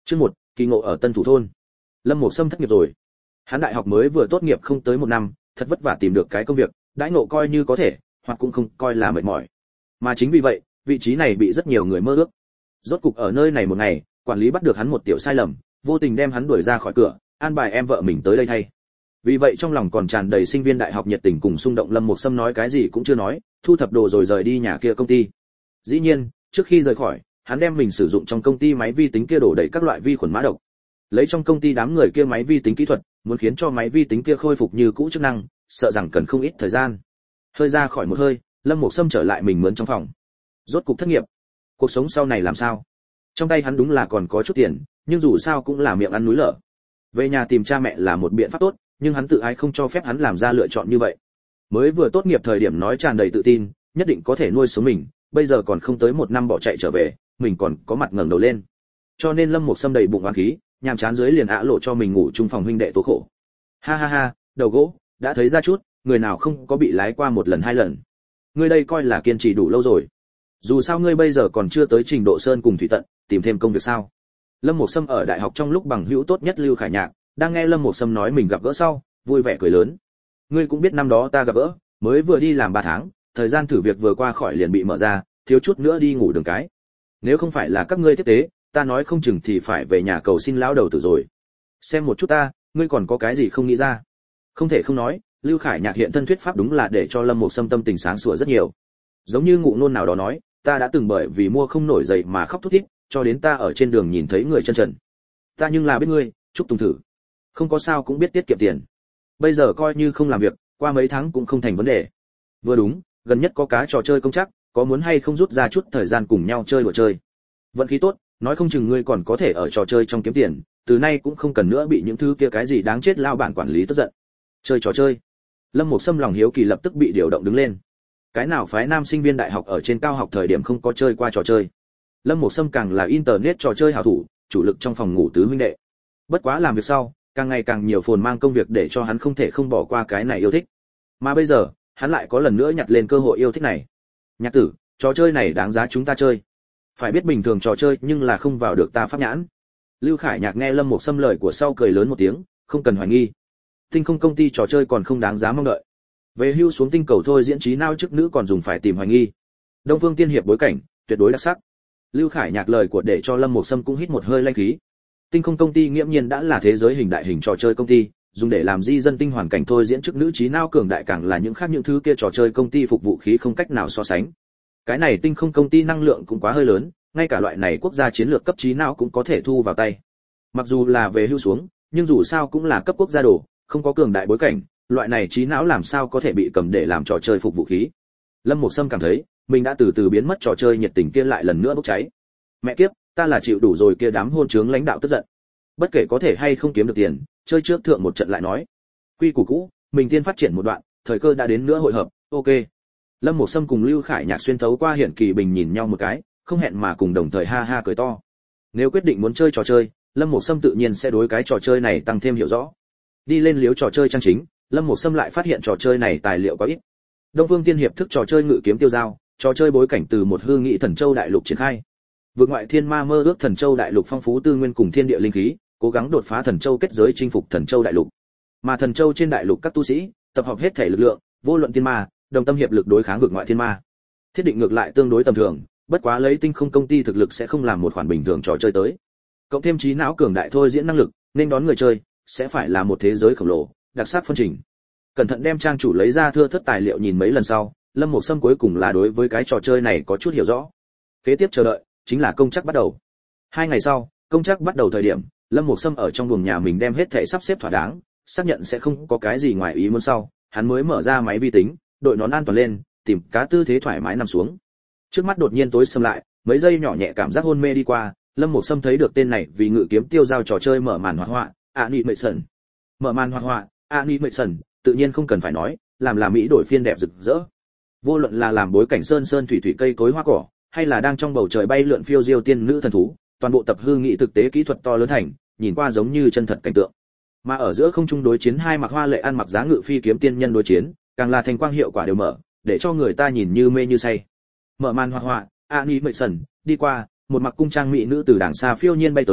Chương 1, kỳ ngộ ở Tân Thủ thôn. Lâm Mục Sâm thất nghiệp rồi. Hắn đại học mới vừa tốt nghiệp không tới 1 năm, thật vất vả tìm được cái công việc, đãi ngộ coi như có thể, hoặc cũng không coi là mệt mỏi. Mà chính vì vậy, vị trí này bị rất nhiều người mơ ước. Rốt cục ở nơi này một ngày, quản lý bắt được hắn một tiểu sai lầm, vô tình đem hắn đuổi ra khỏi cửa, an bài em vợ mình tới đây thay. Vì vậy trong lòng còn tràn đầy sinh viên đại học nhiệt tình cùng xung động, Lâm Mục Sâm nói cái gì cũng chưa nói, thu thập đồ rồi rời đi nhà kia công ty. Dĩ nhiên, trước khi rời khỏi, hắn đem mình sử dụng trong công ty máy vi tính kia đổ đầy các loại vi khuẩn mã độc. Lấy trong công ty đám người kia máy vi tính kỹ thuật, muốn khiến cho máy vi tính kia khôi phục như cũ chức năng, sợ rằng cần không ít thời gian. Hơi ra khỏi một hơi, Lâm Mục Sâm trở lại mình mướn trong phòng. Rốt cục thất nghiệp, cuộc sống sau này làm sao? Trong tay hắn đúng là còn có chút tiền, nhưng dù sao cũng là miệng ăn núi lở. Về nhà tìm cha mẹ là một biện pháp tốt, nhưng hắn tự ái không cho phép hắn làm ra lựa chọn như vậy. Mới vừa tốt nghiệp thời điểm nói tràn đầy tự tin, nhất định có thể nuôi sống mình, bây giờ còn không tới 1 năm bỏ chạy trở về, mình còn có mặt ngẩng đầu lên. Cho nên Lâm Mục Sâm đầy bụng oán khí, nhàm chán dưới liền lộ cho mình ngủ chung phòng huynh đệ tố khổ. Ha ha ha, đầu gỗ, đã thấy ra chút, người nào không có bị lái qua 1 lần 2 lần. Ngươi đây coi là kiên trì đủ lâu rồi. Dù sao ngươi bây giờ còn chưa tới trình độ sơn cùng thủy tận, tìm thêm công việc sao? Lâm Mục Sâm ở đại học trong lúc bằng hữu tốt nhất Lưu Khải Nhạc, đang nghe Lâm Mục Sâm nói mình gặp gỡ sau, vui vẻ cười lớn. Ngươi cũng biết năm đó ta gặp gỡ, mới vừa đi làm 3 tháng, thời gian thử việc vừa qua khỏi liền bị mở ra, thiếu chút nữa đi ngủ đường cái. Nếu không phải là các ngươi tiếp tế, ta nói không chừng thì phải về nhà cầu xin lão đầu tử rồi. Xem một chút ta, ngươi còn có cái gì không nghĩ ra? Không thể không nói, Lưu Khải Nhạc hiện thân thuyết pháp đúng là để cho Lâm Mục Sâm tâm tình sáng sủa rất nhiều. Giống như ngụ ngôn nào đó nói, ta đã từng bởi vì mua không nổi giày mà khóc thút thít, cho đến ta ở trên đường nhìn thấy người chân trần. Ta nhưng là biết ngươi, chúc tùng thử. Không có sao cũng biết tiết kiệm tiền. Bây giờ coi như không làm việc, qua mấy tháng cũng không thành vấn đề. Vừa đúng, gần nhất có cá trò chơi công chắc, có muốn hay không rút ra chút thời gian cùng nhau chơi đùa chơi. Vận khí tốt, nói không chừng ngươi còn có thể ở trò chơi trong kiếm tiền, từ nay cũng không cần nữa bị những thứ kia cái gì đáng chết lao bản quản lý tức giận. Chơi trò chơi. Lâm Mục Sâm lòng hiếu kỳ lập tức bị điều động đứng lên. Cái nào phái nam sinh viên đại học ở trên cao học thời điểm không có chơi qua trò chơi. Lâm Mục Sâm càng là internet trò chơi hảo thủ, chủ lực trong phòng ngủ tứ huynh đệ. Bất quá làm việc sau, càng ngày càng nhiều phồn mang công việc để cho hắn không thể không bỏ qua cái này yêu thích. Mà bây giờ, hắn lại có lần nữa nhặt lên cơ hội yêu thích này. Nhạc tử, trò chơi này đáng giá chúng ta chơi. Phải biết bình thường trò chơi nhưng là không vào được ta pháp nhãn. Lưu Khải Nhạc nghe Lâm Mục Sâm lời của sau cười lớn một tiếng, không cần hoài nghi. Tinh không công ty trò chơi còn không đáng giá mong đợi. Về hưu xuống tinh cầu thôi diễn trí não chức nữ còn dùng phải tìm hoài nghi. Đông Phương Tiên hiệp bối cảnh, tuyệt đối đặc sắc. Lưu Khải Nhạc lời của để cho Lâm Mục Sâm cũng hít một hơi lanh khí. Tinh không công ty nghiễm nhiên đã là thế giới hình đại hình trò chơi công ty, dùng để làm di dân tinh hoàn cảnh thôi diễn chức nữ trí não cường đại càng là những khác những thứ kia trò chơi công ty phục vụ khí không cách nào so sánh. Cái này tinh không công ty năng lượng cũng quá hơi lớn, ngay cả loại này quốc gia chiến lược cấp trí não cũng có thể thu vào tay. Mặc dù là về hưu xuống, nhưng dù sao cũng là cấp quốc gia đồ, không có cường đại bối cảnh, loại này trí não làm sao có thể bị cầm để làm trò chơi phục vụ khí. Lâm Mục Sâm cảm thấy mình đã từ từ biến mất trò chơi nhiệt tình kia lại lần nữa bốc cháy. Mẹ kiếp, ta là chịu đủ rồi kia đám hôn trướng lãnh đạo tức giận. Bất kể có thể hay không kiếm được tiền, chơi trước thượng một trận lại nói. Quy củ cũ, mình tiên phát triển một đoạn, thời cơ đã đến nữa hội hợp, ok. Lâm Mục Sâm cùng Lưu Khải Nhạc xuyên thấu qua hiển kỳ bình nhìn nhau một cái, không hẹn mà cùng đồng thời ha ha cười to. Nếu quyết định muốn chơi trò chơi, Lâm Mục Sâm tự nhiên sẽ đối cái trò chơi này tăng thêm hiểu rõ. Đi lên liếu trò chơi trang chính, Lâm Mục Sâm lại phát hiện trò chơi này tài liệu có ít. Đông Phương Tiên hiệp thức trò chơi ngự kiếm tiêu dao, trò chơi bối cảnh từ một hư nghị Thần Châu đại lục triển khai. Vượt ngoại thiên ma mơ ước Thần Châu đại lục phong phú tư nguyên cùng thiên địa linh khí, cố gắng đột phá Thần Châu kết giới chinh phục Thần Châu đại lục. Mà Thần Châu trên đại lục các tu sĩ, tập hợp hết thể lực lượng, vô luận tiên ma, đồng tâm hiệp lực đối kháng vượt ngoại thiên ma. Thiết định ngược lại tương đối tầm thường, bất quá lấy tinh không công ty thực lực sẽ không làm một khoản bình thường trò chơi tới. Cộng thêm trí não cường đại thôi diễn năng lực, nên đón người chơi sẽ phải là một thế giới khổng lồ, đặc sắc phân trình. Cẩn thận đem trang chủ lấy ra thưa thớt tài liệu nhìn mấy lần sau, Lâm Mục Sâm cuối cùng là đối với cái trò chơi này có chút hiểu rõ. Kế tiếp chờ đợi chính là công chắc bắt đầu. 2 ngày sau, công chắc bắt đầu thời điểm, Lâm Mục Sâm ở trong buồng nhà mình đem hết thảy sắp xếp thỏa đáng, xác nhận sẽ không có cái gì ngoài ý muốn sau, hắn mới mở ra máy vi tính, đội nón an toàn lên, tìm cá tư thế thoải mái nằm xuống. Trước mắt đột nhiên tối sầm lại, mấy giây nhỏ nhẹ cảm giác hôn mê đi qua, Lâm Mục Sâm thấy được tên này vì ngự kiếm tiêu giao trò chơi mở màn hoạt họa, Animation. Mở màn hoạt họa, Animation, tự nhiên không cần phải nói, làm mỹ đổi phiên đẹp rực rỡ. Vô luận là làm bối cảnh sơn sơn thủy thủy cây cối hoa cỏ, hay là đang trong bầu trời bay lượn phiêu diêu tiên nữ thần thú, toàn bộ tập hư nghị thực tế kỹ thuật to lớn thành, nhìn qua giống như chân thật cảnh tượng. Mà ở giữa không trung đối chiến hai mặc hoa lệ ăn mặc giá ngự phi kiếm tiên nhân đối chiến, càng là thành quang hiệu quả đều mở, để cho người ta nhìn như mê như say. Mở màn hoạt họa, Animation, đi qua, một mặc cung trang mỹ nữ từ đàng xa phiêu nhiên bay tới,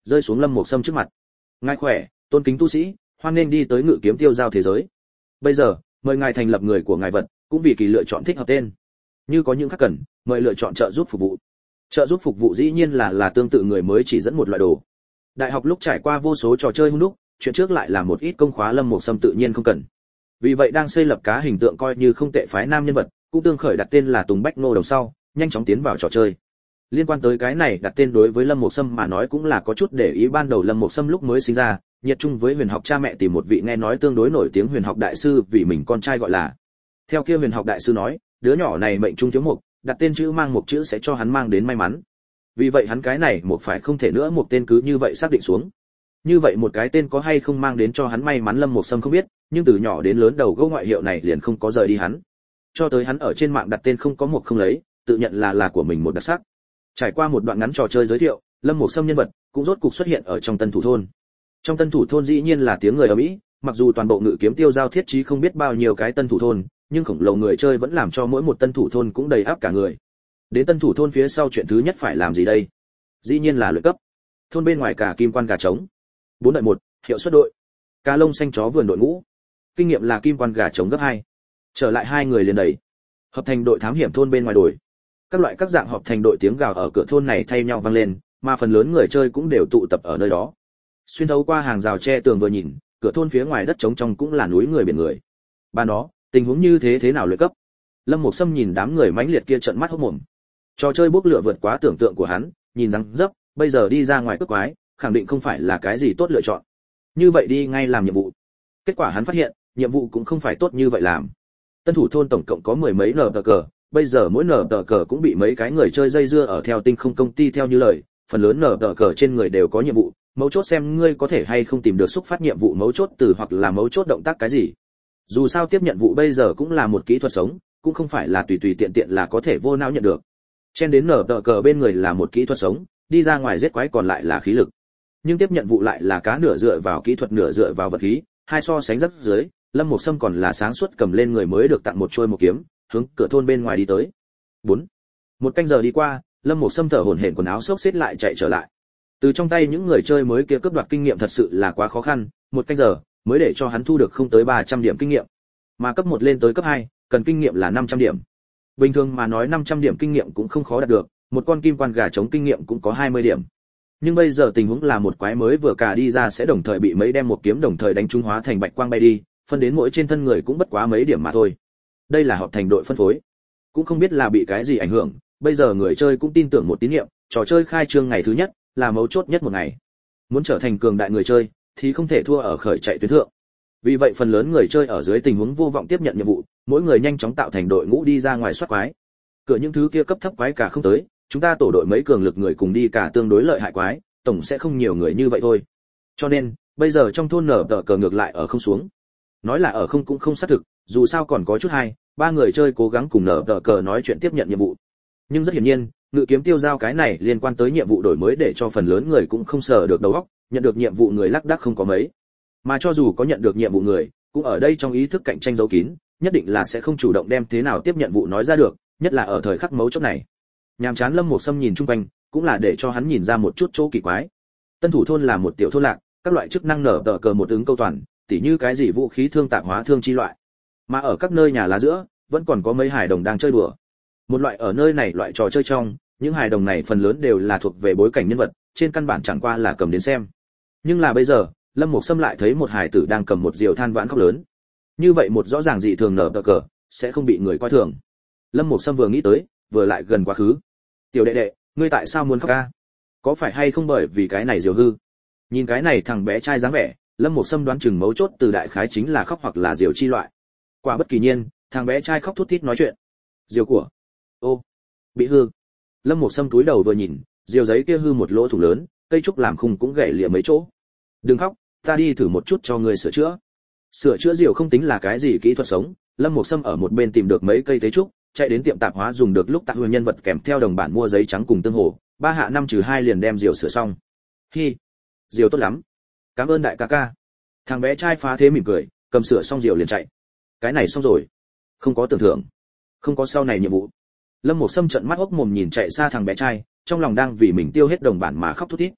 rơi xuống Lâm Mục Sâm trước mặt. Ngài khỏe, tôn kính tu sĩ, hoan nghênh đi tới Ngự Kiếm Tiêu Giao thế giới. Bây giờ, mời ngài thành lập người của ngài vật, cũng vì kỳ lựa chọn thích hợp tên. Như có những khác cần, mời lựa chọn trợ giúp phục vụ. Trợ giúp phục vụ dĩ nhiên là tương tự người mới chỉ dẫn một loại đồ. Đại học lúc trải qua vô số trò chơi hung đúc, chuyện trước lại là một ít công khóa Lâm Mục Sâm tự nhiên không cần. Vì vậy đang xây lập cá hình tượng coi như không tệ phái nam nhân vật, cũng tương khởi đặt tên là Tùng Bách Ngô đồng sau, nhanh chóng tiến vào trò chơi. Liên quan tới cái này đặt tên đối với Lâm Mục Sâm mà nói cũng là có chút để ý. Ban đầu Lâm Mục Sâm lúc mới sinh ra, nhiệt chung với huyền học, cha mẹ tìm một vị nghe nói tương đối nổi tiếng huyền học đại sư vì mình con trai gọi là. Theo kia huyền học đại sư nói, đứa nhỏ này mệnh trung thiếu mục, đặt tên chữ mang một chữ sẽ cho hắn mang đến may mắn. Vì vậy hắn cái này một phải không thể nữa một tên cứ như vậy xác định xuống. Như vậy một cái tên có hay không mang đến cho hắn may mắn Lâm Mục Sâm không biết, nhưng từ nhỏ đến lớn đầu gấu ngoại hiệu này liền không có rời đi hắn. Cho tới hắn ở trên mạng đặt tên không có một không lấy, tự nhận là của mình một đặc sắc. Trải qua một đoạn ngắn trò chơi giới thiệu, Lâm Mục Sâm nhân vật cũng rốt cục xuất hiện ở trong Tân Thủ thôn. Trong Tân Thủ thôn dĩ nhiên là tiếng người ở Mỹ, mặc dù toàn bộ Ngự Kiếm Tiêu Giao thiết trí không biết bao nhiêu cái Tân Thủ thôn, nhưng khổng lồ người chơi vẫn làm cho mỗi một Tân Thủ thôn cũng đầy áp cả người. Đến Tân Thủ thôn phía sau chuyện thứ nhất phải làm gì đây? Dĩ nhiên là luyện cấp. Thôn bên ngoài cả kim quan gà trống. 4 đợi 1, hiệu suất đội. Cá lông xanh chó vườn đội ngũ. Kinh nghiệm là kim quan gà trống gấp 2. Trở lại 2 người liền đẩy. Hợp thành đội thám hiểm thôn bên ngoài đồi. Các loại các dạng hợp thành đội tiếng gào ở cửa thôn này thay nhau vang lên, mà phần lớn người chơi cũng đều tụ tập ở nơi đó. Xuyên thấu qua hàng rào tre tường vừa nhìn, cửa thôn phía ngoài đất trống trong cũng là núi người biển người. Ban đó, tình huống như thế nào luyện cấp? Lâm Mục Sâm nhìn đám người mãnh liệt kia trợn mắt hốt mồm. Trò chơi bốc lửa vượt quá tưởng tượng của hắn, nhìn rằng dấp, bây giờ đi ra ngoài cướp quái, khẳng định không phải là cái gì tốt lựa chọn. Như vậy đi ngay làm nhiệm vụ. Kết quả hắn phát hiện, nhiệm vụ cũng không phải tốt như vậy làm. Tân Thủ thôn tổng cộng có 10 mấy nở tờ cờ, bây giờ mỗi nở tờ cờ cũng bị mấy cái người chơi dây dưa ở theo tinh không công ty theo như lời, phần lớn nở tờ cờ trên người đều có nhiệm vụ, mấu chốt xem ngươi có thể hay không tìm được xúc phát nhiệm vụ mấu chốt từ hoặc là mấu chốt động tác cái gì. Dù sao tiếp nhận vụ bây giờ cũng là một kỹ thuật sống, cũng không phải là tùy tùy tiện tiện là có thể vô não nhận được. Chen đến nở tờ cờ bên người là một kỹ thuật sống, đi ra ngoài giết quái còn lại là khí lực. Nhưng tiếp nhận vụ lại là cá nửa dựa vào kỹ thuật nửa dựa vào vật khí, hai so sánh rất dưới, Lâm Mục Sâm còn là sáng suốt cầm lên người mới được tặng một chuôi một kiếm, hướng cửa thôn bên ngoài đi tới. 4. Một canh giờ đi qua, Lâm Mục Sâm thở hổn hển quần áo xốc xếp lại chạy trở lại. Từ trong tay những người chơi mới kia cướp đoạt kinh nghiệm thật sự là quá khó khăn, một canh giờ mới để cho hắn thu được không tới 300 điểm kinh nghiệm. Mà cấp 1 lên tới cấp 2, cần kinh nghiệm là 500 điểm. Bình thường mà nói 500 điểm kinh nghiệm cũng không khó đạt được, một con kim quan gà trống kinh nghiệm cũng có 20 điểm. Nhưng bây giờ tình huống là một quái mới vừa cả đi ra sẽ đồng thời bị mấy đem một kiếm đồng thời đánh trúng hóa thành bạch quang bay đi, phân đến mỗi trên thân người cũng bất quá mấy điểm mà thôi. Đây là họp thành đội phân phối. Cũng không biết là bị cái gì ảnh hưởng, bây giờ người chơi cũng tin tưởng một tín niệm, trò chơi khai trương ngày thứ nhất là mấu chốt nhất một ngày. Muốn trở thành cường đại người chơi thì không thể thua ở khởi chạy tuyến thượng. Vì vậy phần lớn người chơi ở dưới tình huống vô vọng tiếp nhận nhiệm vụ, mỗi người nhanh chóng tạo thành đội ngũ đi ra ngoài soát quái. Cửa những thứ kia cấp thấp quái cả không tới, chúng ta tổ đội mấy cường lực người cùng đi cả tương đối lợi hại quái, tổng sẽ không nhiều người như vậy thôi. Cho nên, bây giờ trong thôn nở tờ cờ ngược lại ở không xuống. Nói là ở không cũng không xác thực, dù sao còn có chút hay, 3 người chơi cố gắng cùng nở tờ cờ nói chuyện tiếp nhận nhiệm vụ. Nhưng rất hiển nhiên, Ngự Kiếm Tiêu Giao cái này liên quan tới nhiệm vụ đổi mới để cho phần lớn người cũng không sờ được đầu óc, nhận được nhiệm vụ người lác đác không có mấy. Mà cho dù có nhận được nhiệm vụ người, cũng ở đây trong ý thức cạnh tranh giấu kín, nhất định là sẽ không chủ động đem thế nào tiếp nhận vụ nói ra được, nhất là ở thời khắc mấu chốt này. Nhàm chán Lâm Mục Sâm nhìn chung quanh, cũng là để cho hắn nhìn ra một chút chỗ kỳ quái. Tân Thủ thôn là một tiểu thôn lạc, các loại chức năng nở tờ cờ một ứng câu toàn, tỉ như cái gì vũ khí thương tạp hóa thương chi loại. Mà ở các nơi nhà lá giữa, vẫn còn có mấy hài đồng đang chơi đùa. Một loại ở nơi này loại trò chơi trong, những hài đồng này phần lớn đều là thuộc về bối cảnh nhân vật, trên căn bản chẳng qua là cầm đến xem. Nhưng là bây giờ, Lâm Mục Sâm lại thấy một hài tử đang cầm một diều than vãn khóc lớn. Như vậy một rõ ràng dị thường nở tờ cờ, sẽ không bị người coi thường. Lâm Mục Sâm vừa nghĩ tới, vừa lại gần quá khứ. Tiểu đệ đệ, ngươi tại sao muốn khóc ca? Có phải hay không bởi vì cái này diều hư? Nhìn cái này thằng bé trai dáng vẻ, Lâm Mục Sâm đoán chừng mấu chốt từ đại khái chính là khóc hoặc là diều chi loại. Quả bất kỳ nhiên, thằng bé trai khóc thút thít nói chuyện. Diều của? Ô, bị hư. Lâm Mục Sâm túi đầu vừa nhìn, diều giấy kia hư một lỗ thủng lớn, cây trúc làm khung cũng gãy lìa mấy chỗ. Đừng khóc, ta đi thử một chút cho ngươi sửa chữa. Sửa chữa diều không tính là cái gì kỹ thuật sống, Lâm Mục Sâm ở một bên tìm được mấy cây tế trúc, chạy đến tiệm tạp hóa dùng được lúc tặng nhân vật kèm theo đồng bản mua giấy trắng cùng tương hồ, 3 hạ 5-2 liền đem diều sửa xong. Hi, diều tốt lắm. Cảm ơn đại ca ca. Thằng bé trai phá thế mỉm cười, cầm sửa xong diều liền chạy. Cái này xong rồi. Không có tưởng thưởng, không có sau này nhiệm vụ. Lâm Mục Sâm trợn mắt ốc mồm nhìn chạy xa thằng bé trai, trong lòng đang vì mình tiêu hết đồng bản mà khóc thút thít.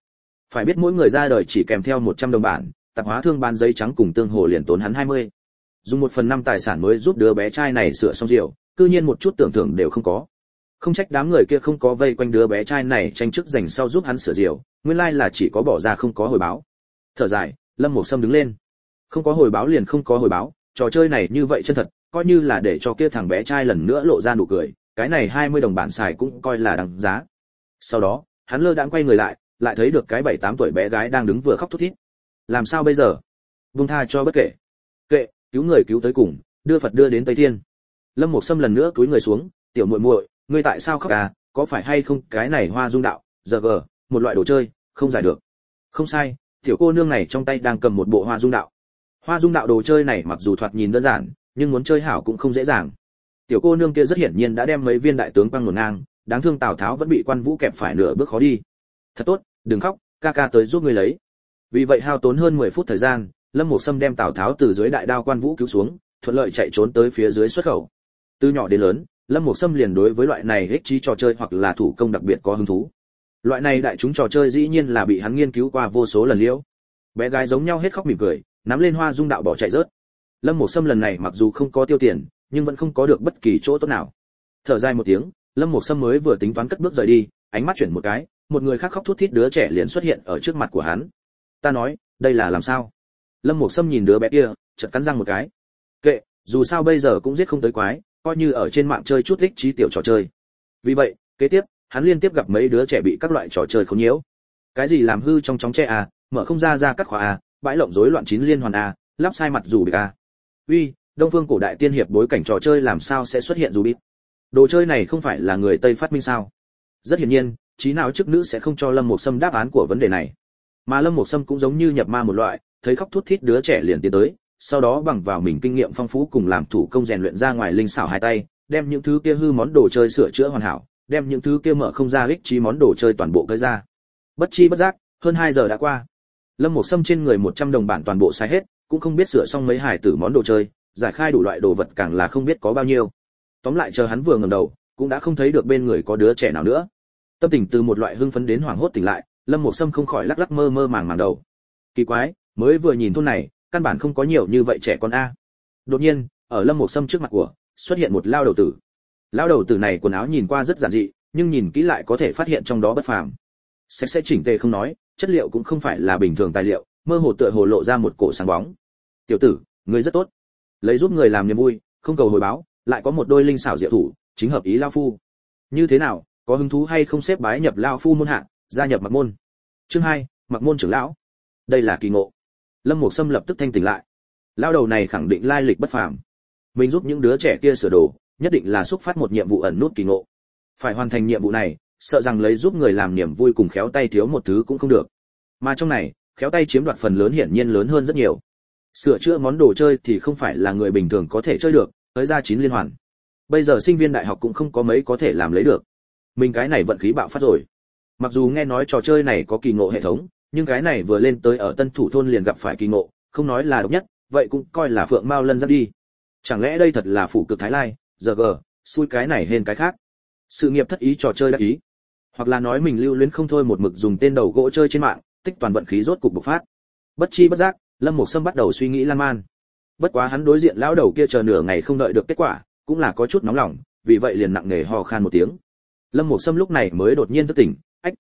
Phải biết mỗi người ra đời chỉ kèm theo 100 đồng bản, tạp hóa thương bán giấy trắng cùng tương hồ liền tốn hắn 20. Dùng 1/5 tài sản mới giúp đứa bé trai này sửa xong rượu, cư nhiên một chút tưởng thưởng đều không có. Không trách đám người kia không có vây quanh đứa bé trai này tranh chức giành sau giúp hắn sửa rượu, nguyên lai là chỉ có bỏ ra không có hồi báo. Thở dài, Lâm Mộc Sâm đứng lên. Không có hồi báo liền không có hồi báo, trò chơi này như vậy chân thật, coi như là để cho kia thằng bé trai lần nữa lộ ra nụ cười, cái này 20 đồng bản xài cũng coi là đáng giá. Sau đó, hắn lơ đãng quay người lại thấy được cái 7-8 tuổi bé gái đang đứng vừa khóc thút thít. Làm sao bây giờ? Buông tha cho bất kể. Kệ, cứu người cứu tới cùng, đưa Phật đưa đến Tây Thiên. Lâm Mộc Sâm lần nữa cúi người xuống, "Tiểu muội muội, ngươi tại sao khóc à, có phải hay không cái này Hoa Dung đạo, giờ gờ, một loại đồ chơi, không giải được." Không sai, tiểu cô nương này trong tay đang cầm một bộ Hoa Dung đạo. Hoa Dung đạo đồ chơi này mặc dù thoạt nhìn đơn giản, nhưng muốn chơi hảo cũng không dễ dàng. Tiểu cô nương kia rất hiển nhiên đã đem mấy viên đại tướng quăng ngổn ngang, đáng thương Tào Tháo vẫn bị Quan Vũ kẹp phải nửa bước khó đi. "Thật tốt, đừng khóc, ca ca tới giúp ngươi lấy." Vì vậy hao tốn hơn 10 phút thời gian, Lâm Mộc Sâm đem Tào Tháo từ dưới đại đao Quan Vũ cứu xuống, thuận lợi chạy trốn tới phía dưới xuất khẩu. Từ nhỏ đến lớn, Lâm Mộc Sâm liền đối với loại này ích trí trò chơi hoặc là thủ công đặc biệt có hứng thú. Loại này đại chúng trò chơi dĩ nhiên là bị hắn nghiên cứu qua vô số lần liễu. Bé gái giống nhau hết khóc mỉm cười, nắm lên Hoa Dung đạo bỏ chạy rớt. Lâm Mộc Sâm lần này mặc dù không có tiêu tiền, nhưng vẫn không có được bất kỳ chỗ tốt nào. Thở dài một tiếng, Lâm Mộc Sâm mới vừa tính toán cất bước rời đi, ánh mắt chuyển một cái, một người khác khóc thút thít đứa trẻ liền xuất hiện ở trước mặt của hắn. "Ta nói, đây là làm sao?" Lâm Mộc Sâm nhìn đứa bé kia, chợt cắn răng một cái. Kệ, dù sao bây giờ cũng giết không tới quái, coi như ở trên mạng chơi chút ích trí tiểu trò chơi. Vì vậy, kế tiếp, hắn liên tiếp gặp mấy đứa trẻ bị các loại trò chơi khốn nhiễu. Cái gì làm hư trong chóng tre à, mở không ra cắt khóa à, bãi lộng rối loạn chín liên hoàn à, lắp sai mặt dù bị à. Uy, Đông Phương cổ đại tiên hiệp bối cảnh trò chơi làm sao sẽ xuất hiện dù bít? Đồ chơi này không phải là người Tây phát minh sao? Rất hiển nhiên, trí não chức nữ sẽ không cho Lâm Mộc Sâm đáp án của vấn đề này. Mà Lâm Mộc Sâm cũng giống như nhập ma một loại, thấy khóc thút thít đứa trẻ liền tiến tới, sau đó bằng vào mình kinh nghiệm phong phú cùng làm thủ công rèn luyện ra ngoài linh xảo hai tay, đem những thứ kia hư món đồ chơi sửa chữa hoàn hảo, đem những thứ kia mở không ra ích trí món đồ chơi toàn bộ cởi ra. Bất chi bất giác, hơn 2 giờ đã qua. Lâm Mộc Sâm trên người 100 đồng bản toàn bộ xài hết, cũng không biết sửa xong mấy hài tử món đồ chơi, giải khai đủ loại đồ vật càng là không biết có bao nhiêu. Tóm lại chờ hắn vừa ngẩng đầu, cũng đã không thấy được bên người có đứa trẻ nào nữa. Tâm tình từ một loại hưng phấn đến hoảng hốt tỉnh lại, Lâm Mộc Sâm không khỏi lắc lắc mơ mơ màng màng đầu. Kỳ quái, mới vừa nhìn thôn này, căn bản không có nhiều như vậy trẻ con a. Đột nhiên, ở Lâm Mộc Sâm trước mặt của, xuất hiện một lao đầu tử. Lao đầu tử này quần áo nhìn qua rất giản dị, nhưng nhìn kỹ lại có thể phát hiện trong đó bất phàm. Sạch sẽ chỉnh tề không nói, chất liệu cũng không phải là bình thường tài liệu, mơ hồ tựa hồ lộ ra một cổ sáng bóng. "Tiểu tử, ngươi rất tốt." Lấy giúp người làm niềm vui, không cầu hồi báo, lại có một đôi linh xảo diệu thủ, chính hợp ý lão phu. "Như thế nào, có hứng thú hay không xếp bái nhập lão phu môn hạ, gia nhập Mặc môn?" Chương 2, Mặc môn trưởng lão. Đây là kỳ ngộ. Lâm Mộc Sâm lập tức thanh tỉnh lại. Lão đầu này khẳng định lai lịch bất phàm. Mình giúp những đứa trẻ kia sửa đồ, nhất định là xúc phát một nhiệm vụ ẩn nút kỳ ngộ. Phải hoàn thành nhiệm vụ này, sợ rằng lấy giúp người làm niềm vui cùng khéo tay thiếu một thứ cũng không được. Mà trong này, khéo tay chiếm đoạt phần lớn hiển nhiên lớn hơn rất nhiều. Sửa chữa món đồ chơi thì không phải là người bình thường có thể chơi được, tới ra 9 liên hoàn. Bây giờ sinh viên đại học cũng không có mấy có thể làm lấy được. Mình cái này vận khí bạo phát rồi. Mặc dù nghe nói trò chơi này có kỳ ngộ hệ thống, nhưng cái này vừa lên tới ở Tân Thủ thôn liền gặp phải kỳ ngộ, không nói là độc nhất, vậy cũng coi là phượng mao lân giáp đi. Chẳng lẽ đây thật là phủ cực Thái Lai, giờ gờ, xui cái này hên cái khác. Sự nghiệp thất ý trò chơi đắc ý. Hoặc là nói mình lưu luyến không thôi một mực dùng tên đầu gỗ chơi trên mạng, tích toàn vận khí rốt cục bộc phát. Bất chi bất giác, Lâm Mộc Sâm bắt đầu suy nghĩ lan man. Bất quá hắn đối diện lão đầu kia chờ nửa ngày không đợi được kết quả, cũng là có chút nóng lòng, vì vậy liền nặng nề ho khan một tiếng. Lâm Mộc Sâm lúc này mới đột nhiên thức tỉnh, "Ách,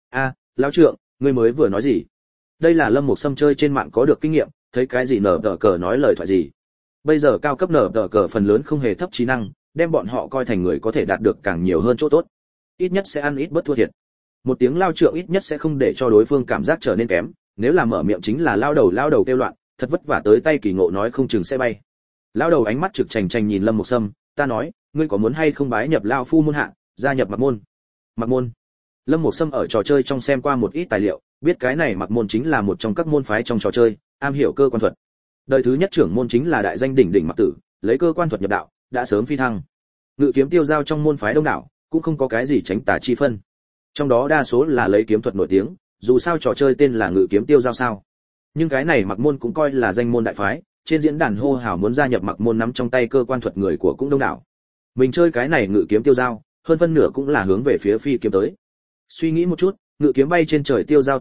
lão trượng, ngươi mới vừa nói gì?" Đây là Lâm Mộc Sâm chơi trên mạng có được kinh nghiệm, thấy cái gì nở tờ cờ nói lời thoại gì. Bây giờ cao cấp nở tờ cờ phần lớn không hề thấp trí năng, đem bọn họ coi thành người có thể đạt được càng nhiều hơn chỗ tốt. Ít nhất sẽ ăn ít bớt thua thiệt. Một tiếng lao trượng ít nhất sẽ không để cho đối phương cảm giác trở nên kém, nếu là mở miệng chính là lao đầu kêu loạn, thật vất vả tới tay kỳ ngộ nói không chừng sẽ bay. Lao đầu ánh mắt trực trành trành nhìn Lâm Mộc Sâm, "Ta nói, ngươi có muốn hay không bái nhập lao phu môn hạ, gia nhập Mặc môn?" Mặc môn. Lâm Mộc Sâm ở trò chơi trong xem qua một ít tài liệu, biết cái này Mặc môn chính là một trong các môn phái trong trò chơi, am hiểu cơ quan thuật. Đời thứ nhất trưởng môn chính là đại danh đỉnh đỉnh Mặc Tử, lấy cơ quan thuật nhập đạo, đã sớm phi thăng. Ngự kiếm tiêu giao trong môn phái đông đảo, cũng không có cái gì tránh tà chi phân. Trong đó đa số là lấy kiếm thuật nổi tiếng, dù sao trò chơi tên là Ngự kiếm tiêu giao sao. Nhưng cái này Mặc môn cũng coi là danh môn đại phái, trên diễn đàn hô hào muốn gia nhập Mặc môn nắm trong tay cơ quan thuật người của cũng đông đảo. Mình chơi cái này Ngự kiếm tiêu giao, hơn phân nửa cũng là hướng về phía phi kiếm tới. Suy nghĩ một chút, ngự kiếm bay trên trời tiêu giao tự tại,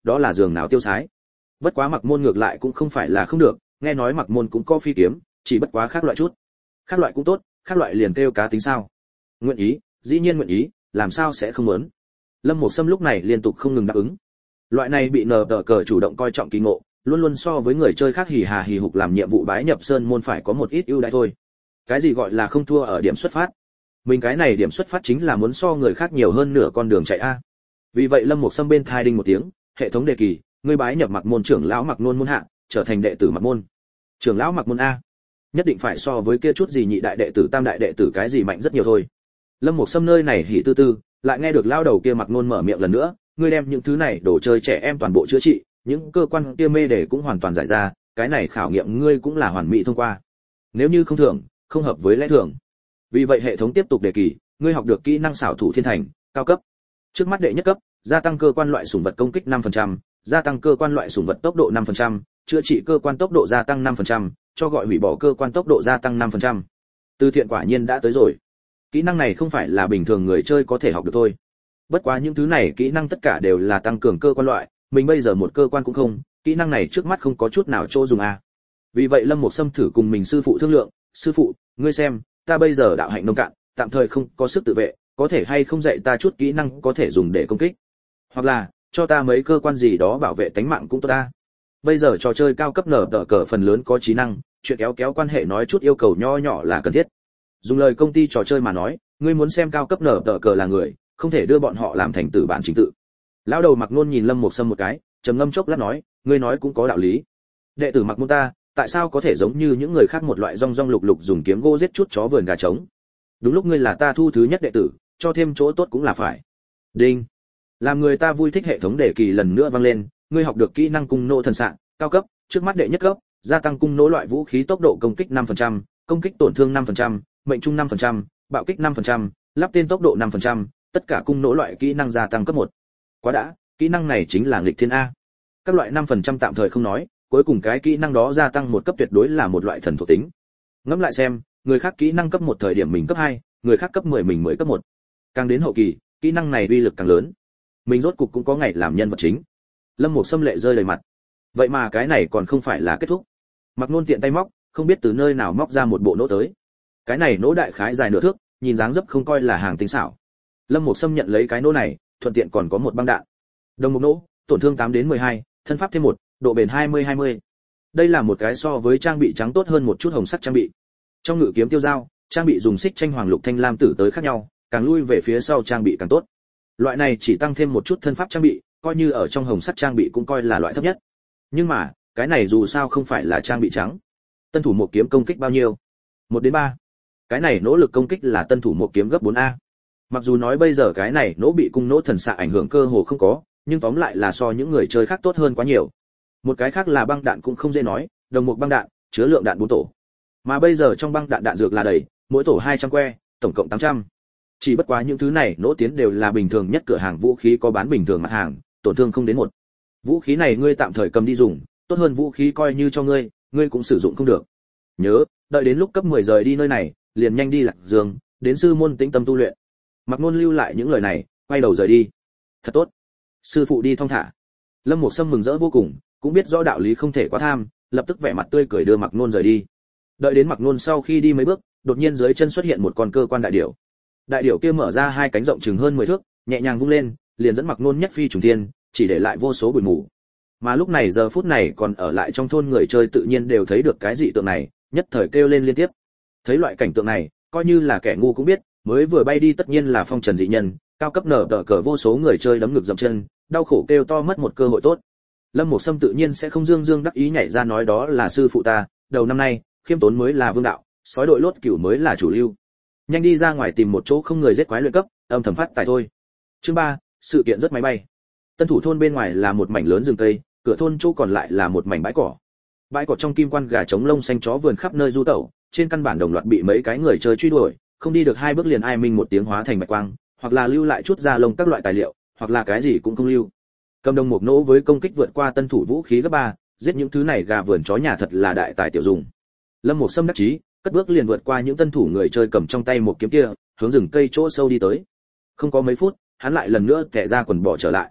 đó là giường nào tiêu sái. Bất quá Mặc Môn ngược lại cũng không phải là không được, nghe nói Mặc Môn cũng có phi kiếm, chỉ bất quá khác loại chút. Khác loại cũng tốt, khác loại liền kêu cá tính sao? Nguyện ý, dĩ nhiên nguyện ý, làm sao sẽ không muốn. Lâm Mộc Sâm lúc này liên tục không ngừng đáp ứng. Loại này bị nờ tờ cờ chủ động coi trọng kỳ ngộ, luôn luôn so với người chơi khác hì hà hì hục làm nhiệm vụ bái nhập sơn môn phải có một ít ưu đãi thôi. Cái gì gọi là không thua ở điểm xuất phát? Mình cái này điểm xuất phát chính là muốn so người khác nhiều hơn nửa con đường chạy a. Vì vậy Lâm Mộc Sâm bên thai đinh một tiếng, hệ thống đề kỳ, ngươi bái nhập Mặc Môn trưởng lão Mặc Nôn môn hạ, trở thành đệ tử Mặc Môn. Trưởng lão Mặc Môn a, nhất định phải so với kia chút gì nhị đại đệ tử tam đại đệ tử cái gì mạnh rất nhiều thôi. Lâm Mộc Sâm nơi này hỉ tư tư, lại nghe được lao đầu kia Mặc Nôn mở miệng lần nữa, ngươi đem những thứ này đồ chơi trẻ em toàn bộ chữa trị, những cơ quan kia mê để cũng hoàn toàn giải ra, cái này khảo nghiệm ngươi cũng là hoàn mỹ thông qua. Nếu như không thường, không hợp với lẽ thường. Vì vậy hệ thống tiếp tục đề kỳ, ngươi học được kỹ năng xảo thủ thiên thành, cao cấp. Trước mắt đệ nhất cấp, gia tăng cơ quan loại sủng vật công kích 5%, gia tăng cơ quan loại sủng vật tốc độ 5%, chữa trị cơ quan tốc độ gia tăng 5%, cho gọi hủy bỏ cơ quan tốc độ gia tăng 5%. Từ thiện quả nhiên đã tới rồi. Kỹ năng này không phải là bình thường người chơi có thể học được thôi. Bất quá những thứ này kỹ năng tất cả đều là tăng cường cơ quan loại, mình bây giờ một cơ quan cũng không, kỹ năng này trước mắt không có chút nào chỗ dùng a. Vì vậy Lâm Mộc Sâm thử cùng mình sư phụ thương lượng, sư phụ, ngươi xem, ta bây giờ đạo hạnh nông cạn, tạm thời không có sức tự vệ, có thể hay không dạy ta chút kỹ năng có thể dùng để công kích, hoặc là cho ta mấy cơ quan gì đó bảo vệ tính mạng cũng tốt ta. Bây giờ trò chơi cao cấp nở tờ cờ phần lớn có trí năng, chuyện kéo kéo quan hệ nói chút yêu cầu nho nhỏ là cần thiết. Dùng lời công ty trò chơi mà nói, ngươi muốn xem cao cấp nở tờ cờ là người, không thể đưa bọn họ làm thành tử bản chính tự. Lão đầu Mặc Nôn nhìn Lâm Mộc Sâm một cái, trầm ngâm chốc lát nói, ngươi nói cũng có đạo lý. Đệ tử Mặc Môn ta, tại sao có thể giống như những người khác một loại rong rong lục lục dùng kiếm gỗ giết chút chó vườn gà trống? Đúng lúc ngươi là ta thu thứ nhất đệ tử, cho thêm chỗ tốt cũng là phải. Đinh. Làm người ta vui thích hệ thống đề kỳ lần nữa vang lên, ngươi học được kỹ năng cung nỗ thần xạ, cao cấp, trước mắt đệ nhất cấp, gia tăng cung nỗ loại vũ khí tốc độ công kích 5%, công kích tổn thương 5%, mệnh trung 5%, bạo kích 5%, lắp tên tốc độ 5%, tất cả cung nỗ loại kỹ năng gia tăng cấp 1. Quá đã, kỹ năng này chính là nghịch thiên a. Các loại 5% tạm thời không nói, cuối cùng cái kỹ năng đó gia tăng một cấp tuyệt đối là một loại thần thuộc tính. Ngẫm lại xem, người khác kỹ năng cấp 1 thời điểm mình cấp 2, người khác cấp 10 mình mới cấp 1. Càng đến hậu kỳ, kỹ năng này uy lực càng lớn. Mình rốt cục cũng có ngày làm nhân vật chính. Lâm Mộc Sâm lệ rơi đầy mặt. Vậy mà cái này còn không phải là kết thúc. Mặc Nôn tiện tay móc, không biết từ nơi nào móc ra một bộ nỗ tới. Cái này nỗ đại khái dài nửa thước, nhìn dáng dấp không coi là hàng tinh xảo. Lâm Mộc Sâm nhận lấy cái nỗ này, thuận tiện còn có một băng đạn. Đồng một nỗ, tổn thương 8 đến 12, thân pháp thêm 1, độ bền 20-20. Đây là một cái so với trang bị trắng tốt hơn một chút hồng sắc trang bị. Trong ngự kiếm tiêu dao, trang bị dùng xích tranh hoàng lục thanh lam tử tới khác nhau, càng lui về phía sau trang bị càng tốt. Loại này chỉ tăng thêm một chút thân pháp trang bị, coi như ở trong hồng sắc trang bị cũng coi là loại thấp nhất. Nhưng mà, cái này dù sao không phải là trang bị trắng. Tân thủ một kiếm công kích bao nhiêu? 1 đến 3. Cái này nỗ lực công kích là tân thủ một kiếm gấp 4A. Mặc dù nói bây giờ cái này nỗ bị cung nỗ thần xạ ảnh hưởng cơ hồ không có, nhưng tóm lại là so những người chơi khác tốt hơn quá nhiều. Một cái khác là băng đạn cũng không dễ nói, đồng một băng đạn, chứa lượng đạn 4 tổ. Mà bây giờ trong băng đạn đạn dược là đầy, mỗi tổ 200 que, tổng cộng 800. Chỉ bất quá những thứ này nỗ tiến đều là bình thường nhất cửa hàng vũ khí có bán bình thường mặt hàng, tổn thương không đến 1. Vũ khí này ngươi tạm thời cầm đi dùng, tốt hơn vũ khí coi như cho ngươi, ngươi cũng sử dụng không được. Nhớ, đợi đến lúc cấp 10 rời đi nơi này, liền nhanh đi Lạc Dương, đến sư môn tĩnh tâm tu luyện. Mặc Nôn lưu lại những lời này, quay đầu rời đi. Thật tốt, sư phụ đi thong thả. Lâm Mộc Sâm mừng rỡ vô cùng, cũng biết rõ đạo lý không thể quá tham, lập tức vẻ mặt tươi cười đưa Mặc Nôn rời đi. Đợi đến Mặc Nôn sau khi đi mấy bước, đột nhiên dưới chân xuất hiện một con cơ quan đại điểu. Đại điểu kia mở ra hai cánh rộng chừng hơn 10 thước, nhẹ nhàng vung lên, liền dẫn Mặc Nôn nhất phi trùng thiên, chỉ để lại vô số bụi mù. Mà lúc này giờ phút này còn ở lại trong thôn người chơi tự nhiên đều thấy được cái dị tượng này, nhất thời kêu lên liên tiếp. Thấy loại cảnh tượng này, coi như là kẻ ngu cũng biết, mới vừa bay đi tất nhiên là phong trần dị nhân, cao cấp nở tờ cờ vô số người chơi đấm ngực dậm chân, đau khổ kêu to mất một cơ hội tốt. Lâm Mộc Sâm tự nhiên sẽ không dương dương đắc ý nhảy ra nói đó là sư phụ ta, đầu năm nay, khiêm tốn mới là vương đạo, sói đội lốt cửu mới là chủ lưu. Nhanh đi ra ngoài tìm một chỗ không người giết quái luyện cấp, âm thầm phát tài thôi. Chương 3, sự kiện rất máy bay. Tân thủ thôn bên ngoài là một mảnh lớn rừng cây, cửa thôn chỗ còn lại là một mảnh bãi cỏ. Bãi cỏ trong kim quan gà trống lông xanh chó vườn khắp nơi du tẩu, trên căn bản đồng loạt bị mấy cái người chơi truy đuổi, không đi được 2 bước liền ai minh một tiếng hóa thành bạch quang, hoặc là lưu lại chút da lông các loại tài liệu, hoặc là cái gì cũng không lưu. Cầm đồng một nỗ với công kích vượt qua tân thủ vũ khí gấp 3, giết những thứ này gà vườn chó nhà thật là đại tài tiểu dùng. Lâm Mộc Sâm đắc chí, cất bước liền vượt qua những tân thủ người chơi cầm trong tay một kiếm kia, hướng rừng cây chỗ sâu đi tới. Không có mấy phút, hắn lại lần nữa tè ra quần bò trở lại.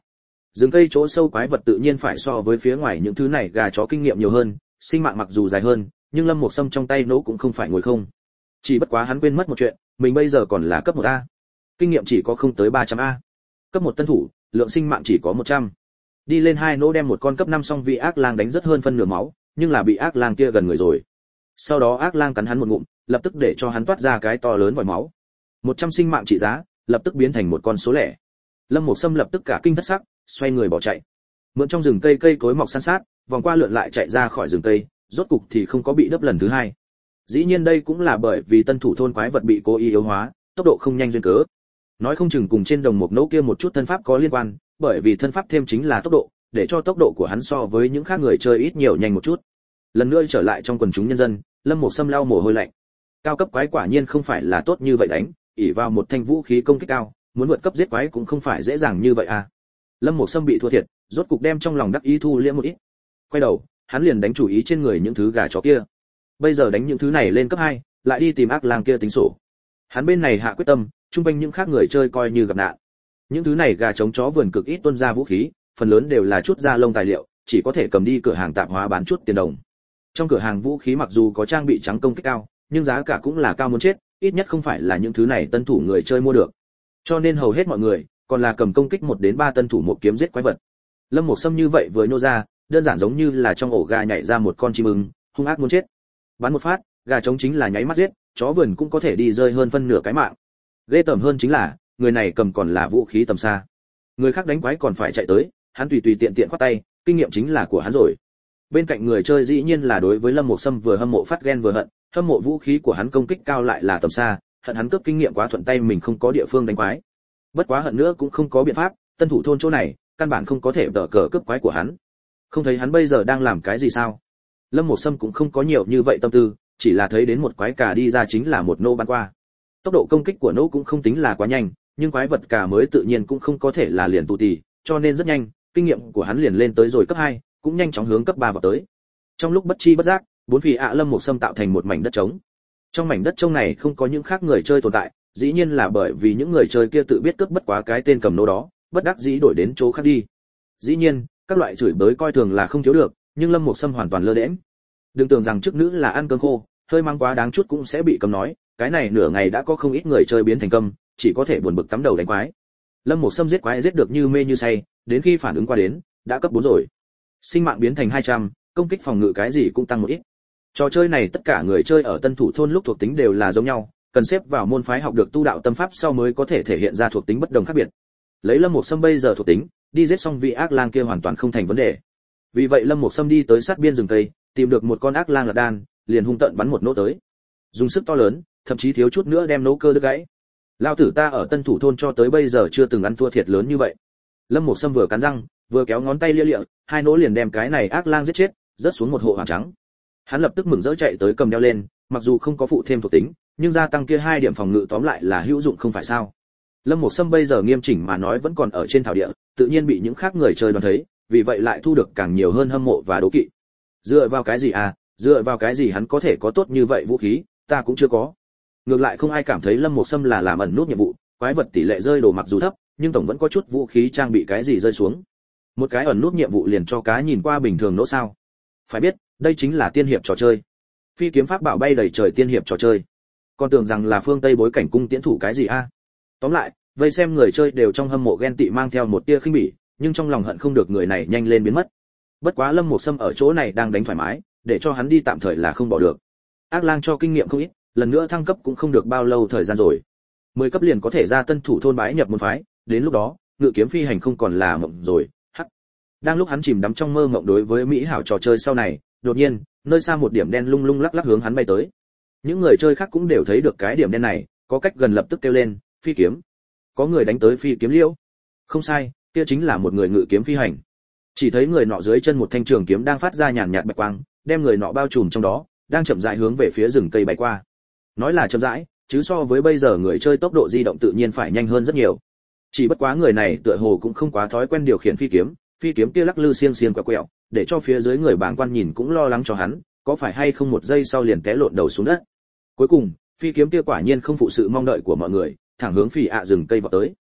rừng cây chỗ sâu quái vật tự nhiên phải so với phía ngoài những thứ này gà chó kinh nghiệm nhiều hơn, sinh mạng mặc dù dài hơn, nhưng Lâm Mục Sâm trong tay nỗ cũng không phải ngồi không. Chỉ bất quá hắn quên mất một chuyện, mình bây giờ còn là cấp 1A. Kinh nghiệm chỉ có không tới 300A. Cấp 1 tân thủ, lượng sinh mạng chỉ có 100. Đi lên 2 nỗ đem một con cấp 5 song vị ác lang đánh rất hơn phân nửa máu, nhưng là bị ác lang kia gần người rồi. Sau đó ác lang cắn hắn một ngụm, lập tức để cho hắn toát ra cái to lớn vòi máu. 100 sinh mạng trị giá, lập tức biến thành một con số lẻ. Lâm Mục Sâm lập tức cả kinh thất sắc, xoay người bỏ chạy. Mượn trong rừng cây cối mọc san sát, vòng qua lượn lại chạy ra khỏi rừng cây, rốt cục thì không có bị đớp lần thứ hai. Dĩ nhiên đây cũng là bởi vì tân thủ thôn quái vật bị cố ý yếu hóa, tốc độ không nhanh duyên cớ. Nói không chừng cùng trên đồng một nỗ kia một chút thân pháp có liên quan, bởi vì thân pháp thêm chính là tốc độ, để cho tốc độ của hắn so với những khác người chơi ít nhiều nhanh một chút. Lần nữa trở lại trong quần chúng nhân dân, Lâm Mục Sâm lau mồ hôi lạnh. Cao cấp quái quả nhiên không phải là tốt như vậy đánh, ỷ vào một thanh vũ khí công kích cao, muốn vượt cấp giết quái cũng không phải dễ dàng như vậy à. Lâm Mục Sâm bị thua thiệt, rốt cục đem trong lòng đắc ý thu liễm một ít. Quay đầu, hắn liền đánh chủ ý trên người những thứ gà chó kia. Bây giờ đánh những thứ này lên cấp 2, lại đi tìm ác lang kia tính sổ. Hắn bên này hạ quyết tâm, trung quanh những khác người chơi coi như gặp nạn. Những thứ này gà trống chó vườn cực ít tuân ra vũ khí, phần lớn đều là chút da lông tài liệu, chỉ có thể cầm đi cửa hàng tạp hóa bán chút tiền đồng. Trong cửa hàng vũ khí mặc dù có trang bị trắng công kích cao, nhưng giá cả cũng là cao muốn chết, ít nhất không phải là những thứ này tân thủ người chơi mua được. Cho nên hầu hết mọi người còn là cầm công kích 1 đến 3 tân thủ một kiếm giết quái vật. Lâm Mục Sâm như vậy vừa nhô ra, đơn giản giống như là trong ổ gà nhảy ra một con chim ưng, hung ác muốn chết. Bắn một phát, gà trống chính là nháy mắt giết, chó vườn cũng có thể đi rơi hơn phân nửa cái mạng. Ghê tởm hơn chính là, người này cầm còn là vũ khí tầm xa. Người khác đánh quái còn phải chạy tới, hắn tùy tùy tiện tiện khoát tay, kinh nghiệm chính là của hắn rồi. Bên cạnh người chơi dĩ nhiên là đối với Lâm Mục Sâm vừa hâm mộ phát ghen vừa hận, hâm mộ vũ khí của hắn công kích cao lại là tầm xa, hận hắn cướp kinh nghiệm quá thuận tay mình không có địa phương đánh quái. Bất quá hận nữa cũng không có biện pháp, tân thủ thôn chỗ này, căn bản không có thể đỡ cờ cướp quái của hắn. Không thấy hắn bây giờ đang làm cái gì sao? Lâm Mục Sâm cũng không có nhiều như vậy tâm tư, chỉ là thấy đến một quái cà đi ra chính là một nô bắn qua. Tốc độ công kích của nô cũng không tính là quá nhanh, nhưng quái vật cà mới tự nhiên cũng không có thể là liền tụ tì, cho nên rất nhanh, kinh nghiệm của hắn liền lên tới rồi cấp 2, cũng nhanh chóng hướng cấp 3 vào tới. Trong lúc bất chi bất giác, bốn phía Lâm Mục Sâm tạo thành một mảnh đất trống. Trong mảnh đất trống này không có những khác người chơi tồn tại, dĩ nhiên là bởi vì những người chơi kia tự biết cướp bất quá cái tên cầm nô đó, bất đắc dĩ đổi đến chỗ khác đi. Dĩ nhiên, các loại chửi bới coi thường là không thiếu được, nhưng Lâm Mục Sâm hoàn toàn lơ đễnh. Đừng tưởng rằng chức nữ là ăn cơm khô, hơi mang quá đáng chút cũng sẽ bị cấm nói, cái này nửa ngày đã có không ít người chơi biến thành câm, chỉ có thể buồn bực cắm đầu đánh quái. Lâm Mục Sâm giết quái giết được như mê như say, đến khi phản ứng qua đến, đã cấp 4 rồi. Sinh mạng biến thành 200, công kích phòng ngự cái gì cũng tăng một ít. Trò chơi này tất cả người chơi ở tân thủ thôn lúc thuộc tính đều là giống nhau, cần xếp vào môn phái học được tu đạo tâm pháp sau mới có thể thể hiện ra thuộc tính bất đồng khác biệt. Lấy Lâm Mục Sâm bây giờ thuộc tính, đi giết xong vị ác lang kia hoàn toàn không thành vấn đề. Vì vậy Lâm Mục Sâm đi tới sát biên rừng cây, tìm được một con ác lang lật đan, liền hung tợn bắn một nỗ tới. Dùng sức to lớn, thậm chí thiếu chút nữa đem nỗ cơ đứt gãy. Lão tử ta ở tân thủ thôn cho tới bây giờ chưa từng ăn thua thiệt lớn như vậy. Lâm Mục Sâm vừa cắn răng, vừa kéo ngón tay lia lịa, hai nỗ liền đem cái này ác lang giết chết, rớt xuống một hộ hoàng trắng. Hắn lập tức mừng rỡ chạy tới cầm đeo lên, mặc dù không có phụ thêm thuộc tính, nhưng gia tăng kia 2 điểm phòng ngự tóm lại là hữu dụng không phải sao? Lâm Mục Sâm bây giờ nghiêm chỉnh mà nói vẫn còn ở trên thảo địa, tự nhiên bị những khác người chơi đoán thấy, vì vậy lại thu được càng nhiều hơn hâm mộ và đố kỵ. Dựa vào cái gì à? Dựa vào cái gì hắn có thể có tốt như vậy vũ khí, ta cũng chưa có. Ngược lại không ai cảm thấy Lâm Mục Sâm là làm ẩn nút nhiệm vụ, quái vật tỷ lệ rơi đồ mặc dù thấp, nhưng tổng vẫn có chút vũ khí trang bị cái gì rơi xuống. Một cái ẩn nút nhiệm vụ liền cho cá nhìn qua bình thường nỗ sao? Phải biết, đây chính là tiên hiệp trò chơi. Phi kiếm pháp bảo bay đầy trời tiên hiệp trò chơi. Còn tưởng rằng là phương Tây bối cảnh cung tiễn thủ cái gì a? Tóm lại, vây xem người chơi đều trong hâm mộ ghen tị mang theo một tia khinh bỉ, nhưng trong lòng hận không được người này nhanh lên biến mất. Bất quá Lâm Mục Sâm ở chỗ này đang đánh thoải mái, để cho hắn đi tạm thời là không bỏ được. Ác lang cho kinh nghiệm không ít, lần nữa thăng cấp cũng không được bao lâu thời gian rồi. 10 cấp liền có thể ra tân thủ thôn bái nhập môn phái, đến lúc đó, ngự kiếm phi hành không còn là mộng rồi. Hắc. Đang lúc hắn chìm đắm trong mơ mộng đối với mỹ hảo trò chơi sau này, đột nhiên, nơi xa một điểm đen lung lung lắc lắc hướng hắn bay tới. Những người chơi khác cũng đều thấy được cái điểm đen này, có cách gần lập tức kêu lên, phi kiếm. Có người đánh tới phi kiếm liễu. Không sai, kia chính là một người ngự kiếm phi hành. Chỉ thấy người nọ dưới chân một thanh trường kiếm đang phát ra nhàn nhạt bạch quang, đem người nọ bao trùm trong đó, đang chậm rãi hướng về phía rừng cây bay qua. Nói là chậm rãi, chứ so với bây giờ người chơi tốc độ di động tự nhiên phải nhanh hơn rất nhiều. Chỉ bất quá người này tựa hồ cũng không quá thói quen điều khiển phi kiếm kia lắc lư xiên xiên quẹo quẹo, để cho phía dưới người bàng quan nhìn cũng lo lắng cho hắn, có phải hay không một giây sau liền té lộn đầu xuống đất. Cuối cùng, phi kiếm kia quả nhiên không phụ sự mong đợi của mọi người, thẳng hướng phỉ ạ rừng cây vọt tới.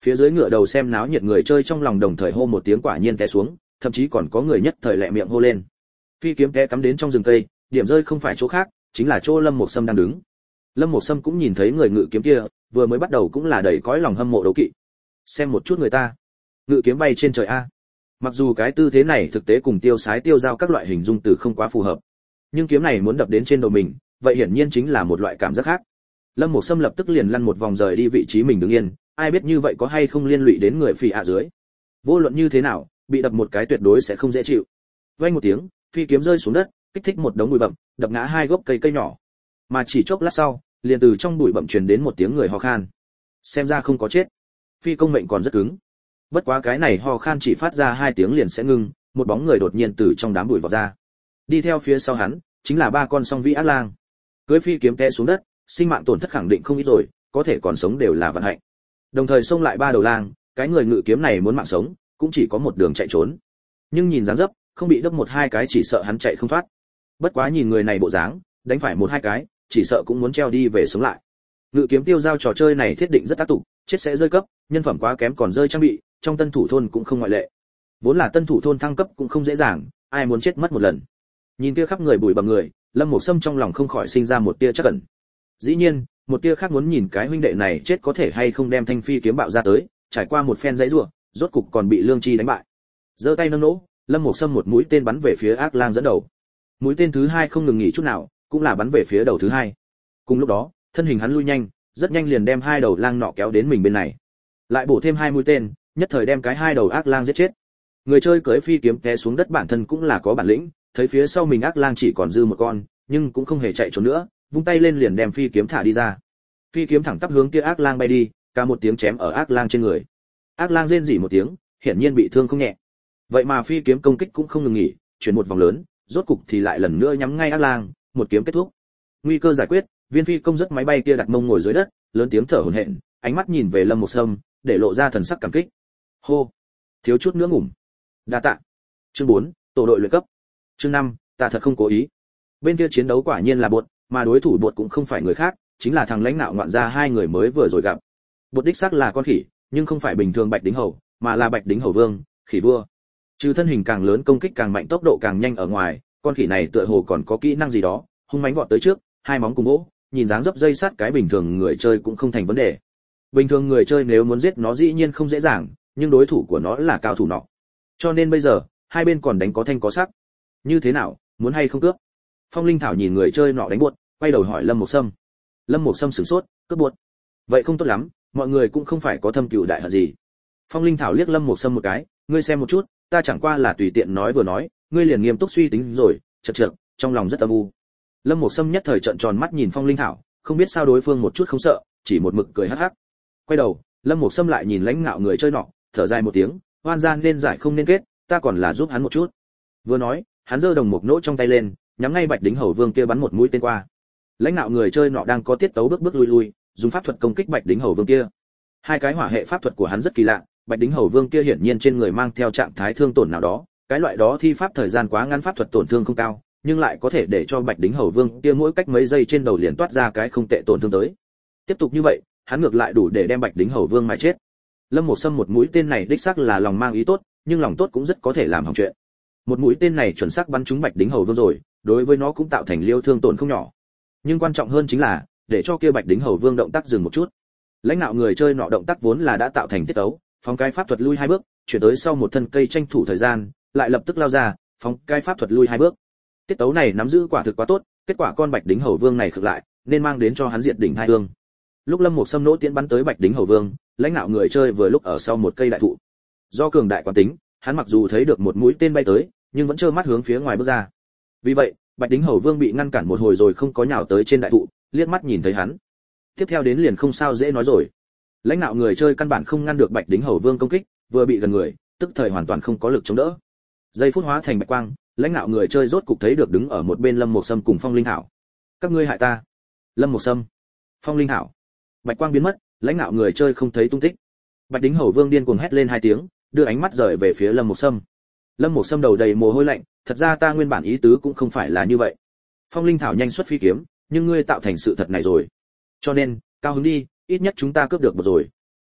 Phía dưới ngựa đầu xem náo nhiệt người chơi trong lòng đồng thời hô một tiếng quả nhiên té xuống, thậm chí còn có người nhất thời lẹ miệng hô lên. Phi kiếm té cắm đến trong rừng cây, điểm rơi không phải chỗ khác, chính là chỗ Lâm Mộc Sâm đang đứng. Lâm Mộc Sâm cũng nhìn thấy người ngự kiếm kia, vừa mới bắt đầu cũng là đầy cõi lòng hâm mộ đấu kỵ. Xem một chút người ta, ngự kiếm bay trên trời a. Mặc dù cái tư thế này thực tế cùng tiêu sái tiêu giao các loại hình dung từ không quá phù hợp, nhưng kiếm này muốn đập đến trên đầu mình, vậy hiển nhiên chính là một loại cảm giác khác. Lâm Mộc Sâm lập tức liền lăn một vòng rời đi vị trí mình đứng yên, ai biết như vậy có hay không liên lụy đến người phi ạ dưới. Vô luận như thế nào, bị đập một cái tuyệt đối sẽ không dễ chịu. Vang một tiếng, phi kiếm rơi xuống đất, kích thích một đống bụi bặm, đập ngã hai gốc cây nhỏ. Mà chỉ chốc lát sau, liền từ trong bụi bặm truyền đến một tiếng người ho khan. Xem ra không có chết. Phi công mệnh còn rất cứng. Bất quá cái này ho khan chỉ phát ra 2 tiếng liền sẽ ngưng, một bóng người đột nhiên từ trong đám bụi vọt ra. Đi theo phía sau hắn, chính là 3 con song vĩ ác lang. Cưỡi phi kiếm té xuống đất, sinh mạng tổn thất khẳng định không ít rồi, có thể còn sống đều là vận hạnh. Đồng thời xông lại 3 đầu lang, cái người ngự kiếm này muốn mạng sống, cũng chỉ có một đường chạy trốn. Nhưng nhìn dáng dấp, không bị đâm 1-2 cái chỉ sợ hắn chạy không thoát. Bất quá nhìn người này bộ dáng, đánh phải 1-2 cái, chỉ sợ cũng muốn treo đi về sống lại. Ngự kiếm tiêu giao trò chơi này thiết định rất tác tục, chết sẽ rơi cấp, nhân phẩm quá kém còn rơi trang bị, trong tân thủ thôn cũng không ngoại lệ. Vốn là tân thủ thôn thăng cấp cũng không dễ dàng, ai muốn chết mất một lần. Nhìn kia khắp người bụi bặm người, Lâm Mộc Sâm trong lòng không khỏi sinh ra một tia chắc ẩn. Dĩ nhiên, một tia khác muốn nhìn cái huynh đệ này chết có thể hay không đem thanh phi kiếm bạo ra tới, trải qua một phen dãy rủa, rốt cục còn bị Lương Chi đánh bại. Giơ tay nâng nỗ, Lâm Mộc Sâm một mũi tên bắn về phía ác lang dẫn đầu. Mũi tên thứ 2 không ngừng nghỉ chút nào, cũng là bắn về phía đầu thứ 2. Cùng lúc đó, thân hình hắn lui nhanh, rất nhanh liền đem 2 đầu lang nọ kéo đến mình bên này. Lại bổ thêm 2 mũi tên, nhất thời đem cái 2 đầu ác lang giết chết. Người chơi cưỡi phi kiếm té xuống đất bản thân cũng là có bản lĩnh, thấy phía sau mình ác lang chỉ còn dư một con, nhưng cũng không hề chạy trốn nữa, vung tay lên liền đem phi kiếm thả đi ra. Phi kiếm thẳng tắp hướng kia ác lang bay đi, cả một tiếng chém ở ác lang trên người. Ác lang rên rỉ một tiếng, hiển nhiên bị thương không nhẹ. Vậy mà phi kiếm công kích cũng không ngừng nghỉ, chuyển một vòng lớn, rốt cục thì lại lần nữa nhắm ngay ác lang, một kiếm kết thúc. Nguy cơ giải quyết, viên phi công rất máy bay kia đặt mông ngồi dưới đất, lớn tiếng thở hổn hển, ánh mắt nhìn về Lâm Mộc Sâm, để lộ ra thần sắc cảm kích. Hô, thiếu chút nữa ngủm. Đa tạ. Chương 4, tổ đội luyện cấp. Chương 5, ta thật không cố ý. Bên kia chiến đấu quả nhiên là bột, mà đối thủ bột cũng không phải người khác, chính là thằng lãnh nạo ngoạn gia 2 người mới vừa rồi gặp. Bột đích xác là con khỉ, nhưng không phải bình thường Bạch Đính Hầu, mà là Bạch Đính Hầu Vương, khỉ vua. Trừ thân hình càng lớn công kích càng mạnh tốc độ càng nhanh ở ngoài, con khỉ này tựa hồ còn có kỹ năng gì đó, hung mãnh vọt tới trước, 2 móng cùng vỗ, nhìn dáng dấp dây sát cái bình thường người chơi cũng không thành vấn đề. Bình thường người chơi nếu muốn giết nó dĩ nhiên không dễ dàng, nhưng đối thủ của nó là cao thủ nọ. Cho nên bây giờ, hai bên còn đánh có thanh có sắc. Như thế nào, muốn hay không cướp? Phong Linh Thảo nhìn người chơi nọ đánh buột, quay đầu hỏi Lâm Mộc Sâm. Lâm Mộc Sâm sửng sốt, cướp buột. Vậy không tốt lắm, mọi người cũng không phải có thâm cừu đại hận gì. Phong Linh Thảo liếc Lâm Mộc Sâm một cái, ngươi xem một chút, ta chẳng qua là tùy tiện nói vừa nói, ngươi liền nghiêm túc suy tính rồi, chậc chậc, trong lòng rất âm u. Lâm Mộc Sâm nhất thời trợn tròn mắt nhìn Phong Linh Thảo, không biết sao đối phương một chút không sợ, chỉ một mực cười hắc hắc. Quay đầu, Lâm Mộc Sâm lại nhìn lãnh ngạo người chơi nọ, thở dài một tiếng, oan gian nên giải không nên kết, ta còn là giúp hắn một chút. Vừa nói, hắn giơ đồng mộc nỗ trong tay lên, nhắm ngay Bạch Đính Hầu Vương kia bắn một mũi tên qua. Lãnh ngạo người chơi nọ đang có tiết tấu bước bước lui lui, dùng pháp thuật công kích Bạch Đính Hầu Vương kia. 2 cái hỏa hệ pháp thuật của hắn rất kỳ lạ, Bạch Đính Hầu Vương kia hiển nhiên trên người mang theo trạng thái thương tổn nào đó, cái loại đó thi pháp thời gian quá ngắn pháp thuật tổn thương không cao, nhưng lại có thể để cho Bạch Đính Hầu Vương kia mỗi cách mấy giây trên đầu liền toát ra cái không tệ tổn thương tới. Tiếp tục như vậy, hắn ngược lại đủ để đem Bạch Đính Hầu Vương mà chết. Lâm Mộc Sâm một mũi tên này đích xác là lòng mang ý tốt, nhưng lòng tốt cũng rất có thể làm hỏng chuyện. Một mũi tên này chuẩn xác bắn trúng Bạch Đính Hầu Vương rồi, đối với nó cũng tạo thành liêu thương tổn không nhỏ. Nhưng quan trọng hơn chính là, để cho kia Bạch Đính Hầu Vương động tác dừng một chút. Lãnh đạo người chơi nọ động tác vốn là đã tạo thành tiết tấu, phóng cái pháp thuật lui 2 bước, chuyển tới sau một thân cây tranh thủ thời gian, lại lập tức lao ra, phóng cái pháp thuật lui 2 bước. Tiết tấu này nắm giữ quả thực quá tốt, kết quả con Bạch Đính Hầu Vương này khực lại, nên mang đến cho hắn diệt đỉnh hai thương. Lúc Lâm Mộc Sâm nỗ tiễn bắn tới Bạch Đính Hầu Vương, lãnh đạo người chơi vừa lúc ở sau một cây đại thụ. Do cường đại quán tính, hắn mặc dù thấy được một mũi tên bay tới, nhưng vẫn trơ mắt hướng phía ngoài bước ra. Vì vậy, Bạch Đính Hầu Vương bị ngăn cản một hồi rồi không có nhào tới trên đại thụ, liếc mắt nhìn thấy hắn. Tiếp theo đến liền không sao dễ nói rồi. Lãnh đạo người chơi căn bản không ngăn được Bạch Đính Hầu Vương công kích, vừa bị gần người, tức thời hoàn toàn không có lực chống đỡ. Giây phút hóa thành bạch quang, lãnh đạo người chơi rốt cục thấy được đứng ở một bên Lâm Mộc Sâm cùng Phong Linh Thảo. Các ngươi hại ta. Lâm Mộc Sâm, Phong Linh Thảo. Bạch quang biến mất, lãnh đạo người chơi không thấy tung tích. Bạch Đính Hầu Vương điên cuồng hét lên 2 tiếng, đưa ánh mắt rời về phía Lâm Mộc Sâm. Lâm Mộc Sâm đầu đầy mồ hôi lạnh, thật ra ta nguyên bản ý tứ cũng không phải là như vậy. Phong Linh Thảo nhanh xuất phi kiếm, nhưng ngươi tạo thành sự thật này rồi. Cho nên, cao hứng đi, ít nhất chúng ta cướp được một rồi.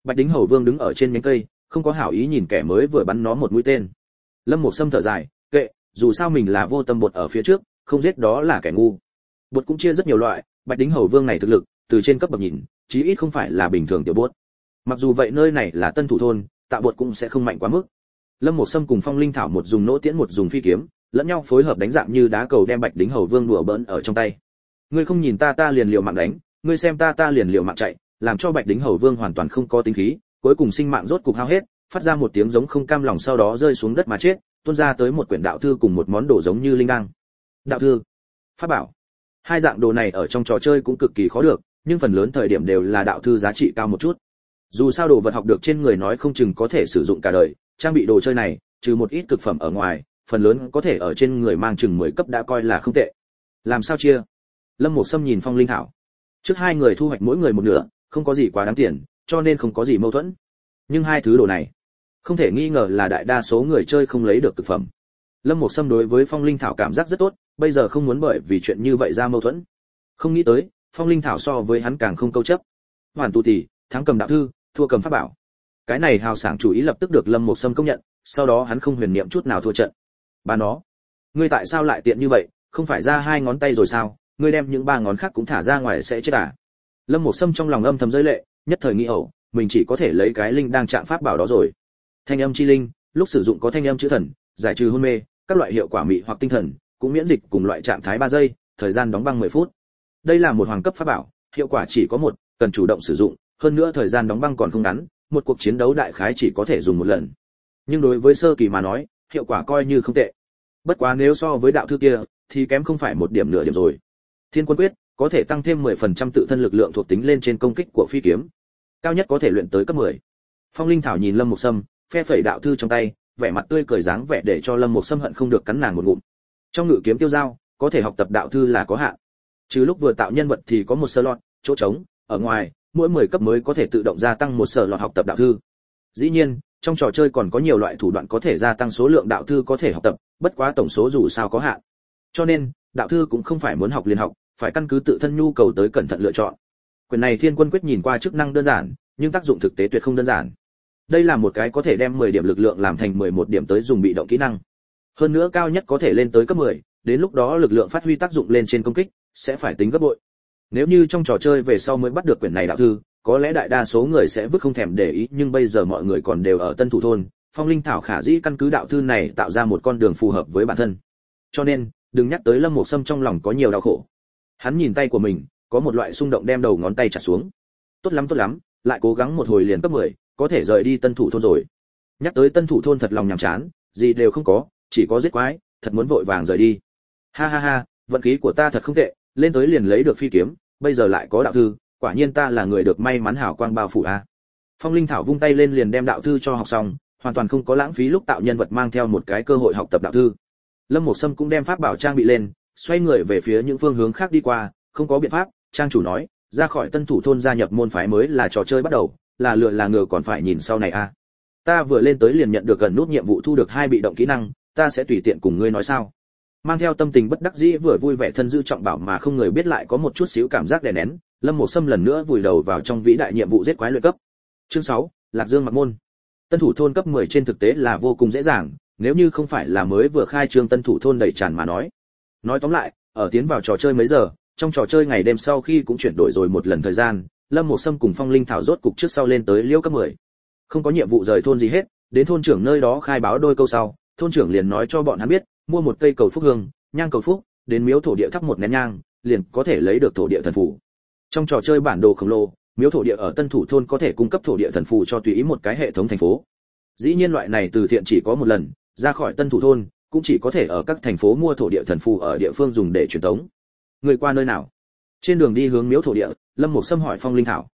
Bạch Đính Hầu Vương đứng ở trên nhánh cây, không có hảo ý nhìn kẻ mới vừa bắn nó một mũi tên. Lâm Mục Sâm thở dài, kệ, dù sao mình là vô tâm bột ở phía trước, không giết đó là kẻ ngu. Bột cũng chia rất nhiều loại, Bạch Đính Hầu Vương này thực lực, từ trên cấp bậc nhìn, chí ít không phải là bình thường tiểu bột. Mặc dù vậy nơi này là Tân Thủ thôn, tạo bột cũng sẽ không mạnh quá mức. Lâm Mục Sâm cùng Phong Linh Thảo một dùng nỗ tiễn một dùng phi kiếm, lẫn nhau phối hợp đánh dạng như đá cầu đem Bạch Đính Hầu Vương đùa bỡn ở trong tay. Ngươi không nhìn ta liền liều mạng đánh, ngươi xem ta liền liều mạng chạy, làm cho Bạch Đính Hầu Vương hoàn toàn không có tính khí, cuối cùng sinh mạng rốt cục hao hết, phát ra một tiếng giống không cam lòng sau đó rơi xuống đất mà chết, tuôn ra tới một quyển đạo thư cùng một món đồ giống như linh đăng. Đạo thư, pháp bảo. Hai dạng đồ này ở trong trò chơi cũng cực kỳ khó được, nhưng phần lớn thời điểm đều là đạo thư giá trị cao một chút. Dù sao đồ vật học được trên người nói không chừng có thể sử dụng cả đời, trang bị đồ chơi này, trừ một ít cực phẩm ở ngoài, phần lớn có thể ở trên người mang chừng 10 cấp đã coi là không tệ. Làm sao chia? Lâm Mục Sâm nhìn Phong Linh Thảo. Trước hai người thu hoạch mỗi người một nửa, không có gì quá đáng tiền, cho nên không có gì mâu thuẫn. Nhưng hai thứ đồ này, không thể nghi ngờ là đại đa số người chơi không lấy được thực phẩm. Lâm Mục Sâm đối với Phong Linh Thảo cảm giác rất tốt, bây giờ không muốn bởi vì chuyện như vậy ra mâu thuẫn. Không nghĩ tới, Phong Linh Thảo so với hắn càng không câu chấp. Hoàn tu tỷ, thắng cầm đạo thư, thua cầm pháp bảo. Cái này hào sảng chủ ý lập tức được Lâm Mục Sâm công nhận, sau đó hắn không huyền niệm chút nào thua trận. Bà nó, ngươi tại sao lại tiện như vậy, không phải ra hai ngón tay rồi sao, ngươi đem những ba ngón khác cũng thả ra ngoài sẽ chết à? Lâm Mục Sâm trong lòng âm thầm rơi lệ, nhất thời nghĩ ẩu, mình chỉ có thể lấy cái linh đang trạng pháp bảo đó rồi. Thanh âm chi linh, lúc sử dụng có thanh âm chữ thần, giải trừ hôn mê, các loại hiệu quả mị hoặc tinh thần, cũng miễn dịch cùng loại trạng thái 3 giây, thời gian đóng băng 10 phút. Đây là một hoàng cấp pháp bảo, hiệu quả chỉ có một, cần chủ động sử dụng, hơn nữa thời gian đóng băng còn không ngắn, một cuộc chiến đấu đại khái chỉ có thể dùng một lần. Nhưng đối với sơ kỳ mà nói, hiệu quả coi như không tệ. Bất quá nếu so với đạo thư kia, thì kém không phải một điểm nửa điểm rồi. Thiên Quân Quyết có thể tăng thêm 10% tự thân lực lượng thuộc tính lên trên công kích của phi kiếm, cao nhất có thể luyện tới cấp 10. Phong Linh Thảo nhìn Lâm Mục Sâm, phe phẩy đạo thư trong tay, vẻ mặt tươi cười dáng vẻ để cho Lâm Mục Sâm hận không được cắn nàng một ngụm. Trong ngự kiếm tiêu giao, có thể học tập đạo thư là có hạn. Trừ lúc vừa tạo nhân vật thì có một slot, chỗ trống, ở ngoài, mỗi 10 cấp mới có thể tự động gia tăng một slot học tập đạo thư. Dĩ nhiên, trong trò chơi còn có nhiều loại thủ đoạn có thể gia tăng số lượng đạo thư có thể học tập, bất quá tổng số dù sao có hạn. Cho nên, đạo thư cũng không phải muốn học liền học, phải căn cứ tự thân nhu cầu tới cẩn thận lựa chọn. Quyền này Thiên Quân Quyết nhìn qua chức năng đơn giản, nhưng tác dụng thực tế tuyệt không đơn giản. Đây là một cái có thể đem 10 điểm lực lượng làm thành 11 điểm tới dùng bị động kỹ năng. Hơn nữa cao nhất có thể lên tới cấp 10, đến lúc đó lực lượng phát huy tác dụng lên trên công kích sẽ phải tính gấp bội. Nếu như trong trò chơi về sau mới bắt được quyển này đạo thư, có lẽ đại đa số người sẽ vứt không thèm để ý, nhưng bây giờ mọi người còn đều ở Tân Thủ thôn, Phong Linh Thảo khả dĩ căn cứ đạo thư này tạo ra một con đường phù hợp với bản thân. Cho nên, đừng nhắc tới Lâm Mục Sâm trong lòng có nhiều đau khổ. Hắn nhìn tay của mình, có một loại xung động đem đầu ngón tay chặt xuống. Tốt lắm, lại cố gắng một hồi liền cấp 10, có thể rời đi Tân Thủ thôn rồi. Nhắc tới Tân Thủ thôn thật lòng nhàm chán, gì đều không có, chỉ có giết quái, thật muốn vội vàng rời đi. Ha, vận khí của ta thật không tệ, lên tới liền lấy được phi kiếm, bây giờ lại có đạo thư, quả nhiên ta là người được may mắn hảo quang bao phủ a. Phong Linh Thảo vung tay lên liền đem đạo thư cho học xong, hoàn toàn không có lãng phí lúc tạo nhân vật mang theo một cái cơ hội học tập đạo thư. Lâm Mục Sâm cũng đem pháp bảo trang bị lên, xoay người về phía những phương hướng khác đi qua, không có biện pháp, trang chủ nói, ra khỏi Tân Thủ thôn gia nhập môn phái mới là trò chơi bắt đầu, là lựa là ngờ còn phải nhìn sau này a. Ta vừa lên tới liền nhận được gần nút nhiệm vụ thu được 2 bị động kỹ năng, ta sẽ tùy tiện cùng ngươi nói sao? Mang theo tâm tình bất đắc dĩ vừa vui vẻ thân giữ trọng bảo mà không người biết lại có một chút xíu cảm giác đè nén, Lâm Mục Sâm lần nữa vùi đầu vào trong vĩ đại nhiệm vụ giết quái luyện cấp. Chương 6, Lạc Dương Mặc Môn. Tân Thủ thôn cấp 10 trên thực tế là vô cùng dễ dàng, nếu như không phải là mới vừa khai trương Tân Thủ thôn đầy tràn mà nói. Nói tóm lại, ở tiến vào trò chơi mấy giờ, trong trò chơi ngày đêm sau khi cũng chuyển đổi rồi một lần thời gian, Lâm Mục Sâm cùng Phong Linh Thảo rốt cục trước sau lên tới liễu cấp 10. Không có nhiệm vụ rời thôn gì hết, đến thôn trưởng nơi đó khai báo đôi câu sau, thôn trưởng liền nói cho bọn hắn biết, mua một cây cầu phúc hương, nhang cầu phúc, đến miếu thổ địa thắp một nén nhang, liền có thể lấy được thổ địa thần phù. Trong trò chơi bản đồ khổng lồ, miếu thổ địa ở Tân Thủ thôn có thể cung cấp thổ địa thần phù cho tùy ý một cái hệ thống thành phố. Dĩ nhiên loại này từ thiện chỉ có một lần, ra khỏi Tân Thủ thôn, cũng chỉ có thể ở các thành phố mua thổ địa thần phù ở địa phương dùng để truyền tống. Người qua nơi nào? Trên đường đi hướng miếu thổ địa, Lâm Mục Sâm hỏi Phong Linh Thảo.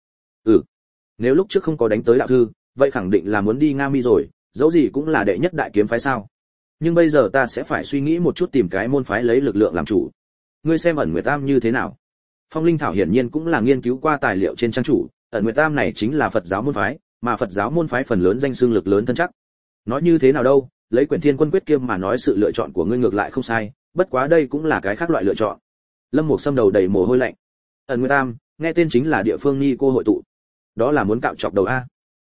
Nếu lúc trước không có đánh tới đạo thư, vậy khẳng định là muốn đi Nga Mi rồi, dẫu gì cũng là đệ nhất đại kiếm phái sao. Nhưng bây giờ ta sẽ phải suy nghĩ một chút tìm cái môn phái lấy lực lượng làm chủ. Ngươi xem ẩn Nguyệt Tam như thế nào? Phong Linh Thảo hiển nhiên cũng là nghiên cứu qua tài liệu trên trang chủ, ẩn Nguyệt Tam này chính là Phật giáo môn phái, mà Phật giáo môn phái phần lớn danh xưng lực lớn thân chắc. Nói như thế nào đâu, lấy quyển Thiên Quân Quyết kia mà nói sự lựa chọn của ngươi ngược lại không sai, bất quá đây cũng là cái khác loại lựa chọn. Lâm Mục Sâm đầu đầy mồ hôi lạnh. Ẩn Nguyệt Tam, nghe tên chính là địa phương ni cô hội tụ. Đó là muốn cạo chọc đầu a.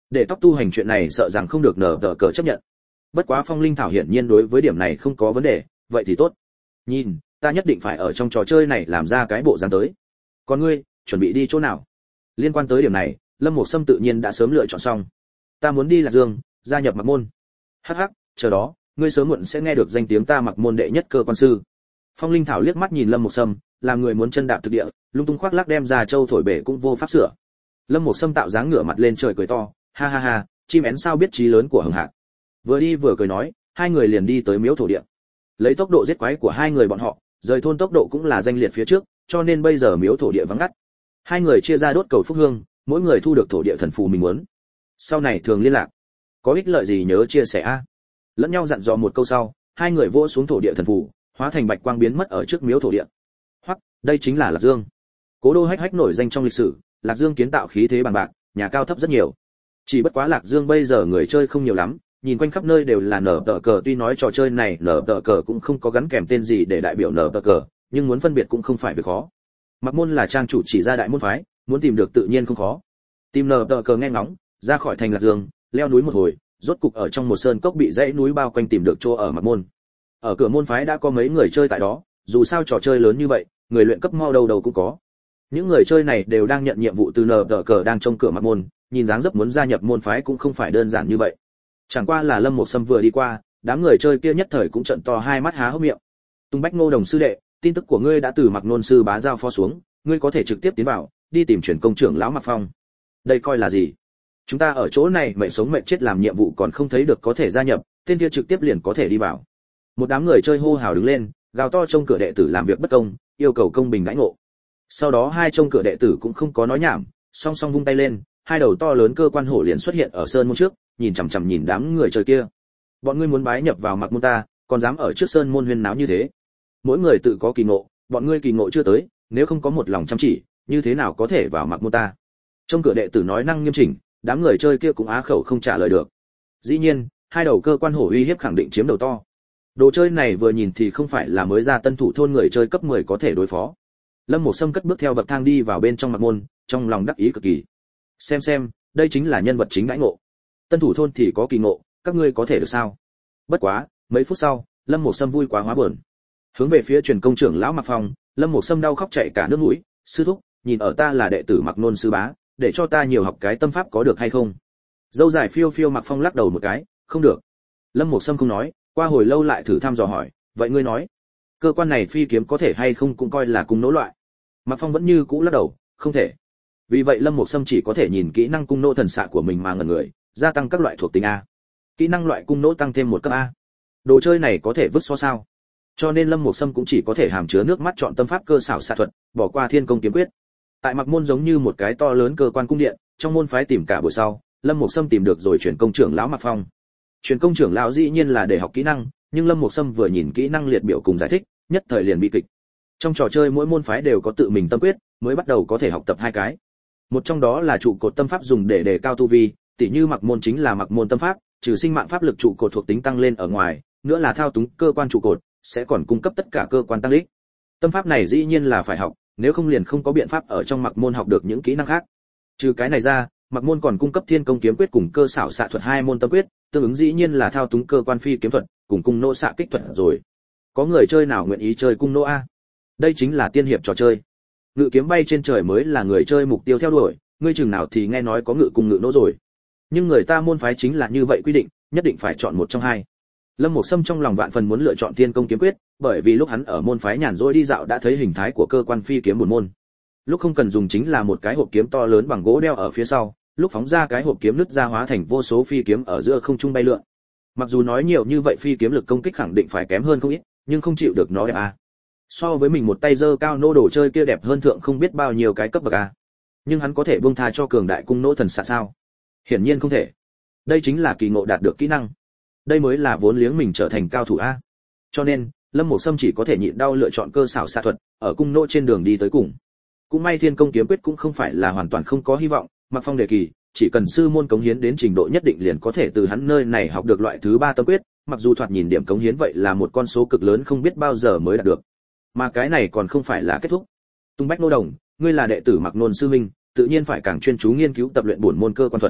Để tóc tu hành chuyện này sợ rằng không được nở tờ cờ chấp nhận. Bất quá Phong Linh Thảo hiển nhiên đối với điểm này không có vấn đề, vậy thì tốt. Nhìn, ta nhất định phải ở trong trò chơi này làm ra cái bộ dáng tới. Còn ngươi, chuẩn bị đi chỗ nào? Liên quan tới điểm này, Lâm Mục Sâm tự nhiên đã sớm lựa chọn xong. Ta muốn đi Lạc Dương, gia nhập Mặc môn. Hắc hắc, chờ đó, ngươi sớm muộn sẽ nghe được danh tiếng ta Mặc môn đệ nhất cơ quan sư. Phong Linh Thảo liếc mắt nhìn Lâm Mục Sâm, làm người muốn chân đạp thực địa, lung tung khoác lác đem ra châu thổi bể cũng vô pháp sửa. Lâm Mục Sâm tạo dáng ngửa mặt lên trời cười to, ha ha ha, chim én sao biết trí lớn của Hồng Hạc. Vừa đi vừa cười nói, hai người liền đi tới miếu thổ địa. Lấy tốc độ giết quái của hai người bọn họ, rời thôn tốc độ cũng là danh liệt phía trước, cho nên bây giờ miếu thổ địa vắng ngắt. Hai người chia ra đốt cầu phúc hương, mỗi người thu được thổ địa thần phù mình muốn. Sau này thường liên lạc. Có ích lợi gì nhớ chia sẻ a. Lẫn nhau dặn dò một câu sau, hai người vỗ xuống thổ địa thần phù, hóa thành bạch quang biến mất ở trước miếu thổ địa. Hoặc, đây chính là Lạc Dương. Cố đô hách hách nổi danh trong lịch sử, Lạc Dương kiến tạo khí thế bằng bạc, nhà cao thấp rất nhiều. Chỉ bất quá Lạc Dương bây giờ người chơi không nhiều lắm, nhìn quanh khắp nơi đều là nở tờ cờ, tuy nói trò chơi này nở tờ cờ cũng không có gắn kèm tên gì để đại biểu nở tờ cờ, nhưng muốn phân biệt cũng không phải việc khó. Mặc môn là trang chủ chỉ ra đại môn phái, muốn tìm được tự nhiên không khó. Tìm nở tờ cờ nghe ngóng, ra khỏi thành Lạc Dương, leo núi một hồi, rốt cục ở trong một sơn cốc bị dãy núi bao quanh tìm được chỗ ở Mặc môn. Ở cửa môn phái đã có mấy người chơi tại đó, dù sao trò chơi lớn như vậy, người luyện cấp mau đầu đầu cũng có. Những người chơi này đều đang nhận nhiệm vụ từ nở tờ cờ đang trông cửa Mặc môn, nhìn dáng dấp muốn gia nhập môn phái cũng không phải đơn giản như vậy. Chẳng qua là Lâm Mục Sâm vừa đi qua, đám người chơi kia nhất thời cũng trợn to hai mắt há hốc miệng. Tung Bách Ngô Đồng sư đệ, tin tức của ngươi đã từ Mặc Nôn sư bá giao phó xuống, ngươi có thể trực tiếp tiến vào, đi tìm chuyển công trưởng lão Mặc Phong. Đây coi là gì? Chúng ta ở chỗ này mệnh sống mệnh chết làm nhiệm vụ còn không thấy được có thể gia nhập, tên kia trực tiếp liền có thể đi vào. Một đám người chơi hô hào đứng lên, gào to trông cửa đệ tử làm việc bất công, yêu cầu công bình đãi ngộ. Sau đó hai trông cửa đệ tử cũng không có nói nhảm, song song vung tay lên, hai đầu to lớn cơ quan hổ liền xuất hiện ở sơn môn trước, nhìn chằm chằm nhìn đám người chơi kia. Bọn ngươi muốn bái nhập vào Mặc môn ta, còn dám ở trước sơn môn huyên náo như thế. Mỗi người tự có kỳ ngộ, bọn ngươi kỳ ngộ chưa tới, nếu không có một lòng chăm chỉ, như thế nào có thể vào Mặc môn ta? Trong cửa đệ tử nói năng nghiêm chỉnh, đám người chơi kia cũng á khẩu không trả lời được. Dĩ nhiên, hai đầu cơ quan hổ uy hiếp khẳng định chiếm đầu to. Đồ chơi này vừa nhìn thì không phải là mới ra tân thủ thôn người chơi cấp 10 có thể đối phó. Lâm Mục Sâm cất bước theo bậc thang đi vào bên trong Mặc môn, trong lòng đắc ý cực kỳ. Xem, đây chính là nhân vật chính đãi ngộ. Tân thủ thôn thì có kỳ ngộ, các ngươi có thể được sao? Bất quá, mấy phút sau, Lâm Mục Sâm vui quá hóa buồn. Hướng về phía truyền công trưởng lão Mặc Phong, Lâm Mục Sâm đau khóc chạy cả nước mũi, sư thúc, nhìn ở ta là đệ tử Mặc Nôn sư bá, để cho ta nhiều học cái tâm pháp có được hay không? Dâu dài phiêu phiêu Mặc Phong lắc đầu một cái, không được. Lâm Mục Sâm không nói, qua hồi lâu lại thử thăm dò hỏi, vậy ngươi nói, cơ quan này phi kiếm có thể hay không cũng coi là cung nỗ loại. Mặc Phong vẫn như cũ lắc đầu, không thể. Vì vậy Lâm Mục Sâm chỉ có thể nhìn kỹ năng cung nỗ thần xạ của mình mà ngẩn người, gia tăng các loại thuộc tính a. Kỹ năng loại cung nỗ tăng thêm một cấp a. Đồ chơi này có thể vứt so sao? Cho nên Lâm Mục Sâm cũng chỉ có thể hàm chứa nước mắt chọn tâm pháp cơ xảo xạ thuật, bỏ qua thiên công kiếm quyết. Tại Mặc môn giống như một cái to lớn cơ quan cung điện, trong môn phái tìm cả buổi sau, Lâm Mục Sâm tìm được rồi truyền công trưởng lão Mặc Phong. Truyền công trưởng lão dĩ nhiên là để học kỹ năng, nhưng Lâm Mục Sâm vừa nhìn kỹ năng liệt biểu cùng giải thích, nhất thời liền bị kịch. Trong trò chơi mỗi môn phái đều có tự mình tâm quyết, mới bắt đầu có thể học tập hai cái. Một trong đó là trụ cột tâm pháp dùng để đề cao tu vi, tỉ như Mặc môn chính là Mặc môn tâm pháp, trừ sinh mạng pháp lực trụ cột thuộc tính tăng lên ở ngoài, nữa là thao túng cơ quan trụ cột, sẽ còn cung cấp tất cả cơ quan tăng ích. Tâm pháp này dĩ nhiên là phải học, nếu không liền không có biện pháp ở trong Mặc môn học được những kỹ năng khác. Trừ cái này ra, Mặc môn còn cung cấp thiên công kiếm quyết cùng cơ xảo xạ thuật hai môn tâm quyết, tương ứng dĩ nhiên là thao túng cơ quan phi kiếm thuật, cùng cung nỗ xạ kích thuật rồi. Có người chơi nào nguyện ý chơi cung nỗ a? Đây chính là tiên hiệp trò chơi. Ngự kiếm bay trên trời mới là người chơi mục tiêu theo đuổi, ngươi chừng nào thì nghe nói có ngự cùng ngự nỗ rồi. Nhưng người ta môn phái chính là như vậy quy định, nhất định phải chọn một trong hai. Lâm Mục Sâm trong lòng vạn phần muốn lựa chọn thiên công kiếm quyết, bởi vì lúc hắn ở môn phái nhàn rỗi đi dạo đã thấy hình thái của cơ quan phi kiếm buồn môn. Lúc không cần dùng chính là một cái hộp kiếm to lớn bằng gỗ đeo ở phía sau, lúc phóng ra cái hộp kiếm nứt ra hóa thành vô số phi kiếm ở giữa không trung bay lượn. Mặc dù nói nhiều như vậy phi kiếm lực công kích khẳng định phải kém hơn không ít, nhưng không chịu được nó đẹp a. So với mình một tay giơ cao nô đồ chơi kia đẹp hơn thượng không biết bao nhiêu cái cấp bậc a. Nhưng hắn có thể buông tha cho cường đại cung nỗ thần xạ sao? Hiển nhiên không thể. Đây chính là kỳ ngộ đạt được kỹ năng. Đây mới là vốn liếng mình trở thành cao thủ a. Cho nên, Lâm Mục Sâm chỉ có thể nhịn đau lựa chọn cơ xảo xạ thuật, ở cung nỗ trên đường đi tới cùng. Cũng may thiên công kiếm quyết cũng không phải là hoàn toàn không có hy vọng, Mặc Phong đề kỳ, chỉ cần sư môn cống hiến đến trình độ nhất định liền có thể từ hắn nơi này học được loại thứ 3 tâm quyết, mặc dù thoạt nhìn điểm cống hiến vậy là một con số cực lớn không biết bao giờ mới đạt được. Mà cái này còn không phải là kết thúc. Tung Bách Nô Đồng, ngươi là đệ tử Mặc Nôn sư huynh, tự nhiên phải càng chuyên chú nghiên cứu tập luyện bổn môn cơ quan thuật.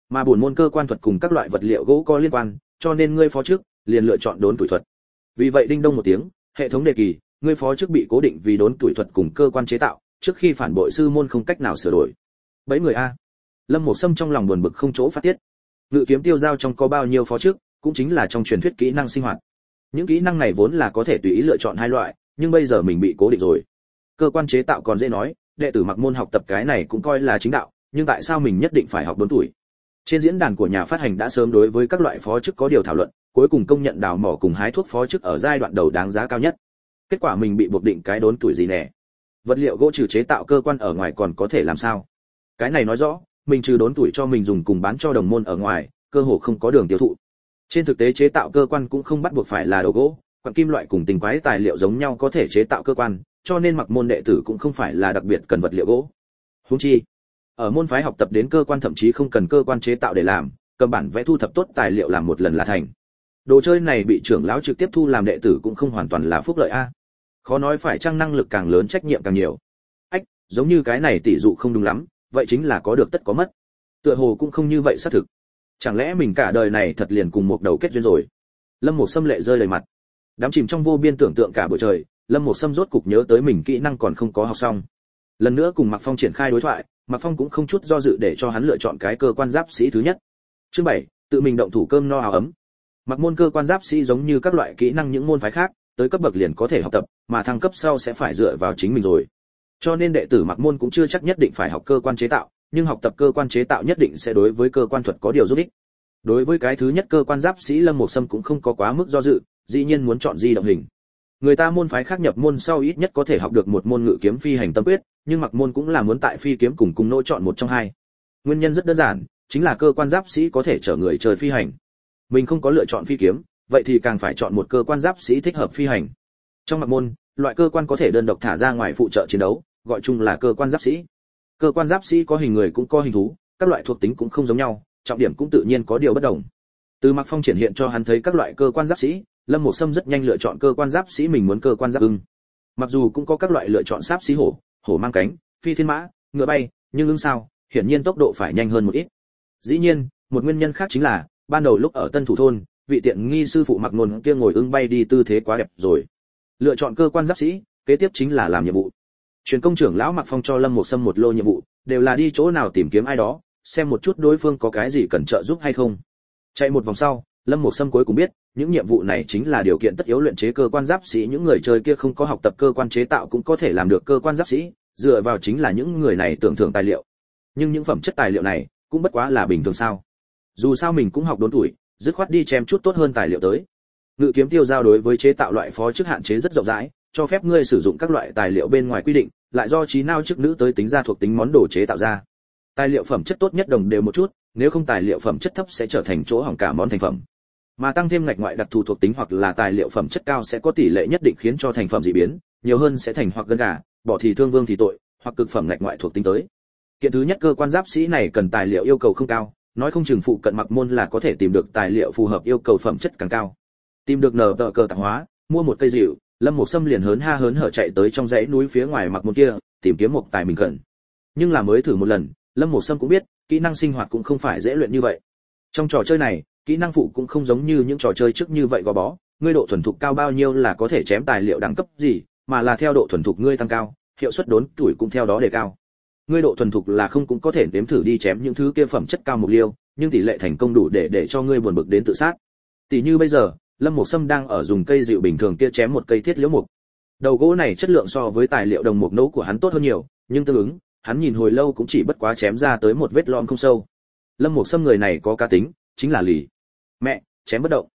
Mà bổn môn cơ quan thuật cùng các loại vật liệu gỗ có liên quan, cho nên ngươi phó chức liền lựa chọn đốn tuổi thuật. Vì vậy đinh đông một tiếng, hệ thống đề kỳ, ngươi phó chức bị cố định vì đốn tuổi thuật cùng cơ quan chế tạo, trước khi phản bội sư môn không cách nào sửa đổi. Bấy người a. Lâm Mộ Sâm trong lòng buồn bực không chỗ phát tiết. Ngự kiếm tiêu giao trong có bao nhiêu phó chức, cũng chính là trong truyền thuyết kỹ năng sinh hoạt. Những kỹ năng này vốn là có thể tùy ý lựa chọn hai loại, nhưng bây giờ mình bị cố định rồi. Cơ quan chế tạo còn dễ nói, đệ tử mặc môn học tập cái này cũng coi là chính đạo, nhưng tại sao mình nhất định phải học đốn tuổi? Trên diễn đàn của nhà phát hành đã sớm đối với các loại phó chức có điều thảo luận, cuối cùng công nhận đào mỏ cùng hái thuốc phó chức ở giai đoạn đầu đáng giá cao nhất. Kết quả mình bị buộc định cái đốn tuổi gì nè? Vật liệu gỗ trừ chế tạo cơ quan ở ngoài còn có thể làm sao? Cái này nói rõ, mình trừ đốn tuổi cho mình dùng cùng bán cho đồng môn ở ngoài, cơ hồ không có đường tiêu thụ. Trên thực tế chế tạo cơ quan cũng không bắt buộc phải là đồ gỗ, quặng kim loại cùng tinh quái tài liệu giống nhau có thể chế tạo cơ quan, cho nên mặc môn đệ tử cũng không phải là đặc biệt cần vật liệu gỗ. Huống chi, ở môn phái học tập đến cơ quan thậm chí không cần cơ quan chế tạo để làm, cầm bản vẽ thu thập tốt tài liệu làm một lần là thành. Đồ chơi này bị trưởng lão trực tiếp thu làm đệ tử cũng không hoàn toàn là phúc lợi a. Khó nói phải chăng năng lực càng lớn trách nhiệm càng nhiều. Ách, giống như cái này tỷ dụ không đúng lắm, vậy chính là có được tất có mất. Tựa hồ cũng không như vậy xác thực. Chẳng lẽ mình cả đời này thật liền cùng một đầu kết duyên rồi? Lâm Mộ Sâm lệ rơi đầy mặt. Đám chìm trong vô biên tưởng tượng cả buổi trời, Lâm Mộ Sâm rốt cục nhớ tới mình kỹ năng còn không có học xong. Lần nữa cùng Mạc Phong triển khai đối thoại, Mạc Phong cũng không chút do dự để cho hắn lựa chọn cái cơ quan giáp sĩ thứ nhất. Chương 7, tự mình động thủ cơm no áo ấm. Mặc môn cơ quan giáp sĩ giống như các loại kỹ năng những môn phái khác, tới cấp bậc liền có thể học tập, mà thăng cấp sau sẽ phải dựa vào chính mình rồi. Cho nên đệ tử Mặc môn cũng chưa chắc nhất định phải học cơ quan chế tạo, nhưng học tập cơ quan chế tạo nhất định sẽ đối với cơ quan thuật có điều giúp ích. Đối với cái thứ nhất cơ quan giáp sĩ Lâm Mộ Sâm cũng không có quá mức do dự, dĩ nhiên muốn chọn di động hình. Người ta môn phái khác nhập môn sau ít nhất có thể học được một môn ngự kiếm phi hành tâm quyết, nhưng Mặc môn cũng là muốn tại phi kiếm cùng cung nỗ chọn một trong hai. Nguyên nhân rất đơn giản, chính là cơ quan giáp sĩ có thể chở người chơi phi hành. Mình không có lựa chọn phi kiếm, vậy thì càng phải chọn một cơ quan giáp sĩ thích hợp phi hành. Trong Mặc môn, loại cơ quan có thể đơn độc thả ra ngoài phụ trợ chiến đấu, gọi chung là cơ quan giáp sĩ. Cơ quan giáp sĩ có hình người cũng có hình thú, các loại thuộc tính cũng không giống nhau, trọng điểm cũng tự nhiên có điều bất đồng. Từ Mạc Phong triển hiện cho hắn thấy các loại cơ quan giáp sĩ, Lâm Mộ Sâm rất nhanh lựa chọn cơ quan giáp sĩ mình muốn cơ quan giáp ưng. Mặc dù cũng có các loại lựa chọn giáp sĩ hổ, hổ mang cánh, phi thiên mã, ngựa bay, nhưng ưng sao, hiển nhiên tốc độ phải nhanh hơn một ít. Dĩ nhiên, một nguyên nhân khác chính là, ban đầu lúc ở Tân Thủ thôn, vị tiện nghi sư phụ Mạc Nôn kia ngồi ưng bay đi tư thế quá đẹp rồi. Lựa chọn cơ quan giáp sĩ, kế tiếp chính là làm nhiệm vụ. Truyền công trưởng lão Mạc Phong cho Lâm Mộ Sâm một lô nhiệm vụ, đều là đi chỗ nào tìm kiếm ai đó, xem một chút đối phương có cái gì cần trợ giúp hay không. Chạy một vòng sau, Lâm Mộ Sâm cuối cùng biết, những nhiệm vụ này chính là điều kiện tất yếu luyện chế cơ quan giáp sĩ, những người chơi kia không có học tập cơ quan chế tạo cũng có thể làm được cơ quan giáp sĩ, dựa vào chính là những người này tưởng thưởng tài liệu. Nhưng những phẩm chất tài liệu này cũng bất quá là bình thường sao? Dù sao mình cũng học đốn tuổi, dứt khoát đi chém chút tốt hơn tài liệu tới. Ngự kiếm tiêu giao đối với chế tạo loại phó chức hạn chế rất rộng rãi, cho phép ngươi sử dụng các loại tài liệu bên ngoài quy định, lại do trí não chức nữ tới tính ra thuộc tính món đồ chế tạo ra. Tài liệu phẩm chất tốt nhất đồng đều một chút, nếu không tài liệu phẩm chất thấp sẽ trở thành chỗ hỏng cả món thành phẩm. Mà tăng thêm ngạch ngoại đặc thù thuộc tính hoặc là tài liệu phẩm chất cao sẽ có tỷ lệ nhất định khiến cho thành phẩm dị biến, nhiều hơn sẽ thành hoặc gân gà, bỏ thì thương vương thì tội, hoặc cực phẩm ngạch ngoại thuộc tính tới. Kiện thứ nhất cơ quan giáp sĩ này cần tài liệu yêu cầu không cao, nói không chừng phụ cận Mặc môn là có thể tìm được tài liệu phù hợp yêu cầu phẩm chất càng cao. Tìm được nở tờ cờ tạp hóa, mua một cây dịu, Lâm Mộ Sâm liền hớn hở chạy tới trong dãy núi phía ngoài Mặc môn kia, tìm kiếm một tài mình cần. Nhưng là mới thử một lần, Lâm Mộ Sâm cũng biết, kỹ năng sinh hoạt cũng không phải dễ luyện như vậy. Trong trò chơi này, kỹ năng phụ cũng không giống như những trò chơi trước như vậy gò bó, ngươi độ thuần thục cao bao nhiêu là có thể chém tài liệu đẳng cấp gì, mà là theo độ thuần thục ngươi tăng cao, hiệu suất đốn tuổi cũng theo đó đề cao. Ngươi độ thuần thục là không cũng có thể nếm thử đi chém những thứ kia phẩm chất cao mục liêu, nhưng tỷ lệ thành công đủ để cho ngươi buồn bực đến tự sát. Tỷ như bây giờ, Lâm Mộ Sâm đang ở dùng cây dịu bình thường kia chém một cây thiết liễu mục. Đầu gỗ này chất lượng so với tài liệu đồng mục nấu của hắn tốt hơn nhiều, nhưng tương ứng, hắn nhìn hồi lâu cũng chỉ bất quá chém ra tới một vết lõm không sâu. Lâm Mộ Sâm người này có cá tính, chính là lì. Mẹ, chém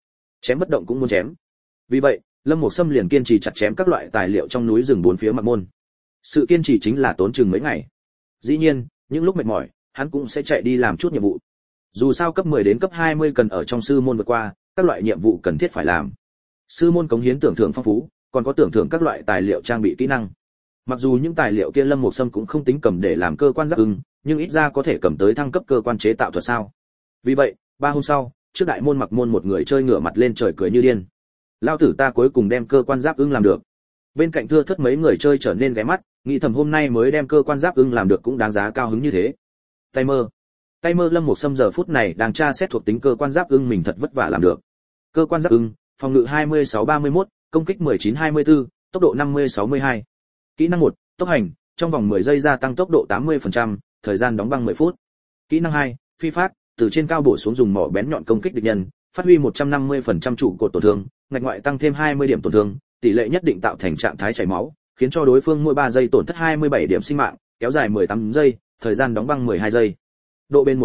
bất động cũng muốn chém. Vì vậy, Lâm Mộ Sâm liền kiên trì chặt chém các loại tài liệu trong núi rừng bốn phía Mặc môn. Sự kiên trì chính là tốn chừng mấy ngày. Dĩ nhiên, những lúc mệt mỏi, hắn cũng sẽ chạy đi làm chút nhiệm vụ. Dù sao cấp 10 đến cấp 20 cần ở trong sư môn vượt qua, các loại nhiệm vụ cần thiết phải làm. Sư môn cống hiến tưởng thưởng phong phú, còn có tưởng thưởng các loại tài liệu trang bị kỹ năng. Mặc dù những tài liệu kia Lâm Mộ Sâm cũng không tính cầm để làm cơ quan giáp ưng, nhưng ít ra có thể cầm tới thăng cấp cơ quan chế tạo thuật sao. Vì vậy, 3 hôm sau, trước đại môn Mặc môn một người chơi ngửa mặt lên trời cười như điên. Lao tử ta cuối cùng đem cơ quan giáp ưng làm được. Bên cạnh thưa thớt mấy người chơi trở nên ghé mắt, nghĩ thầm hôm nay mới đem cơ quan giáp ưng làm được cũng đáng giá cao hứng như thế. Tay mơ Lâm Mục Sâm giờ phút này đang tra xét thuộc tính cơ quan giáp ưng mình thật vất vả làm được. Cơ quan giáp ưng, phòng ngự 26-31, công kích 19-24, tốc độ 50-62. Kỹ năng 1, tốc hành, trong vòng 10 giây gia tăng tốc độ 80%, thời gian đóng băng 10 phút. Kỹ năng 2, phi phát, từ trên cao bổ xuống dùng mỏ bén nhọn công kích địch nhân, phát huy 150% trụ cột tổn thương, ngạch ngoại tăng thêm 20 điểm tổn thương, tỷ lệ nhất định tạo thành trạng thái chảy máu, khiến cho đối phương mỗi 3 giây tổn thất 27 điểm sinh mạng, kéo dài 18 giây, thời gian đóng băng 12 giây. Độ bền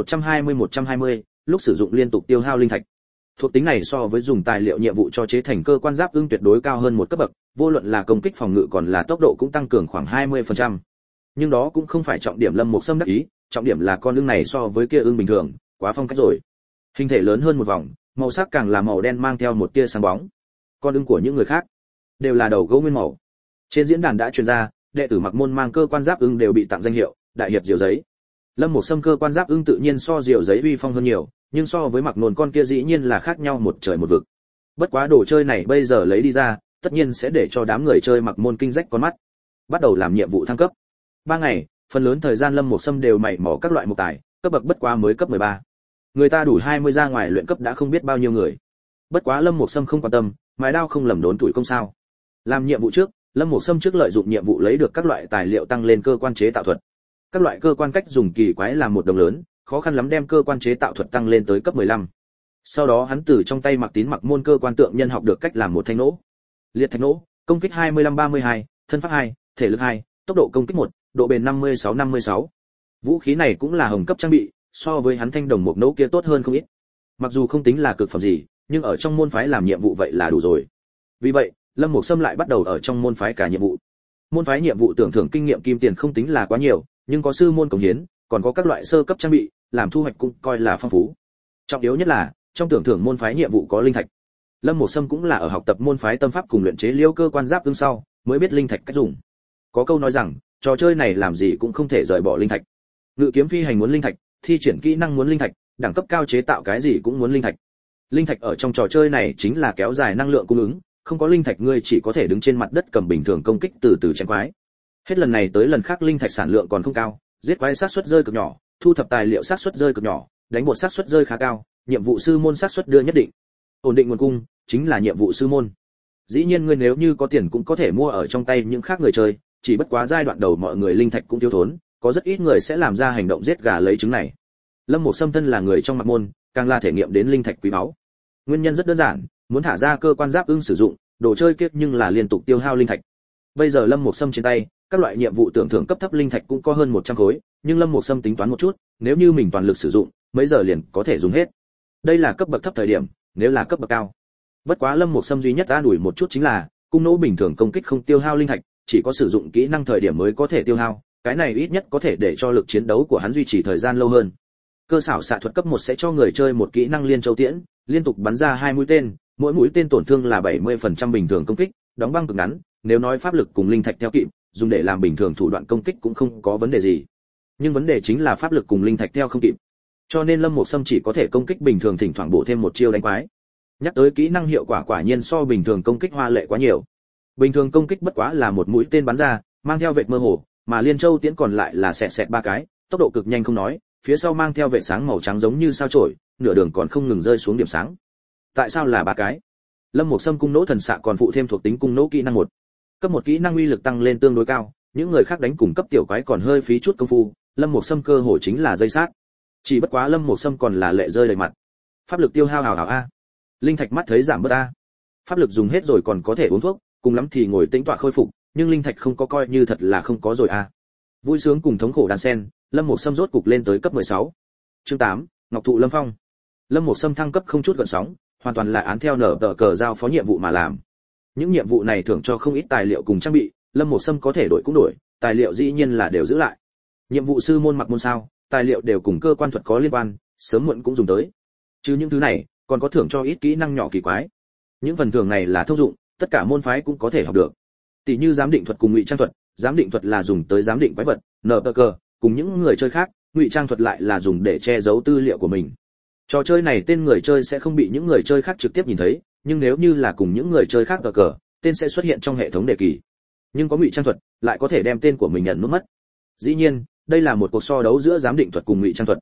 120, lúc sử dụng liên tục tiêu hao linh thạch. Thuộc tính này so với dùng tài liệu nhiệm vụ cho chế thành cơ quan giáp ưng tuyệt đối cao hơn một cấp bậc, vô luận là công kích phòng ngự còn là tốc độ cũng tăng cường khoảng 20%. Nhưng đó cũng không phải trọng điểm Lâm Mục Sâm đắc ý, trọng điểm là con ưng này so với kia ưng bình thường, quá phong cách rồi. Hình thể lớn hơn một vòng, màu sắc càng là màu đen mang theo một tia sáng bóng. Con ưng của những người khác đều là đầu gấu nguyên màu. Trên diễn đàn đã truyền ra, đệ tử Mặc Môn mang cơ quan giáp ưng đều bị tặng danh hiệu đại hiệp diều giấy. Lâm Mục Sâm cơ quan giáp ưng tự nhiên so diều giấy uy phong hơn nhiều, nhưng so với Mặc Nôn con kia dĩ nhiên là khác nhau một trời một vực. Bất quá đồ chơi này bây giờ lấy đi ra, tất nhiên sẽ để cho đám người chơi Mặc Môn kinh rách con mắt. Bắt đầu làm nhiệm vụ thăng cấp. 3 ngày, phần lớn thời gian Lâm Mục Sâm đều mày mò các loại mục tài, cấp bậc bất quá mới cấp 13. Người ta đủ 20 ra ngoài luyện cấp đã không biết bao nhiêu người. Bất quá Lâm Mục Sâm không quan tâm, mài đao không lầm đốn tuổi công sao. Làm nhiệm vụ trước, Lâm Mục Sâm trước lợi dụng nhiệm vụ lấy được các loại tài liệu tăng lên cơ quan chế tạo thuật. Các loại cơ quan cách dùng kỳ quái làm một đồng lớn, khó khăn lắm đem cơ quan chế tạo thuật tăng lên tới cấp 15. Sau đó hắn từ trong tay Mặc Tín Mặc Môn cơ quan tượng nhân học được cách làm một thanh nỗ. Liệt thạch nỗ, công kích 25-32, thân pháp 2, thể lực 2, tốc độ công kích 1, độ bền 56-56. Vũ khí này cũng là hồng cấp trang bị, so với hắn thanh đồng một nỗ kia tốt hơn không ít. Mặc dù không tính là cực phẩm gì, nhưng ở trong môn phái làm nhiệm vụ vậy là đủ rồi. Vì vậy, Lâm Mục Sâm lại bắt đầu ở trong môn phái cả nhiệm vụ. Môn phái nhiệm vụ tưởng thưởng kinh nghiệm kim tiền không tính là quá nhiều, nhưng có sư môn cống hiến, còn có các loại sơ cấp trang bị, làm thu hoạch cũng coi là phong phú. Trọng yếu nhất là, trong tưởng thưởng môn phái nhiệm vụ có linh thạch. Lâm Mục Sâm cũng là ở học tập môn phái tâm pháp cùng luyện chế liêu cơ quan giáp ưng sau, mới biết linh thạch cách dùng. Có câu nói rằng, trò chơi này làm gì cũng không thể rời bỏ linh thạch. Ngự kiếm phi hành muốn linh thạch, thi triển kỹ năng muốn linh thạch, đẳng cấp cao chế tạo cái gì cũng muốn linh thạch. Linh thạch ở trong trò chơi này chính là kéo dài năng lượng cung ứng, không có linh thạch ngươi chỉ có thể đứng trên mặt đất cầm bình thường công kích từ từ chém quái. Hết lần này tới lần khác linh thạch sản lượng còn không cao, giết quái xác suất rơi cực nhỏ, thu thập tài liệu xác suất rơi cực nhỏ, đánh bột xác suất rơi khá cao, nhiệm vụ sư môn xác suất đưa nhất định. Ổn định nguồn cung chính là nhiệm vụ sư môn. Dĩ nhiên ngươi nếu như có tiền cũng có thể mua ở trong tay những khác người chơi, chỉ bất quá giai đoạn đầu mọi người linh thạch cũng thiếu thốn, có rất ít người sẽ làm ra hành động giết gà lấy trứng này. Lâm Mục Sâm thân là người trong Mặc Môn, càng là thể nghiệm đến linh thạch quý báu. Nguyên nhân rất đơn giản, muốn thả ra cơ quan giáp ưng sử dụng, đồ chơi kiếp nhưng là liên tục tiêu hao linh thạch. Bây giờ Lâm Mục Sâm trên tay, các loại nhiệm vụ tưởng thưởng cấp thấp linh thạch cũng có hơn 100 khối, nhưng Lâm Mục Sâm tính toán một chút, nếu như mình toàn lực sử dụng, mấy giờ liền có thể dùng hết. Đây là cấp bậc thấp thời điểm, nếu là cấp bậc cao. Bất quá Lâm Mục Sâm duy nhất an ủi một chút chính là, cung nỗ bình thường công kích không tiêu hao linh thạch, chỉ có sử dụng kỹ năng thời điểm mới có thể tiêu hao, cái này ít nhất có thể để cho lực chiến đấu của hắn duy trì thời gian lâu hơn. Cơ xảo xạ thuật cấp 1 sẽ cho người chơi một kỹ năng liên châu tiễn, liên tục bắn ra 2 mũi tên, mỗi mũi tên tổn thương là 70% bình thường công kích, đóng băng cực ngắn, nếu nói pháp lực cùng linh thạch theo kịp, dùng để làm bình thường thủ đoạn công kích cũng không có vấn đề gì. Nhưng vấn đề chính là pháp lực cùng linh thạch theo không kịp. Cho nên Lâm Mục Sâm chỉ có thể công kích bình thường thỉnh thoảng bổ thêm một chiêu đánh quái. Nhắc tới kỹ năng hiệu quả quả nhiên so bình thường công kích hoa lệ quá nhiều. Bình thường công kích bất quá là một mũi tên bắn ra, mang theo vệt mơ hồ, mà liên châu tiễn còn lại là xẹt xẹt 3 cái, tốc độ cực nhanh không nói, phía sau mang theo vệt sáng màu trắng giống như sao chổi, nửa đường còn không ngừng rơi xuống điểm sáng. Tại sao là 3 cái? Lâm Mục Sâm cung nỗ thần xạ còn phụ thêm thuộc tính cung nỗ kỹ năng 1. Cấp 1 kỹ năng uy lực tăng lên tương đối cao, những người khác đánh cùng cấp tiểu quái còn hơi phí chút công phu, Lâm Mục Sâm cơ hội chính là dây sát. Chỉ bất quá Lâm Mục Sâm còn là lệ rơi đầy mặt. Pháp lực tiêu hao hào hào a. Linh thạch mắt thấy giảm bớt a. Pháp lực dùng hết rồi còn có thể uống thuốc, cùng lắm thì ngồi tĩnh tọa khôi phục, nhưng linh thạch không có coi như thật là không có rồi a. Vui sướng cùng thống khổ đan sen, Lâm Mục Sâm rốt cục lên tới cấp 16. Chương 8, Ngọc thụ Lâm Phong. Lâm Mục Sâm thăng cấp không chút gợn sóng, hoàn toàn là án theo nở tờ cờ giao phó nhiệm vụ mà làm. Những nhiệm vụ này thưởng cho không ít tài liệu cùng trang bị, Lâm Mục Sâm có thể đổi cũng đổi, tài liệu dĩ nhiên là đều giữ lại. Nhiệm vụ sư môn Mặc Môn sao, tài liệu đều cùng cơ quan thuật có liên quan, sớm muộn cũng dùng tới. Chứ những thứ này, còn có thưởng cho ít kỹ năng nhỏ kỳ quái. Những phần thưởng này là thông dụng, tất cả môn phái cũng có thể học được. Tỷ như giám định thuật cùng ngụy trang thuật, giám định thuật là dùng tới giám định quái vật, nở tờ cờ, cùng những người chơi khác, ngụy trang thuật lại là dùng để che giấu tư liệu của mình. Trò chơi này tên người chơi sẽ không bị những người chơi khác trực tiếp nhìn thấy, nhưng nếu như là cùng những người chơi khác tờ cờ, tên sẽ xuất hiện trong hệ thống đề kỳ. Nhưng có ngụy trang thuật, lại có thể đem tên của mình nhận mất. Dĩ nhiên, đây là một cuộc so đấu giữa giám định thuật cùng ngụy trang thuật.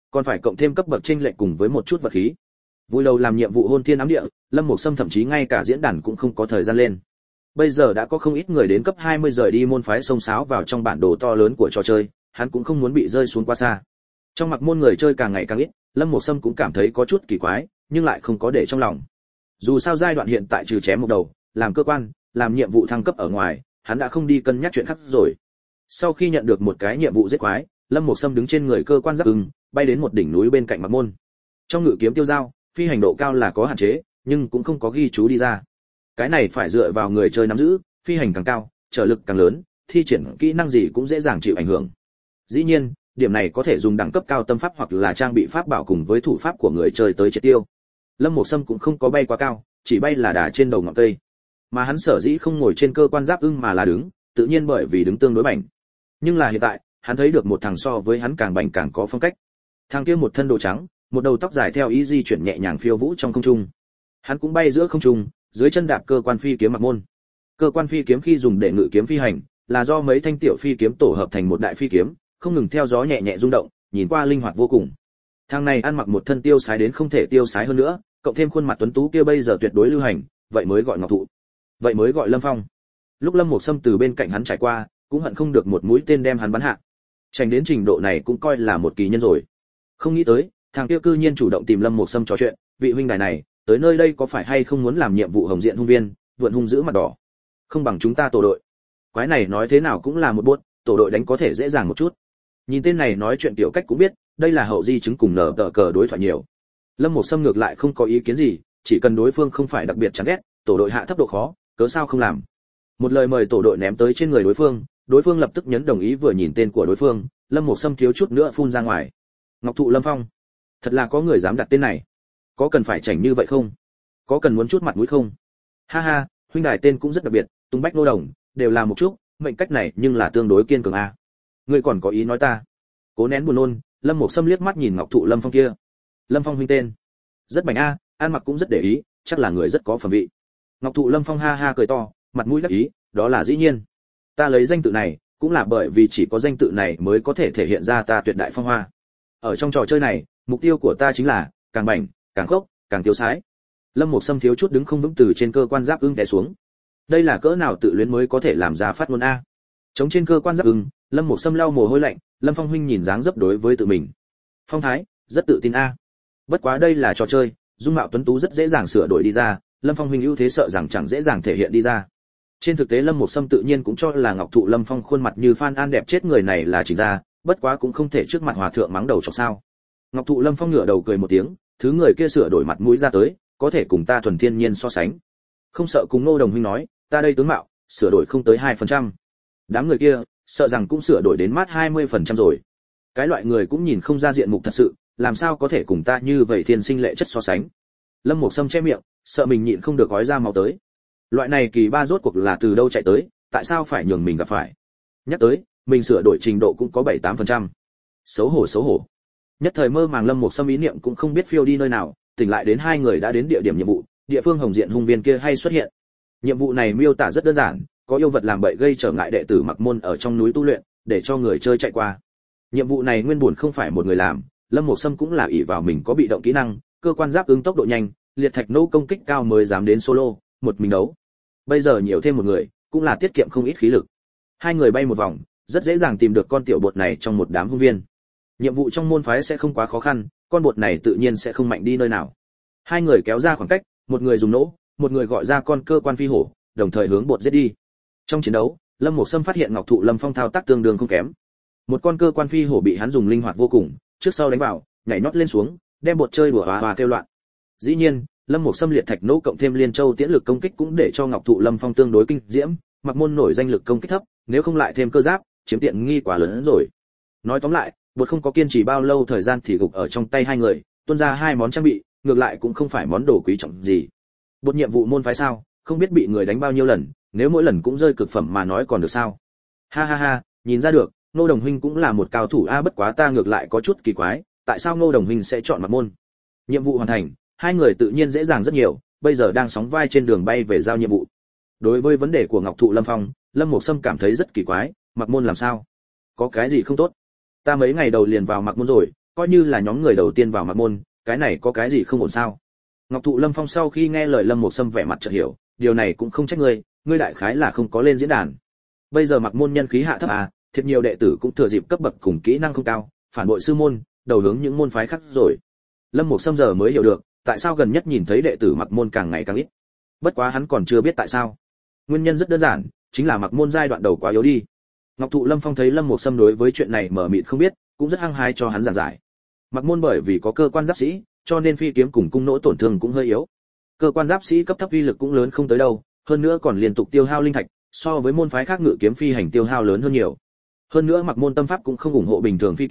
còn phải cộng thêm cấp bậc chênh lệch cùng với một chút vật khí. Vui đầu làm nhiệm vụ hôn thiên ám địa, Lâm Mục Sâm thậm chí ngay cả diễn đàn cũng không có thời gian lên. Bây giờ đã có không ít người đến cấp 20 rời đi môn phái xông xáo vào trong bản đồ to lớn của trò chơi, hắn cũng không muốn bị rơi xuống quá xa. Trong mặc môn người chơi càng ngày càng ít, Lâm Mục Sâm cũng cảm thấy có chút kỳ quái, nhưng lại không có để trong lòng. Dù sao giai đoạn hiện tại trừ chém một đầu, làm cơ quan, làm nhiệm vụ thăng cấp ở ngoài, hắn đã không đi cân nhắc chuyện khác rồi. Sau khi nhận được một cái nhiệm vụ giết quái, Lâm Mục Sâm đứng trên người cơ quan giáp ưng, bay đến một đỉnh núi bên cạnh mặc môn. Trong ngự kiếm tiêu dao, phi hành độ cao là có hạn chế, nhưng cũng không có ghi chú đi ra. Cái này phải dựa vào người chơi nắm giữ, phi hành càng cao, trở lực càng lớn, thi triển kỹ năng gì cũng dễ dàng chịu ảnh hưởng. Dĩ nhiên, điểm này có thể dùng đẳng cấp cao tâm pháp hoặc là trang bị pháp bảo cùng với thủ pháp của người chơi tới triệt tiêu. Lâm Mục Sâm cũng không có bay quá cao, chỉ bay là đà trên đầu ngọn cây. Mà hắn sở dĩ không ngồi trên cơ quan giáp ưng mà là đứng, tự nhiên bởi vì đứng tương đối bảnh. Nhưng là hiện tại, hắn thấy được một thằng so với hắn càng bảnh càng có phong cách. Thằng kia một thân đồ trắng, một đầu tóc dài theo ý di chuyển nhẹ nhàng phiêu vũ trong không trung. Hắn cũng bay giữa không trung, dưới chân đạp cơ quan phi kiếm mặc môn. Cơ quan phi kiếm khi dùng để ngự kiếm phi hành, là do mấy thanh tiểu phi kiếm tổ hợp thành một đại phi kiếm, không ngừng theo gió nhẹ nhẹ rung động, nhìn qua linh hoạt vô cùng. Thằng này ăn mặc một thân tiêu sái đến không thể tiêu sái hơn nữa, cộng thêm khuôn mặt tuấn tú kia bây giờ tuyệt đối lưu hành, vậy mới gọi Ngọc Thụ, vậy mới gọi Lâm Phong. Lúc Lâm Mục Sâm từ bên cạnh hắn trải qua, cũng hận không được một mũi tên đem hắn bắn hạ. Tránh đến trình độ này cũng coi là một kỳ nhân rồi. Không nghĩ tới, thằng kia cư nhiên chủ động tìm Lâm Mục Sâm trò chuyện, vị huynh đài này, tới nơi đây có phải hay không muốn làm nhiệm vụ hồng diện hung viên, vượn hung giữ mặt đỏ. Không bằng chúng ta tổ đội. Quái này nói thế nào cũng là một buốt, tổ đội đánh có thể dễ dàng một chút. Nhìn tên này nói chuyện tiểu cách cũng biết, đây là hậu di chứng cùng nở tờ cờ đối thoại nhiều. Lâm Mục Sâm ngược lại không có ý kiến gì, chỉ cần đối phương không phải đặc biệt chán ghét, tổ đội hạ thấp độ khó, cớ sao không làm. Một lời mời tổ đội ném tới trên người đối phương lập tức nhấn đồng ý. Vừa nhìn tên của đối phương, Lâm Mục Sâm thiếu chút nữa phun ra ngoài. Ngọc Thụ Lâm Phong, thật là có người dám đặt tên này. Có cần phải chảnh như vậy không? Có cần muốn chút mặt mũi không? Ha ha, huynh đài tên cũng rất đặc biệt, Tung Bách Nô Đồng, đều là một chút, mệnh cách này nhưng là tương đối kiên cường a. Ngươi còn có ý nói ta? Cố nén buồn nôn, Lâm Mục Sâm liếc mắt nhìn Ngọc Thụ Lâm Phong kia. Lâm Phong huynh tên rất bảnh a, ăn mặc cũng rất để ý, chắc là người rất có phẩm vị. Ngọc Thụ Lâm Phong ha ha cười to, mặt mũi đắc ý, đó là dĩ nhiên. Ta lấy danh tự này, cũng là bởi vì chỉ có danh tự này mới có thể thể hiện ra ta tuyệt đại phong hoa. Ở trong trò chơi này, mục tiêu của ta chính là càng bảnh, càng khốc, càng tiêu sái. Lâm Mục Sâm thiếu chút đứng không vững từ trên cơ quan giáp ưng té xuống. Đây là cỡ nào tự luyến mới có thể làm ra phát ngôn a. Chống trên cơ quan giáp ưng, Lâm Mục Sâm lau mồ hôi lạnh, Lâm Phong huynh nhìn dáng dấp đối với tự mình. Phong thái, rất tự tin a. Bất quá đây là trò chơi, dung mạo tuấn tú rất dễ dàng sửa đổi đi ra, Lâm Phong huynh ưu thế sợ rằng chẳng dễ dàng thể hiện đi ra. Trên thực tế Lâm Mục Sâm tự nhiên cũng cho là Ngọc Thụ Lâm Phong khuôn mặt như Phan An đẹp chết người này là chỉnh ra, bất quá cũng không thể trước mặt hòa thượng mắng đầu chọc sao. Ngọc Thụ Lâm Phong ngửa đầu cười một tiếng, thứ người kia sửa đổi mặt mũi ra tới, có thể cùng ta thuần thiên nhiên so sánh. Không sợ cùng Ngô Đồng huynh nói, ta đây tướng mạo, sửa đổi không tới 2%. Đám người kia, sợ rằng cũng sửa đổi đến mát 20% rồi. Cái loại người cũng nhìn không ra diện mục thật sự, làm sao có thể cùng ta như vậy thiên sinh lệ chất so sánh. Lâm Mục Sâm che miệng, sợ mình nhịn không được gói ra máu tới. Loại này kỳ ba rốt cuộc là từ đâu chạy tới, tại sao phải nhường mình gặp phải. Nhắc tới, mình sửa đổi trình độ cũng có 7-8%. Xấu hổ. Nhất thời mơ màng Lâm Mục Sâm ý niệm cũng không biết phiêu đi nơi nào, tỉnh lại đến hai người đã đến địa điểm nhiệm vụ, địa phương hồng diện hung viên kia hay xuất hiện. Nhiệm vụ này miêu tả rất đơn giản, có yêu vật làm bậy gây trở ngại đệ tử Mặc Môn ở trong núi tu luyện, để cho người chơi chạy qua. Nhiệm vụ này nguyên buồn không phải một người làm, Lâm Mục Sâm cũng là ỷ vào mình có bị động kỹ năng, cơ quan giáp ứng tốc độ nhanh, liệt thạch nô công kích cao mới dám đến solo, một mình đấu. Bây giờ nhiều thêm một người, cũng là tiết kiệm không ít khí lực. Hai người bay một vòng, rất dễ dàng tìm được con tiểu bột này trong một đám hung viên. Nhiệm vụ trong môn phái sẽ không quá khó khăn, con bột này tự nhiên sẽ không mạnh đi nơi nào. Hai người kéo ra khoảng cách, một người dùng nỗ, một người gọi ra con cơ quan phi hổ, đồng thời hướng bột giết đi. Trong chiến đấu, Lâm Mục Sâm phát hiện Ngọc Thụ Lâm Phong thao tác tương đương không kém. Một con cơ quan phi hổ bị hắn dùng linh hoạt vô cùng, trước sau đánh vào, nhảy nhót lên xuống, đem bột chơi đùa hòa kêu loạn. Dĩ nhiên, Lâm Mục Sâm liệt thạch nỗ cộng thêm liên châu tiễn lực công kích cũng để cho Ngọc Thụ Lâm Phong tương đối kinh diễm, Mặc Môn nổi danh lực công kích thấp, nếu không lại thêm cơ giáp, chiếm tiện nghi quá lớn hơn rồi. Nói tóm lại, bột không có kiên trì bao lâu thời gian thì gục ở trong tay hai người, tuôn ra hai món trang bị, ngược lại cũng không phải món đồ quý trọng gì. Bột nhiệm vụ môn phái sao, không biết bị người đánh bao nhiêu lần, nếu mỗi lần cũng rơi cực phẩm mà nói còn được sao? Ha ha ha, nhìn ra được, Ngô Đồng huynh cũng là một cao thủ a, bất quá ta ngược lại có chút kỳ quái, tại sao Ngô Đồng huynh sẽ chọn Mặc Môn? Nhiệm vụ hoàn thành, hai người tự nhiên dễ dàng rất nhiều, bây giờ đang sóng vai trên đường bay về giao nhiệm vụ. Đối với vấn đề của Ngọc Thụ Lâm Phong, Lâm Mục Sâm cảm thấy rất kỳ quái, Mặc Môn làm sao? Có cái gì không tốt? Ta mấy ngày đầu liền vào Mặc Môn rồi, coi như là nhóm người đầu tiên vào Mặc Môn, cái này có cái gì không ổn sao? Ngọc Thụ Lâm Phong sau khi nghe lời Lâm Mục Sâm vẻ mặt chợt hiểu, điều này cũng không trách ngươi đại khái là không có lên diễn đàn. Bây giờ Mặc Môn nhân khí hạ thấp à, thiệt nhiều đệ tử cũng thừa dịp cấp bậc cùng kỹ năng không cao, phản bội sư môn, đầu hướng những môn phái khác rồi. Lâm Mục Sâm giờ mới hiểu được, tại sao gần nhất nhìn thấy đệ tử Mặc Môn càng ngày càng ít. Bất quá hắn còn chưa biết tại sao. Nguyên nhân rất đơn giản, chính là Mặc Môn giai đoạn đầu quá yếu đi. Ngọc Thụ Lâm Phong thấy Lâm Mục Sâm đối với chuyện này mở mịt không biết, cũng rất hăng hái cho hắn giảng giải. Mặc Môn bởi vì có cơ quan giáp sĩ, cho nên phi kiếm cùng cung nỗ tổn thương cũng hơi yếu. Cơ quan giáp sĩ cấp thấp uy lực cũng lớn không tới đâu, hơn nữa còn liên tục tiêu hao linh thạch, so với môn phái khác ngự kiếm phi hành tiêu hao lớn hơn nhiều. Hơn nữa Mặc Môn tâm pháp cũng không ủng hộ bình thường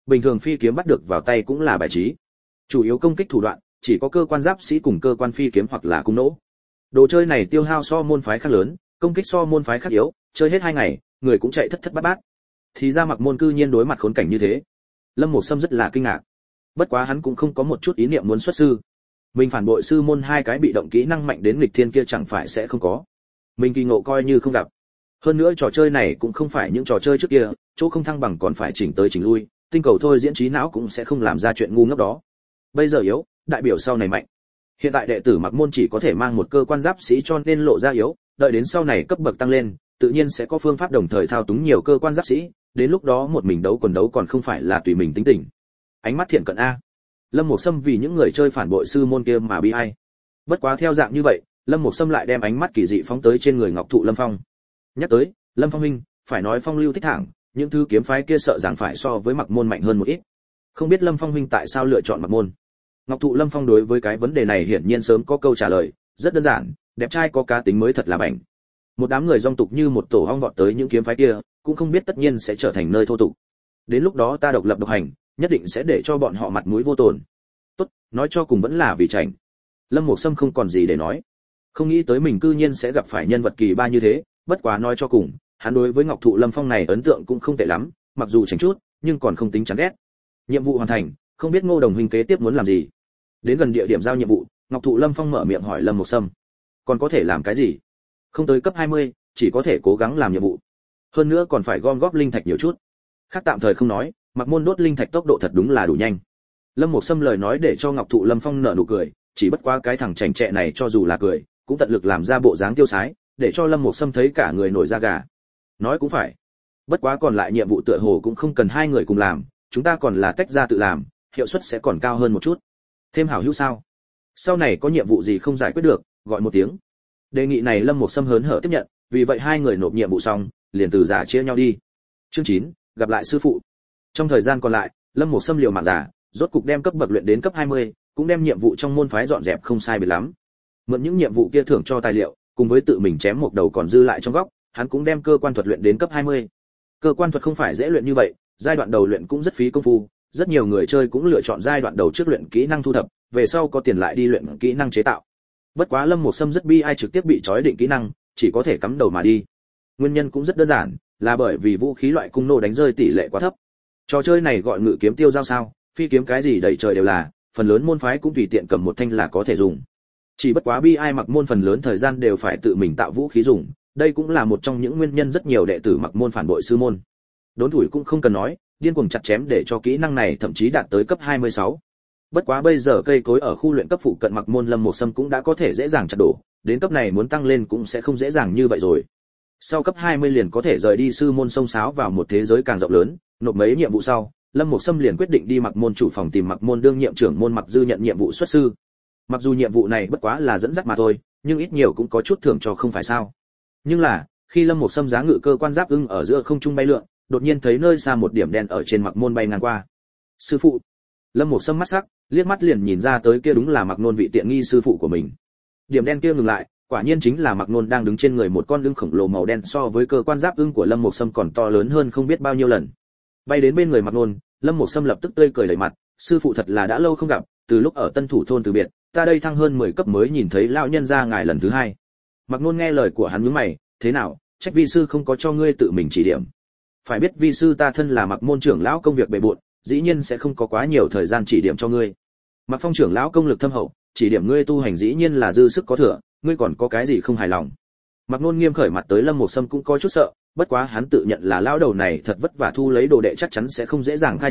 phi kiếm bắt được vào tay cũng là bài trí. Chủ yếu công kích thủ đoạn chỉ có cơ quan giáp sĩ cùng cơ quan phi kiếm hoặc là cung nỗ. Đồ chơi này tiêu hao so môn phái khác lớn, công kích so môn phái khác yếu, chơi hết 2 ngày, người cũng chạy thất thất bát bát. Thì ra Mặc Môn cư nhiên đối mặt khốn cảnh như thế. Lâm Mục Sâm rất là kinh ngạc. Bất quá hắn cũng không có một chút ý niệm muốn xuất sư. Mình phản bội sư môn 2 cái bị động kỹ năng mạnh đến nghịch thiên kia chẳng phải sẽ không có. Mình kỳ ngộ coi như không gặp. Hơn nữa trò chơi này cũng không phải những trò chơi trước kia, chỗ không thăng bằng còn phải chỉnh tới chỉnh lui, tinh cầu thôi diễn trí não cũng sẽ không làm ra chuyện ngu ngốc đó. Bây giờ yếu, đại biểu sau này mạnh. Hiện tại đệ tử Mặc Môn chỉ có thể mang một cơ quan giáp sĩ cho nên lộ ra yếu, đợi đến sau này cấp bậc tăng lên, tự nhiên sẽ có phương pháp đồng thời thao túng nhiều cơ quan giáp sĩ, đến lúc đó một mình đấu quần đấu còn không phải là tùy mình tính tình. Ánh mắt thiện cận a. Lâm Mục Sâm vì những người chơi phản bội sư môn kia mà bi ai. Bất quá theo dạng như vậy, Lâm Mục Sâm lại đem ánh mắt kỳ dị phóng tới trên người Ngọc Thụ Lâm Phong. Nhắc tới, Lâm Phong huynh, phải nói phong lưu thích thẳng, những thứ kiếm phái kia sợ rằng phải so với Mặc Môn mạnh hơn một ít. Không biết Lâm Phong huynh tại sao lựa chọn Mặc Môn? Ngọc Thụ Lâm Phong đối với cái vấn đề này hiển nhiên sớm có câu trả lời, rất đơn giản, đẹp trai có cá tính mới thật là bảnh. Một đám người dòng tục như một tổ ong vọt tới những kiếm phái kia, cũng không biết tất nhiên sẽ trở thành nơi thô tục. Đến lúc đó ta độc lập độc hành, nhất định sẽ để cho bọn họ mặt mũi vô tổn. Tốt, nói cho cùng vẫn là vì chảnh. Lâm Mục Sâm không còn gì để nói. Không nghĩ tới mình cư nhiên sẽ gặp phải nhân vật kỳ ba như thế, bất quá nói cho cùng, hắn đối với Ngọc Thụ Lâm Phong này ấn tượng cũng không tệ lắm, mặc dù chảnh chút, nhưng còn không tính chán ghét. Nhiệm vụ hoàn thành, không biết Ngô Đồng huynh kế tiếp muốn làm gì. Đến gần địa điểm giao nhiệm vụ, Ngọc Thụ Lâm Phong mở miệng hỏi Lâm Mục Sâm. Còn có thể làm cái gì? Không tới cấp 20, chỉ có thể cố gắng làm nhiệm vụ. Hơn nữa còn phải gom góp linh thạch nhiều chút. Khác tạm thời không nói, Mặc Môn đốt linh thạch tốc độ thật đúng là đủ nhanh. Lâm Mục Sâm lời nói để cho Ngọc Thụ Lâm Phong nở nụ cười, chỉ bất quá cái thằng chảnh chẹ này cho dù là cười, cũng tận lực làm ra bộ dáng tiêu sái, để cho Lâm Mục Sâm thấy cả người nổi da gà. Nói cũng phải. Bất quá còn lại nhiệm vụ tựa hồ cũng không cần 2 người cùng làm, chúng ta còn là tách ra tự làm, hiệu suất sẽ còn cao hơn một chút. Thêm hảo hữu sao? Sau này có nhiệm vụ gì không giải quyết được, gọi một tiếng. Đề nghị này Lâm Mục Sâm hớn hở tiếp nhận, vì vậy 2 người nộp nhiệm vụ xong, liền từ giả chia nhau đi. Chương 9, gặp lại sư phụ. Trong thời gian còn lại, Lâm Mục Sâm liều mạng giả, rốt cục đem cấp bậc luyện đến cấp 20, cũng đem nhiệm vụ trong môn phái dọn dẹp không sai biệt lắm. Mượn những nhiệm vụ kia thưởng cho tài liệu, cùng với tự mình chém một đầu còn dư lại trong góc, hắn cũng đem cơ quan thuật luyện đến cấp 20. Cơ quan thuật không phải dễ luyện như vậy, giai đoạn đầu luyện cũng rất phí công phu, rất nhiều người chơi cũng lựa chọn giai đoạn đầu trước luyện kỹ năng thu thập, về sau có tiền lại đi luyện kỹ năng chế tạo. Bất quá Lâm Mục Sâm rất bi ai trực tiếp bị trói định kỹ năng, chỉ có thể cắm đầu mà đi. Nguyên nhân cũng rất đơn giản, là bởi vì vũ khí loại cung nô đánh rơi tỷ lệ quá thấp. Trò chơi này gọi ngự kiếm tiêu giao sao, phi kiếm cái gì đầy trời đều là, phần lớn môn phái cũng tùy tiện cầm một thanh là có thể dùng. Chỉ bất quá bi ai Mặc Môn phần lớn thời gian đều phải tự mình tạo vũ khí dùng, đây cũng là một trong những nguyên nhân rất nhiều đệ tử Mặc Môn phản bội sư môn. Đốn tuổi cũng không cần nói, điên cuồng chặt chém để cho kỹ năng này thậm chí đạt tới cấp 26. Bất quá bây giờ cây cối ở khu luyện cấp phụ cận Mặc Môn Lâm Mục Sâm cũng đã có thể dễ dàng chặt đổ, đến cấp này muốn tăng lên cũng sẽ không dễ dàng như vậy rồi. Sau cấp 20 liền có thể rời đi sư môn sông sáo vào một thế giới càng rộng lớn, nộp mấy nhiệm vụ sau, Lâm Mục Sâm liền quyết định đi Mặc Môn chủ phòng tìm Mặc Môn đương nhiệm trưởng môn Mặc Dư nhận nhiệm vụ xuất sư. Mặc dù nhiệm vụ này bất quá là dẫn dắt mà thôi, nhưng ít nhiều cũng có chút thưởng cho không phải sao. Nhưng là, khi Lâm Mục Sâm giá ngự cơ quan giáp ưng ở giữa không trung bay lượn, đột nhiên thấy nơi xa một điểm đen ở trên Mặc Môn bay ngang qua. Sư phụ. Lâm Mục Sâm mắt sắc, liếc mắt liền nhìn ra tới kia đúng là Mặc Nôn vị tiện nghi sư phụ của mình. Điểm đen kia ngừng lại, quả nhiên chính là Mặc Nôn đang đứng trên người một con ưng khổng lồ màu đen, so với cơ quan giáp ưng của Lâm Mục Sâm còn to lớn hơn không biết bao nhiêu lần. Bay đến bên người Mặc Nôn, Lâm Mục Sâm lập tức tươi cười đầy mặt, sư phụ thật là đã lâu không gặp, từ lúc ở Tân Thủ thôn từ biệt, ta đây thăng hơn 10 cấp mới nhìn thấy lão nhân gia ngài lần thứ 2. Mặc Nôn nghe lời của hắn nhướng mày, thế nào, trách vi sư không có cho ngươi tự mình chỉ điểm. Phải biết vi sư ta thân là Mặc Môn trưởng lão công việc bề bộn, dĩ nhiên sẽ không có quá nhiều thời gian chỉ điểm cho ngươi. Mặc Phong trưởng lão công lực thâm hậu, chỉ điểm ngươi tu hành dĩ nhiên là dư sức có thừa, ngươi còn có cái gì không hài lòng? Mặc Nôn nghiêm khởi mặt tới Lâm Mục Sâm cũng có chút sợ, bất quá hắn tự nhận là lão đầu này thật vất vả thu lấy đồ đệ chắc chắn sẽ không dễ dàng khai trừ,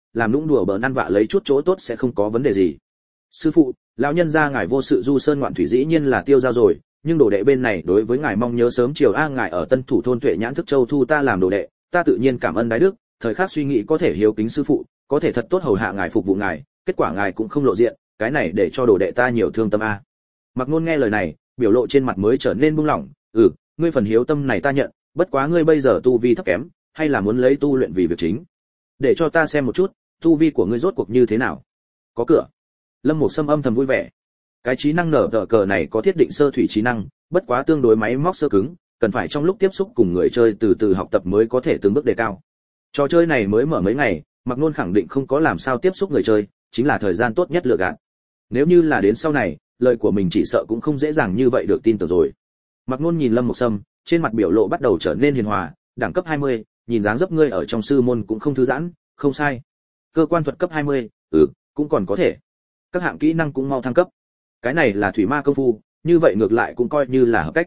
làm nũng đùa bỡn ăn vạ lấy chút chỗ tốt sẽ không có vấn đề gì. Sư phụ, lão nhân gia ngài vô sự du sơn ngoạn thủy dĩ nhiên là tiêu giao rồi, nhưng đồ đệ bên này đối với ngài mong nhớ sớm chiều ngài ở Tân Thủ thôn Tuệ Nhãn Thức Châu thu ta làm đồ đệ, ta tự nhiên cảm ơn đái đức, thời khắc suy nghĩ có thể hiếu kính sư phụ, có thể thật tốt hầu hạ ngài phục vụ ngài, kết quả ngài cũng không lộ diện, cái này để cho đồ đệ ta nhiều thương tâm a. Mặc Nôn nghe lời này, biểu lộ trên mặt mới trở nên buông lỏng, ngươi phần hiếu tâm này ta nhận, bất quá ngươi bây giờ tu vi thấp kém, hay là muốn lấy tu luyện vì việc chính. Để cho ta xem một chút, tu vi của ngươi rốt cuộc như thế nào. Có cửa. Lâm Mục Sâm âm thầm vui vẻ. Cái trí năng nở tờ cờ này có thiết định sơ thủy trí năng, bất quá tương đối máy móc sơ cứng, cần phải trong lúc tiếp xúc cùng người chơi từ từ học tập mới có thể từng bước đề cao. Trò chơi này mới mở mấy ngày, Mặc Nôn khẳng định không có làm sao tiếp xúc người chơi, chính là thời gian tốt nhất lựa gạt. Nếu như là đến sau này, lời của mình chỉ sợ cũng không dễ dàng như vậy được tin tưởng rồi. Mặc Nôn nhìn Lâm Mục Sâm, trên mặt biểu lộ bắt đầu trở nên hiền hòa, đẳng cấp 20, nhìn dáng dấp ngươi ở trong sư môn cũng không thư giãn, không sai. Cơ quan thuật cấp 20, cũng còn có thể. Các hạng kỹ năng cũng mau thăng cấp. Cái này là thủy ma công phu, như vậy ngược lại cũng coi như là hợp cách.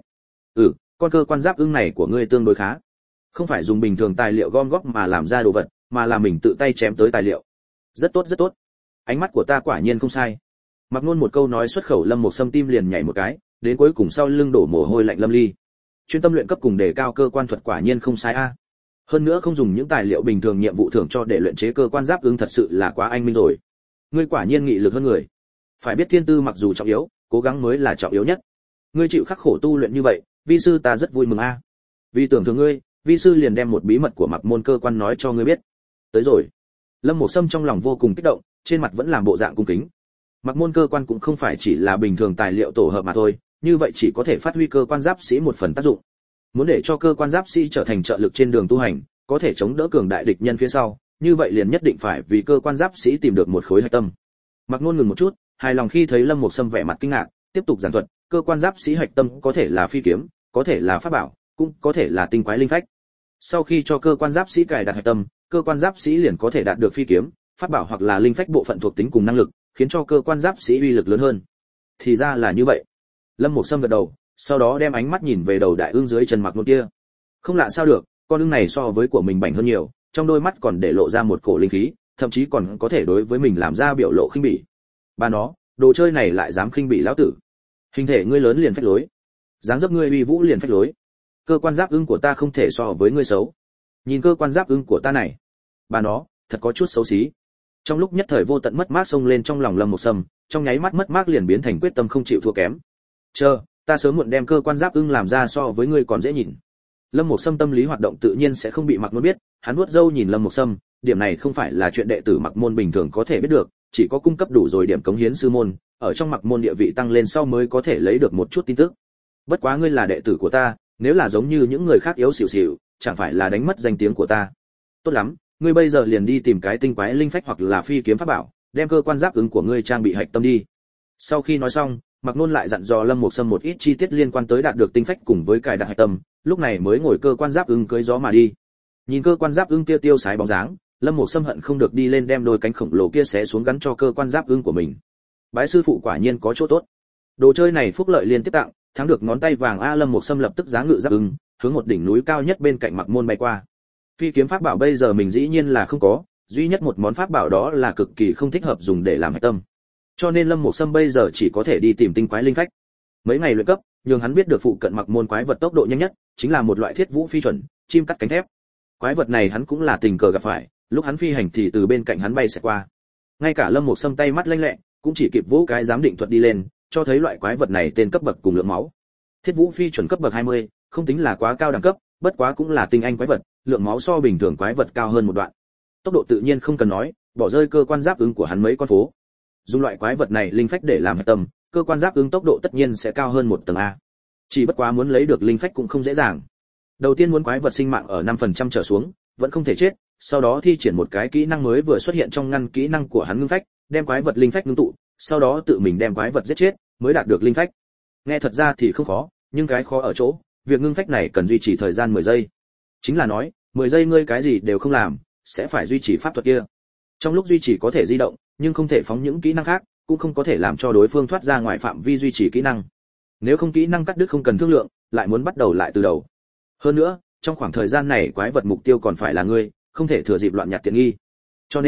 Con cơ quan giáp ưng này của ngươi tương đối khá. Không phải dùng bình thường tài liệu gom góp mà làm ra đồ vật, mà là mình tự tay chém tới tài liệu. Rất tốt rất tốt. Ánh mắt của ta quả nhiên không sai. Mặc Nôn một câu nói xuất khẩu, Lâm Mục Sâm tim liền nhảy một cái, đến cuối cùng sau lưng đổ mồ hôi lạnh lâm ly. Chuyên tâm luyện cấp cùng đề cao cơ quan thuật quả nhiên không sai a. Hơn nữa không dùng những tài liệu bình thường nhiệm vụ thưởng cho để luyện chế cơ quan giáp ưng thật sự là quá anh minh rồi. Ngươi quả nhiên nghị lực hơn người. Phải biết thiên tư mặc dù trọng yếu, cố gắng mới là trọng yếu nhất. Ngươi chịu khắc khổ tu luyện như vậy, vi sư ta rất vui mừng a. Vì tưởng thưởng ngươi, vi sư liền đem một bí mật của Mặc Môn cơ quan nói cho ngươi biết. Tới rồi. Lâm Mục Sâm trong lòng vô cùng kích động, trên mặt vẫn làm bộ dạng cung kính. Mặc Môn cơ quan cũng không phải chỉ là bình thường tài liệu tổ hợp mà thôi, như vậy chỉ có thể phát huy cơ quan giáp sĩ một phần tác dụng. Muốn để cho cơ quan giáp sĩ trở thành trợ lực trên đường tu hành, có thể chống đỡ cường đại địch nhân phía sau, như vậy liền nhất định phải vì cơ quan giáp sĩ tìm được một khối hạch tâm. Mặc Nôn ngừng một chút, hài lòng khi thấy Lâm Mục Sâm vẻ mặt kinh ngạc, tiếp tục giảng thuật, cơ quan giáp sĩ hạch tâm có thể là phi kiếm, có thể là pháp bảo, cũng có thể là tinh quái linh phách. Sau khi cho cơ quan giáp sĩ cài đặt hạch tâm, cơ quan giáp sĩ liền có thể đạt được phi kiếm, pháp bảo hoặc là linh phách bộ phận thuộc tính cùng năng lực, khiến cho cơ quan giáp sĩ uy lực lớn hơn. Thì ra là như vậy. Lâm Mục Sâm gật đầu, sau đó đem ánh mắt nhìn về đầu đại ương dưới chân Mặc Nôn kia. Không lạ sao được, con ương này so với của mình bảnh hơn nhiều, trong đôi mắt còn để lộ ra một cổ linh khí, thậm chí còn có thể đối với mình làm ra biểu lộ khinh bỉ. Bà nó, đồ chơi này lại dám khinh bỉ lão tử. Hình thể ngươi lớn liền phách lối, dáng dấp ngươi uy vũ liền phách lối. Cơ quan giáp ưng của ta không thể so với ngươi xấu. Nhìn cơ quan giáp ưng của ta này, bà nó, thật có chút xấu xí. Trong lúc nhất thời vô tận mất mát xông lên trong lòng Lâm Mục Sâm, trong nháy mắt mất mát liền biến thành quyết tâm không chịu thua kém. Chờ, ta sớm muộn đem cơ quan giáp ưng làm ra so với ngươi còn dễ nhìn. Lâm Mục Sâm tâm lý hoạt động tự nhiên sẽ không bị Mặc Nôn biết, hắn nuốt râu nhìn Lâm Mục Sâm, điểm này không phải là chuyện đệ tử Mặc Môn bình thường có thể biết được, chỉ có cung cấp đủ rồi điểm cống hiến sư môn, ở trong Mặc Môn địa vị tăng lên sau mới có thể lấy được một chút tin tức. Bất quá ngươi là đệ tử của ta, nếu là giống như những người khác yếu xỉu xỉu, chẳng phải là đánh mất danh tiếng của ta. Tốt lắm, ngươi bây giờ liền đi tìm cái tinh quái linh phách hoặc là phi kiếm pháp bảo, đem cơ quan giáp ứng của ngươi trang bị hạch tâm đi. Sau khi nói xong, Mặc Nôn lại dặn dò Lâm Mục Sâm một ít chi tiết liên quan tới đạt được tinh phách cùng với cài đặt hạch tâm, lúc này mới ngồi cơ quan giáp ưng cưỡi gió mà đi. Nhìn cơ quan giáp ưng kia tiêu sái bóng dáng, Lâm Mục Sâm hận không được đi lên đem đôi cánh khổng lồ kia xé xuống gắn cho cơ quan giáp ưng của mình. Bái sư phụ quả nhiên có chỗ tốt. Đồ chơi này phúc lợi liên tiếp tặng, thắng được ngón tay vàng a. Lâm Mục Sâm lập tức giá ngự giáp ưng, hướng một đỉnh núi cao nhất bên cạnh Mặc Môn bay qua. Phi kiếm pháp bảo bây giờ mình dĩ nhiên là không có, duy nhất một món pháp bảo đó là cực kỳ không thích hợp dùng để làm hạch tâm. Cho nên Lâm Mục Sâm bây giờ chỉ có thể đi tìm tinh quái linh phách. Mấy ngày luyện cấp, nhường hắn biết được phụ cận Mặc Môn quái vật tốc độ nhanh nhất, chính là một loại thiết vũ phi chuẩn, chim cắt cánh thép. Quái vật này hắn cũng là tình cờ gặp phải, lúc hắn phi hành thì từ bên cạnh hắn bay sẽ qua. Ngay cả Lâm Mục Sâm tay mắt lanh lẹ, cũng chỉ kịp vỗ cái giám định thuật đi lên, cho thấy loại quái vật này tên cấp bậc cùng lượng máu. Thiết vũ phi chuẩn cấp bậc 20, không tính là quá cao đẳng cấp, bất quá cũng là tinh anh quái vật, lượng máu so bình thường quái vật cao hơn một đoạn. Tốc độ tự nhiên không cần nói, bỏ rơi cơ quan giáp ứng của hắn mấy con phố. Dùng loại quái vật này linh phách để làm hạch tâm, cơ quan giáp ứng tốc độ tất nhiên sẽ cao hơn một tầng a. Chỉ bất quá muốn lấy được linh phách cũng không dễ dàng. Đầu tiên muốn quái vật sinh mạng ở 5% trở xuống, vẫn không thể chết, sau đó thi triển một cái kỹ năng mới vừa xuất hiện trong ngăn kỹ năng của hắn ngưng phách, đem quái vật linh phách ngưng tụ, sau đó tự mình đem quái vật giết chết, mới đạt được linh phách. Nghe thật ra thì không khó, nhưng cái khó ở chỗ, việc ngưng phách này cần duy trì thời gian 10 giây. Chính là nói, 10 giây ngươi cái gì đều không làm, sẽ phải duy trì pháp thuật kia. Trong lúc duy trì có thể di động, nhưng không thể phóng những kỹ năng khác, cũng không có thể làm cho đối phương thoát ra ngoài phạm vi duy trì kỹ năng. Nếu không kỹ năng cắt đứt không cần thương lượng, lại muốn bắt đầu lại từ đầu. Hơn nữa, trong khoảng thời gian này quái vật mục tiêu còn phải là ngươi, không thể thừa dịp loạn nhặt tiện nghi. Cho nên,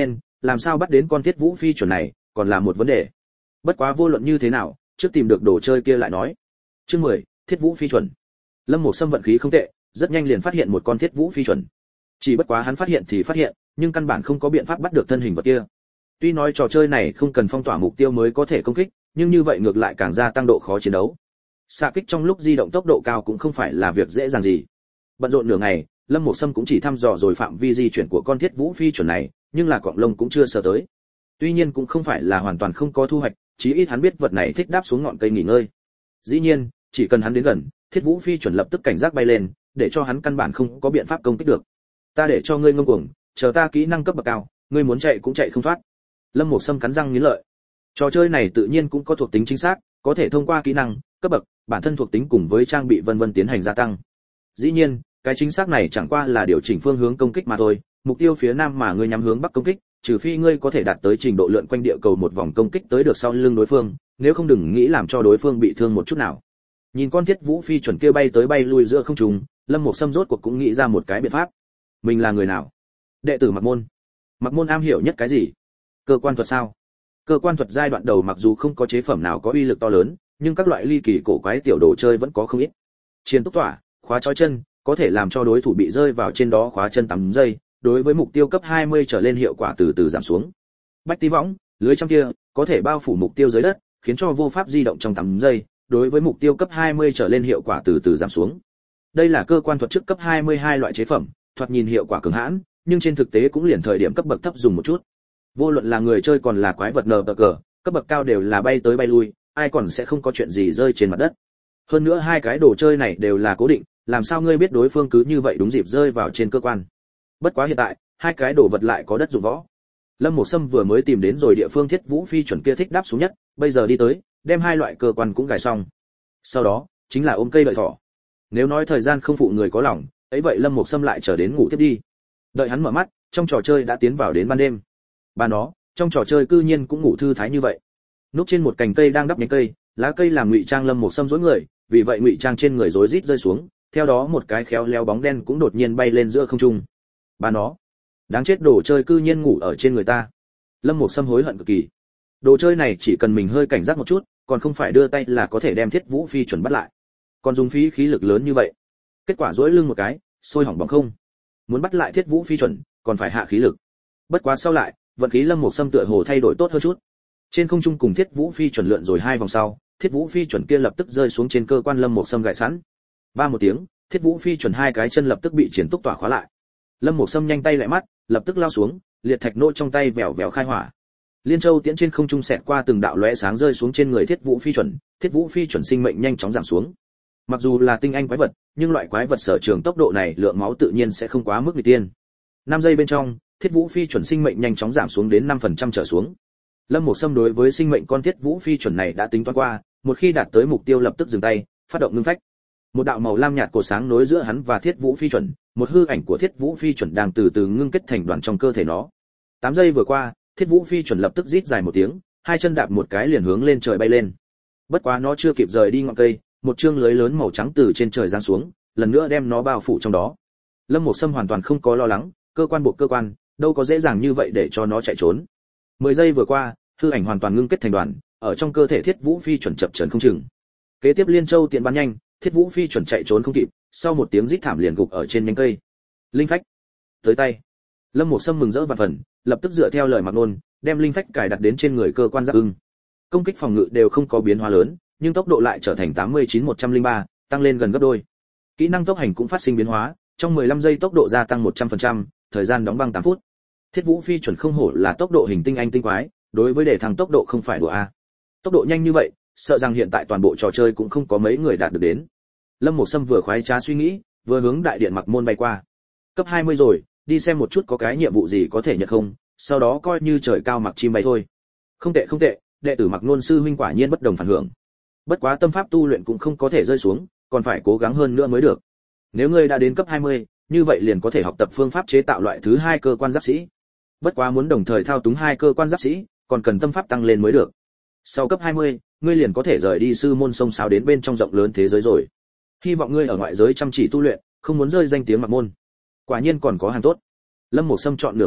làm sao bắt đến con Thiết Vũ phi chuẩn này, còn là một vấn đề. Bất quá vô luận như thế nào, trước tìm được đồ chơi kia lại nói. Chương 10, Thiết Vũ phi chuẩn. Lâm Mục Sâm vận khí không tệ, rất nhanh liền phát hiện một con Thiết Vũ phi chuẩn. Chỉ bất quá hắn phát hiện thì phát hiện, nhưng căn bản không có biện pháp bắt được thân hình vật kia. Tuy nói trò chơi này không cần phong tỏa mục tiêu mới có thể công kích, nhưng như vậy ngược lại càng gia tăng độ khó chiến đấu. Xạ kích trong lúc di động tốc độ cao cũng không phải là việc dễ dàng gì. Bận rộn nửa ngày, Lâm Mục Sâm cũng chỉ thăm dò rồi phạm vi di chuyển của con Thiết Vũ phi chuẩn này, nhưng là cọng lông cũng chưa sờ tới. Tuy nhiên cũng không phải là hoàn toàn không có thu hoạch, chí ít hắn biết vật này thích đáp xuống ngọn cây nghỉ ngơi. Dĩ nhiên, chỉ cần hắn đến gần, Thiết Vũ phi chuẩn lập tức cảnh giác bay lên, để cho hắn căn bản không có biện pháp công kích được. Ta để cho ngươi ngông cuồng, chờ ta kỹ năng cấp bậc cao, ngươi muốn chạy cũng chạy không thoát. Lâm Mục Sâm cắn răng nghiến lợi. Trò chơi này tự nhiên cũng có thuộc tính chính xác, có thể thông qua kỹ năng, cấp bậc, bản thân thuộc tính cùng với trang bị vân vân tiến hành gia tăng. Dĩ nhiên, cái chính xác này chẳng qua là điều chỉnh phương hướng công kích mà thôi, mục tiêu phía nam mà ngươi nhắm hướng bắc công kích, trừ phi ngươi có thể đạt tới trình độ lượn quanh địa cầu một vòng công kích tới được sau lưng đối phương, nếu không đừng nghĩ làm cho đối phương bị thương một chút nào. Nhìn con Thiết Vũ phi chuẩn kia bay tới bay lui giữa không trung, Lâm Mục Sâm rốt cuộc cũng nghĩ ra một cái biện pháp. Mình là người nào? Đệ tử Mặc Môn. Mặc Môn am hiểu nhất cái gì? Cơ quan thuật sao? Cơ quan thuật giai đoạn đầu mặc dù không có chế phẩm nào có uy lực to lớn, nhưng các loại ly kỳ cổ quái tiểu đồ chơi vẫn có không ít. Chiến túc tỏa, khóa trói chân, có thể làm cho đối thủ bị rơi vào trên đó khóa chân 8 giây, đối với mục tiêu cấp 20 trở lên hiệu quả từ từ giảm xuống. Bách tí võng, lưới trong kia, có thể bao phủ mục tiêu dưới đất, khiến cho vô pháp di động trong 8 giây, đối với mục tiêu cấp 20 trở lên hiệu quả từ từ giảm xuống. Đây là cơ quan thuật trước cấp 22 loại chế phẩm, thoạt nhìn hiệu quả cường hãn, nhưng trên thực tế cũng liền thời điểm cấp bậc thấp dùng một chút. Vô luận là người chơi còn là quái vật nờ cờ, cấp bậc cao đều là bay tới bay lui, ai còn sẽ không có chuyện gì rơi trên mặt đất. Hơn nữa hai cái đồ chơi này đều là cố định, làm sao ngươi biết đối phương cứ như vậy đúng dịp rơi vào trên cơ quan. Bất quá hiện tại, hai cái đồ vật lại có đất dụng võ. Lâm Mục Sâm vừa mới tìm đến rồi địa phương Thiết Vũ phi chuẩn kia thích đáp xuống nhất, bây giờ đi tới, đem hai loại cơ quan cũng gài xong. Sau đó, chính là ôm cây đợi thỏ. Nếu nói thời gian không phụ người có lòng, ấy vậy Lâm Mục Sâm lại trở đến ngủ tiếp đi. Đợi hắn mở mắt, trong trò chơi đã tiến vào đến ban đêm. Ban đó, trong trò chơi cư nhiên cũng ngủ thư thái như vậy. Núp trên một cành cây đang đắp nhánh cây, lá cây làm ngụy trang Lâm Mục Sâm rối người, vì vậy ngụy trang trên người rối rít rơi xuống, theo đó một cái khéo léo bóng đen cũng đột nhiên bay lên giữa không trung. Ban đó, đáng chết đồ chơi cư nhiên ngủ ở trên người ta. Lâm Mục Sâm hối hận cực kỳ. Đồ chơi này chỉ cần mình hơi cảnh giác một chút, còn không phải đưa tay là có thể đem Thiết Vũ phi chuẩn bắt lại. Còn dùng phí khí lực lớn như vậy. Kết quả duỗi lưng một cái, sôi hỏng bỏng không. Muốn bắt lại Thiết Vũ phi chuẩn, còn phải hạ khí lực. Bất quá sau lại, vận khí Lâm Mục Sâm tựa hồ thay đổi tốt hơn chút. Trên không trung cùng Thiết Vũ phi chuẩn lượn rồi 2 vòng sau, Thiết Vũ phi chuẩn kia lập tức rơi xuống trên cơ quan Lâm Mục Sâm gài sẵn. Ba một tiếng, Thiết Vũ phi chuẩn hai cái chân lập tức bị triển túc tỏa khóa lại. Lâm Mục Sâm nhanh tay lại mắt, lập tức lao xuống, liệt thạch nô trong tay vèo vèo khai hỏa. Liên châu tiễn trên không trung xẹt qua từng đạo lóe sáng rơi xuống trên người Thiết Vũ phi chuẩn, Thiết Vũ phi chuẩn sinh mệnh nhanh chóng giảm xuống. Mặc dù là tinh anh quái vật, nhưng loại quái vật sở trường tốc độ này lượng máu tự nhiên sẽ không quá mức nghịch tiên. 5 giây bên trong, Thiết Vũ phi chuẩn sinh mệnh nhanh chóng giảm xuống đến 5% trở xuống. Lâm Mục Sâm đối với sinh mệnh con Thiết Vũ phi chuẩn này đã tính toán qua, một khi đạt tới mục tiêu lập tức dừng tay, phát động ngưng phách. Một đạo màu lam nhạt cột sáng nối giữa hắn và Thiết Vũ phi chuẩn, một hư ảnh của Thiết Vũ phi chuẩn đang từ từ ngưng kết thành đoàn trong cơ thể nó. 8 giây vừa qua, Thiết Vũ phi chuẩn lập tức rít dài một tiếng, hai chân đạp một cái liền hướng lên trời bay lên. Bất quá nó chưa kịp rời đi ngọn cây, một chương lưới lớn màu trắng từ trên trời giáng xuống, lần nữa đem nó bao phủ trong đó. Lâm Mục Sâm hoàn toàn không có lo lắng, cơ quan buộc cơ quan, đâu có dễ dàng như vậy để cho nó chạy trốn. 10 giây vừa qua, hư ảnh hoàn toàn ngưng kết thành đoàn, ở trong cơ thể Thiết Vũ phi chuẩn chập chờn không chừng. Kế tiếp liên châu tiện bắn nhanh, Thiết Vũ phi chuẩn chạy trốn không kịp, sau một tiếng rít thảm liền gục ở trên nhánh cây. Linh phách tới tay. Lâm Mục Sâm mừng rỡ vạn phần, lập tức dựa theo lời Mạc Nôn, đem linh phách cài đặt đến trên người cơ quan giáp ưng. Công kích phòng ngự đều không có biến hóa lớn, nhưng tốc độ lại trở thành 89-103, tăng lên gần gấp đôi. Kỹ năng tốc hành cũng phát sinh biến hóa, trong 15 giây tốc độ gia tăng 100%, thời gian đóng băng 8 phút. Thiết Vũ phi chuẩn không hổ là tốc độ hình tinh anh tinh quái, đối với để thăng tốc độ không phải đùa a. Tốc độ nhanh như vậy, sợ rằng hiện tại toàn bộ trò chơi cũng không có mấy người đạt được đến. Lâm Mục Sâm vừa khoái trá suy nghĩ, vừa hướng đại điện Mặc Môn bay qua. Cấp 20 rồi, đi xem một chút có cái nhiệm vụ gì có thể nhận không, sau đó coi như trời cao mặc chim bay thôi. Không tệ, đệ tử Mặc Nôn sư huynh quả nhiên bất đồng phản hưởng. Bất quá tâm pháp tu luyện cũng không có thể rơi xuống, còn phải cố gắng hơn nữa mới được. Nếu ngươi đã đến cấp 20, như vậy liền có thể học tập phương pháp chế tạo loại thứ 2 cơ quan giáp sĩ. Bất quá muốn đồng thời thao túng 2 cơ quan giáp sĩ, còn cần tâm pháp tăng lên mới được. Sau cấp 20, ngươi liền có thể rời đi sư môn sông sáo đến bên trong rộng lớn thế giới rồi. Hy vọng ngươi ở ngoại giới chăm chỉ tu luyện, không muốn rơi danh tiếng Mặc Môn. Quả nhiên còn có hàng tốt. Lâm Mục Sâm chọn nửa ngày,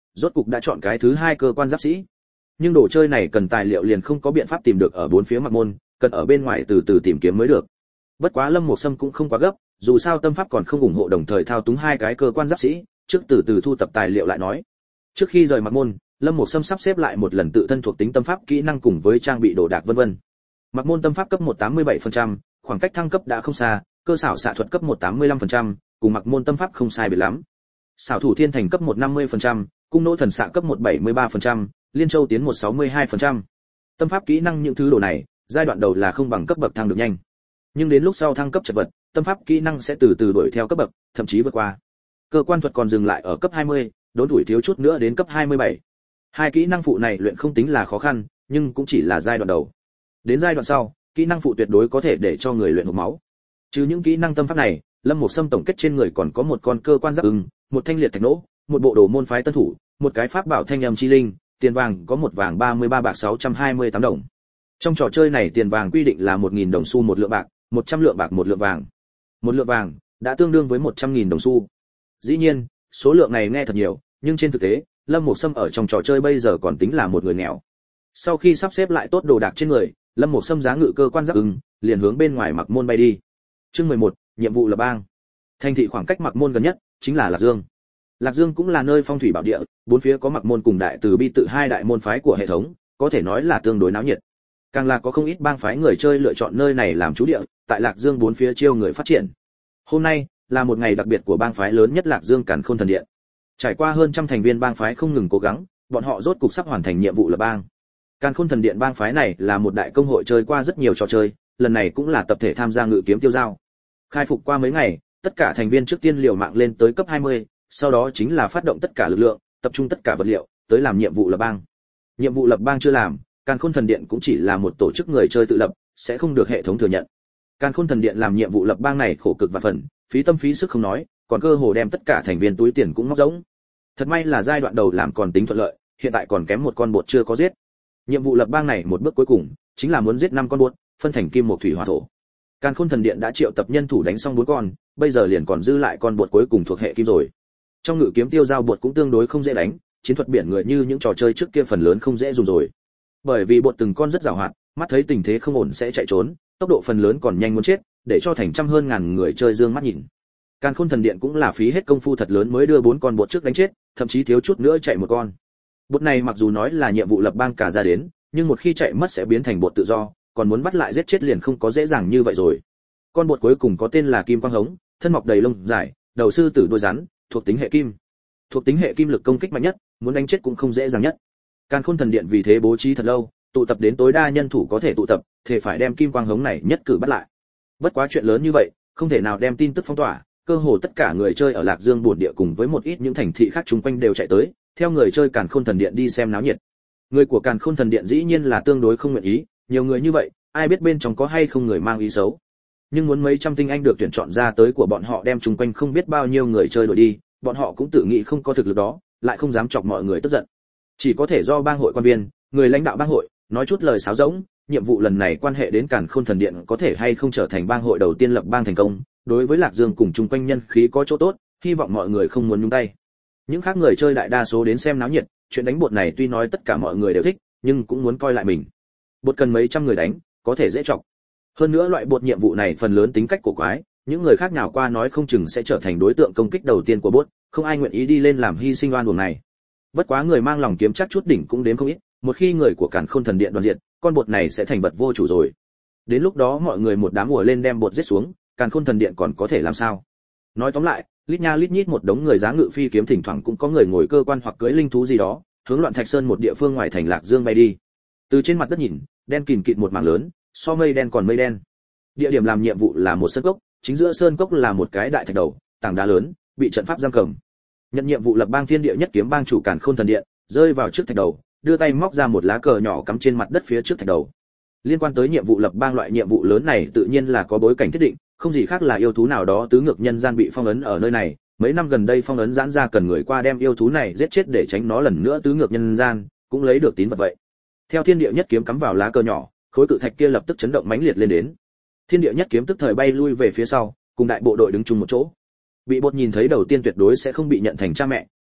rốt cục đã chọn cái thứ hai cơ quan giáp sĩ. Nhưng đồ chơi này cần tài liệu liền không có biện pháp tìm được ở bốn phía Mặc Môn, cần ở bên ngoài từ từ tìm kiếm mới được. Bất quá Lâm Mộc Sâm cũng không quá gấp, dù sao tâm pháp còn không ủng hộ đồng thời thao túng hai cái cơ quan giáp sĩ, trước từ từ thu tập tài liệu lại nói. Trước khi rời Mặc Môn, Lâm Mộc Sâm sắp xếp lại một lần tự thân thuộc tính tâm pháp kỹ năng cùng với trang bị đồ đạc vân vân. Mặc Môn tâm pháp cấp 187%, khoảng cách thăng cấp đã không xa, cơ xảo xạ thuật cấp 185%, cùng Mặc Môn tâm pháp không sai biệt lắm. Xảo thủ thiên thành cấp 150%, cung nỗ thần xạ cấp 173%, liên châu tiến 162%. Tâm pháp kỹ năng những thứ đồ này, giai đoạn đầu là không bằng cấp bậc thăng được nhanh. Nhưng đến lúc sau thăng cấp chật vật, tâm pháp kỹ năng sẽ từ từ đuổi theo cấp bậc, thậm chí vượt qua. Cơ quan thuật còn dừng lại ở cấp 20, đốn đuổi thiếu chút nữa đến cấp 27. Hai kỹ năng phụ này luyện không tính là khó khăn, nhưng cũng chỉ là giai đoạn đầu. Đến giai đoạn sau, kỹ năng phụ tuyệt đối có thể để cho người luyện hộc máu. Trừ những kỹ năng tâm pháp này, Lâm Mộc Sâm tổng kết trên người còn có một con cơ quan giáp ưng, một thanh liệt thạch nỗ, một bộ đồ môn phái tân thủ, một cái pháp bảo thanh âm chi linh, tiền vàng có một vàng 33 bạc 628 đồng. Trong trò chơi này tiền vàng quy định là 1000 đồng xu một lượng bạc, 100 lượng bạc một lượng vàng. Một lượng vàng đã tương đương với 100.000 đồng xu. Dĩ nhiên, số lượng này nghe thật nhiều, nhưng trên thực tế, Lâm Mộc Sâm ở trong trò chơi bây giờ còn tính là một người nghèo. Sau khi sắp xếp lại tốt đồ đạc trên người, Lâm Mộc Sâm giá ngự cơ quan giáp ưng, liền hướng bên ngoài Mặc Môn bay đi. Chương 11, nhiệm vụ lập bang. Thành thị khoảng cách Mặc Môn gần nhất chính là Lạc Dương. Lạc Dương cũng là nơi phong thủy bảo địa, bốn phía có Mặc Môn cùng Đại Từ Bi tự hai đại môn phái của hệ thống, có thể nói là tương đối náo nhiệt. Càng là có không ít bang phái người chơi lựa chọn nơi này làm trú địa, tại Lạc Dương bốn phía chiêu người phát triển. Hôm nay là một ngày đặc biệt của bang phái lớn nhất Lạc Dương Càn Khôn Thần Điện. Trải qua hơn trăm thành viên bang phái không ngừng cố gắng, bọn họ rốt cục sắp hoàn thành nhiệm vụ lập bang. Càn Khôn Thần Điện bang phái này là một đại công hội chơi qua rất nhiều trò chơi, lần này cũng là tập thể tham gia ngự kiếm tiêu giao. Khai phục qua mấy ngày, tất cả thành viên trước tiên liều mạng lên tới cấp 20, sau đó chính là phát động tất cả lực lượng, tập trung tất cả vật liệu, tới làm nhiệm vụ lập bang. Nhiệm vụ lập bang chưa làm, Càn Khôn Thần Điện cũng chỉ là một tổ chức người chơi tự lập, sẽ không được hệ thống thừa nhận. Càn Khôn Thần Điện làm nhiệm vụ lập bang này khổ cực và phần, phí tâm phí sức không nói, còn cơ hồ đem tất cả thành viên túi tiền cũng móc rỗng. Thật may là giai đoạn đầu làm còn tính thuận lợi, hiện tại còn kém một con bột chưa có giết. Nhiệm vụ lập bang này một bước cuối cùng, chính là muốn giết 5 con bột, phân thành kim mộc thủy hỏa thổ. Càn Khôn Thần Điện đã triệu tập nhân thủ đánh xong 4 con, bây giờ liền còn dư lại con bột cuối cùng thuộc hệ kim rồi. Trong ngự kiếm tiêu giao bột cũng tương đối không dễ đánh, chiến thuật biển người như những trò chơi trước kia phần lớn không dễ dùng rồi. Bởi vì bột từng con rất giàu hoạt, mắt thấy tình thế không ổn sẽ chạy trốn, tốc độ phần lớn còn nhanh muốn chết, để cho thành trăm hơn ngàn người chơi dương mắt nhìn. Càn Khôn Thần Điện cũng là phí hết công phu thật lớn mới đưa 4 con bột trước đánh chết, thậm chí thiếu chút nữa chạy một con. Bột này mặc dù nói là nhiệm vụ lập bang cả ra đến, nhưng một khi chạy mất sẽ biến thành bột tự do, còn muốn bắt lại giết chết liền không có dễ dàng như vậy rồi. Con bột cuối cùng có tên là Kim Quang Hống, thân mọc đầy lông dài, đầu sư tử đuôi rắn, thuộc tính hệ kim. Thuộc tính hệ kim lực công kích mạnh nhất, muốn đánh chết cũng không dễ dàng nhất. Càn Khôn Thần Điện vì thế bố trí thật lâu, tụ tập đến tối đa nhân thủ có thể tụ tập, thì phải đem Kim Quang Hống này nhất cử bắt lại. Bất quá chuyện lớn như vậy, không thể nào đem tin tức phong tỏa, cơ hồ tất cả người chơi ở Lạc Dương buồn địa cùng với một ít những thành thị khác xung quanh đều chạy tới, theo người chơi Càn Khôn Thần Điện đi xem náo nhiệt. Người của Càn Khôn Thần Điện dĩ nhiên là tương đối không nguyện ý, nhiều người như vậy, ai biết bên trong có hay không người mang ý xấu. Nhưng muốn mấy trăm tinh anh được tuyển chọn ra tới của bọn họ đem xung quanh không biết bao nhiêu người chơi đuổi đi, bọn họ cũng tự nghĩ không có thực lực đó, lại không dám chọc mọi người tức giận. Chỉ có thể do bang hội quan viên, người lãnh đạo bang hội, nói chút lời sáo rỗng, nhiệm vụ lần này quan hệ đến Càn Khôn Thần Điện có thể hay không trở thành bang hội đầu tiên lập bang thành công, đối với Lạc Dương cùng chung quanh nhân khí có chỗ tốt, hy vọng mọi người không muốn nhúng tay. Những khác người chơi đại đa số đến xem náo nhiệt, chuyện đánh bột này tuy nói tất cả mọi người đều thích, nhưng cũng muốn coi lại mình. Bột cần mấy trăm người đánh, có thể dễ chọc. Hơn nữa loại bột nhiệm vụ này phần lớn tính cách của quái, những người khác nào qua nói không chừng sẽ trở thành đối tượng công kích đầu tiên của bột, không ai nguyện ý đi lên làm hy sinh oan uổng này. Bất quá người mang lòng kiếm chắc chút đỉnh cũng đến không ít, một khi người của Càn Khôn Thần Điện đoàn diệt, con bột này sẽ thành vật vô chủ rồi. Đến lúc đó mọi người một đám ùa lên đem bột giết xuống, Càn Khôn Thần Điện còn có thể làm sao? Nói tóm lại, lít nha lít nhít một đống người giá ngự phi kiếm, thỉnh thoảng cũng có người ngồi cơ quan hoặc cưỡi linh thú gì đó, hướng Loạn Thạch Sơn một địa phương ngoài thành Lạc Dương bay đi. Từ trên mặt đất nhìn, đen kìn kịt một mảng lớn, so mây đen còn mây đen. Địa điểm làm nhiệm vụ là một sơn cốc, chính giữa sơn cốc là một cái đại thạch đầu, tảng đá lớn, bị trận pháp giam cầm. Nhận nhiệm vụ lập bang Thiên Địa Nhất Kiếm bang chủ Càn Khôn Thần Điện, rơi vào trước thạch đầu, đưa tay móc ra một lá cờ nhỏ cắm trên mặt đất phía trước thạch đầu. Liên quan tới nhiệm vụ lập bang loại nhiệm vụ lớn này tự nhiên là có bối cảnh thiết định, không gì khác là yêu thú nào đó tứ ngược nhân gian bị phong ấn ở nơi này, mấy năm gần đây phong ấn giãn ra cần người qua đem yêu thú này giết chết để tránh nó lần nữa tứ ngược nhân gian, cũng lấy được tín vật vậy. Theo Thiên Địa Nhất Kiếm cắm vào lá cờ nhỏ, khối cự thạch kia lập tức chấn động mãnh liệt lên đến. Thiên Địa Nhất Kiếm tức thời bay lui về phía sau, cùng đại bộ đội đứng chung một chỗ. Bị bột nhìn thấy đầu tiên tuyệt đối sẽ không bị nhận thành cha mẹ,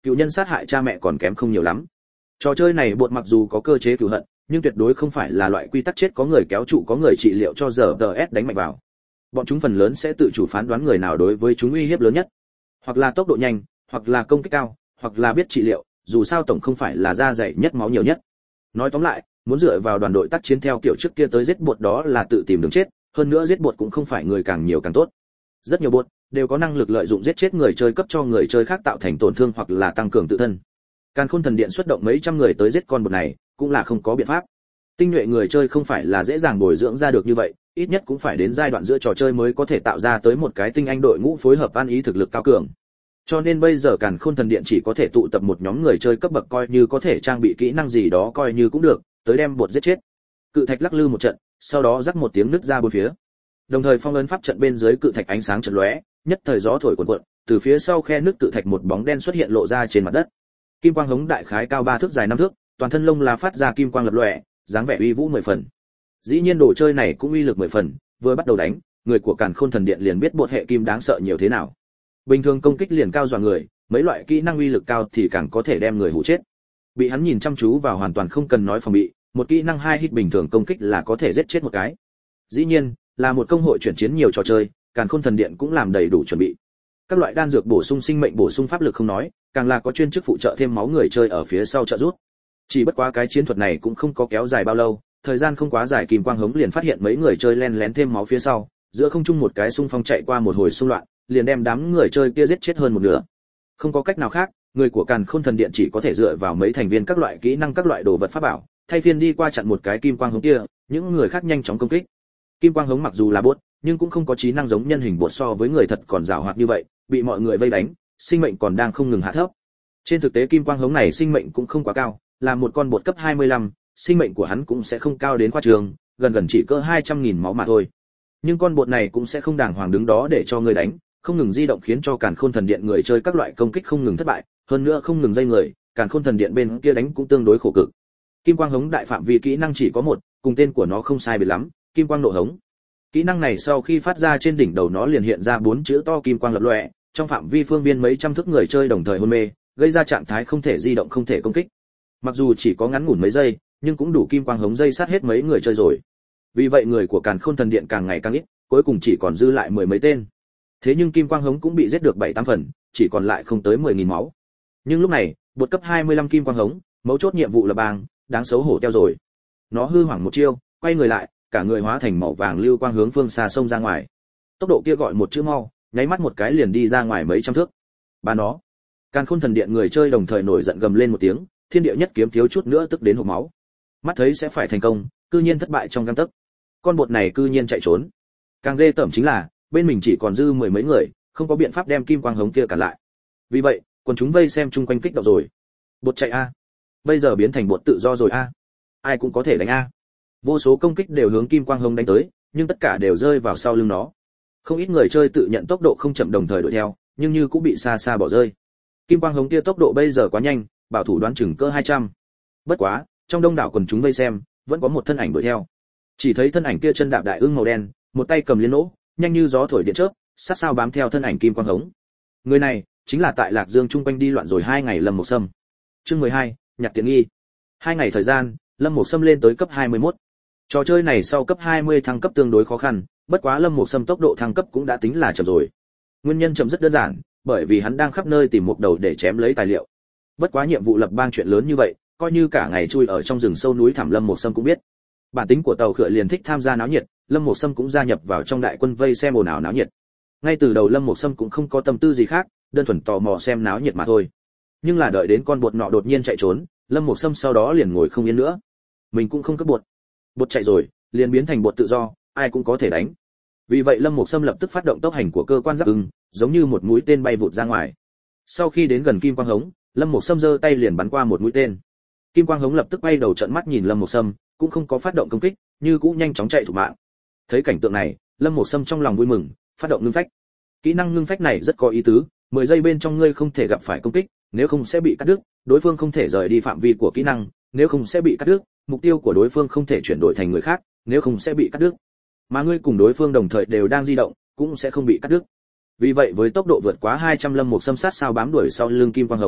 cựu nhân sát hại cha mẹ còn kém không nhiều lắm. Trò chơi này bột mặc dù có cơ chế cửu hận, nhưng tuyệt đối không phải là loại quy tắc chết có người kéo trụ có người trị liệu cho giờ DS đánh mạnh vào. Bọn chúng phần lớn sẽ tự chủ phán đoán người nào đối với chúng uy hiếp lớn nhất, hoặc là tốc độ nhanh, hoặc là công kích cao, hoặc là biết trị liệu, dù sao tổng không phải là da dày nhất máu nhiều nhất. Nói tóm lại, muốn dựa vào đoàn đội tác chiến theo kiểu trước kia tới giết bột đó là tự tìm đường chết, hơn nữa giết bột cũng không phải người càng nhiều càng tốt. Rất nhiều bột đều có năng lực lợi dụng giết chết người chơi cấp cho người chơi khác tạo thành tổn thương hoặc là tăng cường tự thân. Càn Khôn Thần Điện xuất động mấy trăm người tới giết con bột này, cũng là không có biện pháp. Tinh nhuệ người chơi không phải là dễ dàng bồi dưỡng ra được như vậy, ít nhất cũng phải đến giai đoạn giữa trò chơi mới có thể tạo ra tới một cái tinh anh đội ngũ phối hợp ăn ý thực lực cao cường. Cho nên bây giờ Càn Khôn Thần Điện chỉ có thể tụ tập một nhóm người chơi cấp bậc coi như có thể trang bị kỹ năng gì đó coi như cũng được, tới đem bột giết chết. Cự thạch lắc lư một trận, sau đó rắc một tiếng nứt ra bốn phía. Đồng thời phong ấn pháp trận bên dưới cự thạch ánh sáng chợt lóe, nhất thời gió thổi cuồn cuộn, từ phía sau khe nứt cự thạch một bóng đen xuất hiện lộ ra trên mặt đất. Kim quang hống đại khái cao 3 thước dài 5 thước, toàn thân lông lá phát ra kim quang lập lòe, dáng vẻ uy vũ 10 phần. Dĩ nhiên đồ chơi này cũng uy lực 10 phần, vừa bắt đầu đánh, người của Càn Khôn Thần Điện liền biết bột hệ kim đáng sợ nhiều thế nào. Bình thường công kích liền cao dọa người, mấy loại kỹ năng uy lực cao thì càng có thể đem người hù chết. Bị hắn nhìn chăm chú vào hoàn toàn không cần nói phòng bị, một kỹ năng 2 hit bình thường công kích là có thể giết chết một cái. Dĩ nhiên, là một công hội chuyển chiến nhiều trò chơi, Càn Khôn Thần Điện cũng làm đầy đủ chuẩn bị. Các loại đan dược bổ sung sinh mệnh bổ sung pháp lực không nói, càng là có chuyên chức phụ trợ thêm máu người chơi ở phía sau trợ giúp. Chỉ bất quá cái chiến thuật này cũng không có kéo dài bao lâu, thời gian không quá dài Kim Quang Hống liền phát hiện mấy người chơi len lén thêm máu phía sau, giữa không trung một cái xung phong chạy qua một hồi xung loạn, liền đem đám người chơi kia giết chết hơn một nửa. Không có cách nào khác, người của Càn Khôn Thần Điện chỉ có thể dựa vào mấy thành viên các loại kỹ năng các loại đồ vật pháp bảo, thay phiên đi qua chặn một cái Kim Quang Hống kia, những người khác nhanh chóng công kích. Kim Quang Hống mặc dù là bot, nhưng cũng không có trí năng giống nhân hình bột so với người thật còn giàu hoạt như vậy, bị mọi người vây đánh, sinh mệnh còn đang không ngừng hạ thấp. Trên thực tế Kim Quang Hống này sinh mệnh cũng không quá cao, là một con bột cấp 25, sinh mệnh của hắn cũng sẽ không cao đến quá trường, gần chỉ cỡ 200.000 máu mà thôi. Nhưng con bột này cũng sẽ không đàng hoàng đứng đó để cho người đánh, không ngừng di động khiến cho Càn Khôn Thần Điện người chơi các loại công kích không ngừng thất bại, hơn nữa không ngừng dây người, Càn Khôn Thần Điện bên kia đánh cũng tương đối khổ cực. Kim Quang Hống đại phạm vi kỹ năng chỉ có một, cùng tên của nó không sai biệt lắm, Kim Quang Nộ Hống. Kỹ năng này sau khi phát ra trên đỉnh đầu nó liền hiện ra 4 chữ to kim quang lập lòe, trong phạm vi phương viên mấy trăm thước người chơi đồng thời hôn mê, gây ra trạng thái không thể di động không thể công kích. Mặc dù chỉ có ngắn ngủn mấy giây, nhưng cũng đủ kim quang hống dây sát hết mấy người chơi rồi. Vì vậy người của Càn Khôn Thần Điện càng ngày càng ít, cuối cùng chỉ còn dư lại 10 mấy tên. Thế nhưng kim quang hống cũng bị giết được 7-8 phần, chỉ còn lại không tới 10.000 máu. Nhưng lúc này, bột cấp 25 kim quang hống, mấu chốt nhiệm vụ là bang, đáng xấu hổ teo rồi. Nó hư hoảng một chiêu, quay người lại, cả người hóa thành màu vàng lưu quang hướng phương xa sông ra ngoài. Tốc độ kia gọi một chữ mau, nháy mắt một cái liền đi ra ngoài mấy trăm thước. Bà nó. Càn Khôn Thần Điện người chơi đồng thời nổi giận gầm lên một tiếng, thiên địa nhất kiếm thiếu chút nữa tức đến hộc máu. Mắt thấy sẽ phải thành công, cư nhiên thất bại trong gang tấc. Con bột này cư nhiên chạy trốn. Càng ghê tởm chính là, bên mình chỉ còn dư 10 mấy người, không có biện pháp đem kim quang hống kia cản lại. Vì vậy, quần chúng vây xem chung quanh kích động rồi. Bột chạy a. Bây giờ biến thành bột tự do rồi a. Ai cũng có thể đánh a. Vô số công kích đều hướng kim quang hống đánh tới, nhưng tất cả đều rơi vào sau lưng nó. Không ít người chơi tự nhận tốc độ không chậm đồng thời đuổi theo, nhưng như cũng bị xa xa bỏ rơi. Kim quang hống kia tốc độ bây giờ quá nhanh, bảo thủ đoán chừng cỡ 200. Bất quá, trong đông đảo quần chúng vây xem, vẫn có một thân ảnh đuổi theo. Chỉ thấy thân ảnh kia chân đạp đại ưng màu đen, một tay cầm liên nỗ, nhanh như gió thổi điện chớp, sát sao bám theo thân ảnh kim quang hống. Người này chính là tại Lạc Dương trung quanh đi loạn rồi 2 ngày Lâm Mộc Sâm. Chương 12, nhặt tiện nghi. 2 ngày thời gian, Lâm Mộc Sâm lên tới cấp 21. Trò chơi này sau cấp 20 thăng cấp tương đối khó khăn, bất quá Lâm Mộc Sâm tốc độ thăng cấp cũng đã tính là chậm rồi. Nguyên nhân chậm rất đơn giản, bởi vì hắn đang khắp nơi tìm một đầu để chém lấy tài liệu. Bất quá nhiệm vụ lập bang chuyện lớn như vậy, coi như cả ngày chui ở trong rừng sâu núi thẳm Lâm Mộc Sâm cũng biết. Bản tính của tàu khựa liền thích tham gia náo nhiệt, Lâm Mộc Sâm cũng gia nhập vào trong đại quân vây xem ồn ào náo nhiệt. Ngay từ đầu Lâm Mộc Sâm cũng không có tâm tư gì khác, đơn thuần tò mò xem náo nhiệt mà thôi. Nhưng là đợi đến con bột nọ đột nhiên chạy trốn, Lâm Mộc Sâm sau đó liền ngồi không yên nữa. Mình cũng không cướp bột. Bột chạy rồi, liền biến thành bột tự do, ai cũng có thể đánh. Vì vậy Lâm Mộc Sâm lập tức phát động tốc hành của cơ quan giáp ưng, giống như một mũi tên bay vụt ra ngoài. Sau khi đến gần kim quang hống, Lâm Mộc Sâm giơ tay liền bắn qua một mũi tên. Kim quang hống lập tức bay đầu trợn mắt nhìn Lâm Mộc Sâm, cũng không có phát động công kích, như cũ nhanh chóng chạy thủ mạng. Thấy cảnh tượng này, Lâm Mộc Sâm trong lòng vui mừng, phát động ngưng phách. Kỹ năng ngưng phách này rất có ý tứ, 10 giây bên trong ngươi không thể gặp phải công kích, nếu không sẽ bị cắt đứt, đối phương không thể rời đi phạm vi của kỹ năng, nếu không sẽ bị cắt đứt, mục tiêu của đối phương không thể chuyển đổi thành người khác, nếu không sẽ bị cắt đứt. Mà ngươi cùng đối phương đồng thời đều đang di động, cũng sẽ không bị cắt đứt. Vì vậy với tốc độ vượt quá 200 Lâm Mộc Sâm sát sao bám đuổi sau lưng kim quang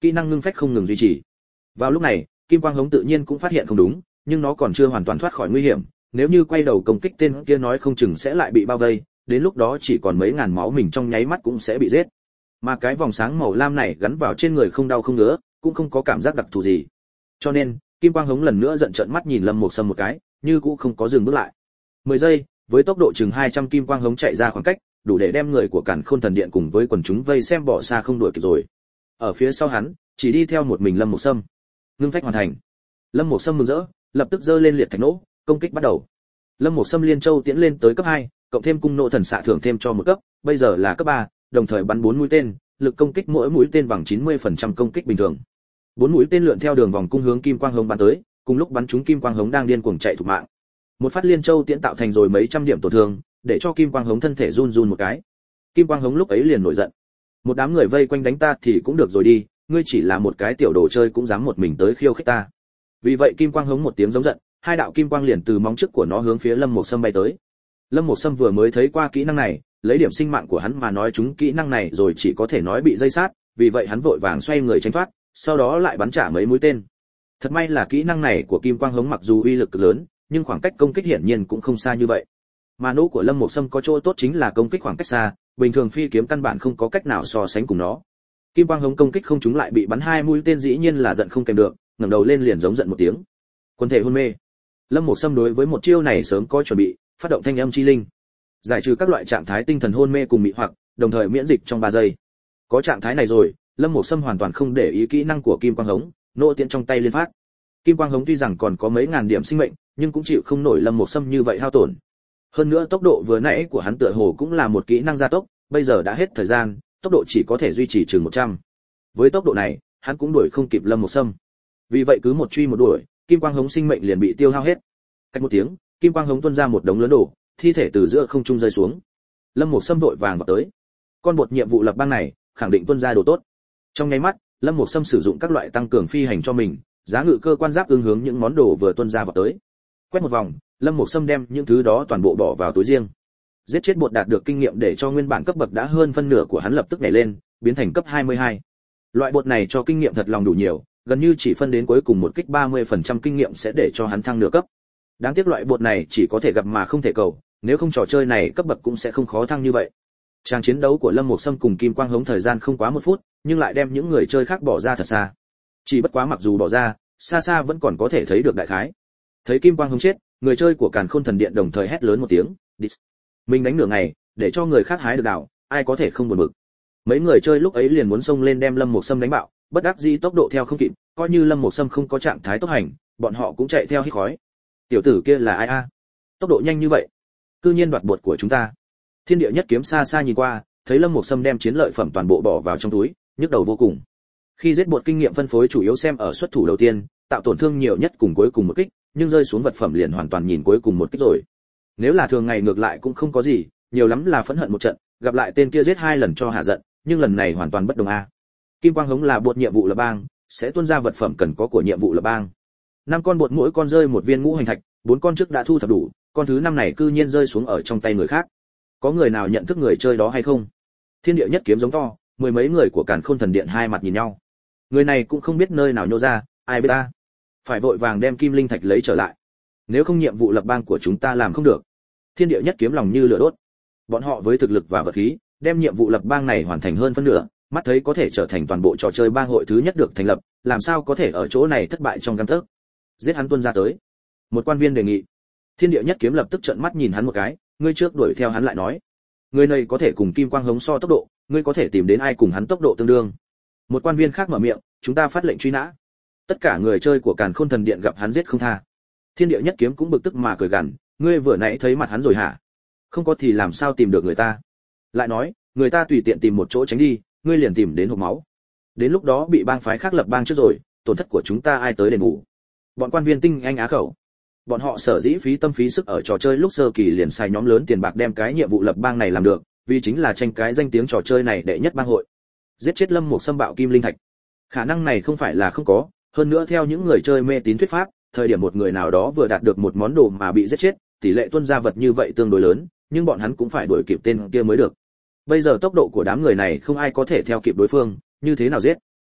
kỹ năng ngưng phách không ngừng duy trì. Vào lúc này, kim quang hống tự nhiên cũng phát hiện không đúng, nhưng nó còn chưa hoàn toàn thoát khỏi nguy hiểm, nếu như quay đầu công kích tên kia nói không chừng sẽ lại bị bao vây, đến lúc đó chỉ còn mấy ngàn máu mình trong nháy mắt cũng sẽ bị giết. Mà cái vòng sáng màu lam này gắn vào trên người không đau không ngứa, cũng không có cảm giác đặc thù gì. Cho nên, kim quang hống lần nữa giận trợn mắt nhìn Lâm Mục Sâm một cái, như cũng không có dừng bước lại. 10 giây, với tốc độ chừng 200 kim quang hống chạy ra khoảng cách, đủ để đem người của Càn Khôn Thần Điện cùng với quần chúng vây xem bỏ xa không đuổi kịp rồi. Ở phía sau hắn, chỉ đi theo một mình Lâm Mục Sâm. Ngưng phách hoàn thành. Lâm Mục Sâm mừng rỡ, lập tức giơ lên liệt thạch nỗ, công kích bắt đầu. Lâm Mục Sâm liên châu tiến lên tới cấp 2, cộng thêm cung nộ thần xạ thưởng thêm cho một cấp, bây giờ là cấp 3, đồng thời bắn 4 mũi tên, lực công kích mỗi mũi tên bằng 90% công kích bình thường. 4 mũi tên lượn theo đường vòng cung hướng kim quang hống bắn tới, cùng lúc bắn trúng kim quang hống đang điên cuồng chạy thục mạng. Một phát liên châu tiễn tạo thành rồi mấy trăm điểm tổn thương, để cho kim quang hống thân thể run run một cái. Kim quang hống lúc ấy liền nổi giận. Một đám người vây quanh đánh ta thì cũng được rồi đi, ngươi chỉ là một cái tiểu đồ chơi cũng dám một mình tới khiêu khích ta. Vì vậy kim quang hống một tiếng giống giận, hai đạo kim quang liền từ móng trước của nó hướng phía Lâm Mục Sâm bay tới. Lâm Mục Sâm vừa mới thấy qua kỹ năng này, lấy điểm sinh mạng của hắn mà nói chúng kỹ năng này rồi chỉ có thể nói bị dây sát, vì vậy hắn vội vàng xoay người tránh thoát, sau đó lại bắn trả mấy mũi tên. Thật may là kỹ năng này của kim quang hống mặc dù uy lực cực lớn, nhưng khoảng cách công kích hiển nhiên cũng không xa như vậy. Mà nỗ của Lâm Mục Sâm có chỗ tốt chính là công kích khoảng cách xa, bình thường phi kiếm căn bản không có cách nào so sánh cùng nó. Kim quang hống công kích không trúng lại bị bắn 2 mũi tên dĩ nhiên là giận không kèm được, ngẩng đầu lên liền giống giận một tiếng. Quân thể hôn mê. Lâm Mục Sâm đối với một chiêu này sớm có chuẩn bị, phát động thanh âm chi linh, giải trừ các loại trạng thái tinh thần hôn mê cùng mị hoặc, đồng thời miễn dịch trong 3 giây. Có trạng thái này rồi, Lâm Mục Sâm hoàn toàn không để ý kỹ năng của kim quang hống, nỗ tiễn trong tay liên phát. Kim quang hống tuy rằng còn có mấy ngàn điểm sinh mệnh, nhưng cũng chịu không nổi Lâm Mục Sâm như vậy hao tổn. Hơn nữa tốc độ vừa nãy của hắn tựa hồ cũng là một kỹ năng gia tốc, bây giờ đã hết thời gian, tốc độ chỉ có thể duy trì chừng 100. Với tốc độ này, hắn cũng đuổi không kịp Lâm Mục Sâm. Vì vậy cứ một truy một đuổi, kim quang hống sinh mệnh liền bị tiêu hao hết. Cách một tiếng, kim quang hống tuôn ra một đống lớn đồ, thi thể từ giữa không trung rơi xuống. Lâm Mục Sâm vội vàng vào tới. Con bột nhiệm vụ lập bang này, khẳng định tuôn ra đồ tốt. Trong nháy mắt, Lâm Mục Sâm sử dụng các loại tăng cường phi hành cho mình, giá ngự cơ quan giáp ứng hướng những món đồ vừa tuôn ra vào tới. Quét một vòng, Lâm Mục Sâm đem những thứ đó toàn bộ bỏ vào túi riêng. Giết chết bột đạt được kinh nghiệm để cho nguyên bản cấp bậc đã hơn phân nửa của hắn lập tức nhảy lên, biến thành cấp 22. Loại bột này cho kinh nghiệm thật lòng đủ nhiều, gần như chỉ phân đến cuối cùng một kích 30% kinh nghiệm sẽ để cho hắn thăng nửa cấp. Đáng tiếc loại bột này chỉ có thể gặp mà không thể cầu, nếu không trò chơi này cấp bậc cũng sẽ không khó thăng như vậy. Trang chiến đấu của Lâm Mục Sâm cùng Kim Quang Hống thời gian không quá 1 phút, nhưng lại đem những người chơi khác bỏ ra thật xa. Chỉ bất quá mặc dù bỏ ra, xa xa vẫn còn có thể thấy được đại khái. Thấy Kim Quang Hống chết, người chơi của Càn Khôn Thần Điện đồng thời hét lớn một tiếng, "Dis!" Mình đánh nửa ngày, để cho người khác hái được đảo, ai có thể không buồn bực. Mấy người chơi lúc ấy liền muốn xông lên đem Lâm Mục Sâm đánh bạo, bất đắc dĩ tốc độ theo không kịp, coi như Lâm Mục Sâm không có trạng thái tốc hành, bọn họ cũng chạy theo hít khói. Tiểu tử kia là ai a? Tốc độ nhanh như vậy, cư nhiên đoạt bột của chúng ta. Thiên Địa Nhất Kiếm xa xa nhìn qua, thấy Lâm Mục Sâm đem chiến lợi phẩm toàn bộ bỏ vào trong túi, nhức đầu vô cùng. Khi giết bột kinh nghiệm phân phối chủ yếu xem ở xuất thủ đầu tiên, tạo tổn thương nhiều nhất cùng cuối cùng một kích, nhưng rơi xuống vật phẩm liền hoàn toàn nhìn cuối cùng một kích rồi. Nếu là thường ngày ngược lại cũng không có gì, nhiều lắm là phẫn hận một trận, gặp lại tên kia giết 2 lần cho hạ giận, nhưng lần này hoàn toàn bất đồng a. Kim Quang Hống là bột nhiệm vụ lập bang, sẽ tuôn ra vật phẩm cần có của nhiệm vụ lập bang. 5 con bột mỗi con rơi một viên ngũ hành thạch, 4 con trước đã thu thập đủ, con thứ 5 này cư nhiên rơi xuống ở trong tay người khác. Có người nào nhận thức người chơi đó hay không? Thiên Địa Nhất Kiếm giống to, 10 mấy người của Càn Khôn Thần Điện hai mặt nhìn nhau. Người này cũng không biết nơi nào nhô ra, ai biết ta. Phải vội vàng đem kim linh thạch lấy trở lại. Nếu không nhiệm vụ lập bang của chúng ta làm không được. Thiên Địa Nhất Kiếm lòng như lửa đốt. Bọn họ với thực lực và vật khí, đem nhiệm vụ lập bang này hoàn thành hơn phân nửa, mắt thấy có thể trở thành toàn bộ trò chơi bang hội thứ nhất được thành lập, làm sao có thể ở chỗ này thất bại trong gang tấc. Giết hắn tuân ra tới. Một quan viên đề nghị. Thiên Địa Nhất Kiếm lập tức trợn mắt nhìn hắn một cái, ngươi trước đuổi theo hắn lại nói. Người này có thể cùng Kim Quang Hống so tốc độ, ngươi có thể tìm đến ai cùng hắn tốc độ tương đương. Một quan viên khác mở miệng, chúng ta phát lệnh truy nã. Tất cả người chơi của Càn Khôn Thần Điện gặp hắn giết không tha. Thiên Địa Nhất Kiếm cũng bực tức mà cười gằn, ngươi vừa nãy thấy mặt hắn rồi hả? Không có thì làm sao tìm được người ta? Lại nói, người ta tùy tiện tìm một chỗ tránh đi, ngươi liền tìm đến hộc máu. Đến lúc đó bị bang phái khác lập bang trước rồi, tổn thất của chúng ta ai tới đền bù? Bọn quan viên tinh anh á khẩu. Bọn họ sở dĩ phí tâm phí sức ở trò chơi lúc sơ kỳ liền xài nhóm lớn tiền bạc đem cái nhiệm vụ lập bang này làm được, vì chính là tranh cái danh tiếng trò chơi này đệ nhất bang hội. Giết chết Lâm Mục Sâm bạo kim linh thạch. Khả năng này không phải là không có, hơn nữa theo những người chơi mê tín thuyết pháp, thời điểm một người nào đó vừa đạt được một món đồ mà bị giết chết, tỷ lệ tuân ra vật như vậy tương đối lớn, nhưng bọn hắn cũng phải đuổi kịp tên kia mới được. Bây giờ tốc độ của đám người này không ai có thể theo kịp đối phương, như thế nào giết?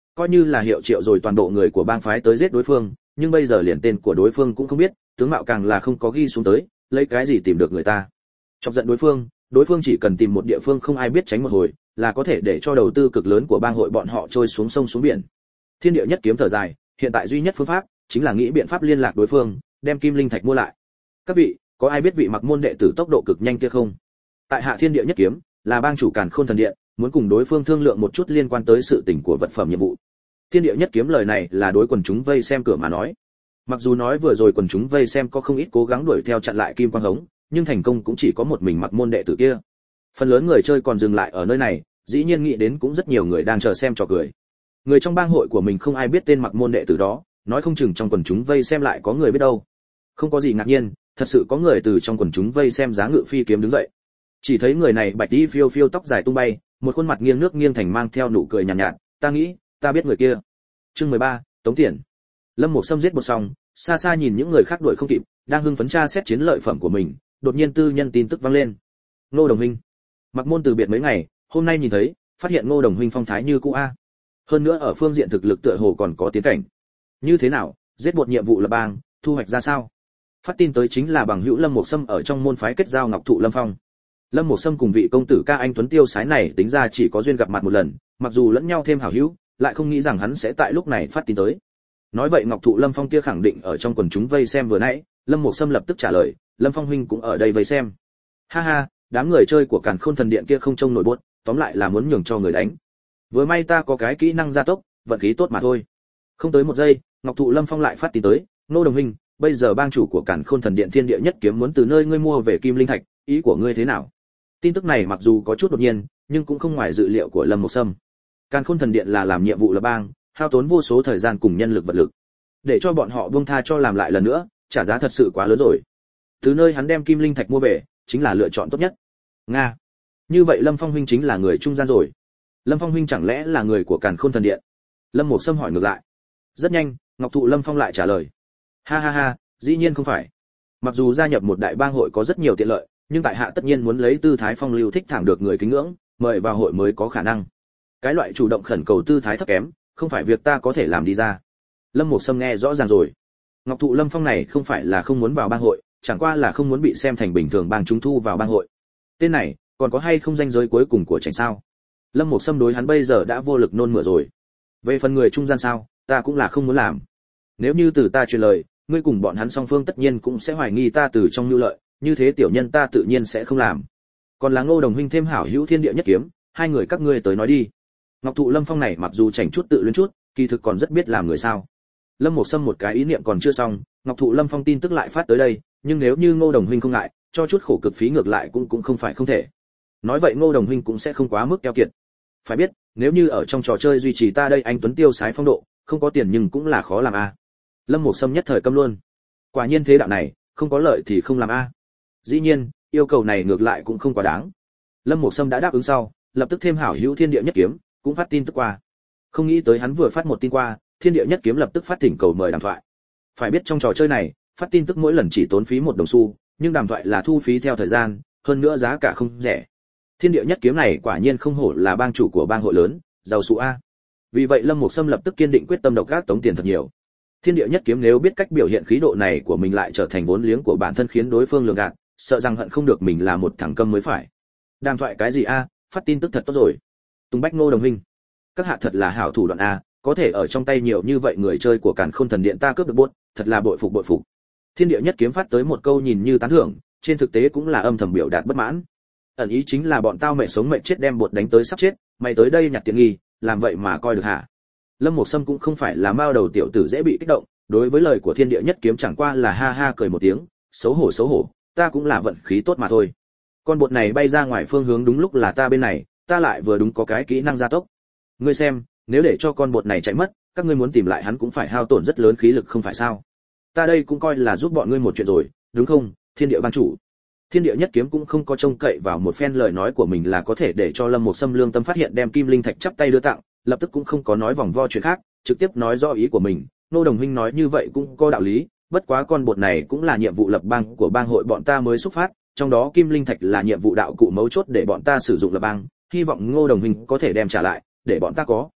coi như là hiệu triệu rồi toàn bộ người của bang phái tới giết đối phương, nhưng bây giờ liền tên của đối phương cũng không biết, tướng mạo càng là không có ghi xuống tới, lấy cái gì tìm được người ta. Chọc giận đối phương chỉ cần tìm một địa phương không ai biết tránh một hồi, là có thể để cho đầu tư cực lớn của bang hội bọn họ trôi xuống sông xuống biển. Thiên Địa Nhất Kiếm thở dài, hiện tại duy nhất phương pháp chính là nghĩ biện pháp liên lạc đối phương, đem kim linh thạch mua lại. Các vị, có ai biết vị Mặc môn đệ tử tốc độ cực nhanh kia không? Tại hạ Thiên Địa Nhất Kiếm, là bang chủ Càn Khôn Thần Điện, muốn cùng đối phương thương lượng một chút liên quan tới sự tình của vật phẩm nhiệm vụ. Thiên Địa Nhất Kiếm lời này là đối quần chúng vây xem cửa mà nói. Mặc dù nói vừa rồi quần chúng vây xem có không ít cố gắng đuổi theo chặn lại Kim Quang Hống, nhưng thành công cũng chỉ có một mình Mặc môn đệ tử kia. Phần lớn người chơi còn dừng lại ở nơi này, dĩ nhiên nghĩ đến cũng rất nhiều người đang chờ xem trò cười. Người trong bang hội của mình không ai biết tên Mặc môn đệ tử đó, nói không chừng trong quần chúng vây xem lại có người biết đâu. Không có gì ngạc nhiên, thật sự có người từ trong quần chúng vây xem giá ngự phi kiếm đứng dậy. Chỉ thấy người này bạch đi phiêu phiêu, tóc dài tung bay, một khuôn mặt nghiêng nước nghiêng thành mang theo nụ cười nhàn nhạt, ta nghĩ ta biết người kia. Chương 13, tống tiền. Lâm Mục Sâm giết một xong, xa xa nhìn những người khác đuổi không kịp, đang hưng phấn tra xét chiến lợi phẩm của mình, đột nhiên tư nhân tin tức vang lên. Ngô Đồng huynh, Mặc môn từ biệt mấy ngày, hôm nay nhìn thấy, phát hiện Ngô Đồng huynh phong thái như cũ a. Hơn nữa ở phương diện thực lực tựa hồ còn có tiến cảnh. Như thế nào, giết một nhiệm vụ lập bang, thu hoạch ra sao? Phát tin tới chính là bằng hữu Lâm Mục Sâm ở trong môn phái kết giao Ngọc Thụ Lâm Phong. Lâm Mục Sâm cùng vị công tử ca anh tuấn tiêu sái này tính ra chỉ có duyên gặp mặt một lần, mặc dù lẫn nhau thêm hảo hữu, lại không nghĩ rằng hắn sẽ tại lúc này phát tin tới. Nói vậy Ngọc Thụ Lâm Phong kia khẳng định ở trong quần chúng vây xem vừa nãy, Lâm Mục Sâm lập tức trả lời, Lâm Phong huynh cũng ở đây vây xem. Ha ha, đám người chơi của Càn Khôn Thần Điện kia không trông nổi buốt, tóm lại là muốn nhường cho người đánh. Vừa may ta có cái kỹ năng gia tốc, vận khí tốt mà thôi. Không tới một giây, Ngọc Thụ Lâm Phong lại phát tin tới, Ngô Đồng huynh, bây giờ bang chủ của Càn Khôn Thần Điện Thiên Địa Nhất Kiếm muốn từ nơi ngươi mua về kim linh thạch, ý của ngươi thế nào? Tin tức này mặc dù có chút đột nhiên, nhưng cũng không ngoài dự liệu của Lâm Mục Sâm. Càn Khôn Thần Điện là làm nhiệm vụ lập bang, hao tốn vô số thời gian cùng nhân lực vật lực. Để cho bọn họ buông tha cho làm lại lần nữa, trả giá thật sự quá lớn rồi. Từ nơi hắn đem kim linh thạch mua về, chính là lựa chọn tốt nhất. Nga. Như vậy Lâm Phong huynh chính là người trung gian rồi. Lâm Phong huynh chẳng lẽ là người của Càn Khôn Thần Điện? Lâm Mục Sâm hỏi ngược lại. Rất nhanh, Ngọc Thụ Lâm Phong lại trả lời. Ha ha ha, dĩ nhiên không phải. Mặc dù gia nhập một đại bang hội có rất nhiều tiện lợi, nhưng tại hạ tất nhiên muốn lấy tư thái phong lưu thích thẳng được người kính ngưỡng, mời vào hội mới có khả năng. Cái loại chủ động khẩn cầu tư thái thấp kém, không phải việc ta có thể làm đi ra. Lâm Mục Sâm nghe rõ ràng rồi. Ngọc Thụ Lâm Phong này không phải là không muốn vào bang hội, chẳng qua là không muốn bị xem thành bình thường bang chúng thu vào bang hội. Tên này, còn có hay không ranh giới cuối cùng của tranh sao? Lâm Mục Sâm đối hắn bây giờ đã vô lực nôn mửa rồi. Về phần người trung gian sao, ta cũng là không muốn làm. Nếu như từ ta truyền lời, ngươi cùng bọn hắn song phương tất nhiên cũng sẽ hoài nghi ta từ trong nhu lợi, như thế tiểu nhân ta tự nhiên sẽ không làm. Còn là Ngô Đồng huynh thêm hảo hữu Thiên Địa Nhất Kiếm, hai người các ngươi tới nói đi. Ngọc Thụ Lâm Phong này mặc dù chảnh chút tự luyến chút, kỳ thực còn rất biết làm người sao. Lâm Mục Sâm một cái ý niệm còn chưa xong, Ngọc Thụ Lâm Phong tin tức lại phát tới đây, nhưng nếu như Ngô Đồng huynh không ngại, cho chút khổ cực phí ngược lại cũng không phải không thể. Nói vậy Ngô Đồng huynh cũng sẽ không quá mức keo kiệt. Phải biết, nếu như ở trong trò chơi duy trì ta đây anh tuấn tiêu sái phong độ, không có tiền nhưng cũng là khó làm a. Lâm Mục Sâm nhất thời câm luôn. Quả nhiên thế đạo này, không có lợi thì không làm a. Dĩ nhiên, yêu cầu này ngược lại cũng không quá đáng. Lâm Mục Sâm đã đáp ứng sau, lập tức thêm hảo hữu Thiên Địa Nhất Kiếm, cũng phát tin tức qua. Không nghĩ tới hắn vừa phát một tin qua, Thiên Địa Nhất Kiếm lập tức phát thỉnh cầu mời đàm thoại. Phải biết trong trò chơi này, phát tin tức mỗi lần chỉ tốn phí 1 đồng xu, nhưng đàm thoại là thu phí theo thời gian, hơn nữa giá cả không rẻ. Thiên Địa Nhất Kiếm này quả nhiên không hổ là bang chủ của bang hội lớn, giàu sụ a. Vì vậy Lâm Mục Sâm lập tức kiên định quyết tâm độc ác tống tiền thật nhiều. Thiên Địa Nhất Kiếm nếu biết cách biểu hiện khí độ này của mình lại trở thành vốn liếng của bản thân khiến đối phương lường gạt, sợ rằng hận không được mình là một thằng câm mới phải. Đàm thoại cái gì a, phát tin tức thật tốt rồi. Tùng Bách Ngô Đồng huynh, các hạ thật là hảo thủ đoạn a, có thể ở trong tay nhiều như vậy người chơi của Càn Khôn Thần Điện ta cướp được buốt, thật là bội phục bội phục. Thiên Địa Nhất Kiếm phát tới một câu nhìn như tán thưởng, trên thực tế cũng là âm thầm biểu đạt bất mãn. Ẩn ý chính là bọn tao mệt sống mệt chết đem bột đánh tới sắp chết, mày tới đây nhặt tiện nghi, làm vậy mà coi được hả? Lâm Mục Sâm cũng không phải là mao đầu tiểu tử dễ bị kích động, đối với lời của Thiên Địa Nhất Kiếm chẳng qua là ha ha cười một tiếng, xấu hổ, ta cũng là vận khí tốt mà thôi. Con bột này bay ra ngoài phương hướng đúng lúc là ta bên này, ta lại vừa đúng có cái kỹ năng gia tốc. Ngươi xem, nếu để cho con bột này chạy mất, các ngươi muốn tìm lại hắn cũng phải hao tổn rất lớn khí lực không phải sao? Ta đây cũng coi là giúp bọn ngươi một chuyện rồi, đúng không, Thiên Địa ban chủ? Thiên Địa Nhất Kiếm cũng không có trông cậy vào một phen lời nói của mình là có thể để cho Lâm Mục Sâm lương tâm phát hiện đem kim linh thạch chắp tay đưa tặng, lập tức cũng không có nói vòng vo chuyện khác, trực tiếp nói rõ ý của mình. Nô Đồng huynh nói như vậy cũng có đạo lý, bất quá con bột này cũng là nhiệm vụ lập bang của bang hội bọn ta mới xuất phát, trong đó kim linh thạch là nhiệm vụ đạo cụ mấu chốt để bọn ta sử dụng lập bang, hy vọng Ngô Đồng huynh có thể đem trả lại, để bọn ta có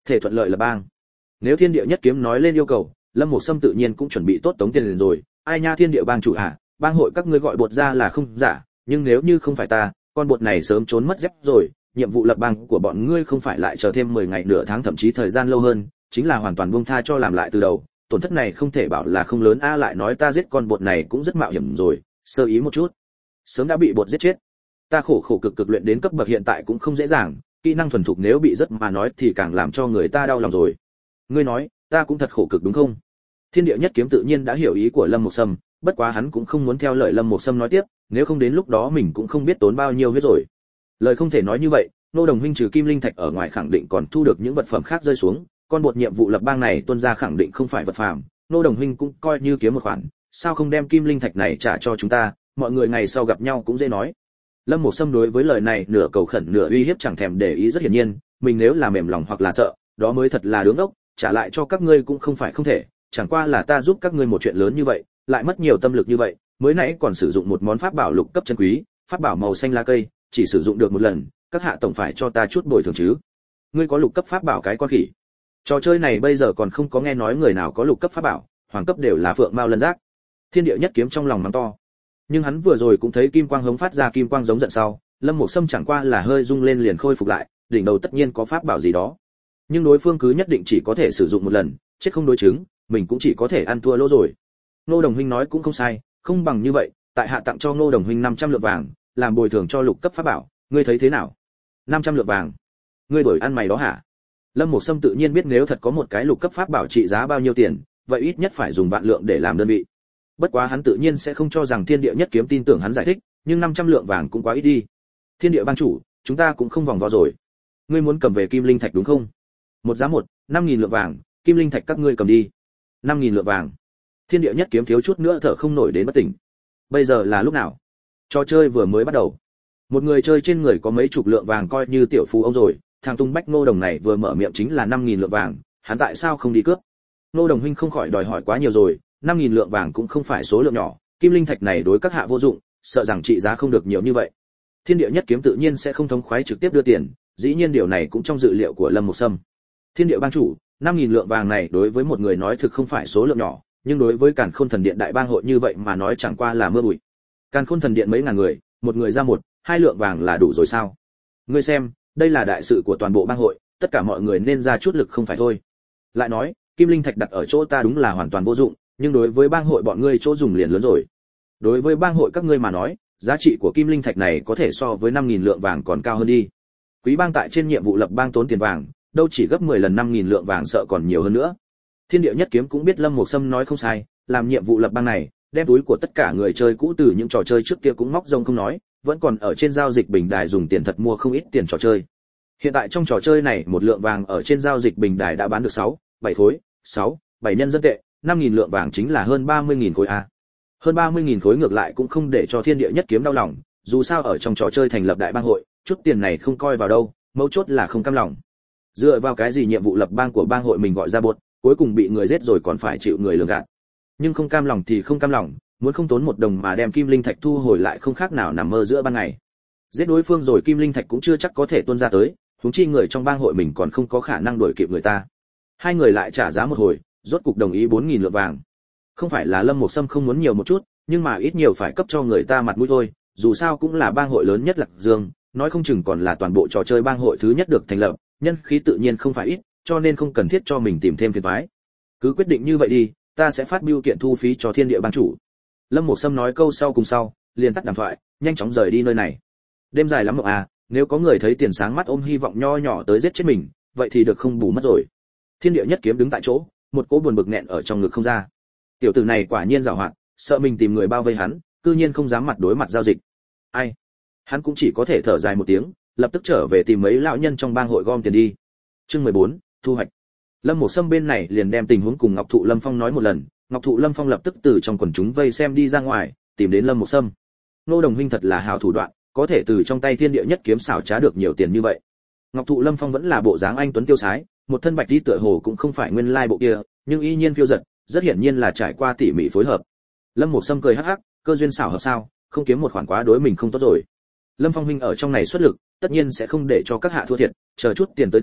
thể thuận lợi là bang. Nếu Thiên Địa Nhất Kiếm nói lên yêu cầu, Lâm Mục Sâm tự nhiên cũng chuẩn bị tốt tống tiền liền rồi. Ai nha, Thiên Địa bang chủ à, bang hội các ngươi gọi bột ra là không giả, nhưng nếu như không phải ta, con bột này sớm trốn mất dép rồi. Nhiệm vụ lập bang của bọn ngươi không phải lại chờ thêm 10 ngày nửa tháng thậm chí thời gian lâu hơn, chính là hoàn toàn buông tha cho làm lại từ đầu. Tổn thất này không thể bảo là không lớn a, lại nói ta giết con bột này cũng rất mạo hiểm rồi, sơ ý một chút, sớm đã bị bột giết chết. Ta khổ khổ cực cực luyện đến cấp bậc hiện tại cũng không dễ dàng, kỹ năng thuần thục nếu bị rất mà nói thì càng làm cho người ta đau lòng rồi. Ngươi nói, ta cũng thật khổ cực đúng không? Thiên Địa Nhất Kiếm tự nhiên đã hiểu ý của Lâm Mục Sâm, bất quá hắn cũng không muốn theo lời Lâm Mục Sâm nói tiếp, nếu không đến lúc đó mình cũng không biết tốn bao nhiêu huyết rồi. Lời không thể nói như vậy, Nô Đồng huynh trừ kim linh thạch ở ngoài khẳng định còn thu được những vật phẩm khác rơi xuống, con bột nhiệm vụ lập bang này tuân ra khẳng định không phải vật phàm, Nô Đồng huynh cũng coi như kiếm một khoản, sao không đem kim linh thạch này trả cho chúng ta, mọi người ngày sau gặp nhau cũng dễ nói. Lâm Mục Sâm đối với lời này nửa cầu khẩn nửa uy hiếp chẳng thèm để ý, rất hiển nhiên, mình nếu là mềm lòng hoặc là sợ, đó mới thật là đứng ốc, trả lại cho các ngươi cũng không phải không thể, chẳng qua là ta giúp các ngươi một chuyện lớn như vậy, lại mất nhiều tâm lực như vậy, mới nãy còn sử dụng một món pháp bảo lục cấp chân quý, pháp bảo màu xanh lá cây, chỉ sử dụng được một lần, các hạ tổng phải cho ta chút bồi thường chứ. Ngươi có lục cấp pháp bảo cái con khỉ. Trò chơi này bây giờ còn không có nghe nói người nào có lục cấp pháp bảo, hoàng cấp đều là phượng mao lân giác. Thiên Địa Nhất Kiếm trong lòng mắng to. Nhưng hắn vừa rồi cũng thấy kim quang hống phát ra kim quang giống giận sau, Lâm Mục Sâm chẳng qua là hơi rung lên liền khôi phục lại, đỉnh đầu tất nhiên có pháp bảo gì đó. Nhưng đối phương cứ nhất định chỉ có thể sử dụng một lần, chết không đối chứng, mình cũng chỉ có thể ăn thua lỗ rồi. Ngô Đồng huynh nói cũng không sai, không bằng như vậy, tại hạ tặng cho Ngô Đồng huynh 500 lượng vàng, làm bồi thường cho lục cấp pháp bảo, ngươi thấy thế nào? 500 lượng vàng. Ngươi đổi ăn mày đó hả? Lâm Mục Sâm tự nhiên biết nếu thật có một cái lục cấp pháp bảo trị giá bao nhiêu tiền, vậy ít nhất phải dùng vạn lượng để làm đơn vị. Bất quá hắn tự nhiên sẽ không cho rằng Thiên Địa Nhất Kiếm tin tưởng hắn giải thích, nhưng 500 lượng vàng cũng quá ít đi. Thiên Địa bang chủ, chúng ta cũng không vòng vo rồi. Ngươi muốn cầm về kim linh thạch đúng không? Một giá một, 5000 lượng vàng, kim linh thạch các ngươi cầm đi. 5000 lượng vàng. Thiên Địa Nhất Kiếm thiếu chút nữa thở không nổi đến bất tỉnh. Bây giờ là lúc nào? Trò chơi vừa mới bắt đầu. Một người chơi trên người có mấy chục lượng vàng coi như tiểu phú ông rồi, thằng Tung Bách Ngô Đồng này vừa mở miệng chính là 5000 lượng vàng, hắn tại sao không đi cướp? Ngô Đồng huynh không khỏi đòi hỏi quá nhiều rồi, 5000 lượng vàng cũng không phải số lượng nhỏ, kim linh thạch này đối các hạ vô dụng, sợ rằng trị giá không được nhiều như vậy. Thiên Địa Nhất Kiếm tự nhiên sẽ không thống khoái trực tiếp đưa tiền, dĩ nhiên điều này cũng trong dự liệu của Lâm Mục Sâm. Thiên Địa bang chủ, 5000 lượng vàng này đối với một người nói thực không phải số lượng nhỏ, nhưng đối với Càn Khôn Thần Điện đại bang hội như vậy mà nói chẳng qua là mưa bụi. Càn Khôn Thần Điện mấy ngàn người, một người ra 1-2 lượng vàng là đủ rồi sao? Ngươi xem, đây là đại sự của toàn bộ bang hội, tất cả mọi người nên ra chút lực không phải thôi. Lại nói, kim linh thạch đặt ở chỗ ta đúng là hoàn toàn vô dụng, nhưng đối với bang hội bọn ngươi chỗ dùng liền lớn rồi. Đối với bang hội các ngươi mà nói, giá trị của kim linh thạch này có thể so với 5000 lượng vàng còn cao hơn đi. Quý bang tại trên nhiệm vụ lập bang tốn tiền vàng, đâu chỉ gấp 10 lần 5000 lượng vàng, sợ còn nhiều hơn nữa. Thiên Địa Nhất Kiếm cũng biết Lâm Mục Sâm nói không sai, làm nhiệm vụ lập bang này, đem túi của tất cả người chơi cũ từ những trò chơi trước kia cũng móc rông không nói, vẫn còn ở trên giao dịch bình đài dùng tiền thật mua không ít tiền trò chơi. Hiện tại trong trò chơi này một lượng vàng ở trên giao dịch bình đài đã bán được 6-7 khối, 6-7 nhân dân tệ, 5000 lượng vàng chính là hơn 30000 khối a. Hơn 30000 khối ngược lại cũng không để cho Thiên Địa Nhất Kiếm đau lòng, dù sao ở trong trò chơi thành lập đại bang hội, chút tiền này không coi vào đâu, mấu chốt là không cam lòng. Dựa vào cái gì nhiệm vụ lập bang của bang hội mình gọi ra bột, cuối cùng bị người giết rồi còn phải chịu người lường gạt. Nhưng không cam lòng thì không cam lòng, muốn không tốn một đồng mà đem kim linh thạch thu hồi lại không khác nào nằm mơ giữa ban ngày. Giết đối phương rồi kim linh thạch cũng chưa chắc có thể tuôn ra tới, huống chi người trong bang hội mình còn không có khả năng đuổi kịp người ta. Hai người lại trả giá một hồi, rốt cục đồng ý 4000 lượng vàng. Không phải là Lâm Mục Sâm không muốn nhiều một chút, nhưng mà ít nhiều phải cấp cho người ta mặt mũi thôi, dù sao cũng là bang hội lớn nhất Lạc Dương, nói không chừng còn là toàn bộ trò chơi bang hội thứ nhất được thành lập, nhân khí tự nhiên không phải ít, cho nên không cần thiết cho mình tìm thêm phiền toái. Cứ quyết định như vậy đi, ta sẽ phát bưu kiện thu phí cho Thiên Địa bang chủ. Lâm Mục Sâm nói câu sau cùng sau, liền tắt đàm thoại, nhanh chóng rời đi nơi này. Đêm dài lắm mộng à, nếu có người thấy tiền sáng mắt ôm hy vọng nho nhỏ tới giết chết mình, vậy thì được không bù mất rồi. Thiên Địa Nhất Kiếm đứng tại chỗ, một cỗ buồn bực nghẹn ở trong ngực không ra. Tiểu tử này quả nhiên giàu hoạt, sợ mình tìm người bao vây hắn, cư nhiên không dám mặt đối mặt giao dịch. Ai? Hắn cũng chỉ có thể thở dài một tiếng, lập tức trở về tìm mấy lão nhân trong bang hội gom tiền đi. Chương 14, thu hoạch. Lâm Mục Sâm bên này liền đem tình huống cùng Ngọc Thụ Lâm Phong nói một lần, Ngọc Thụ Lâm Phong lập tức từ trong quần chúng vây xem đi ra ngoài, tìm đến Lâm Mục Sâm. Nô Đồng huynh thật là hào thủ đoạn, có thể từ trong tay Thiên Địa Nhất Kiếm xảo trá được nhiều tiền như vậy. Ngọc Thụ Lâm Phong vẫn là bộ dáng anh tuấn tiêu sái, một thân bạch y tựa hồ cũng không phải nguyên lai bộ kia, nhưng y nhiên phiêu dật, rất hiển nhiên là trải qua tỉ mỉ phối hợp. Lâm Mục Sâm cười hắc hắc, cơ duyên xảo hợp sao, không kiếm một khoản quá đối mình không tốt rồi. Lâm Phong huynh ở trong này xuất lực, tất nhiên sẽ không để cho các hạ thua thiệt, chờ chút tiền tới tay,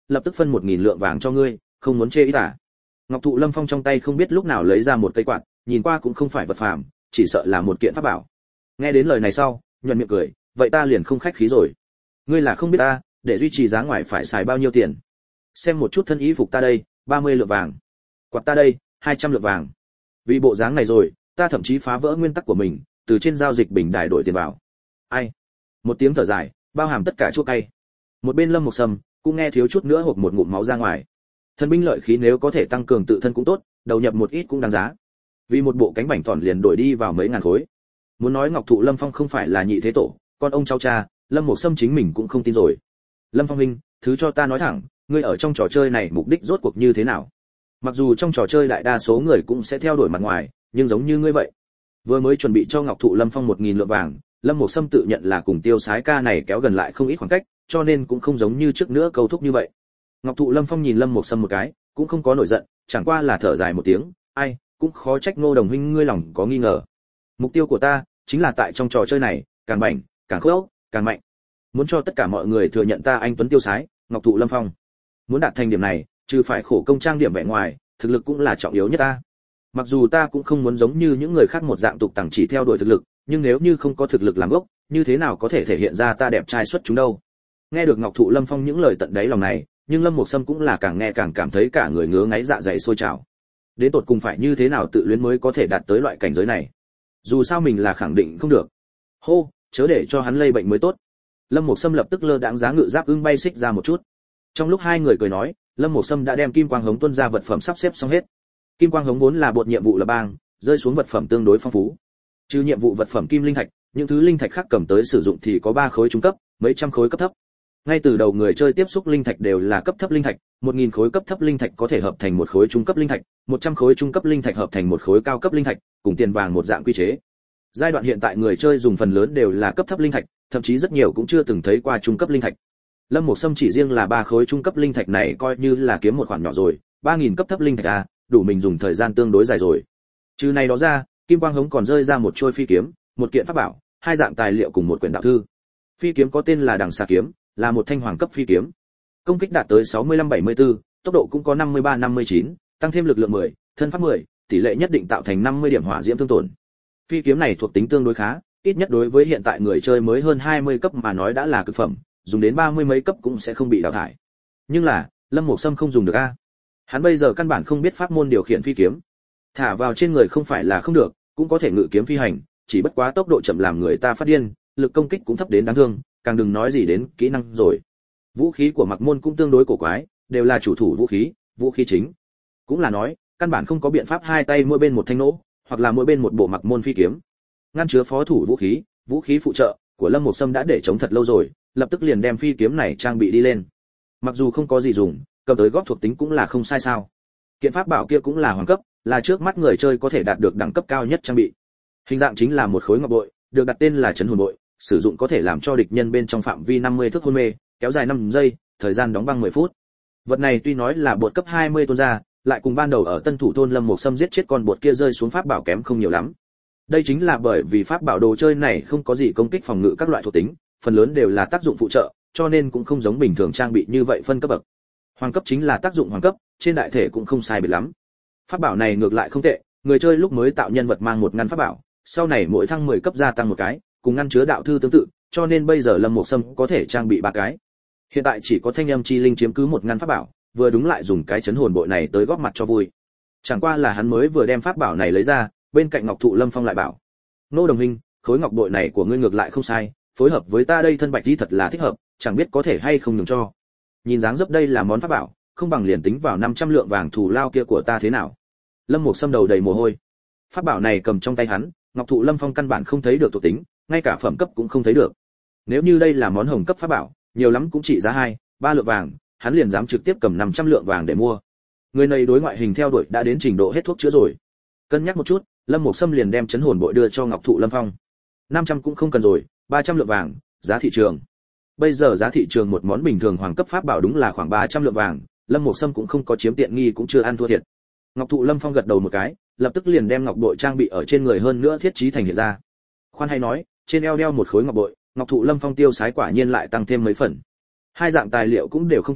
lập tức phân 1000 lượng vàng cho ngươi, không muốn chê ít à? Ngọc Thụ Lâm Phong trong tay không biết lúc nào lấy ra một cây quạt, nhìn qua cũng không phải vật phàm, chỉ sợ là một kiện pháp bảo. Nghe đến lời này sau, nhuận miệng cười, vậy ta liền không khách khí rồi. Ngươi là không biết ta, để duy trì giá ngoài phải xài bao nhiêu tiền? Xem một chút thân y phục ta đây, 30 lượng vàng. Quạt ta đây, 200 lượng vàng. Vì bộ dáng này rồi, ta thậm chí phá vỡ nguyên tắc của mình, từ trên giao dịch bình đài đổi tiền vào. Ai? Một tiếng thở dài, bao hàm tất cả chua cay. Một bên Lâm Mộc Sâm cũng nghe thiếu chút nữa hộc một ngụm máu ra ngoài. Thần binh lợi khí nếu có thể tăng cường tự thân cũng tốt, đầu nhập một ít cũng đáng giá. Vì một bộ cánh bảnh thỏn liền đổi đi vào mấy ngàn khối. Muốn nói Ngọc Thụ Lâm Phong không phải là nhị thế tổ, con ông cháu cha, Lâm Mộc Sâm chính mình cũng không tin rồi. Lâm Phong huynh, thứ cho ta nói thẳng, ngươi ở trong trò chơi này mục đích rốt cuộc như thế nào? Mặc dù trong trò chơi đại đa số người cũng sẽ theo đuổi mặt ngoài, nhưng giống như ngươi vậy. Vừa mới chuẩn bị cho Ngọc Thụ Lâm Phong 1000 lượng vàng, Lâm Mộc Sâm tự nhận là cùng Tiêu Sái ca này kéo gần lại không ít khoảng cách, cho nên cũng không giống như trước nữa câu thúc như vậy. Ngọc Thụ Lâm Phong nhìn Lâm Mộc Sâm một cái, cũng không có nổi giận, chẳng qua là thở dài một tiếng, ai, cũng khó trách Ngô đồng huynh ngươi lòng có nghi ngờ. Mục tiêu của ta chính là tại trong trò chơi này, càng bảnh, càng khốc, càng mạnh. Muốn cho tất cả mọi người thừa nhận ta anh tuấn Tiêu Sái, Ngọc Thụ Lâm Phong. Muốn đạt thành điểm này, trừ phải khổ công trang điểm vẻ ngoài, thực lực cũng là trọng yếu nhất ta. Mặc dù ta cũng không muốn giống như những người khác một dạng tục tằng chỉ theo đuổi thực lực, nhưng nếu như không có thực lực làm gốc, như thế nào có thể thể hiện ra ta đẹp trai xuất chúng đâu. Nghe được Ngọc Thụ Lâm Phong những lời tận đáy lòng này, nhưng Lâm Mộc Sâm cũng là càng nghe càng cảm thấy cả người ngứa ngáy dạ dày sôi trào. Đến tột cùng phải như thế nào tự luyến mới có thể đạt tới loại cảnh giới này? Dù sao mình là khẳng định không được. Hô, chớ để cho hắn lây bệnh mới tốt. Lâm Mộc Sâm lập tức lơ đãng giá ngự giáp ưng bay xích ra một chút. Trong lúc hai người cười nói, Lâm Mộc Sâm đã đem kim quang hống tuân ra vật phẩm sắp xếp xong hết. Kim quang hống vốn là bột nhiệm vụ là bang, rơi xuống vật phẩm tương đối phong phú. Trừ nhiệm vụ vật phẩm kim linh thạch, những thứ linh thạch khác cầm tới sử dụng thì có 3 khối trung cấp, mấy trăm khối cấp thấp. Ngay từ đầu người chơi tiếp xúc linh thạch đều là cấp thấp linh thạch, 1000 khối cấp thấp linh thạch có thể hợp thành một khối trung cấp linh thạch, 100 khối trung cấp linh thạch hợp thành một khối cao cấp linh thạch, cùng tiền vàng một dạng quy chế. Giai đoạn hiện tại người chơi dùng phần lớn đều là cấp thấp linh thạch, thậm chí rất nhiều cũng chưa từng thấy qua trung cấp linh thạch. Lâm Mộc Sâm chỉ riêng là 3 khối trung cấp linh thạch này coi như là kiếm một khoản nhỏ rồi, 3000 cấp thấp linh thạch à, đủ mình dùng thời gian tương đối dài rồi. Trừ này đó ra, kim quang hống còn rơi ra một trôi phi kiếm, một kiện pháp bảo, 2 dạng tài liệu cùng một quyển đạo thư. Phi kiếm có tên là Đằng Xà kiếm, là một thanh hoàng cấp phi kiếm. Công kích đạt tới 65-74, tốc độ cũng có 53-59, tăng thêm lực lượng 10, thân pháp 10, tỷ lệ nhất định tạo thành 50 điểm hỏa diễm thương tổn. Phi kiếm này thuộc tính tương đối khá, ít nhất đối với hiện tại người chơi mới hơn 20 cấp mà nói đã là cực phẩm, dùng đến 30 mấy cấp cũng sẽ không bị đào thải. Nhưng là, Lâm Mộc Sâm không dùng được a. Hắn bây giờ căn bản không biết pháp môn điều khiển phi kiếm. Thả vào trên người không phải là không được, cũng có thể ngự kiếm phi hành, chỉ bất quá tốc độ chậm làm người ta phát điên, lực công kích cũng thấp đến đáng thương, càng đừng nói gì đến kỹ năng rồi. Vũ khí của Mặc Môn cũng tương đối cổ quái, đều là chủ thủ vũ khí chính. Cũng là nói, căn bản không có biện pháp hai tay mỗi bên một thanh nỗ, hoặc là mỗi bên một bộ Mặc Môn phi kiếm. Ngăn chứa phó thủ vũ khí phụ trợ của Lâm Mộc Sâm đã để chống thật lâu rồi, lập tức liền đem phi kiếm này trang bị đi lên. Mặc dù không có gì dùng, cầm tới góp thuộc tính cũng là không sai sao. Kiện pháp bảo kia cũng là hoàng cấp, là trước mắt người chơi có thể đạt được đẳng cấp cao nhất trang bị. Hình dạng chính là một khối ngọc bội, được đặt tên là Trấn Hồn Bội, sử dụng có thể làm cho địch nhân bên trong phạm vi 50 thước hôn mê, kéo dài 5 giây, thời gian đóng băng 10 phút. Vật này tuy nói là bột cấp 20 tuôn ra, lại cùng ban đầu ở Tân Thủ thôn Lâm Mộc Sâm giết chết con bột kia rơi xuống pháp bảo kém không nhiều lắm. Đây chính là bởi vì pháp bảo đồ chơi này không có gì công kích phòng ngự các loại thuộc tính, phần lớn đều là tác dụng phụ trợ, cho nên cũng không giống bình thường trang bị như vậy phân cấp bậc. Hoàng cấp chính là tác dụng hoàng cấp, trên đại thể cũng không sai biệt lắm. Pháp bảo này ngược lại không tệ, người chơi lúc mới tạo nhân vật mang một ngăn pháp bảo, sau này mỗi thăng 10 cấp gia tăng một cái, cùng ngăn chứa đạo thư tương tự, cho nên bây giờ Lâm Mộc Sâm có thể trang bị 3 cái. Hiện tại chỉ có Thanh Âm Chi Linh chiếm cứ một ngăn pháp bảo, vừa đúng lại dùng cái Trấn Hồn Bội này tới góp mặt cho vui. Chẳng qua là hắn mới vừa đem pháp bảo này lấy ra, bên cạnh Ngọc Thụ Lâm Phong lại bảo: "Nô đồng huynh, khối ngọc bội này của ngươi ngược lại không sai, phối hợp với ta đây thân bạch đi thật là thích hợp, chẳng biết có thể hay không nhường cho. Nhìn dáng dấp đây là món pháp bảo, không bằng liền tính vào 500 lượng vàng thù lao kia của ta thế nào?" Lâm Mộc Sâm đầu đầy mồ hôi. Pháp bảo này cầm trong tay hắn, Ngọc Thụ Lâm Phong căn bản không thấy được thuộc tính, ngay cả phẩm cấp cũng không thấy được. Nếu như đây là món hồng cấp pháp bảo, nhiều lắm cũng chỉ giá 2-3 lượng vàng, hắn liền dám trực tiếp cầm 500 lượng vàng để mua. Người này đối ngoại hình theo đuổi đã đến trình độ hết thuốc chữa rồi. Cân nhắc một chút, Lâm Mộc Sâm liền đem Trấn Hồn Bội đưa cho Ngọc Thụ Lâm Phong. 500 cũng không cần rồi, 300 lượng vàng, giá thị trường. Bây giờ giá thị trường một món bình thường hoàng cấp pháp bảo đúng là khoảng 300 lượng vàng, Lâm Mộc Sâm cũng không có chiếm tiện nghi cũng chưa ăn thua thiệt. Ngọc Thụ Lâm Phong gật đầu một cái, lập tức liền đem ngọc bội trang bị ở trên người hơn nữa thiết trí thành hiện ra. Khoan hay nói, trên eo đeo một khối ngọc bội, Ngọc Thụ Lâm Phong tiêu sái quả nhiên lại tăng thêm mấy phần. 2 dạng tài liệu cũng đều không tệ,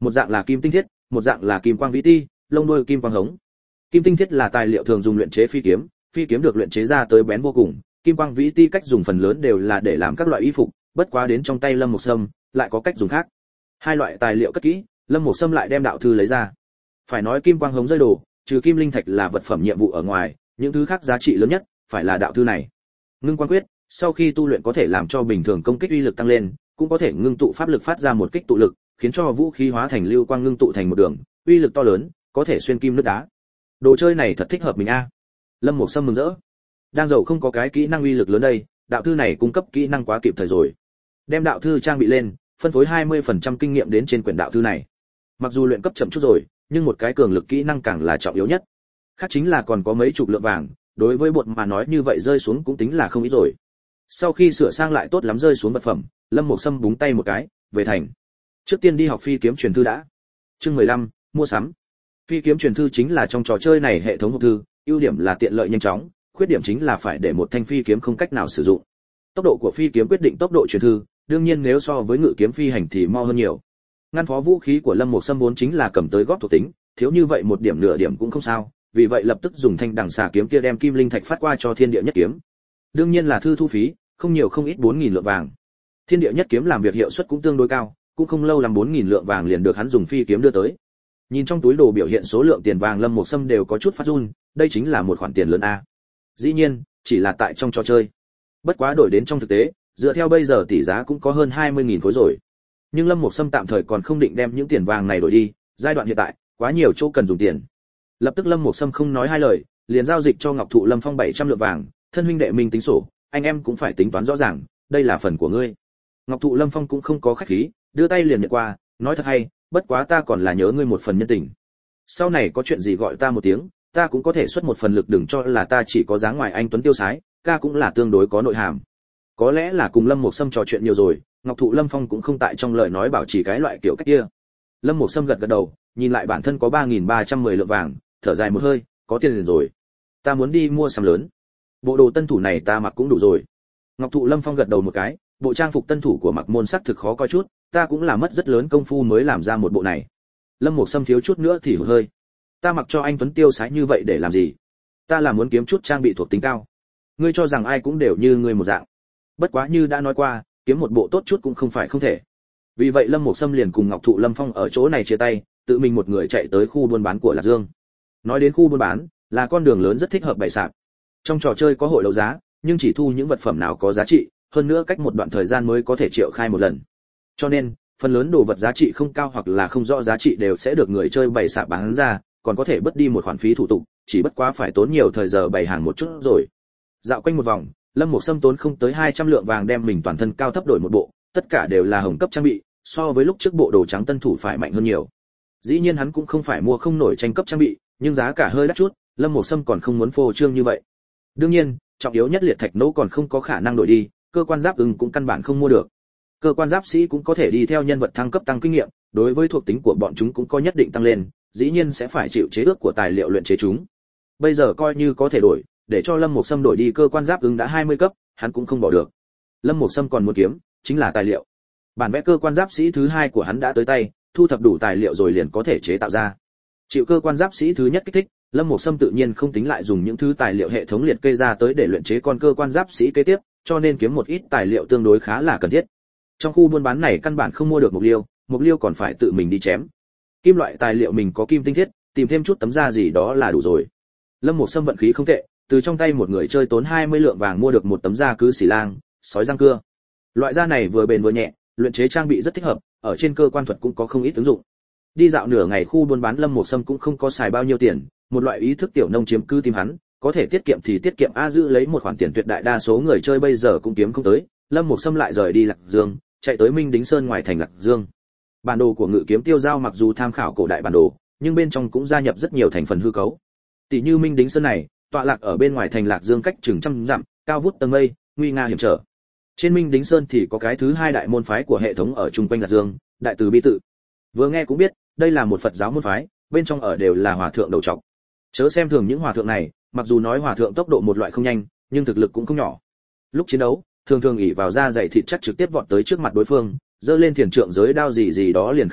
một dạng là kim tinh thiết, một dạng là kim quang vĩ ti, lông đuôi kim quang hống. Kim tinh thiết là tài liệu thường dùng luyện chế phi kiếm được luyện chế ra tới bén vô cùng, kim quang vĩ ti cách dùng phần lớn đều là để làm các loại y phục, bất quá đến trong tay Lâm Mộc Sâm lại có cách dùng khác. Hai loại tài liệu cất kỹ, Lâm Mộc Sâm lại đem đạo thư lấy ra. Phải nói kim quang hống rơi đồ, trừ kim linh thạch là vật phẩm nhiệm vụ ở ngoài, những thứ khác giá trị lớn nhất phải là đạo thư này. Ngưng quang quyết, sau khi tu luyện có thể làm cho bình thường công kích uy lực tăng lên, cũng có thể ngưng tụ pháp lực phát ra một kích tụ lực, khiến cho vũ khí hóa thành lưu quang ngưng tụ thành một đường, uy lực to lớn, có thể xuyên kim nứt đá. Đồ chơi này thật thích hợp mình a. Lâm Mộc Sâm mừng rỡ. Đang giàu không có cái kỹ năng uy lực lớn đây, đạo thư này cung cấp kỹ năng quá kịp thời rồi. Đem đạo thư trang bị lên, phân phối 20% kinh nghiệm đến trên quyển đạo thư này. Mặc dù luyện cấp chậm chút rồi, nhưng một cái cường lực kỹ năng càng là trọng yếu nhất. Khác chính là còn có mấy chục lượng vàng, đối với bột mà nói như vậy rơi xuống cũng tính là không ít rồi. Sau khi sửa sang lại tốt lắm rơi xuống vật phẩm, Lâm Mộc Sâm búng tay một cái, về thành. Trước tiên đi học phi kiếm truyền thư đã. Chương 15, mua sắm. Phi kiếm truyền thư chính là trong trò chơi này hệ thống hộp thư, ưu điểm là tiện lợi nhanh chóng, khuyết điểm chính là phải để một thanh phi kiếm không cách nào sử dụng. Tốc độ của phi kiếm quyết định tốc độ truyền thư, đương nhiên nếu so với ngự kiếm phi hành thì mau hơn nhiều. Ngăn phó vũ khí của Lâm Mộc Sâm vốn chính là cầm tới góp thuộc tính, thiếu như vậy một điểm nửa điểm cũng không sao, vì vậy lập tức dùng thanh đằng xà kiếm kia đem kim linh thạch phát qua cho Thiên Địa Nhất Kiếm. Đương nhiên là thư thu phí, không nhiều không ít 4000 lượng vàng. Thiên Địa Nhất Kiếm làm việc hiệu suất cũng tương đối cao, cũng không lâu làm 4000 lượng vàng liền được hắn dùng phi kiếm đưa tới. Nhìn trong túi đồ biểu hiện số lượng tiền vàng, Lâm Mộc Sâm đều có chút phát run, đây chính là một khoản tiền lớn a. Dĩ nhiên, chỉ là tại trong trò chơi. Bất quá đổi đến trong thực tế, dựa theo bây giờ tỷ giá cũng có hơn 20.000 khối rồi. Nhưng Lâm Mộc Sâm tạm thời còn không định đem những tiền vàng này đổi đi, giai đoạn hiện tại, quá nhiều chỗ cần dùng tiền. Lập tức Lâm Mộc Sâm không nói hai lời, liền giao dịch cho Ngọc Thụ Lâm Phong 700 lượng vàng, thân huynh đệ mình tính sổ, anh em cũng phải tính toán rõ ràng, đây là phần của ngươi. Ngọc Thụ Lâm Phong cũng không có khách khí, đưa tay liền nhận qua, nói thật hay, bất quá ta còn là nhớ ngươi một phần nhân tình. Sau này có chuyện gì gọi ta một tiếng, ta cũng có thể xuất một phần lực, đừng cho là ta chỉ có dáng ngoài anh tuấn tiêu sái, ca cũng là tương đối có nội hàm. Có lẽ là cùng Lâm Mộc Sâm trò chuyện nhiều rồi, Ngọc Thụ Lâm Phong cũng không tại trong lời nói bảo trì cái loại kiểu cách kia. Lâm Mộc Sâm gật gật đầu, nhìn lại bản thân có 3310 lượng vàng, thở dài một hơi, có tiền liền rồi. Ta muốn đi mua sắm lớn. Bộ đồ tân thủ này ta mặc cũng đủ rồi. Ngọc Thụ Lâm Phong gật đầu một cái, bộ trang phục tân thủ của Mặc Môn sắc thực khó coi chút, ta cũng là mất rất lớn công phu mới làm ra một bộ này. Lâm Mộc Sâm thiếu chút nữa thì hụt hơi. Ta mặc cho anh tuấn tiêu sái như vậy để làm gì? Ta là muốn kiếm chút trang bị thuộc tính cao. Ngươi cho rằng ai cũng đều như ngươi một dạng. Bất quá như đã nói qua, kiếm một bộ tốt chút cũng không phải không thể. Vì vậy Lâm Mộc Sâm liền cùng Ngọc Thụ Lâm Phong ở chỗ này chia tay, tự mình một người chạy tới khu buôn bán của Lạc Dương. Nói đến khu buôn bán, là con đường lớn rất thích hợp bày sạp. Trong trò chơi có hội đấu giá, nhưng chỉ thu những vật phẩm nào có giá trị, hơn nữa cách một đoạn thời gian mới có thể triệu khai một lần. Cho nên, phần lớn đồ vật giá trị không cao hoặc là không rõ giá trị đều sẽ được người chơi bày sạp bán ra, còn có thể bớt đi một khoản phí thủ tục, chỉ bất quá phải tốn nhiều thời giờ bày hàng một chút rồi. Dạo quanh một vòng, Lâm Mộc Sâm tốn không tới 200 lượng vàng đem mình toàn thân cao thấp đổi một bộ, tất cả đều là hồng cấp trang bị, so với lúc trước bộ đồ trắng tân thủ phải mạnh hơn nhiều. Dĩ nhiên hắn cũng không phải mua không nổi tranh cấp trang bị, nhưng giá cả hơi đắt chút, Lâm Mộc Sâm còn không muốn phô trương như vậy. Đương nhiên, trọng yếu nhất liệt thạch nỗ còn không có khả năng đổi đi, cơ quan giáp ưng cũng căn bản không mua được. Cơ quan giáp sĩ cũng có thể đi theo nhân vật thăng cấp tăng kinh nghiệm, đối với thuộc tính của bọn chúng cũng có nhất định tăng lên, dĩ nhiên sẽ phải chịu chế ước của tài liệu luyện chế chúng. Bây giờ coi như có thể đổi, để cho Lâm Mộc Sâm đổi đi cơ quan giáp ưng đã 20 cấp, hắn cũng không bỏ được. Lâm Mộc Sâm còn muốn kiếm, chính là tài liệu. Bản vẽ cơ quan giáp sĩ thứ hai của hắn đã tới tay, thu thập đủ tài liệu rồi liền có thể chế tạo ra. Chịu cơ quan giáp sĩ thứ nhất kích thích, Lâm Mộc Sâm tự nhiên không tính lại dùng những thứ tài liệu hệ thống liệt kê ra tới để luyện chế con cơ quan giáp sĩ kế tiếp, cho nên kiếm một ít tài liệu tương đối khá là cần thiết. Trong khu buôn bán này căn bản không mua được mục liêu còn phải tự mình đi chém. Kim loại tài liệu mình có kim tinh thiết, tìm thêm chút tấm da gì đó là đủ rồi. Lâm Mộc Sâm vận khí không tệ, từ trong tay một người chơi tốn 20 lượng vàng mua được một tấm da cứ xỉ lang, sói răng cưa. Loại da này vừa bền vừa nhẹ, luyện chế trang bị rất thích hợp, ở trên cơ quan thuật cũng có không ít ứng dụng. Đi dạo nửa ngày khu buôn bán, Lâm Mộc Sâm cũng không có xài bao nhiêu tiền, một loại ý thức tiểu nông chiếm cứ tim hắn, có thể tiết kiệm thì tiết kiệm a, giữ lấy một khoản tiền tuyệt đại đa số người chơi bây giờ cũng kiếm không tới. Lâm Mộc Sâm lại rời đi Lạc Dương, chạy tới Minh Đính Sơn ngoài thành Lạc Dương. Bản đồ của Ngự Kiếm Tiêu Giao mặc dù tham khảo cổ đại bản đồ, nhưng bên trong cũng gia nhập rất nhiều thành phần hư cấu. Tỷ như Minh Đính Sơn này, tọa lạc ở bên ngoài thành Lạc Dương cách chừng trăm dặm, cao vút tầng mây, nguy nga hiểm trở. Trên Minh Đính Sơn thì có cái thứ hai đại môn phái của hệ thống ở trung quanh Lạc Dương, Đại Từ Bi Tự. Vừa nghe cũng biết, đây là một Phật giáo môn phái, bên trong ở đều là hòa thượng đầu trọc. Chớ xem thường những hòa thượng này, mặc dù nói hòa thượng tốc độ một loại không nhanh, nhưng thực lực cũng không nhỏ. Lúc chiến đấu, thường thường ỷ vào da dày thịt chắc trực tiếp vọt tới trước mặt đối phương, giơ lên thiền trượng giới đao gì gì đó liền khai luân,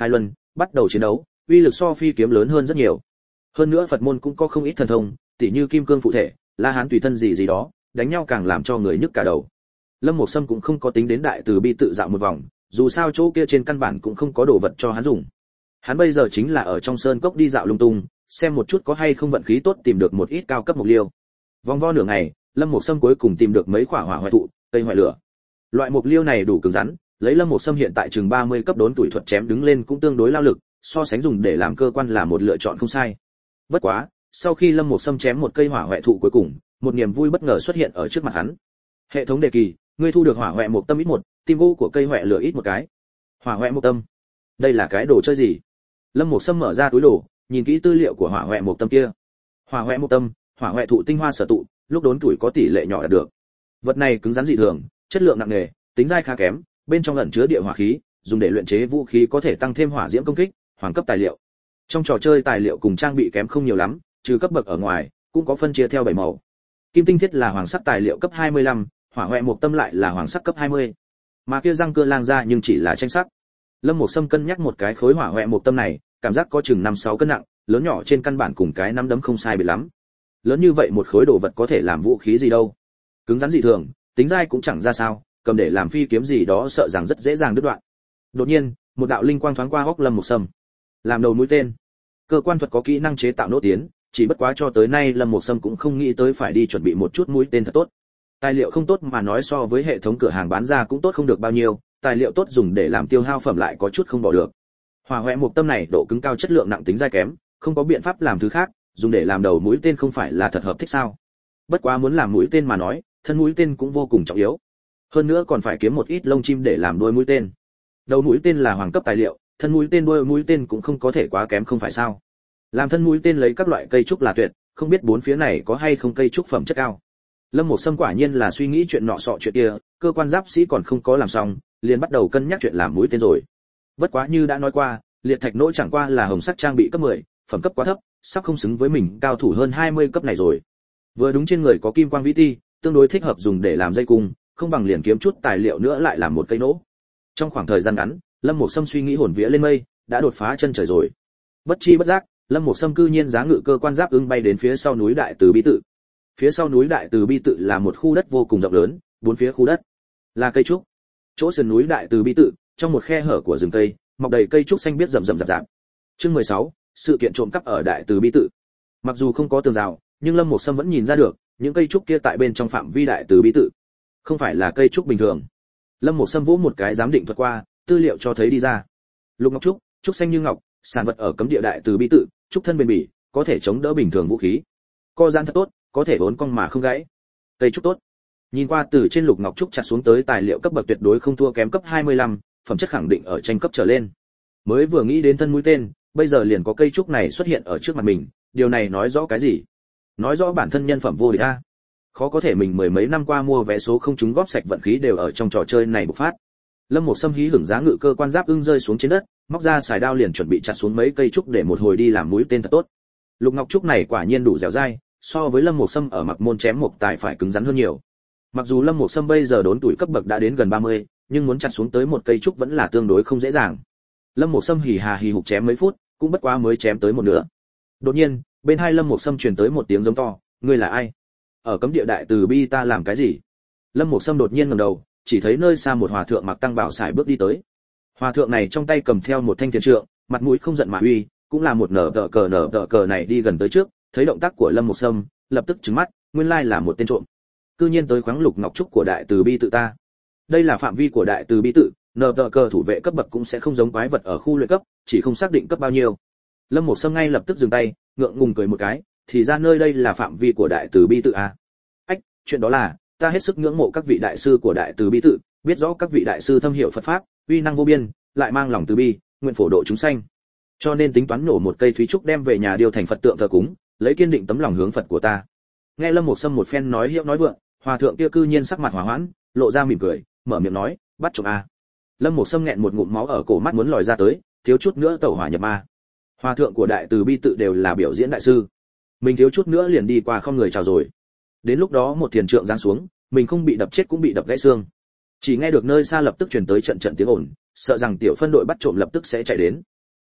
bắt đầu chiến đấu, uy lực so phi kiếm lớn hơn rất nhiều. Hơn nữa Phật môn cũng có không ít thần thông, tỉ như kim cương phụ thể, La Hán tùy thân gì gì đó, đánh nhau càng làm cho người nhức cả đầu. Lâm Mộc Sâm cũng không có tính đến đại từ bi tự dạo một vòng, dù sao chỗ kia trên căn bản cũng không có đồ vật cho hắn dùng. Hắn bây giờ chính là ở trong sơn cốc đi dạo lung tung, xem một chút có hay không vận khí tốt tìm được một ít cao cấp mục liêu. Vòng vo nửa ngày, Lâm Mộc Sâm cuối cùng tìm được mấy quả hỏa hoại thụ, cây hoại lửa. Loại mục liêu này đủ cứng rắn, lấy Lâm Mộc Sâm hiện tại chừng 30 cấp đốn tuổi thuật chém đứng lên cũng tương đối lao lực, so sánh dùng để làm cơ quan là một lựa chọn không sai. Bất quá, sau khi Lâm Mộc Sâm chém một cây hỏa hoại thụ cuối cùng, một niềm vui bất ngờ xuất hiện ở trước mặt hắn. Hệ thống đề kỳ, ngươi thu được hỏa hoại một tâm ít một, tim gỗ của cây hoại lửa ít một cái. Hỏa hoại một tâm, đây là cái đồ chơi gì? Lâm Mộc Sâm mở ra túi đồ, nhìn kỹ tư liệu của hỏa hoại một tâm kia. Hỏa hoại một tâm, hỏa hoại thụ tinh hoa sở tụ, lúc đốn tuổi có tỷ lệ nhỏ đạt được. Vật này cứng rắn dị thường, chất lượng nặng nề, tính dai khá kém, bên trong ẩn chứa địa hỏa khí, dùng để luyện chế vũ khí có thể tăng thêm hỏa diễm công kích, hoàng cấp tài liệu. Trong trò chơi tài liệu cùng trang bị kém không nhiều lắm, trừ cấp bậc ở ngoài, cũng có phân chia theo 7 màu. Kim tinh thiết là hoàng sắc tài liệu cấp 25, hỏa hoại một tâm lại là hoàng sắc cấp 20. Mà kia răng cưa lang ra nhưng chỉ là tranh sắc. Lâm Mộc Sâm cân nhắc một cái khối hỏa hoại một tâm này, cảm giác có chừng 5-6 cân nặng, lớn nhỏ trên căn bản cùng cái nắm đấm không sai biệt lắm. Lớn như vậy một khối đồ vật có thể làm vũ khí gì đâu? Cứng rắn dị thường, tính dai cũng chẳng ra sao, cầm để làm phi kiếm gì đó sợ rằng rất dễ dàng đứt đoạn. Đột nhiên, một đạo linh quang thoáng qua hốc Lâm Mộc Sâm. Làm đầu mũi tên. Cơ quan thuật có kỹ năng chế tạo nỗ tiến, chỉ bất quá cho tới nay Lâm Mộc Sâm cũng không nghĩ tới phải đi chuẩn bị một chút mũi tên thật tốt. Tài liệu không tốt mà nói so với hệ thống cửa hàng bán ra cũng tốt không được bao nhiêu, tài liệu tốt dùng để làm tiêu hao phẩm lại có chút không bỏ được. Hỏa hoại một tâm này độ cứng cao chất lượng nặng tính dai kém, không có biện pháp làm thứ khác, dùng để làm đầu mũi tên không phải là thật hợp thích sao? Bất quá muốn làm mũi tên mà nói, thân mũi tên cũng vô cùng trọng yếu. Hơn nữa còn phải kiếm một ít lông chim để làm đuôi mũi tên. Đầu mũi tên là hoàng cấp tài liệu, thân mũi tên đuôi mũi tên cũng không có thể quá kém không phải sao? Làm thân mũi tên lấy các loại cây trúc là tuyệt, không biết bốn phía này có hay không cây trúc phẩm chất cao. Lâm Mộc Sâm quả nhiên là suy nghĩ chuyện nọ sọ chuyện kia, cơ quan giáp sĩ còn không có làm xong, liền bắt đầu cân nhắc chuyện làm mũi tên rồi. Bất quá như đã nói qua, liệt thạch nỗ chẳng qua là hồng sắc trang bị cấp 10, phẩm cấp quá thấp, sắp không xứng với mình cao thủ hơn 20 cấp này rồi. Vừa đúng trên người có kim quang vĩ ti, tương đối thích hợp dùng để làm dây cung, không bằng liền kiếm chút tài liệu nữa lại làm một cây nỗ. Trong khoảng thời gian ngắn, Lâm Mộc Sâm suy nghĩ hồn vía lên mây, đã đột phá chân trời rồi. Bất chi bất giác, Lâm Mộc Sâm cư nhiên giá ngự cơ quan giáp ưng bay đến phía sau núi Đại Từ Bi tự. Phía sau núi Đại Từ Bi tự là một khu đất vô cùng rộng lớn, bốn phía khu đất là cây trúc. Chỗ sườn núi Đại Từ Bi tự, trong một khe hở của rừng cây, mọc đầy cây trúc xanh biếc rậm rậm rạp rạp. Chương 16, sự kiện trộm cắp ở Đại Từ Bi tự. Mặc dù không có tường rào, nhưng Lâm Mộc Sâm vẫn nhìn ra được, những cây trúc kia tại bên trong phạm vi Đại Từ Bi tự, không phải là cây trúc bình thường. Lâm Mộc Sâm vỗ một cái giám định thuật qua, tư liệu cho thấy đi ra. Lục ngọc trúc, trúc xanh như ngọc, sản vật ở cấm địa Đại Từ Bi tự, trúc thân bền bỉ, có thể chống đỡ bình thường vũ khí. Co giãn thật tốt, có thể uốn cong mà không gãy. Cây trúc tốt. Nhìn qua từ trên lục ngọc trúc chặt xuống tới tài liệu cấp bậc tuyệt đối không thua kém cấp 25, phẩm chất khẳng định ở tranh cấp trở lên. Mới vừa nghĩ đến thân mũi tên, bây giờ liền có cây trúc này xuất hiện ở trước mặt mình, điều này nói rõ cái gì? Nói rõ bản thân nhân phẩm vô địch a. Khó có thể mình mười mấy năm qua mua vé số không trúng góp sạch vận khí đều ở trong trò chơi này bộc phát. Lâm Mộc Sâm hí hưởng giá ngự cơ quan giáp ưng rơi xuống trên đất, móc ra xài đao liền chuẩn bị chặt xuống mấy cây trúc để một hồi đi làm mũi tên thật tốt. Lục ngọc trúc này quả nhiên đủ dẻo dai, so với Lâm Mộc Sâm ở Mặc Môn chém một tài phải cứng rắn hơn nhiều. Mặc dù Lâm Mộc Sâm bây giờ đốn tuổi cấp bậc đã đến gần 30, nhưng muốn chặt xuống tới một cây trúc vẫn là tương đối không dễ dàng. Lâm Mộc Sâm hì hà hì hục chém mấy phút, cũng bất quá mới chém tới một nửa. Đột nhiên, bên hai Lâm Mộc Sâm truyền tới một tiếng giống to, ngươi là ai? Ở cấm địa Đại Từ Bi ta làm cái gì? Lâm Mộc Sâm đột nhiên ngẩng đầu, chỉ thấy nơi xa một hòa thượng mặc tăng bào sải bước đi tới. Hòa thượng này trong tay cầm theo một thanh thiền trượng, mặt mũi không giận mà uy, cũng là một nở tờ cờ này đi gần tới trước, thấy động tác của Lâm Mộc Sâm, lập tức trừng mắt, nguyên lai là một tên trộm. Cư nhiên tới khoáng lục ngọc trúc của Đại Từ Bi tự ta. Đây là phạm vi của Đại Từ Bi tự, nở tờ cờ thủ vệ cấp bậc cũng sẽ không giống quái vật ở khu luyện cấp, chỉ không xác định cấp bao nhiêu. Lâm Mộc Sâm ngay lập tức dừng tay, ngượng ngùng cười một cái, thì ra nơi đây là phạm vi của Đại Từ Bi tự à? Ách, chuyện đó là, ta hết sức ngưỡng mộ các vị đại sư của Đại Từ Bi tự, biết rõ các vị đại sư thâm hiểu Phật pháp, uy năng vô biên, lại mang lòng từ bi, nguyện phổ độ chúng sanh. Cho nên tính toán nổ một cây thúy trúc đem về nhà điêu thành Phật tượng thờ cúng, lấy kiên định tấm lòng hướng Phật của ta. Nghe Lâm Mộc Sâm một phen nói hiệu nói vượng, hòa thượng kia cư nhiên sắc mặt hòa hoãn, lộ ra mỉm cười, mở miệng nói, bắt trộm a. Lâm Mộc Sâm nghẹn một ngụm máu ở cổ mắt muốn lòi ra tới, thiếu chút nữa tẩu hỏa nhập ma. Hòa thượng của Đại Từ Bi tự đều là biểu diễn đại sư, mình thiếu chút nữa liền đi qua không người chào rồi. Đến lúc đó một thiền trượng giáng xuống, mình không bị đập chết cũng bị đập gãy xương. Chỉ nghe được nơi xa lập tức truyền tới trận trận tiếng ồn, sợ rằng tiểu phân đội bắt trộm lập tức sẽ chạy đến.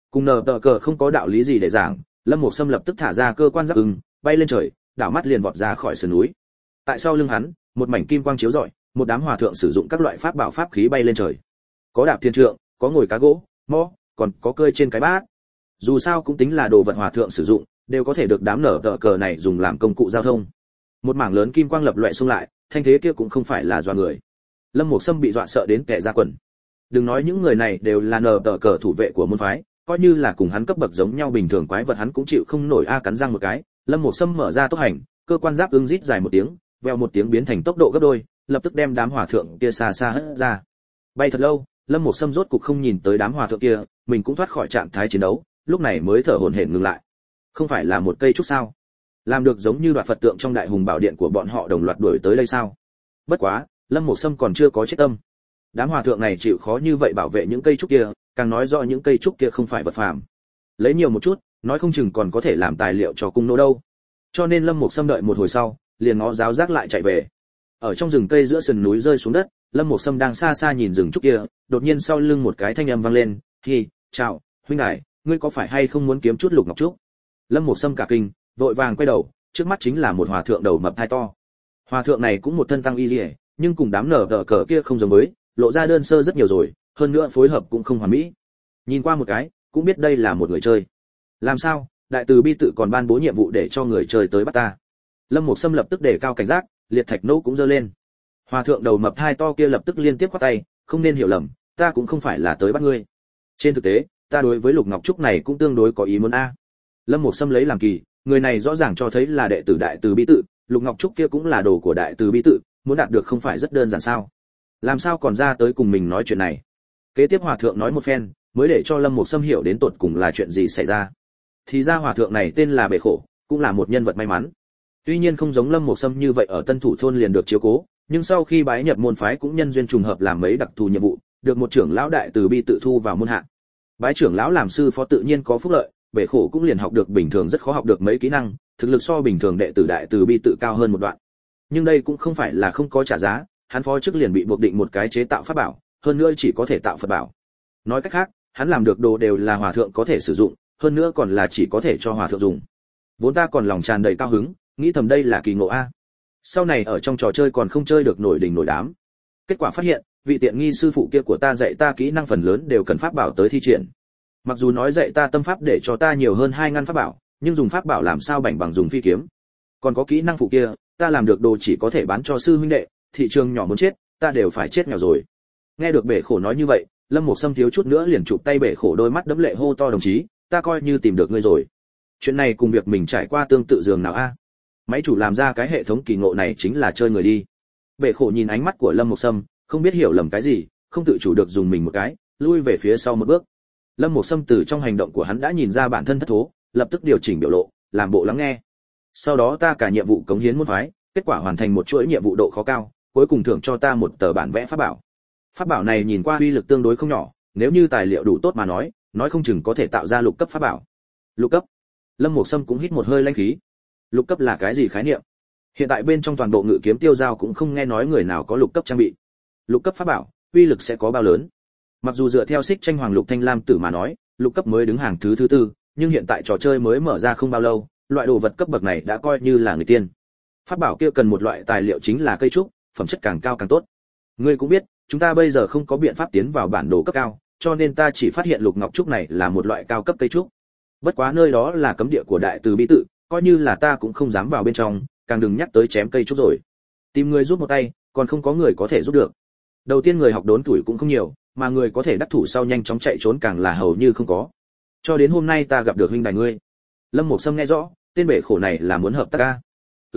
Cùng nở tờ cờ không có đạo lý gì để giảng, Lâm Mục Sâm lập tức thả ra cơ quan giáp ưng, bay lên trời, đảo mắt liền vọt ra khỏi sườn núi. Tại sau lưng hắn, một mảnh kim quang chiếu rọi, một đám hòa thượng sử dụng các loại pháp bảo pháp khí bay lên trời. Có đạp thiên trượng, có ngồi cá gỗ, mõ, còn có cơi trên cái bát. Dù sao cũng tính là đồ vật hòa thượng sử dụng, đều có thể được đám nở tờ cờ này dùng làm công cụ giao thông. Một mảng lớn kim quang lập loè xung lại, thanh thế kia cũng không phải là dọa người. Lâm Mục Sâm bị dọa sợ đến kẻ ra quần. Đừng nói những người này đều là nở tờ cờ thủ vệ của môn phái, coi như là cùng hắn cấp bậc giống nhau bình thường quái vật hắn cũng chịu không nổi a. Cắn răng một cái, Lâm Mục Sâm mở ra tốc hành, cơ quan giáp ưng rít dài một tiếng, vèo một tiếng biến thành tốc độ gấp đôi, lập tức đem đám hòa thượng kia xa xa hất ra. Bay thật lâu, Lâm Mục Sâm rốt cục không nhìn tới đám hòa thượng kia, mình cũng thoát khỏi trạng thái chiến đấu, lúc này mới thở hổn hển ngừng lại. Không phải là một cây trúc sao? Làm được giống như đoạt Phật tượng trong Đại Hùng Bảo Điện của bọn họ đồng loạt đuổi tới đây sao? Bất quá, Lâm Mục Sâm còn chưa có chết tâm. Đám hòa thượng này chịu khó như vậy bảo vệ những cây trúc kia, càng nói rõ những cây trúc kia không phải vật phàm. Lấy nhiều một chút, nói không chừng còn có thể làm tài liệu cho cung nô đâu. Cho nên Lâm Mục Sâm đợi một hồi sau, liền ngó giáo giác lại chạy về. Ở trong rừng cây giữa sườn núi rơi xuống đất, Lâm Mục Sâm đang xa xa nhìn rừng trúc kia, đột nhiên sau lưng một cái thanh âm vang lên, "Hi, chào, huynh đài, ngươi có phải hay không muốn kiếm chút lục ngọc trúc?" Lâm Mục Sâm cả kinh, vội vàng quay đầu, trước mắt chính là một hòa thượng đầu mập thai to. Hòa thượng này cũng một thân tăng y liễu, nhưng cùng đám nở tờ cờ kia không giống với, lộ ra đơn sơ rất nhiều rồi, hơn nữa phối hợp cũng không hoàn mỹ. Nhìn qua một cái, cũng biết đây là một người chơi. Làm sao, đại từ bi tự còn ban bố nhiệm vụ để cho người chơi tới bắt ta. Lâm Mục Sâm lập tức đề cao cảnh giác, liệt thạch nô cũng giơ lên. Hòa thượng đầu mập thai to kia lập tức liên tiếp quát tay, "Không nên hiểu lầm, ta cũng không phải là tới bắt ngươi. Trên thực tế, ta đối với lục ngọc trúc này cũng tương đối có ý muốn a." Lâm Mục Sâm lấy làm kỳ, người này rõ ràng cho thấy là đệ tử đại từ bi tự, lục ngọc trúc kia cũng là đồ của đại từ bi tự, muốn đạt được không phải rất đơn giản sao? Làm sao còn ra tới cùng mình nói chuyện này? Kế tiếp hòa thượng nói một phen, mới để cho Lâm Mục Sâm hiểu đến tột cùng là chuyện gì xảy ra. Thì ra hòa thượng này tên là Bệ Khổ, cũng là một nhân vật may mắn. Tuy nhiên không giống Lâm Mục Sâm như vậy ở Tân Thủ thôn liền được chiếu cố, nhưng sau khi bái nhập môn phái cũng nhân duyên trùng hợp làm mấy đặc thù nhiệm vụ, được một trưởng lão đại từ bi tự thu vào môn hạ. Bái trưởng lão làm sư phó tự nhiên có phúc lợi, Bệ Khổ cũng liền học được bình thường rất khó học được mấy kỹ năng, thực lực so bình thường đệ tử đại từ bi tự cao hơn một đoạn. Nhưng đây cũng không phải là không có trả giá, hắn phó chức liền bị buộc định một cái chế tạo pháp bảo, hơn nữa chỉ có thể tạo Phật bảo. Nói cách khác, hắn làm được đồ đều là hòa thượng có thể sử dụng, hơn nữa còn là chỉ có thể cho hòa thượng dùng. Vốn ta còn lòng tràn đầy cao hứng, nghĩ thầm đây là kỳ ngộ a. Sau này ở trong trò chơi còn không chơi được nổi đình nổi đám. Kết quả phát hiện, vị tiện nghi sư phụ kia của ta dạy ta kỹ năng phần lớn đều cần pháp bảo tới thi triển. Mặc dù nói dạy ta tâm pháp để cho ta nhiều hơn 2 ngăn pháp bảo, nhưng dùng pháp bảo làm sao bảnh bằng dùng phi kiếm. Còn có kỹ năng phụ kia, ta làm được đồ chỉ có thể bán cho sư huynh đệ, thị trường nhỏ muốn chết, ta đều phải chết nghèo rồi. Nghe được Bệ Khổ nói như vậy, Lâm Mục Sâm thiếu chút nữa liền chụp tay Bệ Khổ đôi mắt đẫm lệ hô to, "Đồng chí, ta coi như tìm được ngươi rồi. Chuyện này cùng việc mình trải qua tương tự dường nào a?" Máy chủ làm ra cái hệ thống kỳ ngộ này chính là chơi người đi. Bệ Khổ nhìn ánh mắt của Lâm Mục Sâm, không biết hiểu lầm cái gì, không tự chủ được dùng mình một cái, lui về phía sau một bước. Lâm Mục Sâm từ trong hành động của hắn đã nhìn ra bản thân thất thố, lập tức điều chỉnh biểu lộ, làm bộ lắng nghe. Sau đó ta cả nhiệm vụ cống hiến môn phái, kết quả hoàn thành một chuỗi nhiệm vụ độ khó cao, cuối cùng thưởng cho ta một tờ bản vẽ pháp bảo. Pháp bảo này nhìn qua uy lực tương đối không nhỏ, nếu như tài liệu đủ tốt mà nói không chừng có thể tạo ra lục cấp pháp bảo. Lục cấp? Lâm Mục Sâm cũng hít một hơi lãnh khí. Lục cấp là cái gì khái niệm? Hiện tại bên trong toàn bộ Ngự Kiếm Tiêu Giao cũng không nghe nói người nào có lục cấp trang bị. Lục cấp pháp bảo, uy lực sẽ có bao lớn? Mặc dù dựa theo Xích Tranh Hoàng Lục Thanh Lam Tử mà nói, lục cấp mới đứng hàng thứ tư, nhưng hiện tại trò chơi mới mở ra không bao lâu, loại đồ vật cấp bậc này đã coi như là người tiên. Pháp bảo kia cần một loại tài liệu chính là cây trúc, phẩm chất càng cao càng tốt. Ngươi cũng biết, chúng ta bây giờ không có biện pháp tiến vào bản đồ cấp cao, cho nên ta chỉ phát hiện lục ngọc trúc này là một loại cao cấp cây trúc. Bất quá nơi đó là cấm địa của đại từ bi tự, coi như là ta cũng không dám vào bên trong, càng đừng nhắc tới chém cây trúc rồi. Tìm người giúp một tay, còn không có người có thể giúp được. Đầu tiên người học đốn tuổi cũng không nhiều, mà người có thể đắc thủ sau nhanh chóng chạy trốn càng là hầu như không có. Cho đến hôm nay ta gặp được huynh đài ngươi. Lâm Mục Sâm nghe rõ, tên Bệ Khổ này là muốn hợp tác a.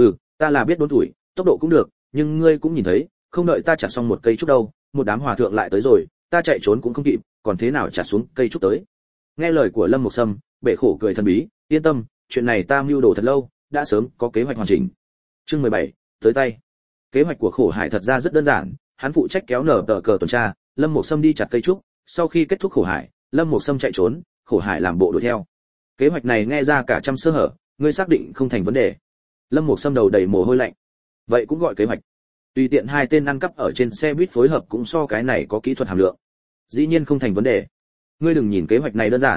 Ta là biết đốn tuổi, tốc độ cũng được, nhưng ngươi cũng nhìn thấy, không đợi ta chặt xong một cây trúc đâu, một đám hòa thượng lại tới rồi, ta chạy trốn cũng không kịp, còn thế nào chặt xuống cây trúc tới. Nghe lời của Lâm Mục Sâm, Bệ Khổ cười thần bí, yên tâm, chuyện này ta mưu đồ thật lâu, đã sớm có kế hoạch hoàn chỉnh. Chương 17, tới tay. Kế hoạch của Khổ Hải thật ra rất đơn giản, hắn phụ trách kéo nở tờ cờ tuần tra, Lâm Mục Sâm đi chặt cây trúc, sau khi kết thúc Khổ Hải, Lâm Mục Sâm chạy trốn, Khổ Hải làm bộ đuổi theo. Kế hoạch này nghe ra cả trăm sơ hở, ngươi xác định không thành vấn đề. Lâm Mục Sâm đầu đầy mồ hôi lạnh. Vậy cũng gọi kế hoạch. Tùy tiện hai tên ăn cắp ở trên xe buýt phối hợp cũng so cái này có kỹ thuật hàm lượng. Dĩ nhiên không thành vấn đề. Ngươi đừng nhìn kế hoạch này đơn giản,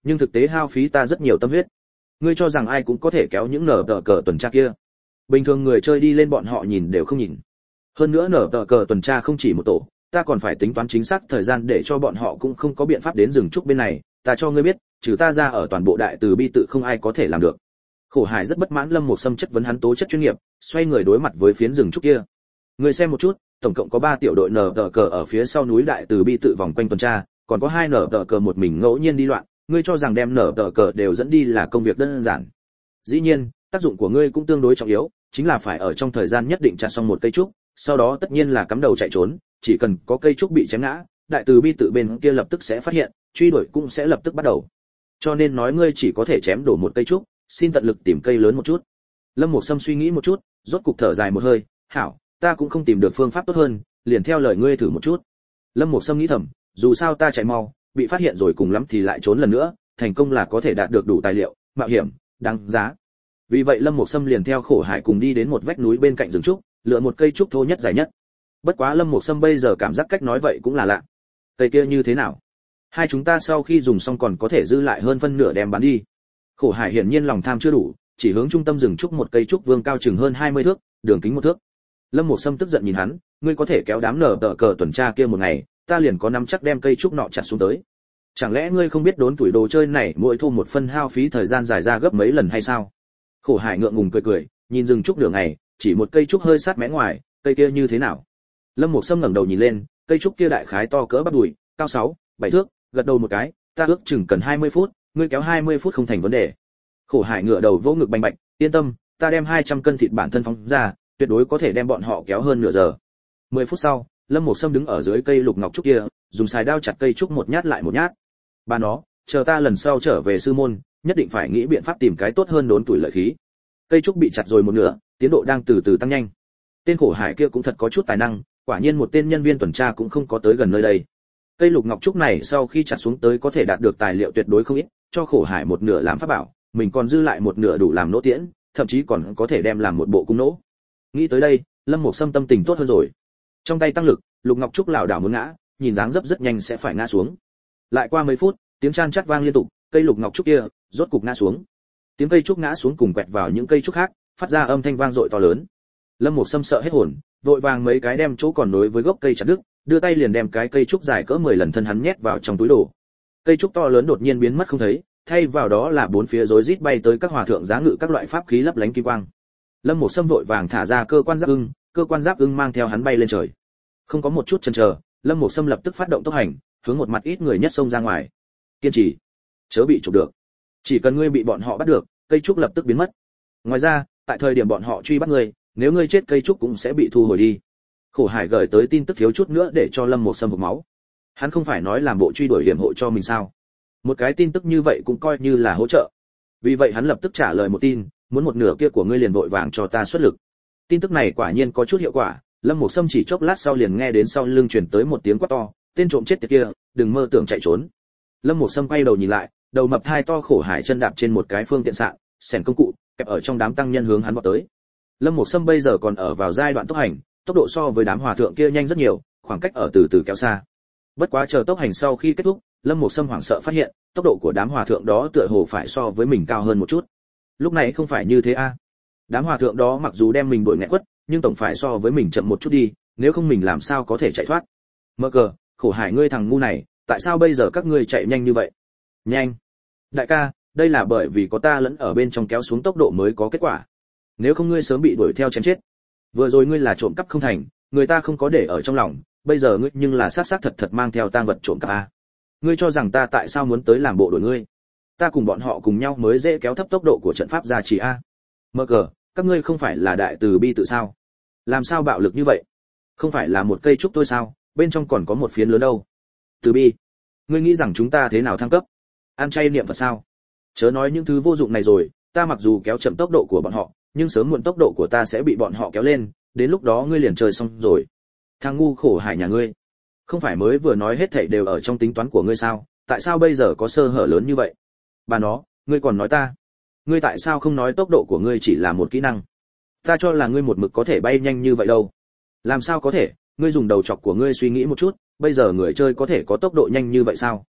nhưng thực tế hao phí ta rất nhiều tâm huyết. Ngươi cho rằng ai cũng có thể kéo những nở tờ cờ tuần tra kia? Bình thường người chơi đi lên bọn họ nhìn đều không nhìn. Hơn nữa nở tờ cờ tuần tra không chỉ một tổ, ta còn phải tính toán chính xác thời gian để cho bọn họ cũng không có biện pháp đến rừng trúc bên này. Ta cho ngươi biết, trừ ta ra ở toàn bộ đại từ bi tự không ai có thể làm được. Khổ Hải rất bất mãn Lâm Mục Sâm chất vấn hắn tố chất chuyên nghiệp, xoay người đối mặt với phiến rừng trúc kia. Ngươi xem một chút, tổng cộng có 3 tiểu đội nở tờ cờ ở phía sau núi đại từ bi tự vòng quanh tuần tra, còn có 2 nở tờ cờ một mình ngẫu nhiên đi loạn, ngươi cho rằng đem nở tờ cờ đều dẫn đi là công việc đơn giản. Dĩ nhiên, tác dụng của ngươi cũng tương đối trọng yếu, chính là phải ở trong thời gian nhất định chặt xong một cây trúc, sau đó tất nhiên là cắm đầu chạy trốn, chỉ cần có cây trúc bị chém ngã, đại từ bi tự bên kia lập tức sẽ phát hiện, truy đuổi cũng sẽ lập tức bắt đầu. Cho nên nói ngươi chỉ có thể chém đổ một cây trúc, xin tận lực tìm cây lớn một chút. Lâm Mục Sâm suy nghĩ một chút, rốt cục thở dài một hơi, hảo, ta cũng không tìm được phương pháp tốt hơn, liền theo lời ngươi thử một chút. Lâm Mục Sâm nghĩ thầm, dù sao ta chạy mau, bị phát hiện rồi cùng lắm thì lại trốn lần nữa, thành công là có thể đạt được đủ tài liệu, mạo hiểm, đáng giá. Vì vậy Lâm Mục Sâm liền theo Khổ Hải cùng đi đến một vách núi bên cạnh rừng trúc, lựa một cây trúc thô nhất dài nhất. Bất quá Lâm Mục Sâm bây giờ cảm giác cách nói vậy cũng là lạ. Cây kia như thế nào? Hai chúng ta sau khi dùng xong còn có thể dư lại hơn phân nửa đem bán đi. Khổ Hải hiển nhiên lòng tham chưa đủ, chỉ hướng trung tâm rừng trúc một cây trúc vương cao chừng hơn 20 thước, đường kính 1 thước. Lâm Mục Sâm tức giận nhìn hắn, ngươi có thể kéo đám nở tờ cờ tuần tra kia một ngày, ta liền có nắm chắc đem cây trúc nọ chặt xuống tới. Chẳng lẽ ngươi không biết đốn tuổi đồ chơi này mỗi thu một phân hao phí thời gian dài ra gấp mấy lần hay sao? Khổ Hải ngượng ngùng cười cười, nhìn rừng trúc nửa ngày, chỉ một cây trúc hơi sát mé ngoài, cây kia như thế nào? Lâm Mục Sâm ngẩng đầu nhìn lên, cây trúc kia đại khái to cỡ bắp đùi, cao 6, 7 thước, gật đầu một cái, ta ước chừng cần 20 phút, ngươi kéo 20 phút không thành vấn đề. Khổ Hải ngửa đầu vỗ ngực bành bạch, yên tâm, ta đem 200 cân thịt bản thân phóng ra, tuyệt đối có thể đem bọn họ kéo hơn nửa giờ. 10 phút sau, Lâm Mục Sâm đứng ở dưới cây lục ngọc trúc kia, dùng xài đao chặt cây trúc một nhát lại một nhát. Bà nó, chờ ta lần sau trở về sư môn, nhất định phải nghĩ biện pháp tìm cái tốt hơn đốn tuổi lợi khí. Cây trúc bị chặt rồi một nửa, tiến độ đang từ từ tăng nhanh. Tên Khổ Hải kia cũng thật có chút tài năng, quả nhiên một tên nhân viên tuần tra cũng không có tới gần nơi đây. Cây lục ngọc trúc này sau khi chặt xuống tới có thể đạt được tài liệu tuyệt đối không ít, cho Khổ Hải một nửa làm pháp bảo, mình còn dư lại một nửa đủ làm nỗ tiễn, thậm chí còn có thể đem làm một bộ cung nỗ. Nghĩ tới đây, Lâm Mục Sâm tâm tình tốt hơn rồi. Trong tay tăng lực, lục ngọc trúc lảo đảo muốn ngã, nhìn dáng dấp rất nhanh sẽ phải ngã xuống. Lại qua mấy phút, tiếng chan chát vang liên tục, cây lục ngọc trúc kia rốt cục ngã xuống. Tiếng cây trúc ngã xuống cùng quẹt vào những cây trúc khác, phát ra âm thanh vang dội to lớn. Lâm Mục Sâm sợ hết hồn, vội vàng mấy cái đem chỗ còn nối với gốc cây chặt đứt, đưa tay liền đem cái cây trúc dài cỡ 10 lần thân hắn nhét vào trong túi đồ. Cây trúc to lớn đột nhiên biến mất không thấy, thay vào đó là bốn phía rối rít bay tới các hòa thượng giá ngự các loại pháp khí lấp lánh kim quang. Lâm Mục Sâm vội vàng thả ra cơ quan giáp ưng mang theo hắn bay lên trời. Không có một chút chần chờ, Lâm Mục Sâm lập tức phát động tốc hành, hướng một mặt ít người nhất xông ra ngoài. Kiên trì, chớ bị chụp được. Chỉ cần ngươi bị bọn họ bắt được, cây trúc lập tức biến mất. Ngoài ra, tại thời điểm bọn họ truy bắt ngươi, nếu ngươi chết cây trúc cũng sẽ bị thu hồi đi. Khổ Hải gửi tới tin tức thiếu chút nữa để cho Lâm Mục Sâm hộc máu. Hắn không phải nói làm bộ truy đuổi hiểm hộ cho mình sao? Một cái tin tức như vậy cũng coi như là hỗ trợ. Vì vậy hắn lập tức trả lời một tin, muốn một nửa kia của ngươi liền vội vàng cho ta xuất lực. Tin tức này quả nhiên có chút hiệu quả, Lâm Mục Sâm chỉ chốc lát sau liền nghe đến sau lưng truyền tới một tiếng quát to, tên trộm chết tiệt kia, đừng mơ tưởng chạy trốn. Lâm Mục Sâm quay đầu nhìn lại, đầu mập thai to Khổ Hải chân đạp trên một cái phương tiện sạn, xẻng công cụ, kẹp ở trong đám tăng nhân hướng hắn vọt tới. Lâm Mục Sâm bây giờ còn ở vào giai đoạn tốc hành, tốc độ so với đám hòa thượng kia nhanh rất nhiều, khoảng cách ở từ từ kéo xa. Bất quá chờ tốc hành sau khi kết thúc, Lâm Mục Sâm hoảng sợ phát hiện, tốc độ của đám hòa thượng đó tựa hồ phải so với mình cao hơn một chút. Lúc này không phải như thế a. Đám hòa thượng đó mặc dù đem mình đuổi nghẹt quất, nhưng tổng phải so với mình chậm một chút đi, nếu không mình làm sao có thể chạy thoát. Mơ cờ, Khổ Hải ngươi thằng ngu này, tại sao bây giờ các ngươi chạy nhanh như vậy? Nhanh. Đại ca, đây là bởi vì có ta lẫn ở bên trong kéo xuống tốc độ mới có kết quả. Nếu không ngươi sớm bị đuổi theo chém chết. Vừa rồi ngươi là trộm cắp không thành, người ta không có để ở trong lòng, bây giờ ngươi nhưng là xác xác thật thật mang theo tang vật trộm cắp a. Ngươi cho rằng ta tại sao muốn tới làm bộ đuổi ngươi? Ta cùng bọn họ cùng nhau mới dễ kéo thấp tốc độ của trận pháp gia trì a. Mơ cờ, các ngươi không phải là đại từ bi tự sao? Làm sao bạo lực như vậy? Không phải là một cây trúc thôi sao, bên trong còn có một phiến lớn đâu. Từ bi, ngươi nghĩ rằng chúng ta thế nào thăng cấp? Ăn chay niệm Phật sao? Chớ nói những thứ vô dụng này rồi, ta mặc dù kéo chậm tốc độ của bọn họ, nhưng sớm muộn tốc độ của ta sẽ bị bọn họ kéo lên, đến lúc đó ngươi liền chơi xong rồi. Thằng ngu Khổ Hải nhà ngươi, không phải mới vừa nói hết thảy đều ở trong tính toán của ngươi sao, tại sao bây giờ có sơ hở lớn như vậy? Bà nó, ngươi còn nói ta, ngươi tại sao không nói tốc độ của ngươi chỉ là một kỹ năng? Ta cho là ngươi một mực có thể bay nhanh như vậy đâu. Làm sao có thể, ngươi dùng đầu chọc của ngươi suy nghĩ một chút, bây giờ người chơi có thể có tốc độ nhanh như vậy sao?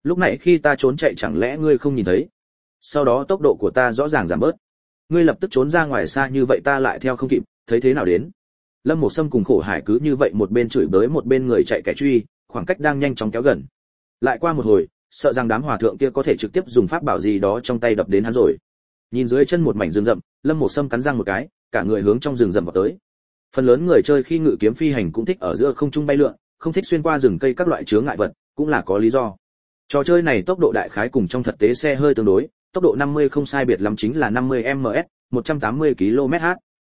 lúc này khi ta trốn chạy chẳng lẽ ngươi không nhìn thấy? Sau đó tốc độ của ta rõ ràng giảm bớt. Ngươi lập tức trốn ra ngoài xa như vậy ta lại theo không kịp, thấy thế nào đến? Lâm Mộc Sâm cùng Khổ Hải cứ như vậy một bên chửi bới một bên người chạy kẻ truy, khoảng cách đang nhanh chóng kéo gần. Lại qua một hồi, sợ rằng đám hòa thượng kia có thể trực tiếp dùng pháp bảo gì đó trong tay đập đến hắn rồi. Nhìn dưới chân một mảnh rừng rậm, Lâm Mộc Sâm cắn răng một cái, cả người hướng trong rừng rậm vào tới. Phần lớn người chơi khi ngự kiếm phi hành cũng thích ở giữa không trung bay lượn, không thích xuyên qua rừng cây các loại chướng ngại vật, cũng là có lý do. Trò chơi này tốc độ đại khái cùng trong thực tế xe hơi tương đối, tốc độ 50 không sai biệt lắm chính là 50 ms, 180 km/h.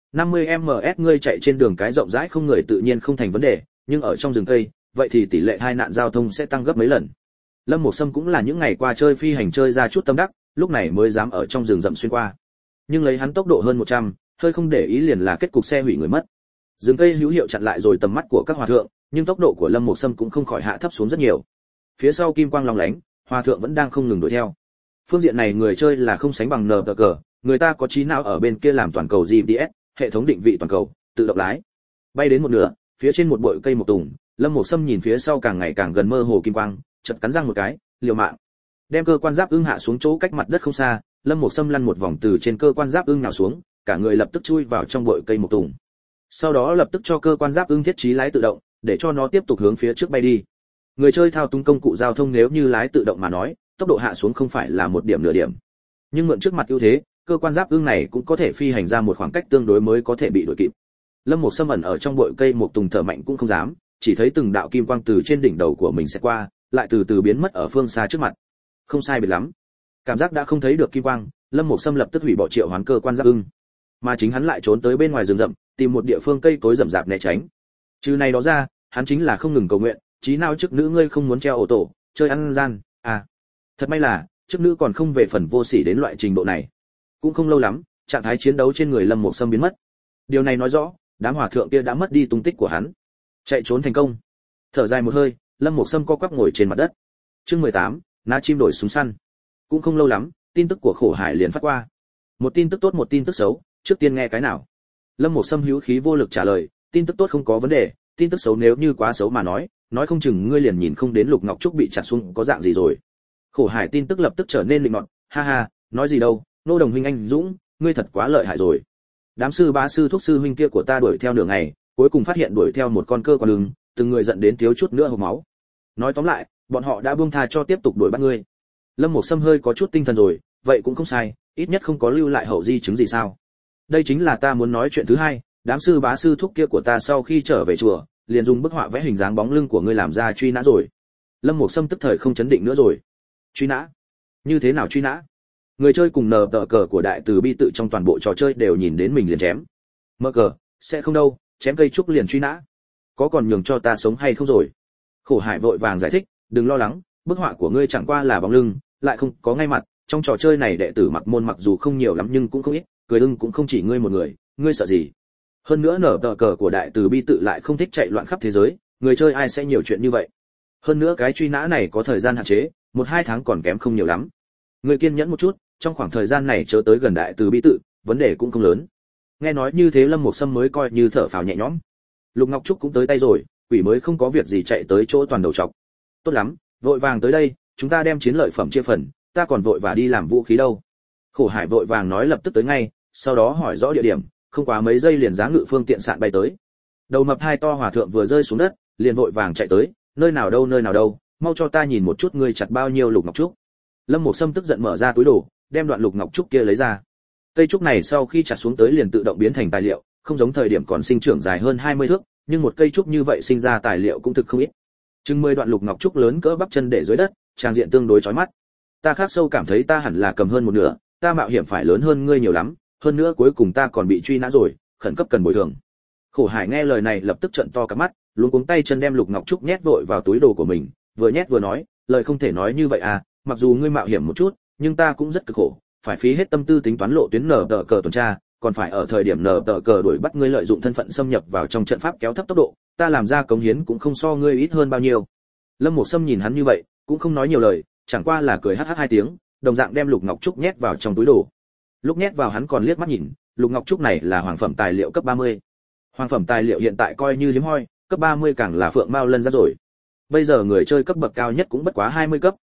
50 ms ngươi chạy trên đường cái rộng rãi không người tự nhiên không thành vấn đề, nhưng ở trong rừng cây, vậy thì tỷ lệ tai nạn giao thông sẽ tăng gấp mấy lần. Lâm Mộc Sâm cũng là những ngày qua chơi phi hành chơi ra chút tâm đắc, lúc này mới dám ở trong rừng rậm xuyên qua. Nhưng lấy hắn tốc độ hơn 100, hơi không để ý liền là kết cục xe hủy người mất. Rừng cây hữu hiệu chặn lại rồi tầm mắt của các hòa thượng, nhưng tốc độ của Lâm Mộc Sâm cũng không khỏi hạ thấp xuống rất nhiều. Phía sau kim quang long lánh, hòa thượng vẫn đang không ngừng đuổi theo. Phương diện này người chơi là không sánh bằng NTG, người ta có trí não ở bên kia làm toàn cầu GPS, hệ thống định vị toàn cầu, tự động lái. Bay đến một nửa, phía trên một bụi cây mộc tùng, Lâm Mộc Sâm nhìn phía sau càng ngày càng gần mơ hồ kim quang, chợt cắn răng một cái, liều mạng. Đem cơ quan giáp ưng hạ xuống chỗ cách mặt đất không xa, Lâm Mộc Sâm lăn một vòng từ trên cơ quan giáp ưng nào xuống, cả người lập tức chui vào trong bụi cây mộc tùng. Sau đó lập tức cho cơ quan giáp ưng thiết trí lái tự động, để cho nó tiếp tục hướng phía trước bay đi. Người chơi thao túng công cụ giao thông nếu như lái tự động mà nói, tốc độ hạ xuống không phải là một điểm nửa điểm. Nhưng mượn trước mặt ưu thế, cơ quan giáp ưng này cũng có thể phi hành ra một khoảng cách tương đối mới có thể bị đuổi kịp. Lâm Mộc Sâm ẩn ở trong bụi cây mộc tùng thở mạnh cũng không dám, chỉ thấy từng đạo kim quang từ trên đỉnh đầu của mình sẽ qua, lại từ từ biến mất ở phương xa trước mặt. Không sai biệt lắm. Cảm giác đã không thấy được kim quang, Lâm Mộc Sâm lập tức hủy bỏ triệu hoán cơ quan giáp ưng, mà chính hắn lại trốn tới bên ngoài rừng rậm, tìm một địa phương cây cối rậm rạp né tránh. Trừ này đó ra, hắn chính là không ngừng cầu nguyện, chí nào chức nữ ngươi không muốn treo ổ tổ, chơi ăn gian, à. Thật may là, chức nữ còn không về phần vô sỉ đến loại trình độ này. Cũng không lâu lắm, trạng thái chiến đấu trên người Lâm Mộc Sâm biến mất. Điều này nói rõ, đám hòa thượng kia đã mất đi tung tích của hắn. Chạy trốn thành công. Thở dài một hơi, Lâm Mộc Sâm co quắp ngồi trên mặt đất. Chương 18, ná chim đổi súng săn. Cũng không lâu lắm, tin tức của Khổ Hải liền phát qua. Một tin tức tốt một tin tức xấu, trước tiên nghe cái nào? Lâm Mộc Sâm hữu khí vô lực trả lời, tin tức tốt không có vấn đề, tin tức xấu nếu như quá xấu mà nói không chừng ngươi liền nhìn không đến Lục Ngọc Trúc bị chặt xuống có dạng gì rồi. Khổ Hải tin tức lập tức trở nên lịnh nọt, ha ha, nói gì đâu, nô đồng huynh anh dũng, ngươi thật quá lợi hại rồi. Đám sư bá sư thúc sư huynh kia của ta đuổi theo nửa ngày, cuối cùng phát hiện đuổi theo một con cơ quan lưng, từng người giận đến thiếu chút nữa hộc máu. Nói tóm lại, bọn họ đã buông tha cho tiếp tục đuổi bắt ngươi. Lâm Mộc Sâm hơi có chút tinh thần rồi, vậy cũng không sai, ít nhất không có lưu lại hậu di chứng gì sao? Đây chính là ta muốn nói chuyện thứ hai, đám sư bá sư thúc kia của ta sau khi trở về chùa, liền dùng bức họa vẽ hình dáng bóng lưng của ngươi làm ra truy nã rồi. Lâm Mộc Sâm tức thời không chấn định nữa rồi. Truy nã? Như thế nào truy nã? Người chơi cùng nờ tờ cờ của đại từ bi tự trong toàn bộ trò chơi đều nhìn đến mình liền chém. Mơ cờ, sẽ không đâu, chém cây trúc liền truy nã. Có còn nhường cho ta sống hay không rồi? Khổ Hải vội vàng giải thích, đừng lo lắng, bức họa của ngươi chẳng qua là bóng lưng, lại không có ngay mặt, trong trò chơi này đệ tử mặc môn mặc dù không nhiều lắm nhưng cũng không ít, cười ưng cũng không chỉ ngươi một người, ngươi sợ gì? Hơn nữa nở tờ cờ của đại từ bi tự lại không thích chạy loạn khắp thế giới, người chơi ai sẽ nhiều chuyện như vậy? Hơn nữa cái truy nã này có thời gian hạn chế, 1-2 tháng còn kém không nhiều lắm. Ngươi kiên nhẫn một chút, trong khoảng thời gian này chớ tới gần đại từ bi tự, vấn đề cũng không lớn. Nghe nói như thế Lâm Mộc Sâm mới coi như thở phào nhẹ nhõm. Lục Ngọc Trúc cũng tới tay rồi, quỷ mới không có việc gì chạy tới chỗ toàn đầu trọc. Tốt lắm, vội vàng tới đây, chúng ta đem chiến lợi phẩm chia phần, ta còn vội và đi làm vũ khí đâu. Khổ Hải vội vàng nói lập tức tới ngay, sau đó hỏi rõ địa điểm, không quá mấy giây liền giá ngự phương tiện sạn bay tới. Đầu mập hai to hòa thượng vừa rơi xuống đất, liền vội vàng chạy tới, nơi nào đâu, mau cho ta nhìn một chút ngươi chặt bao nhiêu lục ngọc trúc. Lâm Mộc Sâm tức giận mở ra túi đồ, đem đoạn lục ngọc trúc kia lấy ra. Cây trúc này sau khi chặt xuống tới liền tự động biến thành tài liệu, không giống thời điểm còn sinh trưởng dài hơn 20 thước, nhưng một cây trúc như vậy sinh ra tài liệu cũng thực không ít. Chừng 10 đoạn lục ngọc trúc lớn cỡ bắp chân để dưới đất, trang diện tương đối chói mắt. Ta khác sâu cảm thấy ta hẳn là cầm hơn một nửa, ta mạo hiểm phải lớn hơn ngươi nhiều lắm, hơn nữa cuối cùng ta còn bị truy nã rồi, khẩn cấp cần bồi thường. Khổ Hải nghe lời này lập tức trợn to cả mắt, luống cuống tay chân đem lục ngọc trúc nhét vội vào túi đồ của mình, vừa nhét vừa nói, lời không thể nói như vậy à, mặc dù ngươi mạo hiểm một chút, nhưng ta cũng rất cực khổ, phải phí hết tâm tư tính toán lộ tuyến nở tờ cờ tuần tra, còn phải ở thời điểm nở tờ cờ đuổi bắt ngươi lợi dụng thân phận xâm nhập vào trong trận pháp kéo thấp tốc độ, ta làm ra cống hiến cũng không so ngươi ít hơn bao nhiêu. Lâm Mộc Sâm nhìn hắn như vậy, cũng không nói nhiều lời, chẳng qua là cười hắc hắc 2 tiếng, đồng dạng đem lục ngọc trúc nhét vào trong túi đồ. Lúc nhét vào hắn còn liếc mắt nhìn, lục ngọc trúc này là hoàng phẩm tài liệu cấp 30. Hoàng phẩm tài liệu hiện tại coi như hiếm hoi, cấp 30 càng là phượng mao lân ra rồi. Bây giờ người chơi cấp bậc cao nhất cũng bất quá 20 cấp,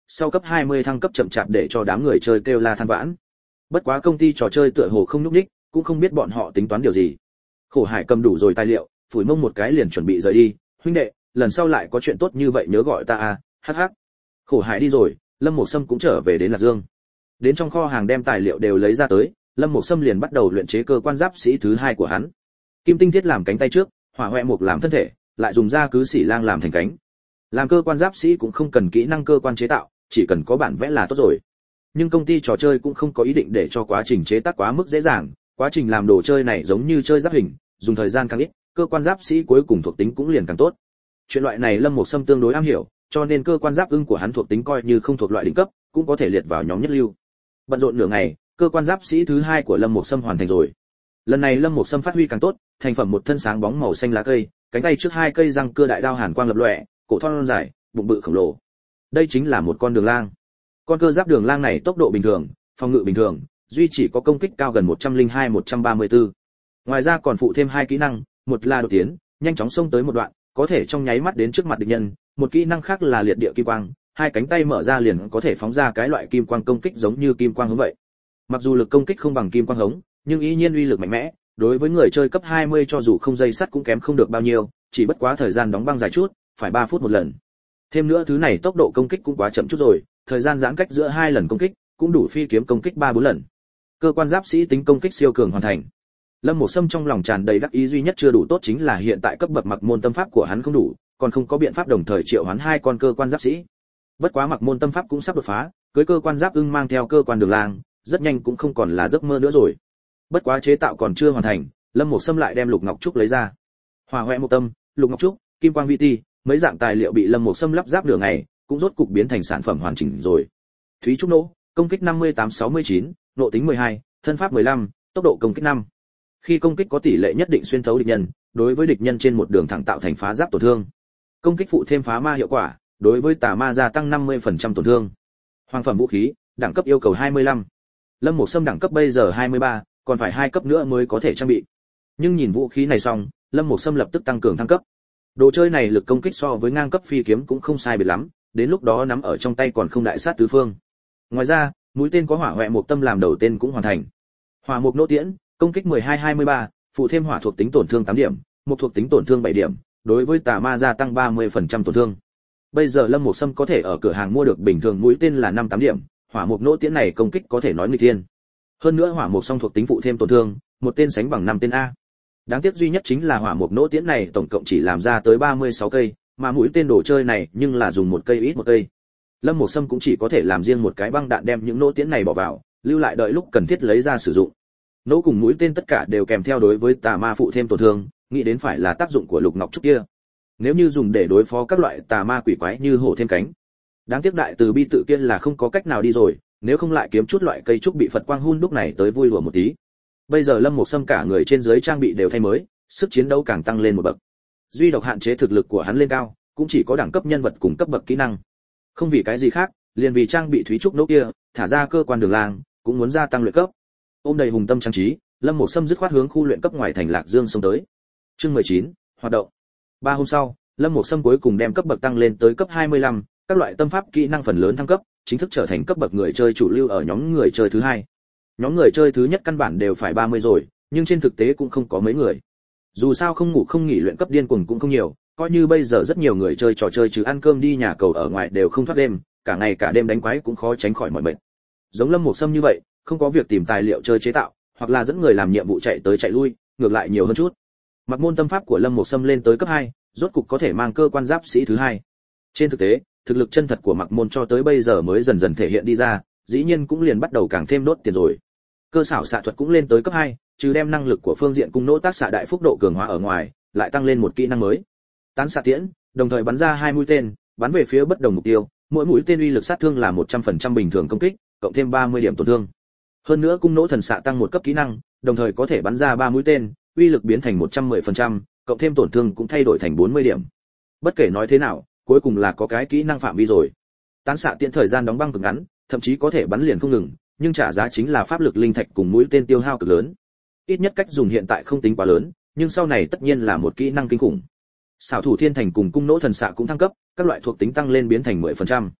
sau cấp 20 thăng cấp chậm chạp để cho đám người chơi kêu la than vãn. Bất quá công ty trò chơi tựa hồ không nhúc nhích, cũng không biết bọn họ tính toán điều gì. Khổ Hải cầm đủ rồi tài liệu, phủi mông một cái liền chuẩn bị rời đi, huynh đệ, lần sau lại có chuyện tốt như vậy nhớ gọi ta a, hắc hắc. Khổ Hải đi rồi, Lâm Mộc Sâm cũng trở về đến Lạc Dương. Đến trong kho hàng đem tài liệu đều lấy ra tới, Lâm Mộc Sâm liền bắt đầu luyện chế cơ quan giáp sĩ thứ 2 của hắn. Kim tinh thiết làm cánh tay trước, hỏa hoẹ mục làm thân thể, lại dùng da cứ xỉ lang làm thành cánh. Làm cơ quan giáp sĩ cũng không cần kỹ năng cơ quan chế tạo, chỉ cần có bản vẽ là tốt rồi. Nhưng công ty trò chơi cũng không có ý định để cho quá trình chế tác quá mức dễ dàng, quá trình làm đồ chơi này giống như chơi giáp hình, dùng thời gian càng ít, cơ quan giáp sĩ cuối cùng thuộc tính cũng liền càng tốt. Chuyện loại này Lâm Mộc Sâm tương đối am hiểu, cho nên cơ quan giáp ưng của hắn thuộc tính coi như không thuộc loại đỉnh cấp, cũng có thể liệt vào nhóm nhất lưu. Bận rộn nửa ngày, cơ quan giáp sĩ thứ 2 của Lâm Mộc Sâm hoàn thành rồi. Lần này Lâm Mộc Sâm phát huy càng tốt, thành phẩm một thân sáng bóng màu xanh lá cây, cánh tay trước 2 cây răng cưa đại đao hàn quang lập lòe, cổ thon dài, bụng bự khổng lồ. Đây chính là một con đường lang. Con cơ giáp đường lang này tốc độ bình thường, phòng ngự bình thường, duy chỉ có công kích cao gần 102-134. Ngoài ra còn phụ thêm 2 kỹ năng, một là đột tiến, nhanh chóng xông tới một đoạn, có thể trong nháy mắt đến trước mặt địch nhân, một kỹ năng khác là liệt địa kim quang, 2 cánh tay mở ra liền có thể phóng ra cái loại kim quang công kích giống như kim quang hống vậy. Mặc dù lực công kích không bằng kim quang hống, nhưng ý nhiên uy lực mạnh mẽ, đối với người chơi cấp 20 cho dù không dây sắt cũng kém không được bao nhiêu, chỉ bất quá thời gian đóng băng dài chút, phải 3 phút một lần. Thêm nữa thứ này tốc độ công kích cũng quá chậm chút rồi, thời gian giãn cách giữa 2 lần công kích, cũng đủ phi kiếm công kích 3-4 lần. Cơ quan giáp sĩ tính công kích siêu cường hoàn thành. Lâm Mộc Sâm trong lòng tràn đầy đắc ý, duy nhất chưa đủ tốt chính là hiện tại cấp bậc mặc môn tâm pháp của hắn không đủ, còn không có biện pháp đồng thời triệu hoán 2 con cơ quan giáp sĩ. Bất quá mặc môn tâm pháp cũng sắp đột phá, cưới cơ quan giáp ưng mang theo cơ quan đường lang, rất nhanh cũng không còn là giấc mơ nữa rồi. Bất quá chế tạo còn chưa hoàn thành, Lâm Mộc Sâm lại đem lục ngọc trúc lấy ra. Hỏa hoẹ một tâm, lục ngọc trúc, kim quang vi ti, mấy dạng tài liệu bị Lâm Mộc Sâm lắp ráp nửa ngày, cũng rốt cục biến thành sản phẩm hoàn chỉnh rồi. Thúy trúc nỗ, công kích 58-69, nộ tính 12, thân pháp 15, tốc độ công kích 5. Khi công kích có tỷ lệ nhất định xuyên thấu địch nhân, đối với địch nhân trên một đường thẳng tạo thành phá giáp tổn thương. Công kích phụ thêm phá ma hiệu quả, đối với tà ma gia tăng 50% tổn thương. Hoàng phẩm vũ khí, đẳng cấp yêu cầu 25. Lâm Mộc Sâm đẳng cấp bây giờ 23, còn phải 2 cấp nữa mới có thể trang bị. Nhưng nhìn vũ khí này xong, Lâm Mộc Sâm lập tức tăng cường thăng cấp. Đồ chơi này lực công kích so với ngang cấp phi kiếm cũng không sai biệt lắm, đến lúc đó nắm ở trong tay còn không đại sát tứ phương. Ngoài ra, mũi tên có hỏa hoẹ một tâm làm đầu tên cũng hoàn thành. Hỏa mục nỗ tiễn, công kích 12-23, phụ thêm hỏa thuộc tính tổn thương 8 điểm, một thuộc tính tổn thương 7 điểm, đối với tà ma gia tăng 30% tổn thương. Bây giờ Lâm Mộc Sâm có thể ở cửa hàng mua được bình thường mũi tên là 5-8 điểm, hỏa mục nỗ tiễn này công kích có thể nói nghịch thiên. Hơn nữa hỏa mục song thuộc tính phụ thêm tổn thương, một tên sánh bằng 5 tên a. Đáng tiếc duy nhất chính là hỏa mục nỗ tiễn này tổng cộng chỉ làm ra tới 36 cây, mà mũi tên đồ chơi này nhưng là dùng một cây ít một cây. Lâm Mộc Sâm cũng chỉ có thể làm riêng một cái băng đạn đem những nỗ tiễn này bỏ vào, lưu lại đợi lúc cần thiết lấy ra sử dụng. Nỗ cùng mũi tên tất cả đều kèm theo đối với tà ma phụ thêm tổn thương, nghĩ đến phải là tác dụng của lục ngọc trúc kia. Nếu như dùng để đối phó các loại tà ma quỷ quái như hổ thêm cánh. Đáng tiếc đại từ bi tự kia là không có cách nào đi rồi, nếu không lại kiếm chút loại cây trúc bị Phật quang hun đúc này tới vui đùa một tí. Bây giờ Lâm Mộc Sâm cả người trên dưới trang bị đều thay mới, sức chiến đấu càng tăng lên một bậc. Duy độc hạn chế thực lực của hắn lên cao, cũng chỉ có đẳng cấp nhân vật cùng cấp bậc kỹ năng. Không vì cái gì khác, liền vì trang bị thúy trúc nỗ kia, thả ra cơ quan đường lang, cũng muốn gia tăng luyện cấp. Ôm đầy hùng tâm trang trí, Lâm Mộc Sâm dứt khoát hướng khu luyện cấp ngoài thành Lạc Dương xông tới. Chương 19, hoạt động. 3 hôm sau, Lâm Mộc Sâm cuối cùng đem cấp bậc tăng lên tới cấp 25, các loại tâm pháp kỹ năng phần lớn thăng cấp, chính thức trở thành cấp bậc người chơi chủ lưu ở nhóm người chơi thứ 2. Nhóm người chơi thứ nhất căn bản đều phải 30 rồi, nhưng trên thực tế cũng không có mấy người. Dù sao không ngủ không nghỉ luyện cấp điên cuồng cũng không nhiều, coi như bây giờ rất nhiều người chơi trò chơi trừ ăn cơm đi nhà cầu ở ngoài đều không thoát đêm, cả ngày cả đêm đánh quái cũng khó tránh khỏi mỏi mệt. Giống Lâm Mộc Sâm như vậy, không có việc tìm tài liệu chơi chế tạo, hoặc là dẫn người làm nhiệm vụ chạy tới chạy lui, ngược lại nhiều hơn chút. Mặc môn tâm pháp của Lâm Mộc Sâm lên tới cấp 2, rốt cục có thể mang cơ quan giáp sĩ thứ 2. Trên thực tế, thực lực chân thật của Mặc môn cho tới bây giờ mới dần dần thể hiện đi ra, dĩ nhiên cũng liền bắt đầu càng thêm đốt tiền rồi. Cơ xảo xạ thuật cũng lên tới cấp 2, trừ đem năng lực của phương diện cung nỗ tác xạ đại phúc độ cường hóa ở ngoài, lại tăng lên một kỹ năng mới. Tán xạ tiễn, đồng thời bắn ra 2 mũi tên, bắn về phía bất đồng mục tiêu, mỗi mũi tên uy lực sát thương là 100% bình thường công kích, cộng thêm 30 điểm tổn thương. Hơn nữa cung nỗ thần xạ tăng một cấp kỹ năng, đồng thời có thể bắn ra 3 mũi tên, uy lực biến thành 110%, cộng thêm tổn thương cũng thay đổi thành 40 điểm. Bất kể nói thế nào, cuối cùng là có cái kỹ năng phạm vi rồi. Tán xạ tiễn thời gian đóng băng cực ngắn, thậm chí có thể bắn liền không ngừng, nhưng trả giá chính là pháp lực linh thạch cùng mũi tên tiêu hao cực lớn. Ít nhất cách dùng hiện tại không tính quá lớn, nhưng sau này tất nhiên là một kỹ năng kinh khủng. Xảo thủ thiên thành cùng cung nỗ thần xạ cũng thăng cấp, các loại thuộc tính tăng lên biến thành 10%.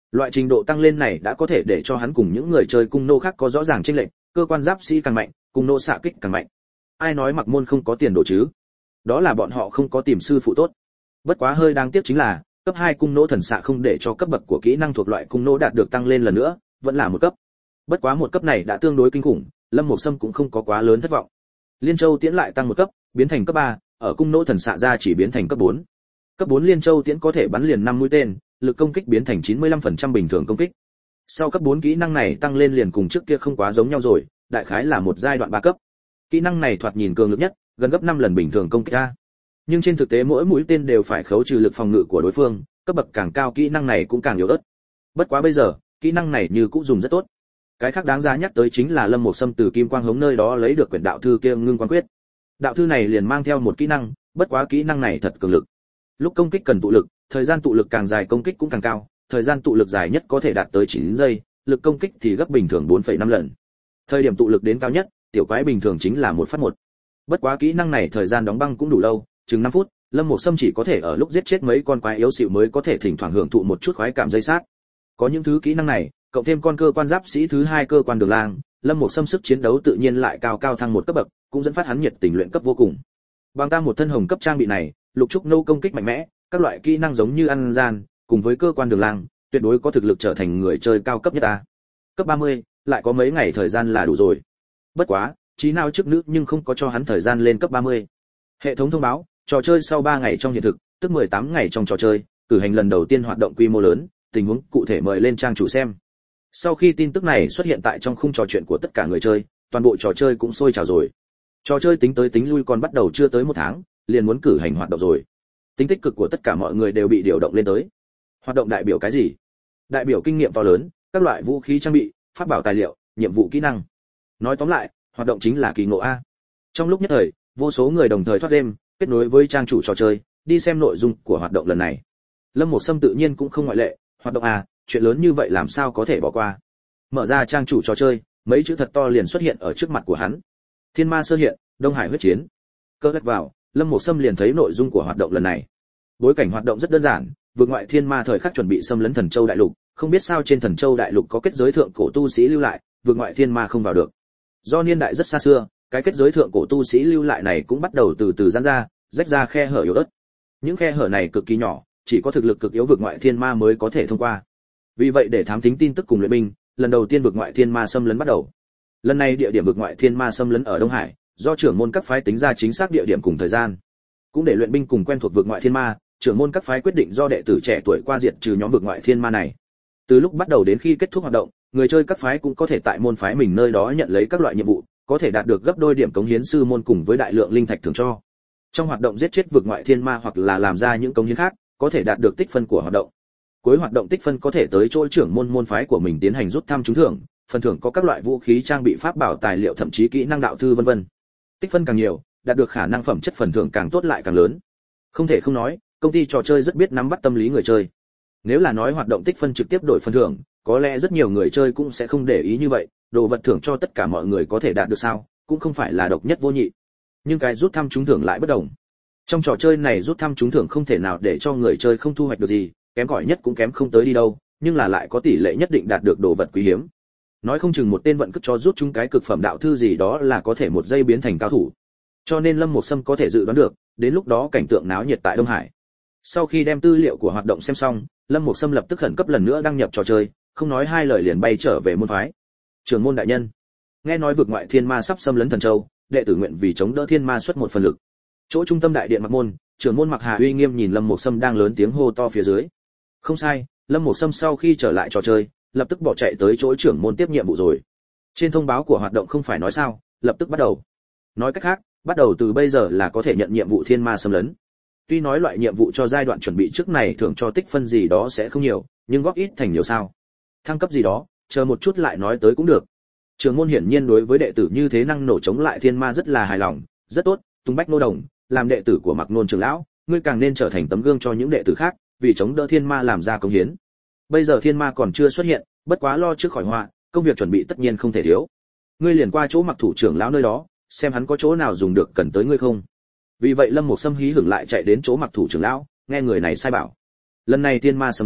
Loại trình độ tăng lên này đã có thể để cho hắn cùng những người chơi cung nô khác có rõ ràng chênh lệch, cơ quan giáp sĩ càng mạnh, cung nô xạ kích càng mạnh. Ai nói Mặc Môn không có tiền đồ chứ? Đó là bọn họ không có tìm sư phụ tốt. Bất quá hơi đáng tiếc chính là, cấp 2 cung nô thần xạ không để cho cấp bậc của kỹ năng thuộc loại cung nô đạt được tăng lên lần nữa, vẫn là một cấp. Bất quá một cấp này đã tương đối kinh khủng, Lâm Mộc Sâm cũng không có quá lớn thất vọng. Liên Châu Tiễn lại tăng một cấp, biến thành cấp 3, ở cung nô thần xạ ra chỉ biến thành cấp 4. Cấp 4 Liên Châu Tiễn có thể bắn liền 5 mũi tên, lực công kích biến thành 95% bình thường công kích. Sau cấp 4 kỹ năng này tăng lên liền cùng trước kia không quá giống nhau rồi, đại khái là một giai đoạn 3 cấp. Kỹ năng này thoạt nhìn cường lực nhất, gần gấp 5 lần bình thường công kích a. Nhưng trên thực tế mỗi mũi tên đều phải khấu trừ lực phòng ngự của đối phương, cấp bậc càng cao kỹ năng này cũng càng yếu ớt. Bất quá bây giờ, kỹ năng này như cũng dùng rất tốt. Cái khác đáng giá nhắc tới chính là Lâm Mộc Sâm từ Kim Quang Hống nơi đó lấy được quyển đạo thư kia Ngưng Quang Quyết. Đạo thư này liền mang theo một kỹ năng, bất quá kỹ năng này thật cường lực. Lúc công kích cần tụ lực, thời gian tụ lực càng dài công kích cũng càng cao, thời gian tụ lực dài nhất có thể đạt tới 9 giây, lực công kích thì gấp bình thường 4,5 lần. Thời điểm tụ lực đến cao nhất, tiểu quái bình thường chính là 1 phát 1. Bất quá kỹ năng này thời gian đóng băng cũng đủ lâu, chừng 5 phút, Lâm Mộc Sâm chỉ có thể ở lúc giết chết mấy con quái yếu xịu mới có thể thỉnh thoảng hưởng thụ một chút khoái cảm dây sát. Có những thứ kỹ năng này, cộng thêm con cơ quan giáp sĩ thứ 2 cơ quan đường lang, Lâm Mộc Sâm sức chiến đấu tự nhiên lại cao thăng một cấp bậc, cũng dẫn phát hắn nhiệt tình luyện cấp vô cùng. Bằng ta một thân hồng cấp trang bị này, lục trúc nô công kích mạnh mẽ, các loại kỹ năng giống như ăn gian, cùng với cơ quan đường lang, tuyệt đối có thực lực trở thành người chơi cao cấp nhất ta. Cấp 30, lại có mấy ngày thời gian là đủ rồi. Bất quá, trí nào trước nữ nhưng không có cho hắn thời gian lên cấp 30. Hệ thống thông báo, trò chơi sau 3 ngày trong hiện thực, tức 18 ngày trong trò chơi, cử hành lần đầu tiên hoạt động quy mô lớn, tình huống cụ thể mời lên trang chủ xem. Sau khi tin tức này xuất hiện tại trong khung trò chuyện của tất cả người chơi, toàn bộ trò chơi cũng sôi trào rồi. Trò chơi tính tới tính lui còn bắt đầu chưa tới 1 tháng, liền muốn cử hành hoạt động rồi. Tính tích cực của tất cả mọi người đều bị điều động lên tới. Hoạt động đại biểu cái gì? Đại biểu kinh nghiệm to lớn, các loại vũ khí trang bị, pháp bảo tài liệu, nhiệm vụ kỹ năng. Nói tóm lại, hoạt động chính là kỳ ngộ a. Trong lúc nhất thời, vô số người đồng thời thoát đêm, kết nối với trang chủ trò chơi, đi xem nội dung của hoạt động lần này. Lâm Mộc Sâm tự nhiên cũng không ngoại lệ, hoạt động a, chuyện lớn như vậy làm sao có thể bỏ qua. Mở ra trang chủ trò chơi, mấy chữ thật to liền xuất hiện ở trước mặt của hắn. Thiên Ma sơ hiện, Đông Hải huyết chiến. Cơ lật vào, Lâm Mộc Sâm liền thấy nội dung của hoạt động lần này. Bối cảnh hoạt động rất đơn giản, vượt ngoại thiên ma thời khắc chuẩn bị xâm lấn Thần Châu đại lục, không biết sao trên Thần Châu đại lục có kết giới thượng cổ tu sĩ lưu lại, vượt ngoại thiên ma không vào được. Do niên đại rất xa xưa, cái kết giới thượng cổ tu sĩ lưu lại này cũng bắt đầu từ từ giãn ra, rách ra khe hở yếu ớt. Những khe hở này cực kỳ nhỏ, chỉ có thực lực cực yếu vượt ngoại thiên ma mới có thể thông qua. Vì vậy để thám thính tin tức cùng luyện binh, lần đầu tiên vượt ngoại thiên ma xâm lấn bắt đầu. Lần này địa điểm vượt ngoại thiên ma xâm lấn ở Đông Hải, do trưởng môn các phái tính ra chính xác địa điểm cùng thời gian. Cũng để luyện binh cùng quen thuộc vượt ngoại thiên ma, trưởng môn các phái quyết định do đệ tử trẻ tuổi qua diệt trừ nhóm vượt ngoại thiên ma này. Từ lúc bắt đầu đến khi kết thúc hoạt động, người chơi các phái cũng có thể tại môn phái mình nơi đó nhận lấy các loại nhiệm vụ, có thể đạt được gấp đôi điểm cống hiến sư môn cùng với đại lượng linh thạch thưởng cho. Trong hoạt động giết chết vượt ngoại thiên ma hoặc là làm ra những cống hiến khác, có thể đạt được tích phân của hoạt động. Cuối hoạt động tích phân có thể tới chỗ trưởng môn phái của mình tiến hành rút thăm trúng thưởng, phần thưởng có các loại vũ khí trang bị pháp bảo tài liệu thậm chí kỹ năng đạo thư vân vân. Tích phân càng nhiều, đạt được khả năng phẩm chất phần thưởng càng tốt lại càng lớn. Không thể không nói, công ty trò chơi rất biết nắm bắt tâm lý người chơi. Nếu là nói hoạt động tích phân trực tiếp đổi phần thưởng, có lẽ rất nhiều người chơi cũng sẽ không để ý như vậy, đồ vật thưởng cho tất cả mọi người có thể đạt được sao, cũng không phải là độc nhất vô nhị. Nhưng cái rút thăm trúng thưởng lại bất đồng. Trong trò chơi này rút thăm trúng thưởng không thể nào để cho người chơi không thu hoạch được gì, kém cỏi nhất cũng kém không tới đi đâu, nhưng là lại có tỷ lệ nhất định đạt được đồ vật quý hiếm. Nói không chừng một tên vận cất cho rút chúng cái cực phẩm đạo thư gì đó là có thể một giây biến thành cao thủ. Cho nên Lâm Mộc Sâm có thể dự đoán được, đến lúc đó cảnh tượng náo nhiệt tại Đông Hải. Sau khi đem tư liệu của hoạt động xem xong, Lâm Mộc Sâm lập tức khẩn cấp lần nữa đăng nhập trò chơi, không nói hai lời liền bay trở về môn phái. Trưởng môn đại nhân, nghe nói vực ngoại thiên ma sắp xâm lấn Thần Châu, đệ tử nguyện vì chống đỡ thiên ma xuất một phần lực. Chỗ trung tâm đại điện Mặc Môn, trưởng môn Mặc Hà uy nghiêm nhìn Lâm Mộc Sâm đang lớn tiếng hô to phía dưới. Không sai, Lâm Mộc Sâm sau khi trở lại trò chơi, lập tức bỏ chạy tới chỗ trưởng môn tiếp nhiệm vụ rồi. Trên thông báo của hoạt động không phải nói sao, lập tức bắt đầu. Nói cách khác, bắt đầu từ bây giờ là có thể nhận nhiệm vụ thiên ma xâm lấn. Tuy nói loại nhiệm vụ cho giai đoạn chuẩn bị trước này thường cho tích phân gì đó sẽ không nhiều, nhưng góp ít thành nhiều sao? Thăng cấp gì đó, chờ một chút lại nói tới cũng được. Trưởng môn hiển nhiên đối với đệ tử như thế năng nổ chống lại thiên ma rất là hài lòng, rất tốt, Tung Bách Nô Đồng, làm đệ tử của Mặc Nôn trưởng lão, ngươi càng nên trở thành tấm gương cho những đệ tử khác, vì chống đỡ thiên ma làm ra công hiến. Bây giờ thiên ma còn chưa xuất hiện, bất quá lo trước khỏi họa, công việc chuẩn bị tất nhiên không thể thiếu. Ngươi liền qua chỗ Mặc thủ trưởng lão nơi đó, xem hắn có chỗ nào dùng được cần tới ngươi không. Vì vậy Lâm Mộc Sâm hí hửng lại chạy đến chỗ Mặc thủ trưởng lão, nghe người này sai bảo. Lần này thiên ma xâm lấn,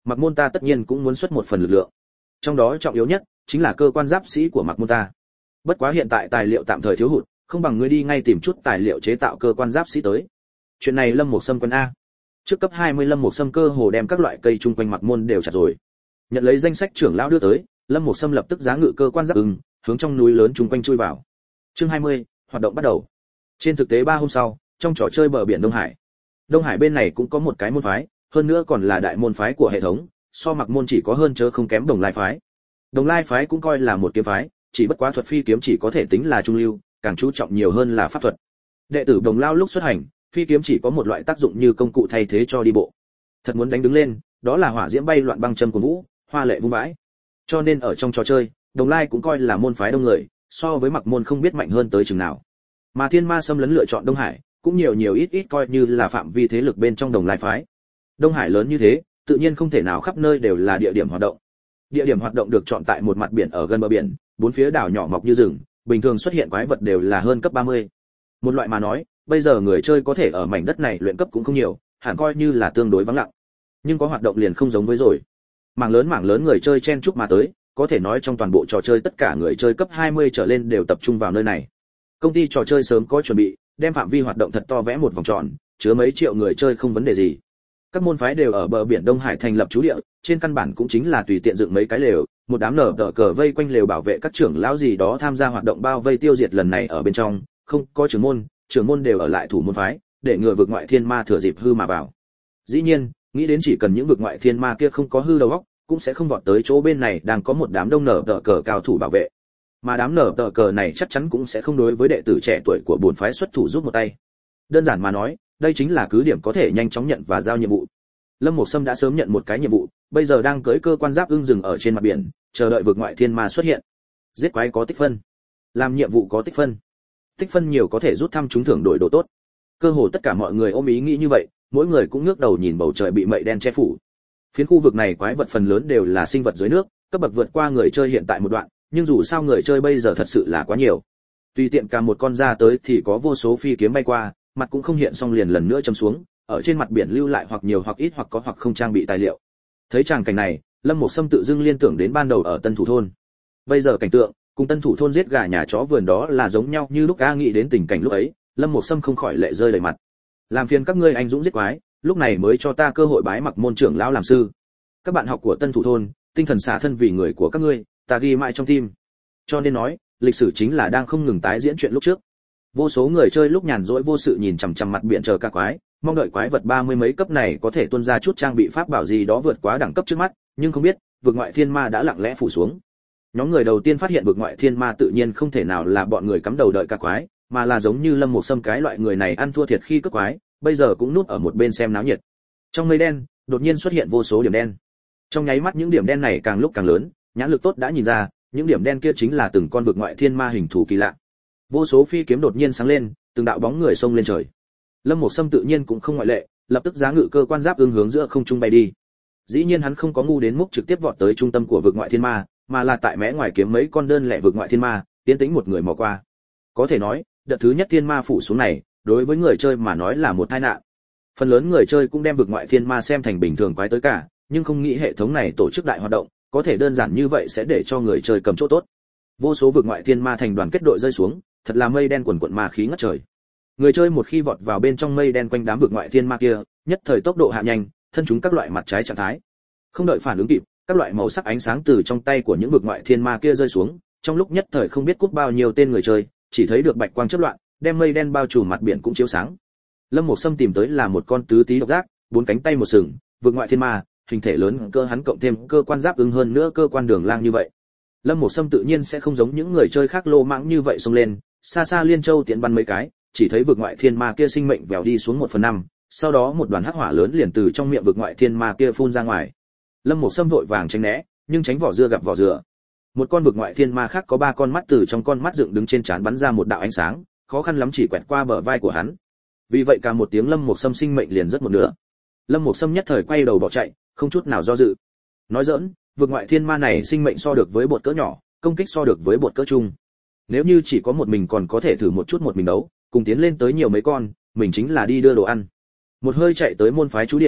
Mặc Môn ta tất nhiên cũng muốn xuất một phần lực lượng. Trong đó trọng yếu nhất chính là cơ quan giáp sĩ của Mặc Môn ta. Bất quá hiện tại tài liệu tạm thời thiếu hụt, không bằng ngươi đi ngay tìm chút tài liệu chế tạo cơ quan giáp sĩ tới. Chuyện này Lâm Mục Sâm quân a. Trước cấp 20 Lâm Mục Sâm cơ hồ đem các loại cây chung quanh Mặc Môn đều chặt rồi. Nhận lấy danh sách trưởng lão đưa tới, Lâm Mục Sâm lập tức giá ngự cơ quan giáp ưng, hướng trong núi lớn chung quanh chui vào. Chương 20, hoạt động bắt đầu. Trên thực tế 3 hôm sau, trong trò chơi bờ biển Đông Hải. Đông Hải bên này cũng có một cái môn phái, hơn nữa còn là đại môn phái của hệ thống, so Mặc Môn chỉ có hơn chớ không kém Đồng Lai phái. Đồng Lai phái cũng coi là một kiếm phái, chỉ bất quá thuật phi kiếm chỉ có thể tính là trung lưu, càng chú trọng nhiều hơn là pháp thuật. Đệ tử Đồng Lao lúc xuất hành, phi kiếm chỉ có một loại tác dụng như công cụ thay thế cho đi bộ. Thật muốn đánh đứng lên, đó là hỏa diễm bay loạn băng châm của vũ, hoa lệ vung vãi. Cho nên ở trong trò chơi, Đồng Lai cũng coi là môn phái đông người, so với Mặc Môn không biết mạnh hơn tới chừng nào. Mà Thiên Ma xâm lấn lựa chọn Đông Hải, cũng nhiều ít coi như là phạm vi thế lực bên trong Đồng Lai phái. Đông Hải lớn như thế, tự nhiên không thể nào khắp nơi đều là địa điểm hoạt động. Địa điểm hoạt động được chọn tại một mặt biển ở gần bờ biển, bốn phía đảo nhỏ mọc như rừng, bình thường xuất hiện quái vật đều là hơn cấp 30. Một loại mà nói, bây giờ người chơi có thể ở mảnh đất này luyện cấp cũng không nhiều, hẳn coi như là tương đối vắng lặng. Nhưng có hoạt động liền không giống với rồi. Mảng lớn người chơi chen chúc mà tới, có thể nói trong toàn bộ trò chơi tất cả người chơi cấp 20 trở lên đều tập trung vào nơi này. Công ty trò chơi sớm có chuẩn bị, đem phạm vi hoạt động thật to vẽ một vòng tròn, chứa mấy triệu người chơi không vấn đề gì. Các môn phái đều ở bờ biển Đông Hải thành lập trú địa, trên căn bản cũng chính là tùy tiện dựng mấy cái lều, một đám nở tờ cờ vây quanh lều bảo vệ các trưởng lão gì đó tham gia hoạt động bao vây tiêu diệt lần này ở bên trong, không có trưởng môn đều ở lại thủ môn phái, để ngừa vực ngoại thiên ma thừa dịp hư mà vào. Dĩ nhiên, nghĩ đến chỉ cần những vực ngoại thiên ma kia không có hư đầu óc, cũng sẽ không vọt tới chỗ bên này đang có một đám đông nở tờ cờ cao thủ bảo vệ. Mà đám nở tờ cờ này chắc chắn cũng sẽ không đối với đệ tử trẻ tuổi của bổn phái xuất thủ giúp một tay. Đơn giản mà nói, đây chính là cứ điểm có thể nhanh chóng nhận và giao nhiệm vụ. Lâm Mục Sâm đã sớm nhận một cái nhiệm vụ, bây giờ đang cưỡi cơ quan giáp ưng rừng ở trên mặt biển, chờ đợi vực ngoại thiên ma xuất hiện. Giết quái có tích phân, làm nhiệm vụ có tích phân. Tích phân nhiều có thể rút thăm trúng thưởng đổi đồ tốt. Cơ hồ tất cả mọi người ôm ý nghĩ như vậy, mỗi người cũng ngước đầu nhìn bầu trời bị mây đen che phủ. Phiến khu vực này quái vật phần lớn đều là sinh vật dưới nước, cấp bậc vượt qua người chơi hiện tại một đoạn, nhưng dù sao người chơi bây giờ thật sự là quá nhiều. Tùy tiện cả một con ra tới thì có vô số phi kiếm bay qua, mặt cũng không hiện xong liền lần nữa châm xuống, ở trên mặt biển lưu lại hoặc nhiều hoặc ít hoặc có hoặc không trang bị tài liệu. Thấy tràng cảnh này, Lâm Mục Sâm tự dưng liên tưởng đến ban đầu ở Tân Thủ thôn. Bây giờ cảnh tượng cùng Tân Thủ thôn giết gà nhà chó vườn đó là giống nhau như lúc A nghĩ đến tình cảnh lúc ấy, Lâm Mục Sâm không khỏi lệ rơi đầy mặt. Làm phiền các ngươi anh dũng giết quái, lúc này mới cho ta cơ hội bái Mặc Môn trưởng lão làm sư. Các bạn học của Tân Thủ thôn, tinh thần xả thân vì người của các ngươi, ta ghi mãi trong tim. Cho nên nói, lịch sử chính là đang không ngừng tái diễn chuyện lúc trước. Vô số người chơi lúc nhàn rỗi vô sự nhìn chằm chằm mặt biển chờ ca quái, mong đợi quái vật 30 mấy cấp này có thể tuôn ra chút trang bị pháp bảo gì đó vượt quá đẳng cấp trước mắt, nhưng không biết, vực ngoại thiên ma đã lặng lẽ phủ xuống. Nhóm người đầu tiên phát hiện vực ngoại thiên ma tự nhiên không thể nào là bọn người cắm đầu đợi ca quái, mà là giống như Lâm Mục Sâm cái loại người này ăn thua thiệt khi cướp quái, bây giờ cũng núp ở một bên xem náo nhiệt. Trong mây đen, đột nhiên xuất hiện vô số điểm đen. Trong nháy mắt những điểm đen này càng lúc càng lớn, nhãn lực tốt đã nhìn ra, những điểm đen kia chính là từng con vực ngoại thiên ma hình thù kỳ lạ. Vô số phi kiếm đột nhiên sáng lên, từng đạo bóng người xông lên trời. Lâm Mục Sâm tự nhiên cũng không ngoại lệ, lập tức giá ngự cơ quan giáp ưng hướng giữa không trung bay đi. Dĩ nhiên hắn không có ngu đến mức trực tiếp vọt tới trung tâm của vực ngoại thiên ma, mà là tại mé ngoài kiếm mấy con đơn lẻ vực ngoại thiên ma, tiến tính một người mò qua. Có thể nói, đợt thứ nhất thiên ma phủ xuống này, đối với người chơi mà nói là một tai nạn. Phần lớn người chơi cũng đem vực ngoại thiên ma xem thành bình thường quái tới cả, nhưng không nghĩ hệ thống này tổ chức đại hoạt động, có thể đơn giản như vậy sẽ để cho người chơi cầm chỗ tốt. Vô số vực ngoại thiên ma thành đoàn kết đội rơi xuống, thật là mây đen quần quần ma khí ngất trời. Người chơi một khi vọt vào bên trong mây đen quanh đám vực ngoại thiên ma kia, nhất thời tốc độ hạ nhanh, thân chúng các loại mặt trái trạng thái. Không đợi phản ứng kịp, các loại màu sắc ánh sáng từ trong tay của những vực ngoại thiên ma kia rơi xuống, trong lúc nhất thời không biết cút bao nhiêu tên người chơi, chỉ thấy được bạch quang chớp loạn, đem mây đen bao trùm mặt biển cũng chiếu sáng. Lâm Mục Sâm tìm tới là một con tứ tí độc giác, 4 cánh tay một sừng, vực ngoại thiên ma, hình thể lớn cơ hắn cộng thêm cơ quan giáp ứng hơn nữa cơ quan đường lang như vậy. Lâm Mục Sâm tự nhiên sẽ không giống những người chơi khác lô mãng như vậy xông lên, xa xa liên châu tiến bắn mấy cái, chỉ thấy vực ngoại thiên ma kia sinh mệnh vèo đi xuống 1/5, sau đó một đoàn hắc hỏa lớn liền từ trong miệng vực ngoại thiên ma kia phun ra ngoài. Lâm Mục Sâm vội vàng tránh né, nhưng tránh vỏ dưa gặp vỏ dừa. Một con vực ngoại thiên ma khác có 3 con mắt từ trong con mắt dựng đứng trên trán bắn ra một đạo ánh sáng, khó khăn lắm chỉ quẹt qua bờ vai của hắn. Vì vậy cả một tiếng Lâm Mục Sâm sinh mệnh liền rất một nửa. Lâm Mục Sâm nhất thời quay đầu bỏ chạy, không chút nào do dự. Nói giỡn, vực ngoại thiên ma này sinh mệnh so được với bột cỡ nhỏ, công kích so được với bột cỡ trung. Nếu như chỉ có một mình còn có thể thử một chút một mình đấu, cùng tiến lên tới nhiều mấy con, mình chính là đi đưa đồ ăn. Một hơi chạy tới môn phái trú điểm,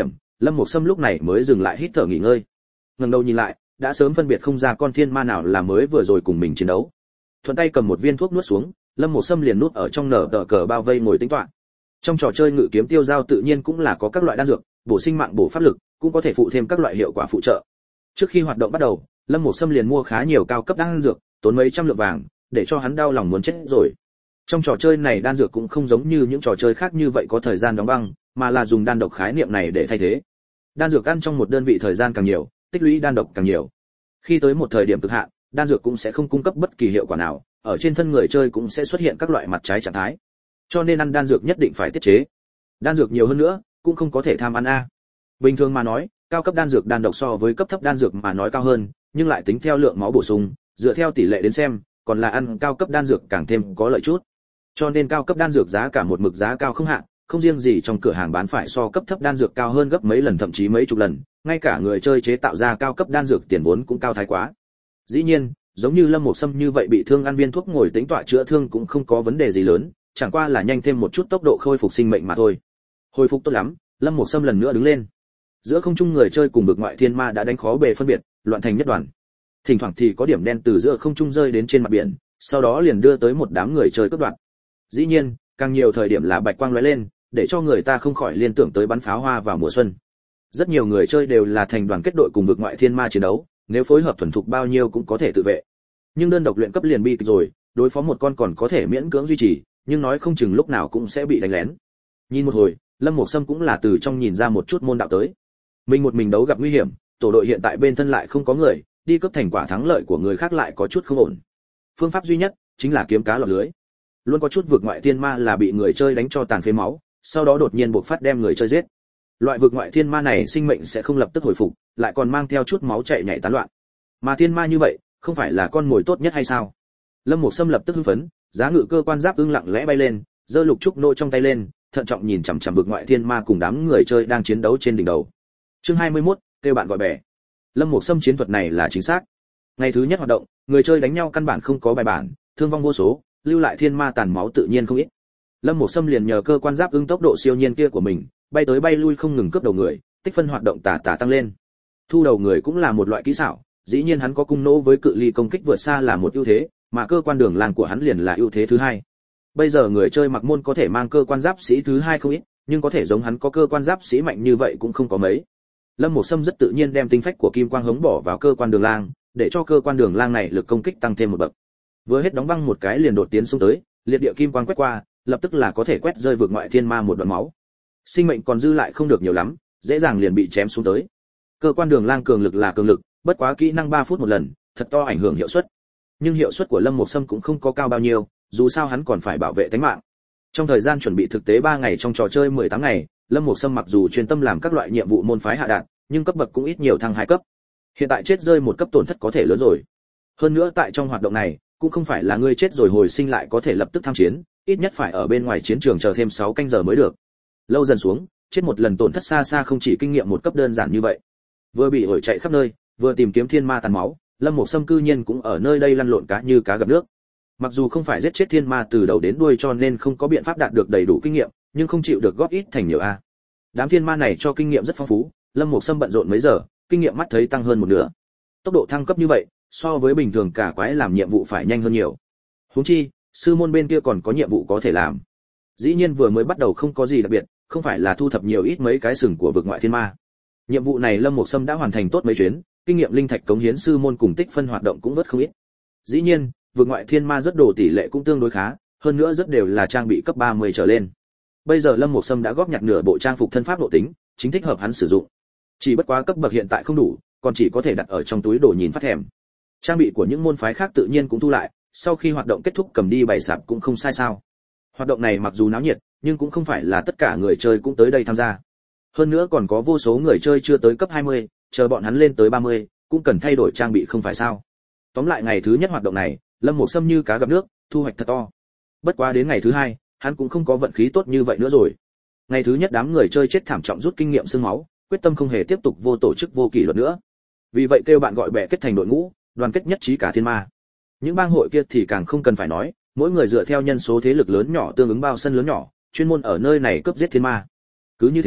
Lâm Mộc Sâm lúc này mới dừng lại hít thở nghỉ ngơi. Ngẩng đầu nhìn lại, đã sớm phân biệt không ra con thiên ma nào là mới vừa rồi cùng mình chiến đấu. Thuận tay cầm một viên thuốc nuốt xuống, Lâm Mộc Sâm liền nuốt ở trong nở tờ cờ bao vây ngồi tính toán. Trong trò chơi ngự kiếm tiêu giao tự nhiên cũng là có các loại đan dược, bổ sinh mạng bổ pháp lực, cũng có thể phụ thêm các loại hiệu quả phụ trợ. Trước khi hoạt động bắt đầu, Lâm Mộc Sâm liền mua khá nhiều cao cấp đan dược, tốn mấy trăm lượng vàng, để cho hắn đau lòng muốn chết rồi. Trong trò chơi này đan dược cũng không giống như những trò chơi khác như vậy có thời gian đóng băng, mà là dùng đan độc khái niệm này để thay thế. Đan dược ăn trong một đơn vị thời gian càng nhiều, tích lũy đan độc càng nhiều. Khi tới một thời điểm cực hạn, đan dược cũng sẽ không cung cấp bất kỳ hiệu quả nào, ở trên thân người chơi cũng sẽ xuất hiện các loại mặt trái trạng thái. Cho nên ăn đan dược nhất định phải tiết chế. Đan dược nhiều hơn nữa, cũng không có thể tham ăn a. Bình thường mà nói, cao cấp đan dược đan độc so với cấp thấp đan dược mà nói cao hơn, nhưng lại tính theo lượng máu bổ sung, dựa theo tỷ lệ đến xem, còn là ăn cao cấp đan dược càng thêm có lợi chút. Cho nên cao cấp đan dược giá cả một mực giá cao không hạn, không riêng gì trong cửa hàng bán phải so cấp thấp đan dược cao hơn gấp mấy lần thậm chí mấy chục lần, ngay cả người chơi chế tạo ra cao cấp đan dược tiền vốn cũng cao thái quá. Dĩ nhiên, giống như Lâm Mộc Sâm như vậy bị thương ăn viên thuốc ngồi tính tọa chữa thương cũng không có vấn đề gì lớn, chẳng qua là nhanh thêm một chút tốc độ khôi phục sinh mệnh mà thôi. Hồi phục tốt lắm, Lâm Mộc Sâm lần nữa đứng lên. Giữa không trung người chơi cùng vực ngoại thiên ma đã đánh khó bề phân biệt, loạn thành nhất đoàn. Thỉnh thoảng thì có điểm đen từ giữa không trung rơi đến trên mặt biển, sau đó liền đưa tới một đám người chơi cướp đoạt. Dĩ nhiên, càng nhiều thời điểm là bạch quang lóe lên, để cho người ta không khỏi liên tưởng tới bắn pháo hoa vào mùa xuân. Rất nhiều người chơi đều là thành đoàn kết đội cùng vực ngoại thiên ma chiến đấu, nếu phối hợp thuần thục bao nhiêu cũng có thể tự vệ. Nhưng đơn độc luyện cấp liền bi kịch rồi, đối phó một con còn có thể miễn cưỡng duy trì, nhưng nói không chừng lúc nào cũng sẽ bị đánh lén. Nhìn một hồi, Lâm Mộc Sâm cũng là từ trong nhìn ra một chút môn đạo tới. Mình một mình đấu gặp nguy hiểm, tổ đội hiện tại bên thân lại không có người, đi cướp thành quả thắng lợi của người khác lại có chút không ổn. Phương pháp duy nhất chính là kiếm cá lọt lưới. Luôn có chút vực ngoại thiên ma là bị người chơi đánh cho tàn phế máu, sau đó đột nhiên buộc phát đem người chơi giết. Loại vực ngoại thiên ma này sinh mệnh sẽ không lập tức hồi phục, lại còn mang theo chút máu chạy nhảy tán loạn. Mà thiên ma như vậy, không phải là con mồi tốt nhất hay sao? Lâm Mộc Sâm lập tức hưng phấn, giá ngự cơ quan giáp ưng lặng lẽ bay lên, giơ lục trúc nô trong tay lên, thận trọng nhìn chằm chằm vực ngoại thiên ma cùng đám người chơi đang chiến đấu trên đỉnh đầu. Chương 21, kêu bạn gọi bè. Lâm Mộc Sâm chiến thuật này là chính xác. Ngày thứ nhất hoạt động, người chơi đánh nhau căn bản không có bài bản, thương vong vô số, lưu lại thiên ma tàn máu tự nhiên không ít. Lâm Mộc Sâm liền nhờ cơ quan giáp ưng tốc độ siêu nhiên kia của mình, bay tới bay lui không ngừng cướp đầu người, tích phân hoạt động tà tăng lên. Thu đầu người cũng là một loại kỹ xảo, dĩ nhiên hắn có cung nỗ với cự ly công kích vượt xa là một ưu thế, mà cơ quan đường làng của hắn liền là ưu thế thứ hai. Bây giờ người chơi mặc môn có thể mang cơ quan giáp sĩ thứ hai không ít, nhưng có thể giống hắn có cơ quan giáp sĩ mạnh như vậy cũng không có mấy. Lâm Mộc Sâm rất tự nhiên đem tinh phách của kim quang hống bỏ vào cơ quan đường lang, để cho cơ quan đường lang này lực công kích tăng thêm một bậc. Vừa hết đóng băng một cái liền đột tiến xuống tới, liệt địa kim quang quét qua, lập tức là có thể quét rơi vực ngoại thiên ma một đoạn máu. Sinh mệnh còn dư lại không được nhiều lắm, dễ dàng liền bị chém xuống tới. Cơ quan đường lang cường lực là cường lực, bất quá kỹ năng 3 phút một lần, thật to ảnh hưởng hiệu suất. Nhưng hiệu suất của Lâm Mộc Sâm cũng không có cao bao nhiêu, dù sao hắn còn phải bảo vệ tính mạng. Trong thời gian chuẩn bị thực tế 3 ngày trong trò chơi 18 ngày, Lâm Mộc Sâm mặc dù chuyên tâm làm các loại nhiệm vụ môn phái hạ đạn, nhưng cấp bậc cũng ít nhiều thăng 2 cấp. Hiện tại chết rơi một cấp tổn thất có thể lớn rồi. Hơn nữa tại trong hoạt động này, cũng không phải là ngươi chết rồi hồi sinh lại có thể lập tức tham chiến, ít nhất phải ở bên ngoài chiến trường chờ thêm 6 canh giờ mới được. Lâu dần xuống, chết một lần tổn thất xa xa không chỉ kinh nghiệm một cấp đơn giản như vậy. Vừa bị ổi chạy khắp nơi, vừa tìm kiếm thiên ma tàn máu, Lâm Mộc Sâm cư nhiên cũng ở nơi đây lăn lộn cá như cá gặp nước. Mặc dù không phải giết chết thiên ma từ đầu đến đuôi cho nên không có biện pháp đạt được đầy đủ kinh nghiệm, nhưng không chịu được góp ít thành nhiều a. Đám thiên ma này cho kinh nghiệm rất phong phú, Lâm Mộc Sâm bận rộn mấy giờ, kinh nghiệm mắt thấy tăng hơn một nửa. Tốc độ thăng cấp như vậy, so với bình thường cả quái làm nhiệm vụ phải nhanh hơn nhiều. Huống chi, sư môn bên kia còn có nhiệm vụ có thể làm. Dĩ nhiên vừa mới bắt đầu không có gì đặc biệt, không phải là thu thập nhiều ít mấy cái sừng của vực ngoại thiên ma. Nhiệm vụ này Lâm Mộc Sâm đã hoàn thành tốt mấy chuyến, kinh nghiệm linh thạch cống hiến sư môn cùng tích phân hoạt động cũng rất không ít. Dĩ nhiên, vực ngoại thiên ma rất đồ tỷ lệ cũng tương đối khá, hơn nữa rất đều là trang bị cấp 30 trở lên. Bây giờ Lâm Mộc Sâm đã góp nhặt nửa bộ trang phục thân pháp độ tính, chính thích hợp hắn sử dụng. Chỉ bất quá cấp bậc hiện tại không đủ, còn chỉ có thể đặt ở trong túi đồ nhìn phát thèm. Trang bị của những môn phái khác tự nhiên cũng thu lại, sau khi hoạt động kết thúc cầm đi bày sạp cũng không sai sao. Hoạt động này mặc dù náo nhiệt, nhưng cũng không phải là tất cả người chơi cũng tới đây tham gia. Hơn nữa còn có vô số người chơi chưa tới cấp 20, chờ bọn hắn lên tới 30, cũng cần thay đổi trang bị không phải sao. Tóm lại ngày thứ nhất hoạt động này, Lâm Mộc Sâm như cá gặp nước, thu hoạch thật to. Bất quá đến ngày thứ hai, hắn cũng không có vận khí tốt như vậy nữa rồi. Ngày thứ nhất đám người chơi chết thảm trọng rút kinh nghiệm xương máu, quyết tâm không hề tiếp tục vô tổ chức vô kỷ luật nữa. Vì vậy kêu bạn gọi bè kết thành đội ngũ, đoàn kết nhất trí cả thiên ma. Những bang hội kia thì càng không cần phải nói, mỗi người dựa theo nhân số thế lực lớn nhỏ tương ứng bao sân lớn nhỏ, chuyên môn ở nơi này cướp giết thiên ma. Cứ như thế,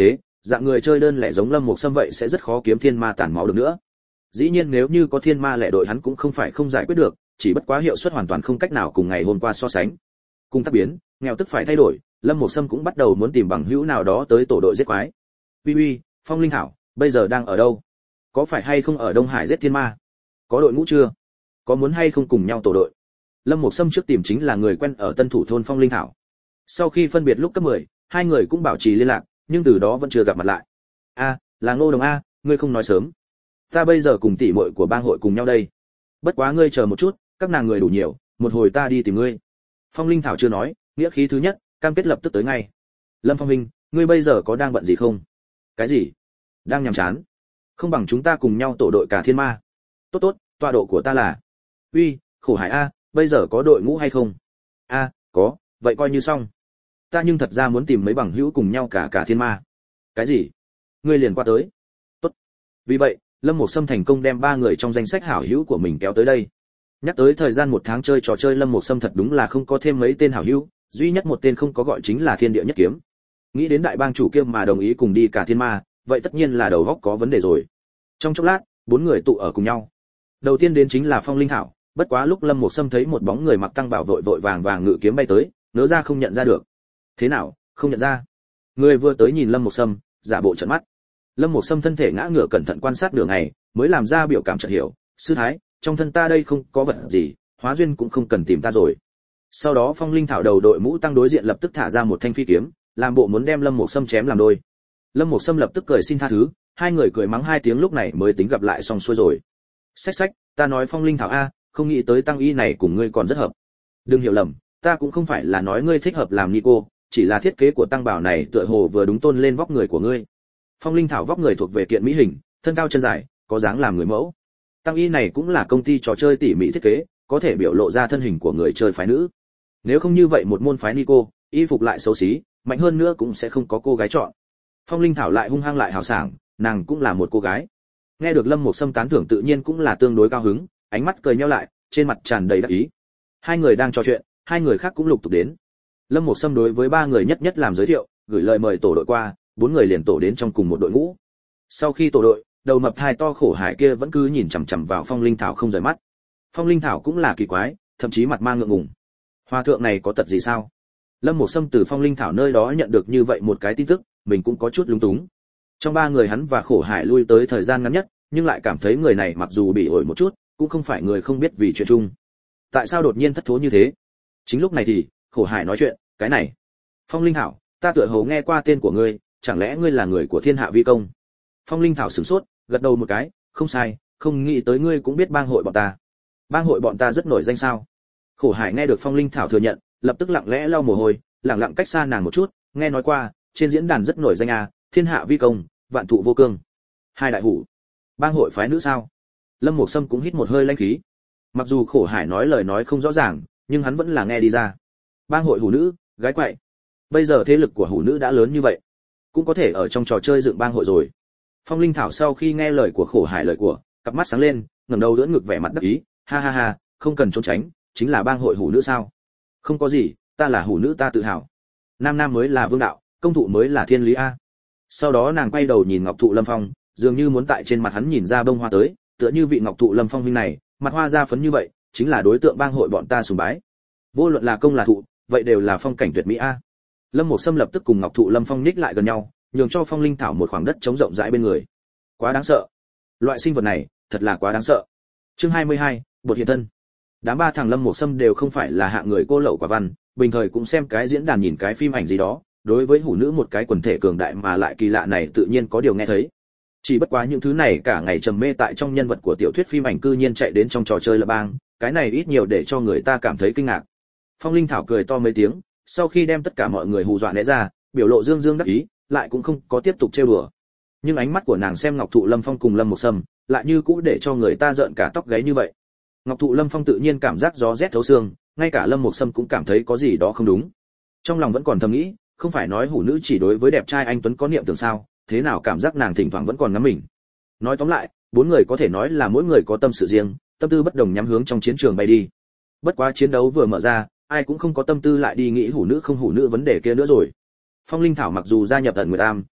dạng người chơi đơn lẻ giống Lâm Mục Sâm vậy sẽ rất khó kiếm thiên ma tàn máu được nữa. Dĩ nhiên nếu như có thiên ma lẻ đội hắn cũng không phải không giải quyết được, chỉ bất quá hiệu suất hoàn toàn không cách nào cùng ngày hôm qua so sánh. Cùng tác biến, nghèo tức phải thay đổi, Lâm Mục Sâm cũng bắt đầu muốn tìm bằng hữu nào đó tới tổ đội giết quái. Uy uy, Phong Linh Thảo, bây giờ đang ở đâu? Có phải hay không ở Đông Hải giết thiên ma? Có đội ngũ chưa? Có muốn hay không cùng nhau tổ đội? Lâm Mục Sâm trước tìm chính là người quen ở Tân Thủ thôn Phong Linh Thảo. Sau khi phân biệt lúc cấp 10, hai người cũng bảo trì liên lạc, nhưng từ đó vẫn chưa gặp mặt lại. A, là Ngô Đồng a, ngươi không nói sớm. Ta bây giờ cùng tỷ muội của bang hội cùng nhau đây. Bất quá ngươi chờ một chút, các nàng người đủ nhiều, một hồi ta đi tìm ngươi. Phong Linh Thảo chưa nói, nghĩa khí thứ nhất, cam kết lập tức tới ngay. Lâm Phong Minh, ngươi bây giờ có đang bận gì không? Cái gì? Đang nhàm chán? Không bằng chúng ta cùng nhau tổ đội cả thiên ma. Tốt tốt, tọa độ của ta là. Uy, Khổ Hải a, bây giờ có đội ngũ hay không? A, có, vậy coi như xong. Ta nhưng thật ra muốn tìm mấy bằng hữu cùng nhau cả thiên ma. Cái gì? Ngươi liền qua tới. Tốt. Vì vậy, Lâm Mục Sâm thành công đem 3 người trong danh sách hảo hữu của mình kéo tới đây. Nhắc tới thời gian 1 tháng chơi trò chơi, Lâm Mục Sâm thật đúng là không có thêm mấy tên hảo hữu, duy nhất một tên không có gọi chính là Thiên Địa Nhất Kiếm. Nghĩ đến đại bang chủ kia mà đồng ý cùng đi cả thiên ma, vậy tất nhiên là đầu óc có vấn đề rồi. Trong chốc lát, 4 người tụ ở cùng nhau. Đầu tiên đến chính là Phong Linh Thảo, bất quá lúc Lâm Mục Sâm thấy một bóng người mặc tăng bảo vội vội vàng vàng ngự kiếm bay tới, nỡ ra không nhận ra được. Thế nào, không nhận ra? Người vừa tới nhìn Lâm Mục Sâm, giả bộ trợn mắt. Lâm Mục Sâm thân thể ngã ngửa cẩn thận quan sát nửa ngày, mới làm ra biểu cảm chợt hiểu, sư thái, trong thân ta đây không có vật gì, hóa duyên cũng không cần tìm ta rồi. Sau đó Phong Linh Thảo đầu đội mũ tăng đối diện lập tức thả ra một thanh phi kiếm, làm bộ muốn đem Lâm Mục Sâm chém làm đôi. Lâm Mục Sâm lập tức cười xin tha thứ, hai người cười mắng 2 tiếng lúc này mới tính gặp lại xong xuôi rồi. Xách, ta nói Phong Linh Thảo a, không nghĩ tới tăng y này cùng ngươi còn rất hợp. Đừng hiểu lầm, ta cũng không phải là nói ngươi thích hợp làm Nico, chỉ là thiết kế của tăng bảo này tựa hồ vừa đúng tôn lên vóc người của ngươi. Phong Linh Thảo vóc người thuộc về kiện mỹ hình, thân cao chân dài, có dáng làm người mẫu. Tăng y này cũng là công ty trò chơi tỉ mỉ thiết kế, có thể biểu lộ ra thân hình của người chơi phái nữ. Nếu không như vậy một môn phái Nico, y phục lại xấu xí, mạnh hơn nữa cũng sẽ không có cô gái chọn. Phong Linh Thảo lại hung hăng lại hào sảng, nàng cũng là một cô gái. Nghe được Lâm Mục Sâm tán thưởng tự nhiên cũng là tương đối cao hứng, ánh mắt cười nheo lại, trên mặt tràn đầy đắc ý. Hai người đang trò chuyện, hai người khác cũng lục tục đến. Lâm Mục Sâm đối với 3 người nhất nhất làm giới thiệu, gửi lời mời tổ đội qua, 4 người liền tổ đến trong cùng một đội ngũ. Sau khi tổ đội, đầu mập thai to Khổ Hải kia vẫn cứ nhìn chằm chằm vào Phong Linh Thảo không rời mắt. Phong Linh Thảo cũng là kỳ quái, thậm chí mặt mang ngượng ngùng. Hòa thượng này có tật gì sao? Lâm Mục Sâm từ Phong Linh Thảo nơi đó nhận được như vậy một cái tin tức, mình cũng có chút lúng túng. Trong 3 người hắn và Khổ Hải lui tới thời gian ngắn nhất, nhưng lại cảm thấy người này mặc dù bị ổi một chút, cũng không phải người không biết vì chuyện chung. Tại sao đột nhiên thất thố như thế? Chính lúc này thì, Khổ Hải nói chuyện, cái này. Phong Linh Thảo, ta tựa hồ nghe qua tên của ngươi, chẳng lẽ ngươi là người của Thiên Hạ Vi Công? Phong Linh Thảo sửng sốt, gật đầu một cái, không sai, không nghĩ tới ngươi cũng biết bang hội bọn ta. Bang hội bọn ta rất nổi danh sao? Khổ Hải nghe được Phong Linh Thảo thừa nhận, lập tức lặng lẽ lau mồ hôi, lặng lặng cách xa nàng một chút, nghe nói qua, trên diễn đàn rất nổi danh à, Thiên Hạ Vi Công, Vạn Thụ Vô Cương. 2 đại hủ. Bang hội phái nữ sao? Lâm Mục Sâm cũng hít một hơi lãnh khí. Mặc dù Khổ Hải nói lời nói không rõ ràng, nhưng hắn vẫn là nghe đi ra. Bang hội hủ nữ, gái quậy. Bây giờ thế lực của hủ nữ đã lớn như vậy, cũng có thể ở trong trò chơi dựng bang hội rồi. Phong Linh Thảo sau khi nghe lời của Khổ Hải lời của, cặp mắt sáng lên, ngẩng đầu đỡ ngực vẻ mặt đắc ý, ha ha ha, không cần trốn tránh, chính là bang hội hủ nữ sao? Không có gì, ta là hủ nữ ta tự hào. Nam nam mới là vương đạo, công thụ mới là thiên lý a. Sau đó nàng quay đầu nhìn Ngọc Thụ Lâm Phong, dường như muốn tại trên mặt hắn nhìn ra bông hoa tới, tựa như vị Ngọc Thụ Lâm Phong huynh này, mặt hoa ra phấn như vậy, chính là đối tượng bang hội bọn ta sùng bái. Vô luận là công là thụ, vậy đều là phong cảnh tuyệt mỹ a. Lâm Mục Sâm lập tức cùng Ngọc Thụ Lâm Phong nhích lại gần nhau, nhường cho Phong Linh Thảo một khoảng đất trống rộng rãi bên người. Quá đáng sợ. Loại sinh vật này, thật là quá đáng sợ. Chương 22, bột hiện thân. Đám 3 thằng Lâm Mục Sâm đều không phải là hạng người cô lậu quả văn, bình thời cũng xem cái diễn đàn nhìn cái phim ảnh gì đó, đối với hủ nữ một cái quần thể cường đại mà lại kỳ lạ này tự nhiên có điều nghe thấy. Chỉ bất quá những thứ này cả ngày trầm mê tại trong nhân vật của tiểu thuyết phim ảnh cư nhiên chạy đến trong trò chơi là bang, cái này ít nhiều để cho người ta cảm thấy kinh ngạc. Phong Linh Thảo cười to mấy tiếng, sau khi đem tất cả mọi người hù dọa né ra, biểu lộ dương dương đắc ý, lại cũng không có tiếp tục trêu đùa. Nhưng ánh mắt của nàng xem Ngọc Thụ Lâm Phong cùng Lâm Mục Sâm, lại như cũ để cho người ta rợn cả tóc gáy như vậy. Ngọc Thụ Lâm Phong tự nhiên cảm giác gió rét thấu xương, ngay cả Lâm Mục Sâm cũng cảm thấy có gì đó không đúng. Trong lòng vẫn còn thầm nghĩ, không phải nói hủ nữ chỉ đối với đẹp trai anh tuấn có niệm tưởng sao, thế nào cảm giác nàng thỉnh thoảng vẫn còn ngắm mình. Nói tóm lại, 4 người có thể nói là mỗi người có tâm sự riêng, tâm tư bất đồng nhắm hướng trong chiến trường bay đi. Bất quá chiến đấu vừa mở ra, ai cũng không có tâm tư lại đi nghĩ hủ nữ không hủ nữ vấn đề kia nữa rồi. Phong Linh Thảo mặc dù gia nhập Ẩn Nguyệt Am,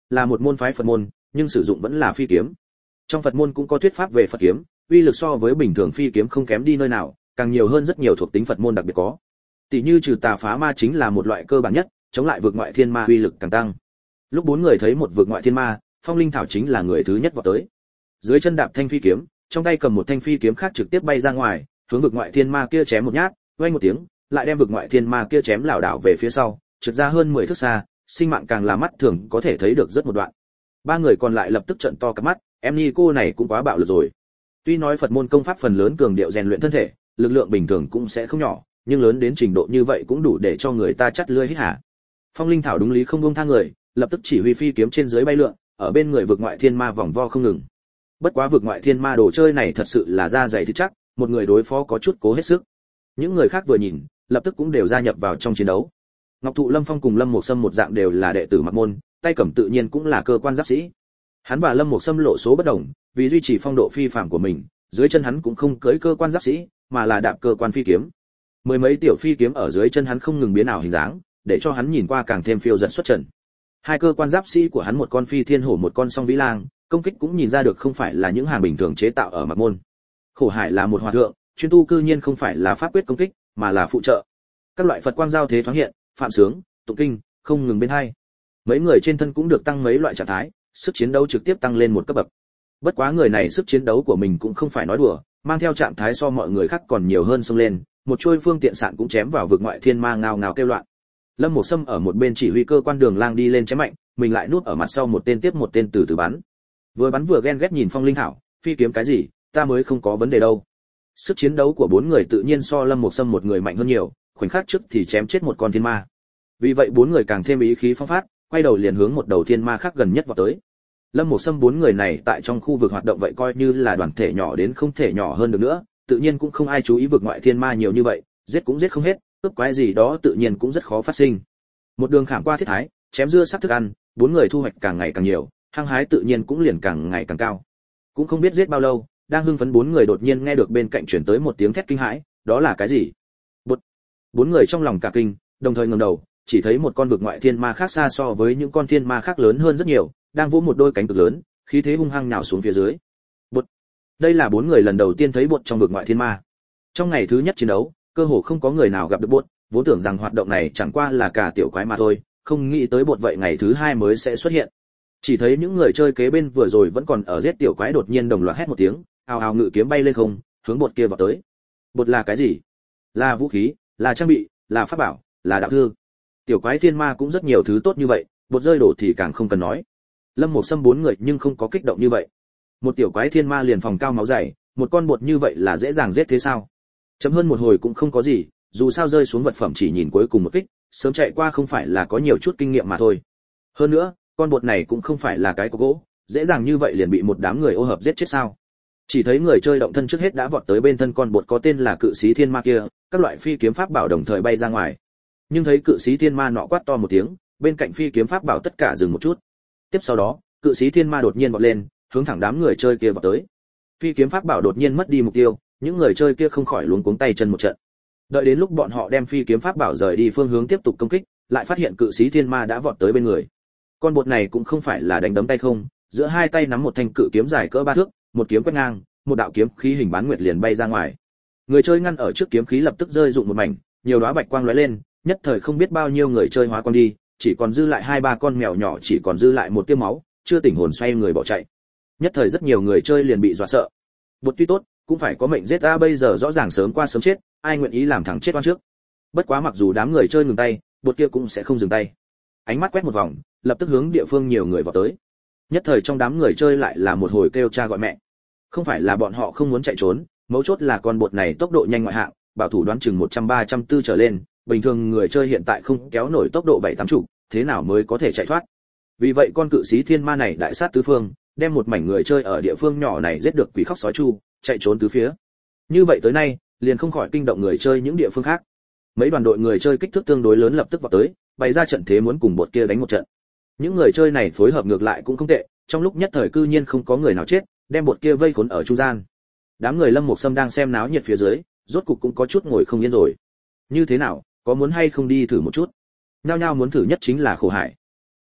là một môn phái Phật môn, nhưng sử dụng vẫn là phi kiếm. Trong Phật môn cũng có thuyết pháp về Phật kiếm, uy lực so với bình thường phi kiếm không kém đi nơi nào, càng nhiều hơn rất nhiều thuộc tính Phật môn đặc biệt có. Tỷ như trừ tà phá ma chính là một loại cơ bản nhất, chống lại vực ngoại thiên ma uy lực càng tăng. Lúc bốn người thấy một vực ngoại thiên ma, Phong Linh Thảo chính là người thứ nhất vọt tới. Dưới chân đạp thanh phi kiếm, trong tay cầm một thanh phi kiếm khác trực tiếp bay ra ngoài, hướng vực ngoại thiên ma kia chém một nhát, vang một tiếng, lại đem vực ngoại thiên ma kia chém lảo đảo về phía sau, trượt ra hơn 10 thước xa, sinh mạng càng là mắt thường có thể thấy được rất một đoạn. Ba người còn lại lập tức trợn to cả mắt, em nhi cô này cũng quá bạo lực rồi. Tuy nói Phật môn công pháp phần lớn cường điệu rèn luyện thân thể, lực lượng bình thường cũng sẽ không nhỏ, nhưng lớn đến trình độ như vậy cũng đủ để cho người ta chắt lưỡi hít hả. Phong Linh Thảo đúng lý không buông tha người, lập tức chỉ huy phi kiếm trên dưới bay lượn, ở bên người vực ngoại thiên ma vòng vo không ngừng. Bất quá vực ngoại thiên ma đồ chơi này thật sự là da dày thịt chắc, một người đối phó có chút cố hết sức. Những người khác vừa nhìn, lập tức cũng đều gia nhập vào trong chiến đấu. Ngọc Thụ Lâm Phong cùng Lâm Mộc Sâm một dạng đều là đệ tử Mặc môn, tay cầm tự nhiên cũng là cơ quan giáp sĩ. Hắn và Lâm Mộc Sâm lộ số bất đồng, vì duy trì phong độ phi phàm của mình, dưới chân hắn cũng không cưỡi cơ quan giáp sĩ, mà là đạp cơ quan phi kiếm. Mười mấy tiểu phi kiếm ở dưới chân hắn không ngừng biến ảo hình dáng, để cho hắn nhìn qua càng thêm phiêu dật xuất trần. Hai cơ quan giáp sĩ của hắn một con phi thiên hổ một con song vĩ lang, công kích cũng nhìn ra được không phải là những hàng bình thường chế tạo ở Mặc môn. Khổ Hải là một hòa thượng, chuyên tu cư nhiên không phải là pháp quyết công kích, mà là phụ trợ. Các loại Phật quang giao thế thoáng hiện, phạm sướng, tụng kinh, không ngừng bên hai. Mấy người trên thân cũng được tăng mấy loại trạng thái, sức chiến đấu trực tiếp tăng lên một cấp bậc. Bất quá người này sức chiến đấu của mình cũng không phải nói đùa, mang theo trạng thái so mọi người khác còn nhiều hơn xông lên, một chuôi phương tiện sạn cũng chém vào vực ngoại thiên ma ngao ngao kêu loạn. Lâm Mộc Sâm ở một bên chỉ huy cơ quan đường lang đi lên chém mạnh, mình lại núp ở mặt sau một tên tiếp một tên từ từ bắn. Vừa bắn vừa ghen ghét nhìn Phong Linh Thảo, phi kiếm cái gì, ta mới không có vấn đề đâu. Sức chiến đấu của bốn người tự nhiên so Lâm Mộc Sâm một người mạnh hơn nhiều, khoảnh khắc trước thì chém chết một con thiên ma. Vì vậy bốn người càng thêm ý khí phong phát, quay đầu liền hướng một đầu thiên ma khác gần nhất vào tới. Lâm Mộc Sâm bốn người này tại trong khu vực hoạt động vậy coi như là đoàn thể nhỏ đến không thể nhỏ hơn được nữa, tự nhiên cũng không ai chú ý vực ngoại thiên ma nhiều như vậy, giết cũng giết không hết, cướp quái gì đó tự nhiên cũng rất khó phát sinh. Một đường khảm qua thiết thái, chém dưa sắc thức ăn, bốn người thu hoạch càng ngày càng nhiều, hăng hái tự nhiên cũng liền càng ngày càng cao. Cũng không biết giết bao lâu, đang hưng phấn bốn người đột nhiên nghe được bên cạnh truyền tới một tiếng thét kinh hãi, đó là cái gì? Bụt. Bốn người trong lòng cả kinh, đồng thời ngẩng đầu, chỉ thấy một con vực ngoại thiên ma khác xa so với những con thiên ma khác lớn hơn rất nhiều, đang vỗ một đôi cánh cực lớn, khí thế hung hăng nhào xuống phía dưới. Bụt. Đây là bốn người lần đầu tiên thấy bụt trong vực ngoại thiên ma. Trong ngày thứ nhất chiến đấu, cơ hồ không có người nào gặp được bụt, vốn tưởng rằng hoạt động này chẳng qua là cả tiểu quái mà thôi, không nghĩ tới bụt vậy ngày thứ hai mới sẽ xuất hiện. Chỉ thấy những người chơi kế bên vừa rồi vẫn còn ở giết tiểu quái đột nhiên đồng loạt hét một tiếng, ào ào ngự kiếm bay lên không, hướng bụt kia vào tới. Bụt là cái gì? Là vũ khí, là trang bị, là pháp bảo, là đạo thư. Tiểu quái thiên ma cũng rất nhiều thứ tốt như vậy, bụt rơi đổ thì càng không cần nói. Lâm Mộc Sâm bốn người nhưng không có kích động như vậy. Một tiểu quái thiên ma liền phòng cao máu dày, một con bụt như vậy là dễ dàng giết thế sao? Chậm hơn một hồi cũng không có gì, dù sao rơi xuống vật phẩm chỉ nhìn cuối cùng một kích, sớm chạy qua không phải là có nhiều chút kinh nghiệm mà thôi. Hơn nữa, con bụt này cũng không phải là cái có gỗ, dễ dàng như vậy liền bị một đám người ô hợp giết chết sao? Chỉ thấy người chơi động thân trước hết đã vọt tới bên thân con bụt có tên là cự sĩ thiên ma kia, các loại phi kiếm pháp bảo đồng thời bay ra ngoài. Nhưng thấy cự sĩ thiên ma nọ quát to một tiếng, bên cạnh phi kiếm pháp bảo tất cả dừng một chút. Tiếp sau đó, cự sĩ thiên ma đột nhiên vọt lên, hướng thẳng đám người chơi kia vọt tới. Phi kiếm pháp bảo đột nhiên mất đi mục tiêu, những người chơi kia không khỏi luống cuống tay chân một trận. Đợi đến lúc bọn họ đem phi kiếm pháp bảo rời đi phương hướng tiếp tục công kích, lại phát hiện cự sĩ thiên ma đã vọt tới bên người. Con bột này cũng không phải là đánh đấm tay không, giữa hai tay nắm một thanh cự kiếm dài cỡ 3 thước, một kiếm quét ngang, một đạo kiếm khí hình bán nguyệt liền bay ra ngoài. Người chơi ngăn ở trước kiếm khí lập tức rơi rụng một mảnh, nhiều đóa bạch quang lóe lên, nhất thời không biết bao nhiêu người chơi hóa quang đi, chỉ còn dư lại 2-3 con mèo nhỏ chỉ còn dư lại một tia máu, chưa tỉnh hồn xoay người bỏ chạy. Nhất thời rất nhiều người chơi liền bị dọa sợ. Bột tuy tốt, cũng phải có mệnh giết ta bây giờ rõ ràng sớm qua sớm chết, ai nguyện ý làm thằng chết oan trước. Bất quá mặc dù đám người chơi ngừng tay, bột kia cũng sẽ không dừng tay. Ánh mắt quét một vòng, lập tức hướng địa phương nhiều người vào tới. Nhất thời trong đám người chơi lại là một hồi kêu cha gọi mẹ. Không phải là bọn họ không muốn chạy trốn, mấu chốt là con bột này tốc độ nhanh ngoại hạng, bảo thủ đoán chừng 100-300 trở lên, bình thường người chơi hiện tại không kéo nổi tốc độ 7-8 thế nào mới có thể chạy thoát. Vì vậy con cự sĩ thiên ma này đại sát tứ phương, đem một mảnh người chơi ở địa phương nhỏ này giết được quỷ khóc sói chu, chạy trốn tứ phía. Như vậy tới nay, liền không khỏi kinh động người chơi những địa phương khác. Mấy đoàn đội người chơi kích thước tương đối lớn lập tức vào tới, bày ra trận thế muốn cùng bột kia đánh một trận. Những người chơi này phối hợp ngược lại cũng không tệ, trong lúc nhất thời cư nhiên không có người nào chết, đem bột kia vây khốn ở trung gian. Đám người Lâm Mộc Sâm đang xem náo nhiệt phía dưới, rốt cục cũng có chút ngồi không yên rồi. Như thế nào, có muốn hay không đi thử một chút? Nhao nhao muốn thử nhất chính là Khổ Hải.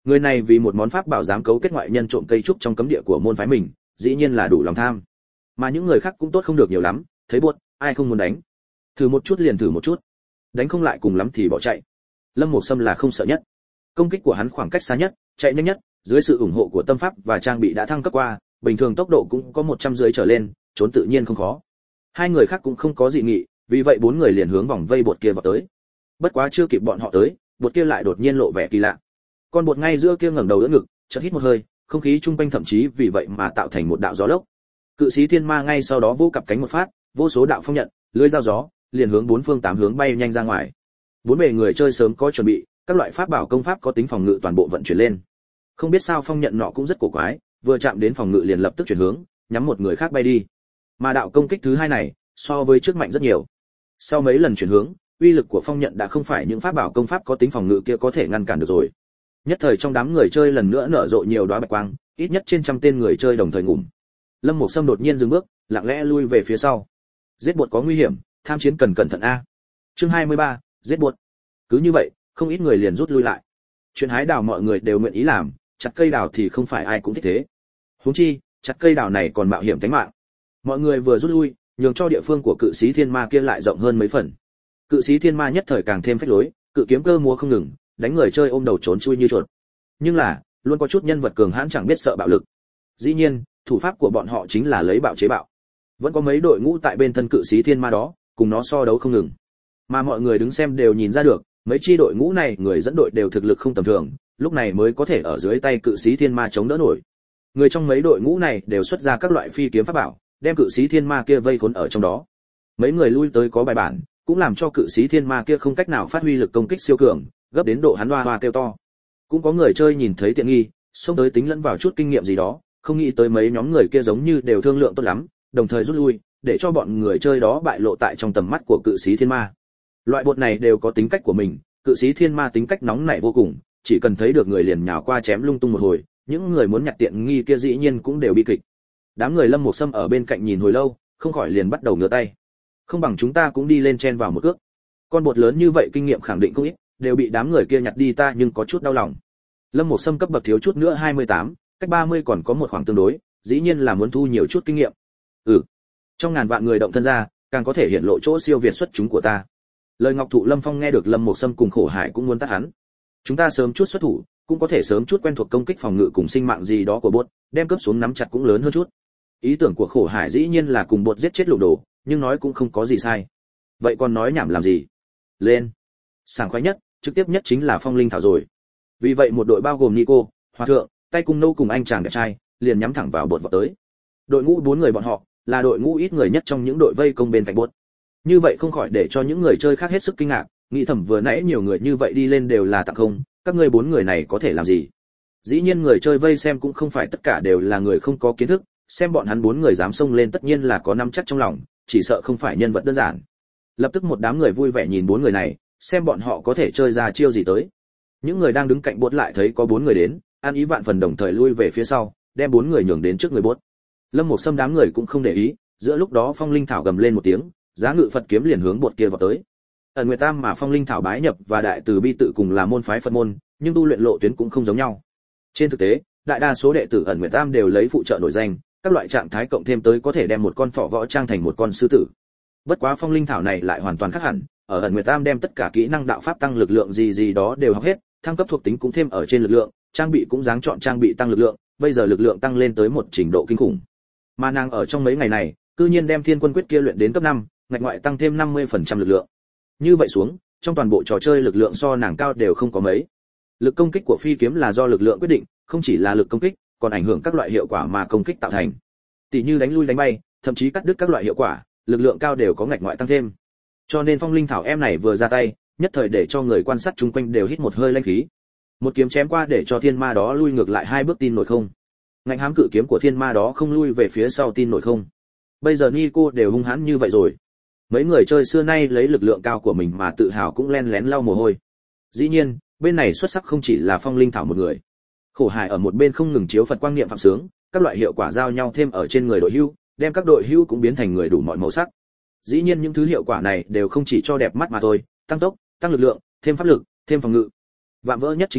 Người này vì một món pháp bảo dám cấu kết ngoại nhân trộm cây trúc trong cấm địa của môn phái mình, dĩ nhiên là đủ lòng tham. Mà những người khác cũng tốt không được nhiều lắm, thấy buốt, ai không muốn đánh. Thử một chút liền thử một chút. Đánh không lại cùng lắm thì bỏ chạy. Lâm Mộc Sâm là không sợ nhất. Công kích của hắn khoảng cách xa nhất, chạy nhanh nhất, dưới sự ủng hộ của tâm pháp và trang bị đã thăng cấp qua, bình thường tốc độ cũng có 100 dưới trở lên, trốn tự nhiên không khó. Hai người khác cũng không có dị nghị, vì vậy bốn người liền hướng vòng vây bột kia vào tới. Bất quá chưa kịp bọn họ tới, bột kia lại đột nhiên lộ vẻ kỳ lạ. Con bột ngay giữa kia ngẩng đầu đỡ ngực, chợt hít một hơi, không khí trung quanh thậm chí vì vậy mà tạo thành một đạo gió lốc. Cự sĩ thiên ma ngay sau đó vỗ cặp cánh một phát, vô số đạo phong nhận, lưới dao gió, liền hướng bốn phương tám hướng bay nhanh ra ngoài. Bốn bề người chơi sớm có chuẩn bị, các loại pháp bảo công pháp có tính phòng ngự toàn bộ vận chuyển lên. Không biết sao phong nhận nọ cũng rất cổ quái, vừa chạm đến phòng ngự liền lập tức chuyển hướng, nhắm một người khác bay đi. Mà đạo công kích thứ hai này, so với trước mạnh rất nhiều. Sau mấy lần chuyển hướng, uy lực của phong nhận đã không phải những pháp bảo công pháp có tính phòng ngự kia có thể ngăn cản được rồi. Nhất thời trong đám người chơi lần nữa nở rộ nhiều đóa bạch quang, ít nhất trên 100 tên người chơi đồng thời ngủm. Lâm Mộc Sâm đột nhiên dừng bước, lặng lẽ lui về phía sau. Giết bột có nguy hiểm, tham chiến cần cẩn thận a. Chương 23, giết bột. Cứ như vậy, không ít người liền rút lui lại. Chuyện hái đào mọi người đều nguyện ý làm, chặt cây đào thì không phải ai cũng thích thế. Huống chi, chặt cây đào này còn mạo hiểm tính mạng. Mọi người vừa rút lui, nhường cho địa phương của cự sĩ thiên ma kia lại rộng hơn mấy phần. Cự sĩ thiên ma nhất thời càng thêm phách lối, cự kiếm cơ múa không ngừng, đánh người chơi ôm đầu trốn chui như chuột. Nhưng là, luôn có chút nhân vật cường hãn chẳng biết sợ bạo lực. Dĩ nhiên, thủ pháp của bọn họ chính là lấy bạo chế bạo. Vẫn có mấy đội ngũ tại bên thân cự sĩ thiên ma đó, cùng nó so đấu không ngừng. Mà mọi người đứng xem đều nhìn ra được, mấy chi đội ngũ này người dẫn đội đều thực lực không tầm thường, lúc này mới có thể ở dưới tay cự sĩ thiên ma chống đỡ nổi. Người trong mấy đội ngũ này đều xuất ra các loại phi kiếm pháp bảo, đem cự sĩ thiên ma kia vây khốn ở trong đó. Mấy người lui tới có bài bản, cũng làm cho cự sĩ thiên ma kia không cách nào phát huy lực công kích siêu cường, gấp đến độ hắn hoa hoa kêu to. Cũng có người chơi nhìn thấy tiện nghi, xông tới tính lẫn vào chút kinh nghiệm gì đó, không nghĩ tới mấy nhóm người kia giống như đều thương lượng tốt lắm, đồng thời rút lui, để cho bọn người chơi đó bại lộ tại trong tầm mắt của cự sĩ thiên ma. Loại bột này đều có tính cách của mình, cự sĩ thiên ma tính cách nóng nảy vô cùng, chỉ cần thấy được người liền nhào qua chém lung tung một hồi, những người muốn nhặt tiện nghi kia dĩ nhiên cũng đều bi kịch. Đám người Lâm Mộc Sâm ở bên cạnh nhìn hồi lâu, không khỏi liền bắt đầu ngửa tay. Không bằng chúng ta cũng đi lên chen vào một cước. Con bột lớn như vậy kinh nghiệm khẳng định không ít, đều bị đám người kia nhặt đi ta nhưng có chút đau lòng. Lâm Mộc Sâm cấp bậc thiếu chút nữa 28, cách 30 còn có một khoảng tương đối, dĩ nhiên là muốn thu nhiều chút kinh nghiệm. Trong ngàn vạn người động thân ra, càng có thể hiện lộ chỗ siêu việt xuất chúng của ta. Lời Ngọc Thụ Lâm Phong nghe được Lâm Mộc Sâm cùng Khổ Hải cũng muốn tắt hắn. Chúng ta sớm chút xuất thủ, cũng có thể sớm chút quen thuộc công kích phòng ngự cùng sinh mạng gì đó của bột, đem cướp xuống nắm chặt cũng lớn hơn chút. Ý tưởng của Khổ Hải dĩ nhiên là cùng bột giết chết lục đồ, nhưng nói cũng không có gì sai. Vậy còn nói nhảm làm gì? Lên. Sảng khoái nhất, trực tiếp nhất chính là phong linh thảo rồi. Vì vậy một đội bao gồm Nico, Hòa thượng, tay cung nâu cùng anh chàng đẹp trai, liền nhắm thẳng vào bột vọt tới. Đội ngũ 4 người bọn họ là đội ngũ ít người nhất trong những đội vây công bên cạnh bột. Như vậy không khỏi để cho những người chơi khác hết sức kinh ngạc, nghĩ thầm vừa nãy nhiều người như vậy đi lên đều là tặng không, các ngươi 4 người này có thể làm gì? Dĩ nhiên người chơi vây xem cũng không phải tất cả đều là người không có kiến thức, xem bọn hắn 4 người dám xông lên tất nhiên là có nắm chắc trong lòng, chỉ sợ không phải nhân vật đơn giản. Lập tức một đám người vui vẻ nhìn 4 người này, xem bọn họ có thể chơi ra chiêu gì tới. Những người đang đứng cạnh bốt lại thấy có 4 người đến, an ý vạn phần đồng thời lui về phía sau, đem 4 người nhường đến trước người bốt. Lâm Mộc Sâm đám người cũng không để ý, giữa lúc đó Phong Linh Thảo gầm lên một tiếng, giá ngự Phật kiếm liền hướng bột kia vào tới. Ẩn Nguyệt Tam mà Phong Linh Thảo bái nhập và Đại Từ Bi tự cùng là môn phái Phật môn, nhưng tu luyện lộ tuyến cũng không giống nhau. Trên thực tế, đại đa số đệ tử Ẩn Nguyệt Tam đều lấy phụ trợ nổi danh, các loại trạng thái cộng thêm tới có thể đem một con thỏ võ trang thành một con sư tử. Bất quá Phong Linh Thảo này lại hoàn toàn khác hẳn, ở Ẩn Nguyệt Tam đem tất cả kỹ năng đạo pháp tăng lực lượng gì đó đều học hết, thăng cấp thuộc tính cũng thêm ở trên lực lượng, trang bị cũng dáng chọn trang bị tăng lực lượng, bây giờ lực lượng tăng lên tới một trình độ kinh khủng. Mà nàng ở trong mấy ngày này, cư nhiên đem Thiên Quân Quyết kia luyện đến cấp 5, ngạch ngoại tăng thêm 50% lực lượng. Như vậy xuống, trong toàn bộ trò chơi lực lượng so nàng cao đều không có mấy. Lực công kích của phi kiếm là do lực lượng quyết định, không chỉ là lực công kích, còn ảnh hưởng các loại hiệu quả mà công kích tạo thành. Tỷ như đánh lui đánh bay, thậm chí cắt đứt các loại hiệu quả, lực lượng cao đều có ngạch ngoại tăng thêm. Cho nên Phong Linh Thảo em này vừa ra tay, nhất thời để cho người quan sát chung quanh đều hít một hơi lãnh khí. Một kiếm chém qua để cho thiên ma đó lui ngược lại 2 bước tin nổi không. Ngạnh hám cự kiếm của thiên ma đó không lui về phía sau tin nổi không. Bây giờ Nico đều hung hãn như vậy rồi. Mấy người chơi xưa nay lấy lực lượng cao của mình mà tự hào cũng len lén lau mồ hôi. Dĩ nhiên, bên này xuất sắc không chỉ là Phong Linh Thảo một người. Khổ Hải ở một bên không ngừng chiếu Phật quang niệm phạm sướng, các loại hiệu quả giao nhau thêm ở trên người đội hưu, đem các đội hưu cũng biến thành người đủ mọi màu sắc. Dĩ nhiên những thứ hiệu quả này đều không chỉ cho đẹp mắt mà thôi, tăng tốc, tăng lực lượng, thêm pháp lực, thêm phòng ngự. Vạn vỡ nhất chính là,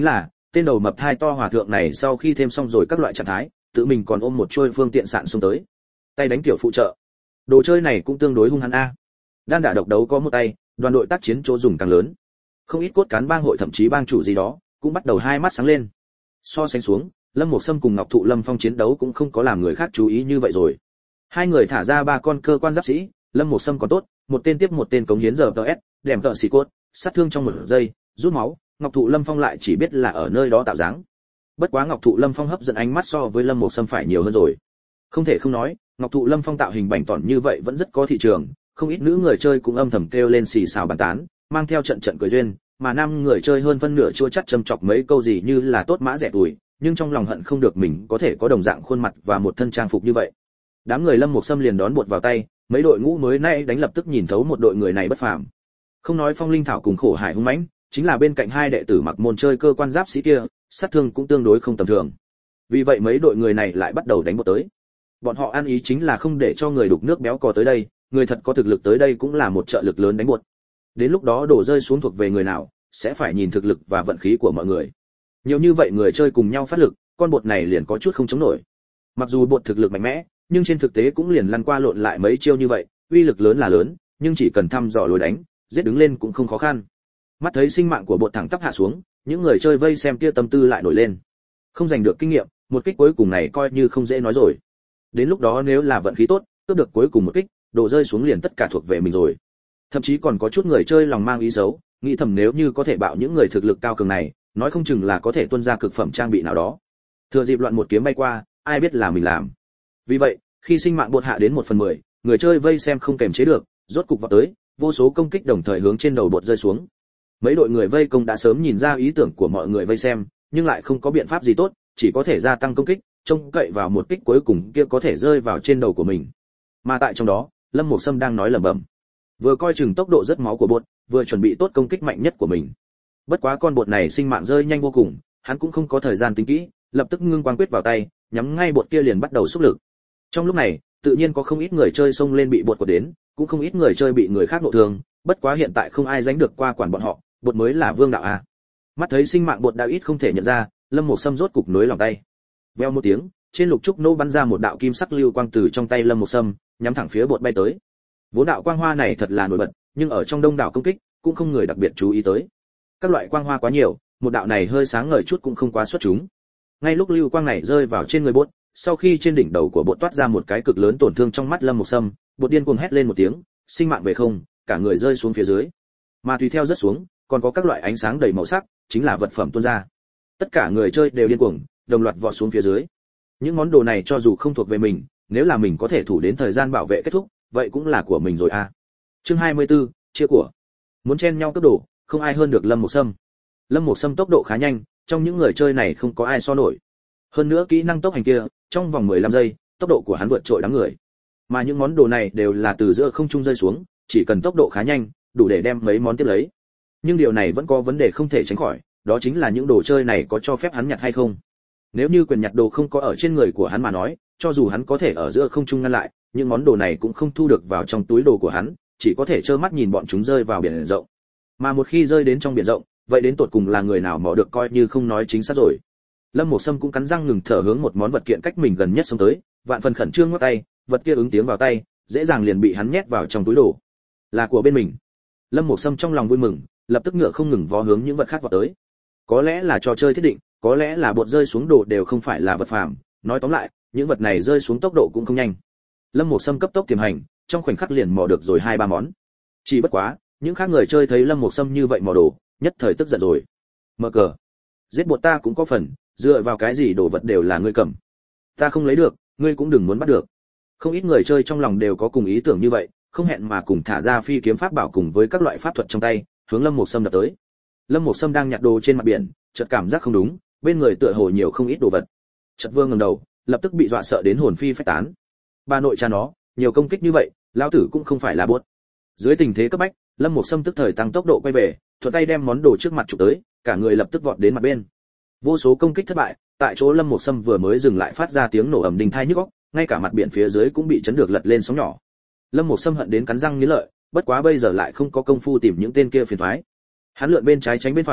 tên đầu mập thai to hòa thượng này sau khi thêm xong rồi các loại trạng thái, tự mình còn ôm một trôi phương tiện sạn xông tới, tay đánh tiểu phụ trợ. Đồ chơi này cũng tương đối hung hăng a. Đan đả độc đấu có một tay, đoàn đội tác chiến chỗ dùng càng lớn. Không ít cốt cán bang hội thậm chí bang chủ gì đó cũng bắt đầu hai mắt sáng lên. So sánh xuống, Lâm Mộc Sâm cùng Ngọc Thụ Lâm Phong chiến đấu cũng không có làm người khác chú ý như vậy rồi. Hai người thả ra 3 con cơ quan giáp sĩ, Lâm Mộc Sâm còn tốt, một tên tiếp một tên cống hiến giờ TS, đèm tợ xì cốt, sát thương trong 1 giây, rút máu, Ngọc Thụ Lâm Phong lại chỉ biết là ở nơi đó tạo dáng. Bất quá Ngọc Thụ Lâm Phong hấp dẫn ánh mắt so với Lâm Mộc Sâm phải nhiều hơn rồi. Không thể không nói, Ngọc Thụ Lâm Phong tạo hình bảnh tỏn như vậy vẫn rất có thị trường, không ít nữ người chơi cũng âm thầm kêu lên xì xào bàn tán, mang theo trận trận cười duyên, mà nam người chơi hơn phân nửa chua chắc châm chọc mấy câu gì như là tốt mã rẻ tuổi, nhưng trong lòng hận không được mình có thể có đồng dạng khuôn mặt và một thân trang phục như vậy. Đám người Lâm Mộc Sâm liền đón bột vào tay, mấy đội ngũ mới nay đánh lập tức nhìn thấu một đội người này bất phàm. Không nói Phong Linh Thảo cùng Khổ Hải hung mãnh, chính là bên cạnh hai đệ tử mặc môn chơi cơ quan giáp sĩ kia, sát thương cũng tương đối không tầm thường. Vì vậy mấy đội người này lại bắt đầu đánh bột tới. Bọn họ ăn ý chính là không để cho người đục nước béo cò tới đây, người thật có thực lực tới đây cũng là một trợ lực lớn đánh bột. Đến lúc đó đổ rơi xuống thuộc về người nào, sẽ phải nhìn thực lực và vận khí của mọi người. Nhiều như vậy người chơi cùng nhau phát lực, con bột này liền có chút không chống nổi. Mặc dù bột thực lực mạnh mẽ, nhưng trên thực tế cũng liền lăn qua lộn lại mấy chiêu như vậy, uy lực lớn là lớn, nhưng chỉ cần thăm dò lối đánh, giết đứng lên cũng không khó khăn. Mắt thấy sinh mạng của bột thẳng tắp hạ xuống, những người chơi vây xem kia tâm tư lại nổi lên. Không giành được kinh nghiệm, một kích cuối cùng này coi như không dễ nói rồi. Đến lúc đó nếu là vận khí tốt, cướp được cuối cùng một kích, đổ rơi xuống liền tất cả thuộc về mình rồi. Thậm chí còn có chút người chơi lòng mang ý xấu, nghĩ thầm nếu như có thể bạo những người thực lực cao cường này, nói không chừng là có thể tuân ra cực phẩm trang bị nào đó. Thừa dịp loạn một kiếm bay qua, ai biết là mình làm. Vì vậy, khi sinh mạng bột hạ đến 1/10, người chơi vây xem không kềm chế được, rốt cục vào tới, vô số công kích đồng thời hướng trên đầu bột rơi xuống. Mấy đội người vây công đã sớm nhìn ra ý tưởng của mọi người vây xem, nhưng lại không có biện pháp gì tốt, chỉ có thể gia tăng công kích, trông cậy vào một kích cuối cùng kia có thể rơi vào trên đầu của mình. Mà tại trong đó, Lâm Mộc Sâm đang nói lẩm bẩm, vừa coi chừng tốc độ rất máu của bột, vừa chuẩn bị tốt công kích mạnh nhất của mình. Bất quá con bột này sinh mạng rơi nhanh vô cùng, hắn cũng không có thời gian tính kỹ, lập tức ngưng quang quyết vào tay, nhắm ngay bột kia liền bắt đầu xúc lực. Trong lúc này, tự nhiên có không ít người chơi xông lên bị bột quật đến, cũng không ít người chơi bị người khác nộ thương, bất quá hiện tại không ai dánh được qua quản bọn họ, bột mới là vương đạo à. Mắt thấy sinh mạng bột đã ít không thể nhận ra, Lâm Mộc Sâm rốt cục nối lòng tay. Veo một tiếng, trên lục trúc nô bắn ra một đạo kim sắc lưu quang từ trong tay Lâm Mộc Sâm, nhắm thẳng phía bột bay tới. Vốn đạo quang hoa này thật là nổi bật, nhưng ở trong đông đảo công kích, cũng không người đặc biệt chú ý tới. Các loại quang hoa quá nhiều, một đạo này hơi sáng ngời chút cũng không quá xuất chúng. Ngay lúc lưu quang này rơi vào trên người bột, sau khi trên đỉnh đầu của bột toát ra một cái cực lớn tổn thương trong mắt Lâm Mộc Sâm, bột điên cuồng hét lên một tiếng, sinh mạng về không, cả người rơi xuống phía dưới. Mà tùy theo rất xuống, còn có các loại ánh sáng đầy màu sắc, chính là vật phẩm tuôn ra. Tất cả người chơi đều điên cuồng, đồng loạt vọt xuống phía dưới. Những món đồ này cho dù không thuộc về mình, nếu là mình có thể thủ đến thời gian bảo vệ kết thúc, vậy cũng là của mình rồi à. Chương 24, chia của. Muốn chen nhau cấp đồ, không ai hơn được Lâm Mộc Sâm. Lâm Mộc Sâm tốc độ khá nhanh, trong những người chơi này không có ai so nổi. Hơn nữa kỹ năng tốc hành kia, trong vòng 15 giây, tốc độ của hắn vượt trội đám người. Mà những món đồ này đều là từ giữa không trung rơi xuống, chỉ cần tốc độ khá nhanh, đủ để đem mấy món tiếp lấy. Nhưng điều này vẫn có vấn đề không thể tránh khỏi, đó chính là những đồ chơi này có cho phép hắn nhặt hay không. Nếu như quyền nhặt đồ không có ở trên người của hắn mà nói, cho dù hắn có thể ở giữa không trung ngăn lại, những món đồ này cũng không thu được vào trong túi đồ của hắn, chỉ có thể trơ mắt nhìn bọn chúng rơi vào biển rộng. Mà một khi rơi đến trong biển rộng, vậy đến tột cùng là người nào mò được coi như không nói chính xác rồi. Lâm Mộc Sâm cũng cắn răng ngừng thở hướng một món vật kiện cách mình gần nhất xông tới, vạn phần khẩn trương ngoắc tay, vật kia ứng tiếng vào tay, dễ dàng liền bị hắn nhét vào trong túi đồ. Là của bên mình. Lâm Mộc Sâm trong lòng vui mừng, lập tức ngựa không ngừng vó hướng những vật khác vào tới. Có lẽ là trò chơi thiết định, có lẽ là bột rơi xuống đồ đều không phải là vật phàm, nói tóm lại, những vật này rơi xuống tốc độ cũng không nhanh. Lâm Mộc Sâm cấp tốc tiềm hành, trong khoảnh khắc liền mò được rồi 2-3 món. Chỉ bất quá, những khác người chơi thấy Lâm Mộc Sâm như vậy mò đồ, nhất thời tức giận rồi. Mở cờ, giết bột ta cũng có phần, dựa vào cái gì đồ vật đều là ngươi cầm. Ta không lấy được, ngươi cũng đừng muốn bắt được. Không ít người chơi trong lòng đều có cùng ý tưởng như vậy, không hẹn mà cùng thả ra phi kiếm pháp bảo cùng với các loại pháp thuật trong tay, hướng Lâm Mộc Sâm đập tới. Lâm Mộc Sâm đang nhặt đồ trên mặt biển, chợt cảm giác không đúng, bên người tựa hồ nhiều không ít đồ vật. Chợt vương ngẩng đầu, lập tức bị dọa sợ đến hồn phi phách tán. Bà nội cha nó, nhiều công kích như vậy, lão tử cũng không phải là buốt. Dưới tình thế cấp bách, Lâm Mộc Sâm tức thời tăng tốc độ quay về, thuận tay đem món đồ trước mặt chụp tới, cả người lập tức vọt đến mặt bên. Vô số công kích thất bại, tại chỗ Lâm Mộc Sâm vừa mới dừng lại phát ra tiếng nổ ầm đinh tai nhức óc, ngay cả mặt biển phía dưới cũng bị chấn được lật lên sóng nhỏ. Lâm Mộc Sâm hận đến cắn răng nghiến lợi, bất quá bây giờ lại không có công phu tìm những tên kia phiền toái. Hắn lượn bên trái tránh bên phải,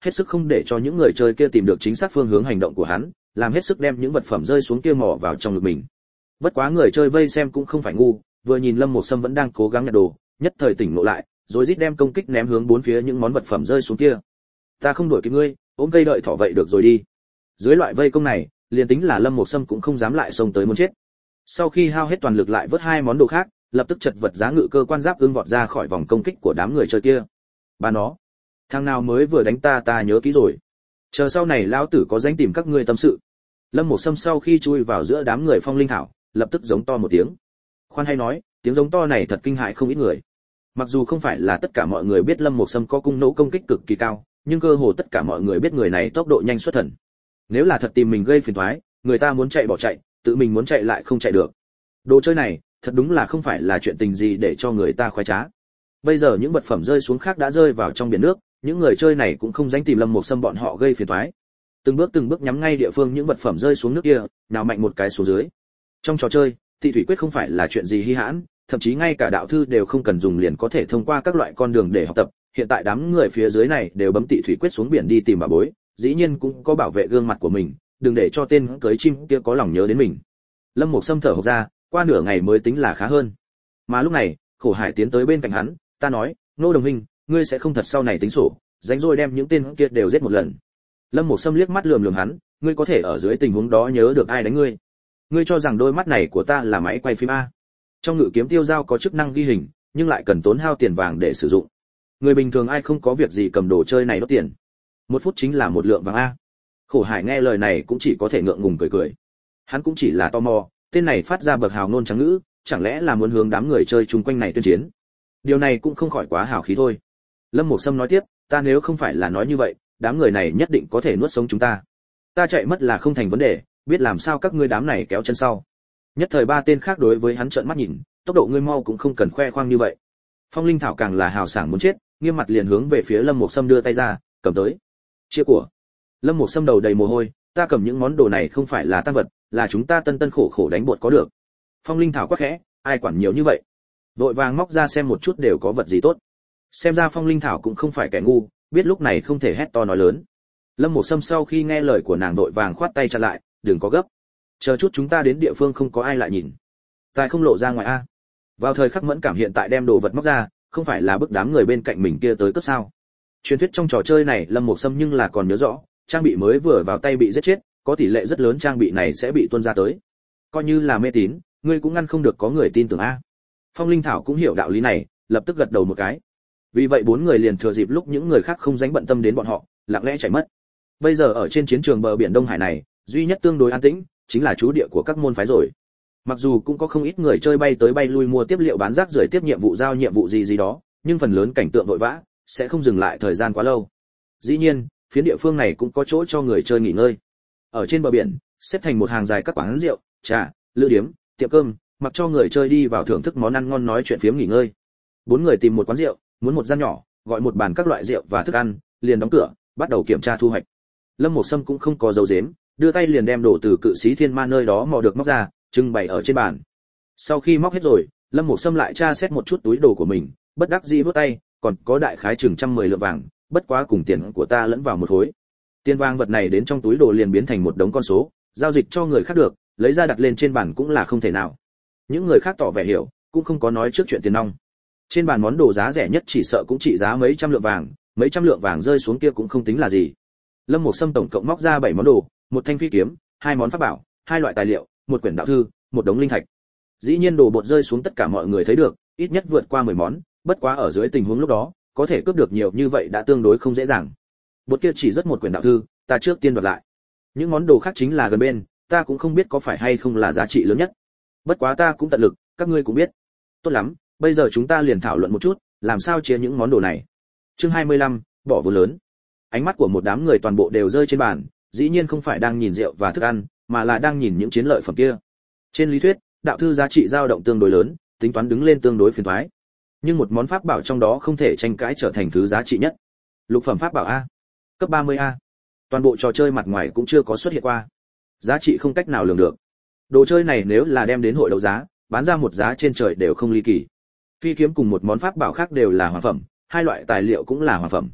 hết sức không để cho những người chơi kia tìm được chính xác phương hướng hành động của hắn, làm hết sức đem những vật phẩm rơi xuống kia mò vào trong ngực mình. Bất quá người chơi vây xem cũng không phải ngu, vừa nhìn Lâm Mộc Sâm vẫn đang cố gắng nhặt đồ, nhất thời tỉnh ngộ lại, rồi rít đem công kích ném hướng bốn phía những món vật phẩm rơi xuống kia. Ta không đuổi kịp ngươi, ôm cây đợi thỏ vậy được rồi đi. Dưới loại vây công này, liền tính là Lâm Mộc Sâm cũng không dám lại xông tới muốn chết. Sau khi hao hết toàn lực lại vớt hai món đồ khác, lập tức chật vật giá ngự cơ quan giáp ương vọt ra khỏi vòng công kích của đám người chơi kia. Bà nó, thằng nào mới vừa đánh ta nhớ kỹ rồi. Chờ sau này lão tử có danh tìm các ngươi tâm sự. Lâm Mộc Sâm sau khi chui vào giữa đám người phong linh thảo, lập tức giống to một tiếng. Khoan hay nói, tiếng giống to này thật kinh hại không ít người. Mặc dù không phải là tất cả mọi người biết Lâm Mộc Sâm có cung nỗ công kích cực kỳ cao, nhưng cơ hồ tất cả mọi người biết người này tốc độ nhanh xuất thần. Nếu là thật tìm mình gây phiền toái, người ta muốn chạy bỏ chạy, tự mình muốn chạy lại không chạy được. Đồ chơi này, thật đúng là không phải là chuyện tình gì để cho người ta khoái trá. Bây giờ những vật phẩm rơi xuống khác đã rơi vào trong biển nước, những người chơi này cũng không dám tìm Lâm Mộc Sâm bọn họ gây phiền toái. Từng bước nhắm ngay địa phương những vật phẩm rơi xuống nước kia, nào mạnh một cái xuống dưới. Trong trò chơi, tị thủy quyết không phải là chuyện gì hi hãn, thậm chí ngay cả đạo thư đều không cần dùng liền có thể thông qua các loại con đường để học tập. Hiện tại đám người phía dưới này đều bấm tị thủy quyết xuống biển đi tìm bảo bối, dĩ nhiên cũng có bảo vệ gương mặt của mình, đừng để cho tên cưới chim kia có lòng nhớ đến mình. Lâm Mộc Sâm thở hổn ra, qua nửa ngày mới tính là khá hơn. Mà lúc này, Khổ Hải tiến tới bên cạnh hắn, ta nói, Nô đồng minh, ngươi sẽ không thật sau này tính sổ, rảnh rỗi đem những tên kia đều giết một lần. Lâm Mộc Sâm liếc mắt lườm hắn, ngươi có thể ở dưới tình huống đó nhớ được ai đánh ngươi? Ngươi cho rằng đôi mắt này của ta là máy quay phim a? Trong ngự kiếm tiêu dao có chức năng ghi hình, nhưng lại cần tốn hao tiền vàng để sử dụng. Người bình thường ai không có việc gì cầm đồ chơi này đốt tiền. 1 phút chính là 1 lượng vàng a. Khổ Hải nghe lời này cũng chỉ có thể ngượng ngùng cười. Hắn cũng chỉ là tò mò, tên này phát ra bậc hào ngôn trắng ngữ, chẳng lẽ là muốn hướng đám người chơi chung quanh này tuyên chiến? Điều này cũng không khỏi quá hào khí thôi. Lâm Mộc Sâm nói tiếp, ta nếu không phải là nói như vậy, đám người này nhất định có thể nuốt sống chúng ta. Ta chạy mất là không thành vấn đề, biết làm sao các ngươi đám này kéo chân sau. Nhất thời 3 tên khác đối với hắn trợn mắt nhìn, tốc độ ngươi mau cũng không cần khoe khoang như vậy. Phong Linh Thảo càng là hào sảng muốn chết, nghiêm mặt liền hướng về phía Lâm Mộc Sâm đưa tay ra, cầm tới. Chia của. Lâm Mộc Sâm đầu đầy mồ hôi, ta cầm những món đồ này không phải là tang vật, là chúng ta tân khổ khổ đánh bột có được. Phong Linh Thảo quắc khẽ, ai quản nhiều như vậy. Vội vàng móc ra xem một chút đều có vật gì tốt. Xem ra Phong Linh Thảo cũng không phải kẻ ngu, biết lúc này không thể hét to nói lớn. Lâm Mộc Sâm sau khi nghe lời của nàng vội vàng khoát tay chặn lại, đừng có gấp. Chờ chút chúng ta đến địa phương không có ai lại nhìn. Tài không lộ ra ngoài a. Vào thời khắc mẫn cảm hiện tại đem đồ vật móc ra, không phải là bức đám người bên cạnh mình kia tới cướp sao? Truyền thuyết trong trò chơi này Lâm Mộc Sâm nhưng là còn nhớ rõ, trang bị mới vừa vào tay bị giết chết, có tỷ lệ rất lớn trang bị này sẽ bị tuôn ra tới. Coi như là mê tín, ngươi cũng ngăn không được có người tin tưởng a. Phong Linh Thảo cũng hiểu đạo lý này, lập tức gật đầu một cái. Vì vậy 4 người liền thừa dịp lúc những người khác không dánh bận tâm đến bọn họ, lặng lẽ chạy mất. Bây giờ ở trên chiến trường bờ biển Đông Hải này, duy nhất tương đối an tĩnh chính là trú địa của các môn phái rồi. Mặc dù cũng có không ít người chơi bay tới bay lui mua tiếp liệu bán rác rưởi tiếp nhiệm vụ giao nhiệm vụ gì đó, nhưng phần lớn cảnh tượng vội vã, sẽ không dừng lại thời gian quá lâu. Dĩ nhiên, phía địa phương này cũng có chỗ cho người chơi nghỉ ngơi. Ở trên bờ biển, xếp thành một hàng dài các quán rượu, trà, lữ điếm, tiệm cơm, mặc cho người chơi đi vào thưởng thức món ăn ngon nói chuyện phiếm nghỉ ngơi. 4 người tìm một quán rượu, muốn một gian nhỏ, gọi một bàn các loại rượu và thức ăn, liền đóng cửa, bắt đầu kiểm tra thu hoạch. Lâm Mộc Sâm cũng không có dấu giếm, đưa tay liền đem đồ từ cự sĩ thiên ma nơi đó mò được móc ra, trưng bày ở trên bàn. Sau khi móc hết rồi, Lâm Mộc Sâm lại tra xét một chút túi đồ của mình, bất đắc dĩ vút tay, còn có đại khái chừng 110 lượng vàng, bất quá cùng tiền của ta lẫn vào một khối. Tiền vàng vật này đến trong túi đồ liền biến thành một đống con số, giao dịch cho người khác được, lấy ra đặt lên trên bàn cũng là không thể nào. Những người khác tỏ vẻ hiểu, cũng không có nói trước chuyện tiền nong. Trên bàn món đồ giá rẻ nhất chỉ sợ cũng trị giá mấy trăm lượng vàng, mấy trăm lượng vàng rơi xuống kia cũng không tính là gì. Lâm Mộc Sâm tổng cộng móc ra 7 món đồ, một thanh phi kiếm, 2 món pháp bảo, 2 loại tài liệu, một quyển đạo thư, một đống linh thạch. Dĩ nhiên đồ bột rơi xuống tất cả mọi người thấy được, ít nhất vượt qua 10 món, bất quá ở dưới tình huống lúc đó, có thể cướp được nhiều như vậy đã tương đối không dễ dàng. Bột kia chỉ rất một quyển đạo thư, ta trước tiên đoạt lại. Những món đồ khác chính là gần bên, ta cũng không biết có phải hay không là giá trị lớn nhất. Bất quá ta cũng tận lực, các ngươi cũng biết. Tốt lắm, bây giờ chúng ta liền thảo luận một chút, làm sao chia những món đồ này. Chương 25, bỏ vốn lớn. Ánh mắt của một đám người toàn bộ đều rơi trên bàn, dĩ nhiên không phải đang nhìn rượu và thức ăn, mà là đang nhìn những chiến lợi phẩm kia. Trên lý thuyết, đạo thư giá trị dao động tương đối lớn, tính toán đứng lên tương đối phiền toái. Nhưng một món pháp bảo trong đó không thể tranh cãi trở thành thứ giá trị nhất. Lục phẩm pháp bảo a, cấp 30A. Toàn bộ trò chơi mặt ngoài cũng chưa có xuất hiện qua. Giá trị không cách nào lường được. Đồ chơi này nếu là đem đến hội đấu giá, bán ra một giá trên trời đều không ly kỳ. Phi kiếm cùng một món pháp bảo khác đều là hoàng phẩm, 2 loại tài liệu cũng là hoàng phẩm.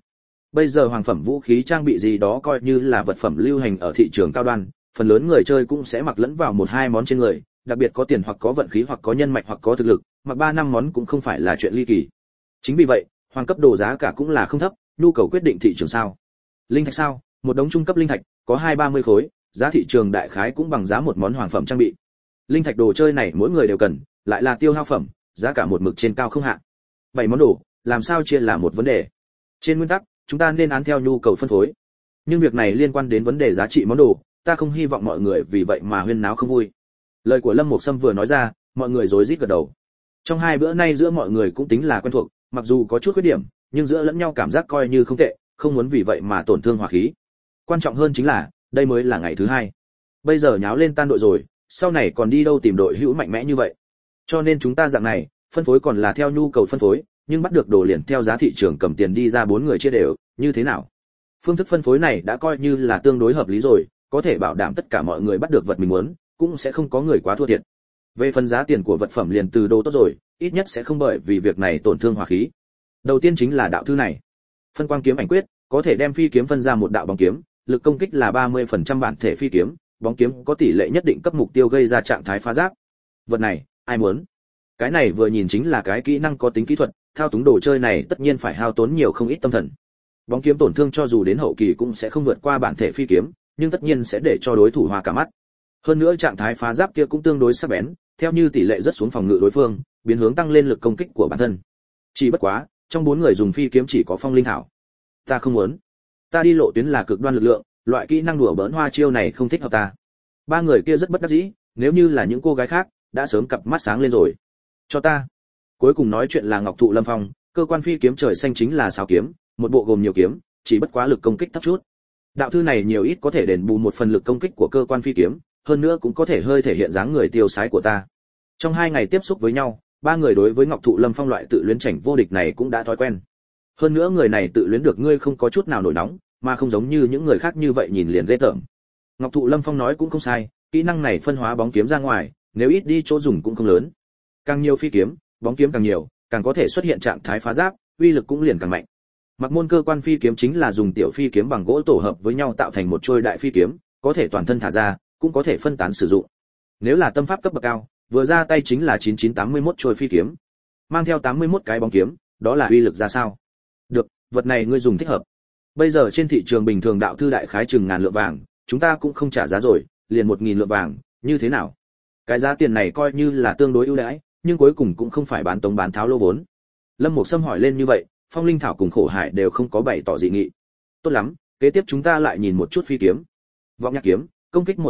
bây giờ hoàng phẩm vũ khí trang bị gì đó coi như là vật phẩm lưu hành ở thị trường cao đoan, phần lớn người chơi cũng sẽ mặc lẫn vào một hai món trên người, đặc biệt có tiền hoặc có vận khí hoặc có nhân mạch hoặc có thực lực, mặc 3 năm món cũng không phải là chuyện ly kỳ. Chính vì vậy, hoàng cấp đồ giá cả cũng là không thấp, nhu cầu quyết định thị trường sao. Linh thạch sao? Một đống trung cấp linh thạch, có 2-30 khối, giá thị trường đại khái cũng bằng giá một món hoàng phẩm trang bị. Linh thạch đồ chơi này mỗi người đều cần, lại là tiêu hao phẩm, giá cả một mực trên cao không hạ. 7 món đồ, làm sao chia là một vấn đề. Trên nguyên tắc, chúng ta nên án theo nhu cầu phân phối. Nhưng việc này liên quan đến vấn đề giá trị món đồ, ta không hy vọng mọi người vì vậy mà huyên náo không vui. Lời của Lâm Mục Sâm vừa nói ra, mọi người rối rít gật đầu. Trong 2 bữa nay giữa mọi người cũng tính là quen thuộc, mặc dù có chút khuyết điểm, nhưng giữa lẫn nhau cảm giác coi như không tệ, không muốn vì vậy mà tổn thương hòa khí. Quan trọng hơn chính là, đây mới là ngày thứ 2. Bây giờ nháo lên tan đội rồi, sau này còn đi đâu tìm đội hữu mạnh mẽ như vậy. Cho nên chúng ta dạng này, phân phối còn là theo nhu cầu phân phối, nhưng bắt được đồ liền theo giá thị trường cầm tiền đi ra 4 người chia đều, như thế nào? Phương thức phân phối này đã coi như là tương đối hợp lý rồi, có thể bảo đảm tất cả mọi người bắt được vật mình muốn, cũng sẽ không có người quá thua thiệt. Về phần giá tiền của vật phẩm liền từ đồ tốt rồi, ít nhất sẽ không bởi vì việc này tổn thương hòa khí. Đầu tiên chính là đạo thư này. Phân quang kiếm ảnh quyết, có thể đem phi kiếm phân ra một đạo bóng kiếm, lực công kích là 30% bản thể phi kiếm, bóng kiếm có tỷ lệ nhất định cấp mục tiêu gây ra trạng thái phá giáp. Vật này, ai muốn? Cái này vừa nhìn chính là cái kỹ năng có tính kỹ thuật, thao túng đồ chơi này tất nhiên phải hao tốn nhiều không ít tâm thần. Bóng kiếm tổn thương cho dù đến hậu kỳ cũng sẽ không vượt qua bản thể phi kiếm, nhưng tất nhiên sẽ để cho đối thủ hoa cả mắt. Hơn nữa trạng thái phá giáp kia cũng tương đối sắc bén, theo như tỷ lệ rất xuống phòng ngự đối phương, biến hướng tăng lên lực công kích của bản thân. Chỉ bất quá, trong 4 người dùng phi kiếm chỉ có Phong Linh Thảo. Ta không muốn. Ta đi lộ tuyến là cực đoan lực lượng, loại kỹ năng đùa bỡn hoa chiêu này không thích hợp ta. 3 người kia rất bất đắc dĩ, nếu như là những cô gái khác, đã sớm cặp mắt sáng lên rồi. Cho ta. Cuối cùng nói chuyện là Ngọc Thụ Lâm Phong, cơ quan phi kiếm trời xanh chính là sáo kiếm, một bộ gồm nhiều kiếm, chỉ bất quá lực công kích thấp chút. Đạo thư này nhiều ít có thể đền bù một phần lực công kích của cơ quan phi kiếm, hơn nữa cũng có thể hơi thể hiện dáng người tiêu sái của ta. Trong 2 ngày tiếp xúc với nhau, 3 người đối với Ngọc Thụ Lâm Phong loại tự luyến chảnh vô địch này cũng đã thói quen. Hơn nữa người này tự luyến được ngươi không có chút nào nổi nóng, mà không giống như những người khác như vậy nhìn liền ghê tởm. Ngọc Thụ Lâm Phong nói cũng không sai, kỹ năng này phân hóa bóng kiếm ra ngoài, nếu ít đi chỗ dùng cũng không lớn. Càng nhiều phi kiếm, bóng kiếm càng nhiều, càng có thể xuất hiện trạng thái phá giáp, uy lực cũng liền càng mạnh. Mặc môn cơ quan phi kiếm chính là dùng tiểu phi kiếm bằng gỗ tổ hợp với nhau tạo thành một trôi đại phi kiếm, có thể toàn thân thả ra, cũng có thể phân tán sử dụng. Nếu là tâm pháp cấp bậc cao, vừa ra tay chính là 9981 trôi phi kiếm, mang theo 81 cái bóng kiếm, đó là uy lực ra sao? Được, vật này ngươi dùng thích hợp. Bây giờ trên thị trường bình thường đạo thư đại khái chừng ngàn lượng vàng, chúng ta cũng không trả giá rồi, liền 1000 lượng vàng, như thế nào? Cái giá tiền này coi như là tương đối ưu đãi, nhưng cuối cùng cũng không phải bán tống bán tháo lô vốn. Lâm Mục Sâm hỏi lên như vậy, Phong Linh Thảo cùng Khổ Hải đều không có bày tỏ dị nghị. Tốt lắm, kế tiếp chúng ta lại nhìn một chút phi kiếm. Vọng Nhạc kiếm, công kích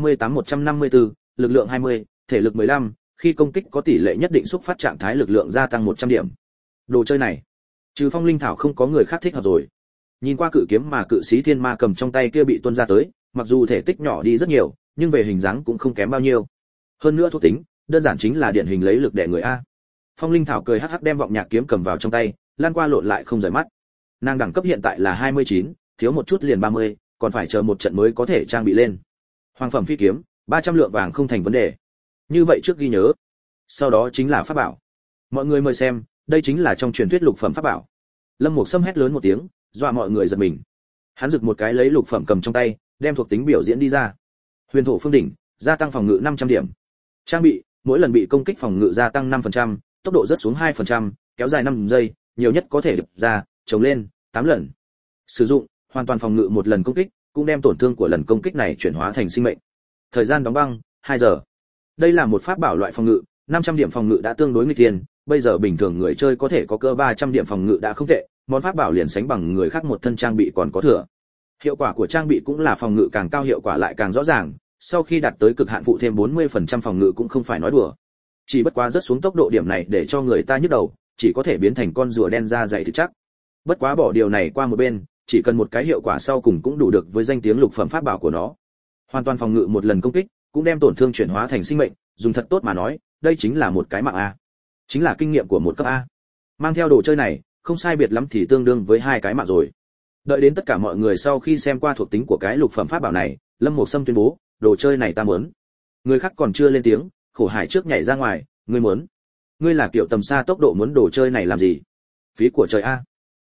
138-154, lực lượng 20, thể lực 15, khi công kích có tỷ lệ nhất định xúc phát trạng thái lực lượng gia tăng 100 điểm. Đồ chơi này, trừ Phong Linh Thảo không có người khác thích hợp rồi. Nhìn qua cự kiếm mà cự sĩ Thiên Ma cầm trong tay kia bị tuôn ra tới, mặc dù thể tích nhỏ đi rất nhiều, nhưng về hình dáng cũng không kém bao nhiêu. Hơn nữa thuộc tính, đơn giản chính là điển hình lấy lực đè người a. Phong Linh Thảo cười hắc hắc đem Vọng Nhạc kiếm cầm vào trong tay, lan qua lộn lại không rời mắt. Nàng đẳng cấp hiện tại là 29, thiếu một chút liền 30, còn phải chờ một trận mới có thể trang bị lên. Hoàng phẩm phi kiếm, 300 lượng vàng không thành vấn đề. Như vậy trước ghi nhớ. Sau đó chính là pháp bảo. Mọi người mời xem, đây chính là trong truyền thuyết lục phẩm pháp bảo. Lâm Mục Sâm hét lớn một tiếng, dọa mọi người giật mình. Hắn giựt một cái lấy lục phẩm cầm trong tay, đem thuộc tính biểu diễn đi ra. Huyền thổ phương đỉnh, gia tăng phòng ngự 500 điểm. Trang bị, mỗi lần bị công kích phòng ngự gia tăng 5%, tốc độ rớt xuống 2%, kéo dài 5 giây, nhiều nhất có thể đập ra, chống lên 8 lần. Sử dụng, hoàn toàn phòng ngự một lần công kích, cũng đem tổn thương của lần công kích này chuyển hóa thành sinh mệnh. Thời gian đóng băng 2 giờ. Đây là một pháp bảo loại phòng ngự, 500 điểm phòng ngự đã tương đối nguy thiên, bây giờ bình thường người chơi có thể có cơ 300 điểm phòng ngự đã không tệ, món pháp bảo liền sánh bằng người khác một thân trang bị còn có thừa. Hiệu quả của trang bị cũng là phòng ngự càng cao hiệu quả lại càng rõ ràng, sau khi đạt tới cực hạn phụ thêm 40% phòng ngự cũng không phải nói đùa. Chỉ bất quá rất xuống tốc độ điểm này để cho người ta nhức đầu, chỉ có thể biến thành con rùa đen da dày thực chắc. Bất quá bỏ điều này qua một bên, chỉ cần một cái hiệu quả sau cùng cũng đủ được với danh tiếng lục phẩm pháp bảo của nó. Hoàn toàn phòng ngự một lần công kích, cũng đem tổn thương chuyển hóa thành sinh mệnh, dùng thật tốt mà nói, đây chính là một cái mạng a. Chính là kinh nghiệm của một cấp A. Mang theo đồ chơi này, không sai biệt lắm thì tương đương với 2 cái mạng rồi. Đợi đến tất cả mọi người sau khi xem qua thuộc tính của cái lục phẩm pháp bảo này, Lâm Mục Sâm tuyên bố, đồ chơi này ta muốn. Người khác còn chưa lên tiếng, Khổ Hải trước nhảy ra ngoài, ngươi muốn? Ngươi là kiểu tầm xa tốc độ muốn đồ chơi này làm gì? Phí của trời a.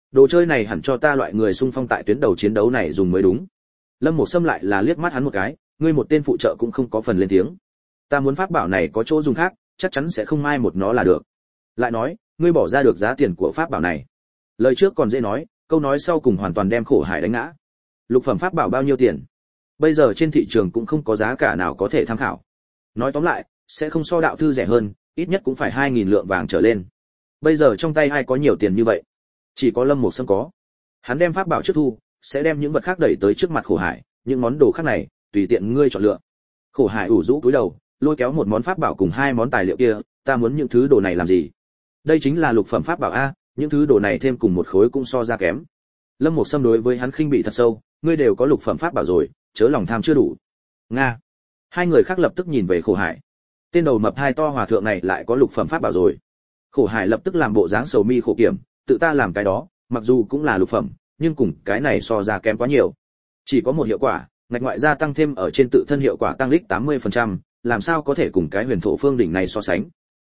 Đồ chơi này hẳn cho ta loại người xung phong tại tuyến đầu chiến đấu này dùng mới đúng. Lâm Mục Sâm lại là liếc mắt hắn một cái, ngươi một tên phụ trợ cũng không có phần lên tiếng. Ta muốn pháp bảo này có chỗ dùng khác, chắc chắn sẽ không mai một nó là được. Lại nói, ngươi bỏ ra được giá tiền của pháp bảo này. Lời trước còn dễ nói, câu nói sau cùng hoàn toàn đem Khổ Hải đánh ngã. Lục phẩm pháp bảo bao nhiêu tiền? Bây giờ trên thị trường cũng không có giá cả nào có thể tham khảo. Nói tóm lại, sẽ không so đạo thư rẻ hơn, ít nhất cũng phải 2000 lượng vàng trở lên. Bây giờ trong tay ai có nhiều tiền như vậy? Chỉ có Lâm Mục Sâm có. Hắn đem pháp bảo trước thu, sẽ đem những vật khác đẩy tới trước mặt Khổ Hải, những món đồ khác này, tùy tiện ngươi chọn lựa. Khổ Hải ủ rũ cúi đầu, lôi kéo một món pháp bảo cùng hai món tài liệu kia, ta muốn những thứ đồ này làm gì? Đây chính là lục phẩm pháp bảo a, những thứ đồ này thêm cùng một khối cũng so ra kém. Lâm Mục Sâm đối với hắn khinh bỉ thật sâu, ngươi đều có lục phẩm pháp bảo rồi, chớ lòng tham chưa đủ. Nga. Hai người khác lập tức nhìn về Khổ Hải. Tên đầu mập hai to hòa thượng này lại có lục phẩm pháp bảo rồi. Khổ Hải lập tức làm bộ dáng sầu mi khổ kiểm, tự ta làm cái đó, mặc dù cũng là lục phẩm, nhưng cùng cái này so ra kém quá nhiều. Chỉ có một hiệu quả, ngạch ngoại gia tăng thêm ở trên tự thân hiệu quả tăng lích 80%, làm sao có thể cùng cái huyền thổ phương đỉnh này so sánh.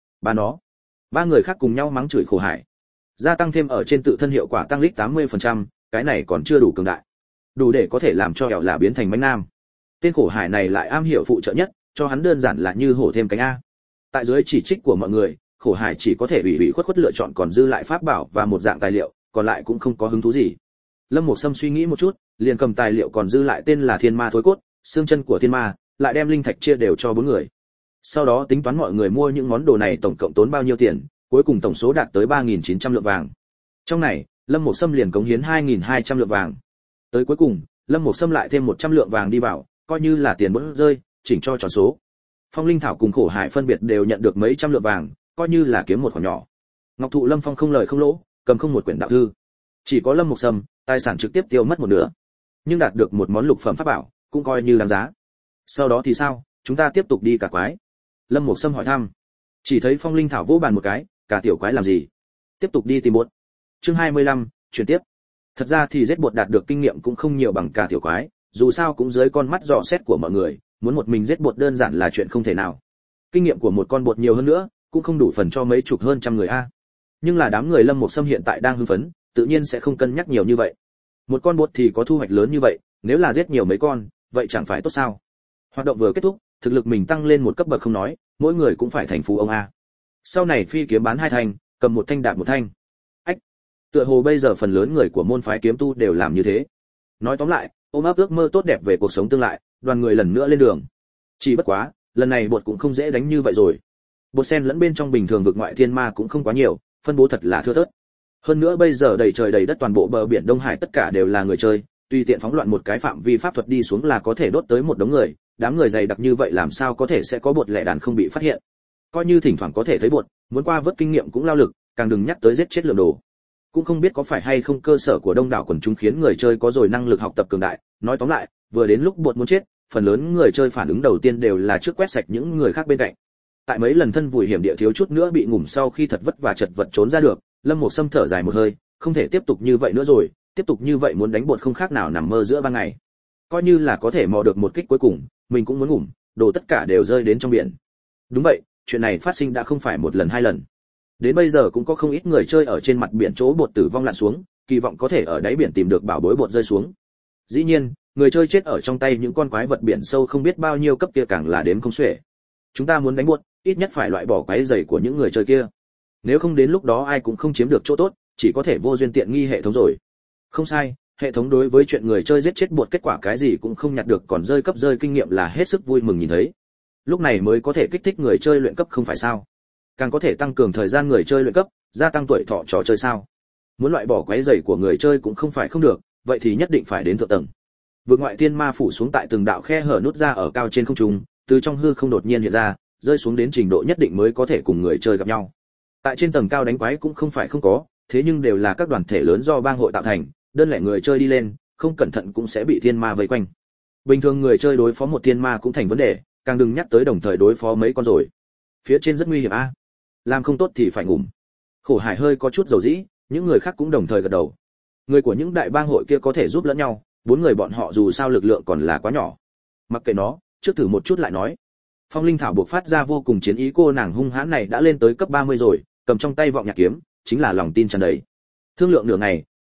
Ba người khác cùng nhau mắng chửi Khổ Hải. Gia tăng thêm ở trên tự thân hiệu quả tăng lích 80%, cái này còn chưa đủ cường đại. Đủ để có thể làm cho hẻo là biến thành mãnh nam. Tên Khổ Hải này lại am hiểu phụ trợ nhất, cho hắn đơn giản là như hổ thêm cánh a. Tại dưới chỉ trích của mọi người, Khổ Hải chỉ có thể ủy khuất lựa chọn còn dư lại pháp bảo và một dạng tài liệu, còn lại cũng không có hứng thú gì. Lâm Mục Sâm suy nghĩ một chút, liền cầm tài liệu còn dư lại tên là Thiên Ma thối cốt, xương chân của Thiên Ma, lại đem linh thạch chia đều cho 4 người. Sau đó tính toán mọi người mua những món đồ này tổng cộng tốn bao nhiêu tiền, cuối cùng tổng số đạt tới 3900 lượng vàng. Trong này, Lâm Mục Sâm liền cống hiến 2200 lượng vàng. Tới cuối cùng, Lâm Mục Sâm lại thêm 100 lượng vàng đi vào, coi như là tiền bớt rơi, chỉnh cho tròn số. Phong Linh Thảo cùng Khổ Hải phân biệt đều nhận được mấy trăm lượng vàng, coi như là kiếm một khoản nhỏ. Ngọc Thụ Lâm Phong không lời không lỗ, cầm không một quyển đạo thư. Chỉ có Lâm Mục Sâm, tài sản trực tiếp tiêu mất một nửa. Nhưng đạt được một món lục phẩm pháp bảo, cũng coi như đáng giá. Sau đó thì sao, chúng ta tiếp tục đi cả quái. Lâm Mục Sâm hỏi thăm. Chỉ thấy Phong Linh Thảo vỗ bàn một cái, cả tiểu quái làm gì? Tiếp tục đi tìm bột. Chương 25, chuyển tiếp. Thật ra thì giết bột đạt được kinh nghiệm cũng không nhiều bằng cả tiểu quái, dù sao cũng dưới con mắt dò xét của mọi người, muốn một mình giết bột đơn giản là chuyện không thể nào. Kinh nghiệm của một con bột nhiều hơn nữa, cũng không đủ phần cho mấy chục hơn trăm người a. Nhưng là đám người Lâm Mục Sâm hiện tại đang hưng phấn, tự nhiên sẽ không cân nhắc nhiều như vậy. Một con bột thì có thu hoạch lớn như vậy, nếu là giết nhiều mấy con, vậy chẳng phải tốt sao? Hoạt động vừa kết thúc, thực lực mình tăng lên một cấp bậc không nói, mỗi người cũng phải thành phú ông a. Sau này phi kiếm bán 2 thanh, cầm một thanh đạp một thanh. Ách, tựa hồ bây giờ phần lớn người của môn phái kiếm tu đều làm như thế. Nói tóm lại, ôm ấp ước mơ tốt đẹp về cuộc sống tương lai, đoàn người lần nữa lên đường. Chỉ bất quá, lần này bột cũng không dễ đánh như vậy rồi. Bột sen lẫn bên trong bình thường vực ngoại thiên ma cũng không quá nhiều, phân bố thật là thưa thớt. Hơn nữa bây giờ đầy trời đầy đất toàn bộ bờ biển Đông Hải tất cả đều là người chơi, tùy tiện phóng loạn một cái phạm vi pháp thuật đi xuống là có thể đốt tới một đống người, đám người dày đặc như vậy làm sao có thể sẽ có bột lẻ đàn không bị phát hiện. Coi như thỉnh thoảng có thể thấy bột, muốn qua vớt kinh nghiệm cũng lao lực, càng đừng nhắc tới giết chết lượng đồ. Cũng không biết có phải hay không cơ sở của đông đảo quần chúng khiến người chơi có rồi năng lực học tập cường đại, nói tóm lại, vừa đến lúc bột muốn chết, phần lớn người chơi phản ứng đầu tiên đều là trước quét sạch những người khác bên cạnh. Tại mấy lần thân vùi hiểm địa thiếu chút nữa bị ngủm sau khi thật vất vả chật vật trốn ra được, Lâm Mục Sâm thở dài một hơi, không thể tiếp tục như vậy nữa rồi, tiếp tục như vậy muốn đánh bột không khác nào nằm mơ giữa ban ngày. Coi như là có thể mò được một kích cuối cùng, mình cũng muốn ngủm, đồ tất cả đều rơi đến trong biển. Đúng vậy, chuyện này phát sinh đã không phải một lần hai lần. Đến bây giờ cũng có không ít người chơi ở trên mặt biển chỗ bột tử vong lặn xuống, kỳ vọng có thể ở đáy biển tìm được bảo bối bột rơi xuống. Dĩ nhiên, người chơi chết ở trong tay những con quái vật biển sâu không biết bao nhiêu cấp kia càng là đếm không xuể. Chúng ta muốn đánh bột, ít nhất phải loại bỏ quái rầy của những người chơi kia. Nếu không đến lúc đó ai cũng không chiếm được chỗ tốt, chỉ có thể vô duyên tiện nghi hệ thống rồi. Không sai, hệ thống đối với chuyện người chơi giết chết bột kết quả cái gì cũng không nhặt được, còn rơi cấp rơi kinh nghiệm là hết sức vui mừng nhìn thấy. Lúc này mới có thể kích thích người chơi luyện cấp không phải sao? Càng có thể tăng cường thời gian người chơi luyện cấp, gia tăng tuổi thọ trò chơi sao? Muốn loại bỏ quái rầy của người chơi cũng không phải không được, vậy thì nhất định phải đến thượng tầng. Vượt ngoại thiên ma phủ xuống tại từng đạo khe hở nút ra ở cao trên không trung, từ trong hư không đột nhiên hiện ra, rơi xuống đến trình độ nhất định mới có thể cùng người chơi gặp nhau. Tại trên tầng cao đánh quái cũng không phải không có, thế nhưng đều là các đoàn thể lớn do bang hội tạo thành, đơn lẻ người chơi đi lên, không cẩn thận cũng sẽ bị thiên ma vây quanh. Bình thường người chơi đối phó một thiên ma cũng thành vấn đề, càng đừng nhắc tới đồng thời đối phó mấy con rồi. Phía trên rất nguy hiểm a. Làm không tốt thì phải ngủm. Khổ Hải hơi có chút dầu dĩ, những người khác cũng đồng thời gật đầu. Người của những đại bang hội kia có thể giúp lẫn nhau, 4 người bọn họ dù sao lực lượng còn là quá nhỏ. Mặc kệ nó, trước thử một chút lại nói. Phong Linh Thảo buộc phát ra vô cùng chiến ý, cô nàng hung hãn này đã lên tới cấp 30 rồi, cầm trong tay vọng nhạc kiếm, chính là lòng tin tràn đầy. Thương lượng nửa ngày,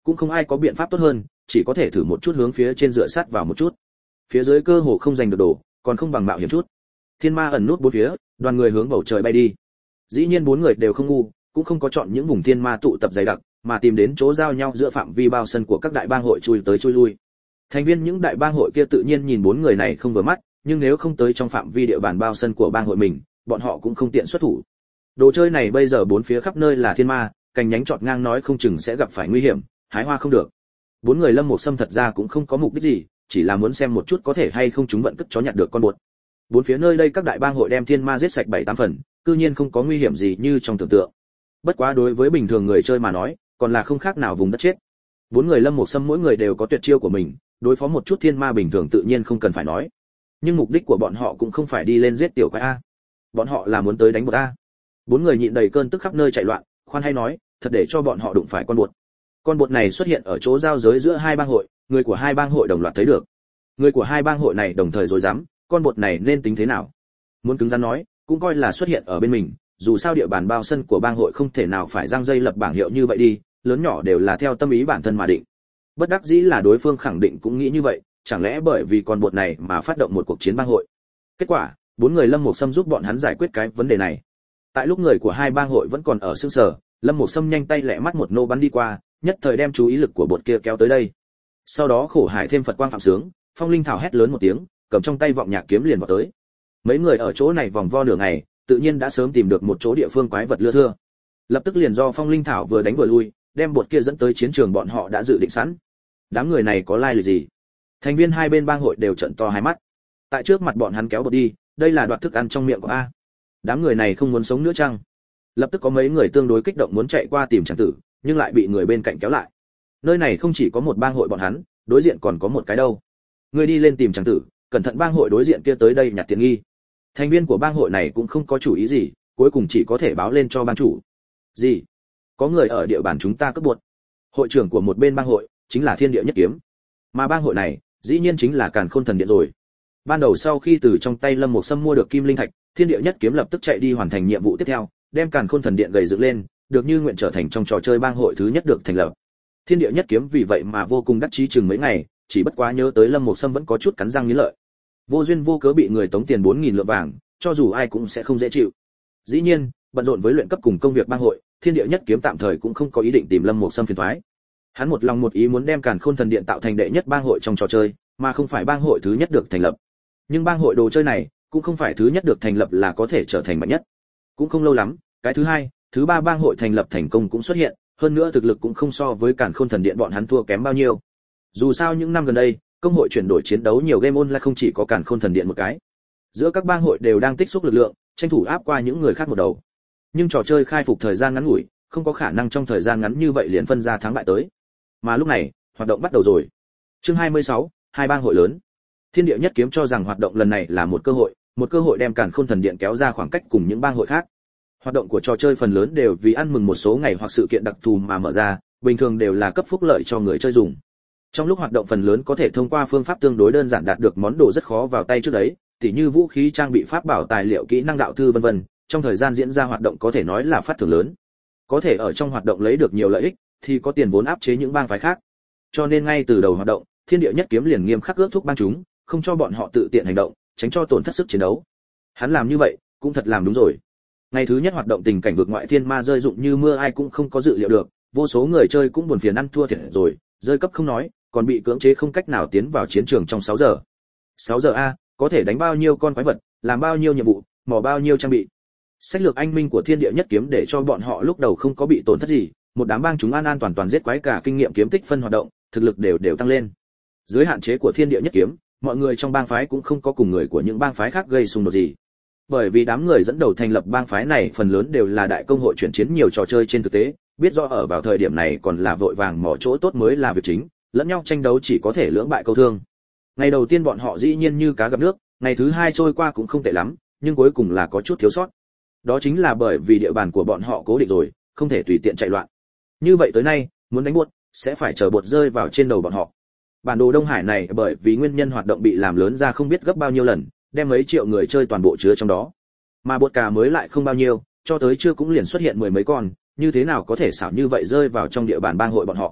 cũng không ai có biện pháp tốt hơn, chỉ có thể thử một chút hướng phía trên dựa sát vào một chút. Phía dưới cơ hồ không giành được đồ, còn không bằng mạo hiểm chút. Thiên ma ẩn nút bốn phía, đoàn người hướng bầu trời bay đi. Dĩ nhiên bốn người đều không ngu, cũng không có chọn những vùng thiên ma tụ tập dày đặc, mà tìm đến chỗ giao nhau giữa phạm vi bao sân của các đại bang hội chui tới chui lui. Thành viên những đại bang hội kia tự nhiên nhìn bốn người này không vừa mắt, nhưng nếu không tới trong phạm vi địa bàn bao sân của bang hội mình, bọn họ cũng không tiện xuất thủ. Đồ chơi này bây giờ bốn phía khắp nơi là thiên ma, cành nhánh chọt ngang nói không chừng sẽ gặp phải nguy hiểm, hái hoa không được. Bốn người Lâm Mộc Sâm thật ra cũng không có mục đích gì, chỉ là muốn xem một chút có thể hay không chúng vận cất chó nhặt được con bột. Bốn phía nơi đây các đại bang hội đem thiên ma giết sạch 7-8 phần, cư nhiên không có nguy hiểm gì như trong tưởng tượng. Bất quá đối với bình thường người chơi mà nói, còn là không khác nào vùng đất chết. Bốn người Lâm Mộc Sâm mỗi người đều có tuyệt chiêu của mình, đối phó một chút thiên ma bình thường tự nhiên không cần phải nói. Nhưng mục đích của bọn họ cũng không phải đi lên giết tiểu quái a. Bọn họ là muốn tới đánh bột a. Bốn người nhịn đầy cơn tức khắp nơi chạy loạn, khoan hay nói, thật để cho bọn họ đụng phải con bột. Con bột này xuất hiện ở chỗ giao giới giữa hai bang hội, người của hai bang hội đồng loạt thấy được. Người của hai bang hội này đồng thời rối rắm, con bột này nên tính thế nào? Muốn cứng rắn nói, cũng coi là xuất hiện ở bên mình, dù sao địa bàn bao sân của bang hội không thể nào phải giăng dây lập bảng hiệu như vậy đi, lớn nhỏ đều là theo tâm ý bản thân mà định. Bất đắc dĩ là đối phương khẳng định cũng nghĩ như vậy, chẳng lẽ bởi vì con bột này mà phát động một cuộc chiến bang hội. Kết quả, bốn người Lâm Mộc Sâm giúp bọn hắn giải quyết cái vấn đề này. Tại lúc người của hai bang hội vẫn còn ở sương sở, Lâm Mộc Sâm nhanh tay lẹ mắt một nô bắn đi qua, nhất thời đem chú ý lực của bột kia kéo tới đây. Sau đó khổ hải thêm Phật quang phạm sướng, Phong Linh Thảo hét lớn một tiếng, cầm trong tay vọng nhạc kiếm liền vào tới. Mấy người ở chỗ này vòng vo nửa ngày, tự nhiên đã sớm tìm được một chỗ địa phương quái vật lưa thưa. Lập tức liền do Phong Linh Thảo vừa đánh vừa lui, đem bột kia dẫn tới chiến trường bọn họ đã dự định sẵn. Đám người này có lai lịch gì? Thành viên hai bên bang hội đều trợn to hai mắt. Tại trước mặt bọn hắn kéo bột đi, đây là đoạt thức ăn trong miệng của a. Đám người này không muốn sống nữa chăng? Lập tức có mấy người tương đối kích động muốn chạy qua tìm chàng tử, nhưng lại bị người bên cạnh kéo lại. Nơi này không chỉ có một bang hội bọn hắn, đối diện còn có một cái đâu. Người đi lên tìm chàng tử, cẩn thận bang hội đối diện kia tới đây nhặt tiện nghi. Thành viên của bang hội này cũng không có chủ ý gì, cuối cùng chỉ có thể báo lên cho bang chủ. Gì? Có người ở địa bàn chúng ta cướp bột. Hội trưởng của một bên bang hội chính là Thiên Địa Nhất Kiếm, mà bang hội này dĩ nhiên chính là Càn Khôn Thần Điện rồi. Ban đầu sau khi từ trong tay Lâm Mộc Sâm mua được Kim Linh Thạch, Thiên Địa Nhất Kiếm lập tức chạy đi hoàn thành nhiệm vụ tiếp theo, đem Càn Khôn Thần Điện gầy dựng lên, được như nguyện trở thành trong trò chơi bang hội thứ nhất được thành lập. Thiên Địa Nhất Kiếm vì vậy mà vô cùng đắc chí chừng mấy ngày, chỉ bất quá nhớ tới Lâm Mộc Sâm vẫn có chút cắn răng nghiến lợi. Vô duyên vô cớ bị người tống tiền 4000 lượng vàng, cho dù ai cũng sẽ không dễ chịu. Dĩ nhiên, bận rộn với luyện cấp cùng công việc bang hội, Thiên Địa Nhất Kiếm tạm thời cũng không có ý định tìm Lâm Mộc Sâm phiền toái. Hắn một lòng một ý muốn đem Càn Khôn Thần Điện tạo thành đệ nhất bang hội trong trò chơi, mà không phải bang hội thứ nhất được thành lập. Nhưng bang hội đồ chơi này cũng không phải thứ nhất được thành lập là có thể trở thành mạnh nhất. Cũng không lâu lắm, cái thứ hai, thứ ba bang hội thành lập thành công cũng xuất hiện, hơn nữa thực lực cũng không so với Càn Khôn Thần Điện bọn hắn thua kém bao nhiêu. Dù sao những năm gần đây, công hội chuyển đổi chiến đấu nhiều game online không chỉ có Càn Khôn Thần Điện một cái. Giữa các bang hội đều đang tích xúc lực lượng, tranh thủ áp qua những người khác một đầu. Nhưng trò chơi khai phục thời gian ngắn ngủi, không có khả năng trong thời gian ngắn như vậy liền phân ra thắng bại tới. Mà lúc này, hoạt động bắt đầu rồi. Chương 26, hai bang hội lớn. Thiên Địa Nhất Kiếm cho rằng hoạt động lần này là một cơ hội đem Càn Khôn Thần Điện kéo ra khoảng cách cùng những bang hội khác. Hoạt động của trò chơi phần lớn đều vì ăn mừng một số ngày hoặc sự kiện đặc thù mà mở ra, bình thường đều là cấp phúc lợi cho người chơi dùng. Trong lúc hoạt động phần lớn có thể thông qua phương pháp tương đối đơn giản đạt được món đồ rất khó vào tay trước đấy, tỉ như vũ khí, trang bị, pháp bảo, tài liệu, kỹ năng đạo thư vân vân. Trong thời gian diễn ra hoạt động có thể nói là phát thưởng lớn. Có thể ở trong hoạt động lấy được nhiều lợi ích, thì có tiền vốn áp chế những bang phái khác. Cho nên ngay từ đầu hoạt động, Thiên Địa Nhất Kiếm liền nghiêm khắc ước thúc bang chúng, không cho bọn họ tự tiện hành động, tránh cho tổn thất sức chiến đấu. Hắn làm như vậy, cũng thật làm đúng rồi. Ngày thứ nhất hoạt động tình cảnh vượt ngoại thiên ma rơi rụng như mưa ai cũng không có dự liệu được, vô số người chơi cũng buồn phiền ăn thua thiệt rồi, rơi cấp không nói, còn bị cưỡng chế không cách nào tiến vào chiến trường trong 6 giờ. 6 giờ a, có thể đánh bao nhiêu con quái vật, làm bao nhiêu nhiệm vụ, mò bao nhiêu trang bị. Sách lược anh minh của Thiên Địa Nhất Kiếm để cho bọn họ lúc đầu không có bị tổn thất gì, một đám bang chúng an an toàn toàn giết quái, cả kinh nghiệm kiếm tích phân hoạt động, thực lực đều tăng lên. Dưới hạn chế của Thiên Địa Nhất Kiếm, mọi người trong bang phái cũng không có cùng người của những bang phái khác gây xung đột gì. Bởi vì đám người dẫn đầu thành lập bang phái này phần lớn đều là đại công hội chuyển chiến nhiều trò chơi trên thực tế, biết rõ ở vào thời điểm này còn là vội vàng mò chỗ tốt mới là việc chính, lẫn nhau tranh đấu chỉ có thể lưỡng bại câu thương. Ngày đầu tiên bọn họ dĩ nhiên như cá gặp nước, ngày thứ hai trôi qua cũng không tệ lắm, nhưng cuối cùng là có chút thiếu sót. Đó chính là bởi vì địa bàn của bọn họ cố định rồi, không thể tùy tiện chạy loạn. Như vậy tới nay, muốn đánh buốt, sẽ phải chờ bột rơi vào trên đầu bọn họ. Bản đồ Đông Hải này bởi vì nguyên nhân hoạt động bị làm lớn ra không biết gấp bao nhiêu lần, đem mấy triệu người chơi toàn bộ chứa trong đó. Mà bột cà mới lại không bao nhiêu, cho tới chưa cũng liền xuất hiện 10 mấy con, như thế nào có thể xảo như vậy rơi vào trong địa bàn bang hội bọn họ.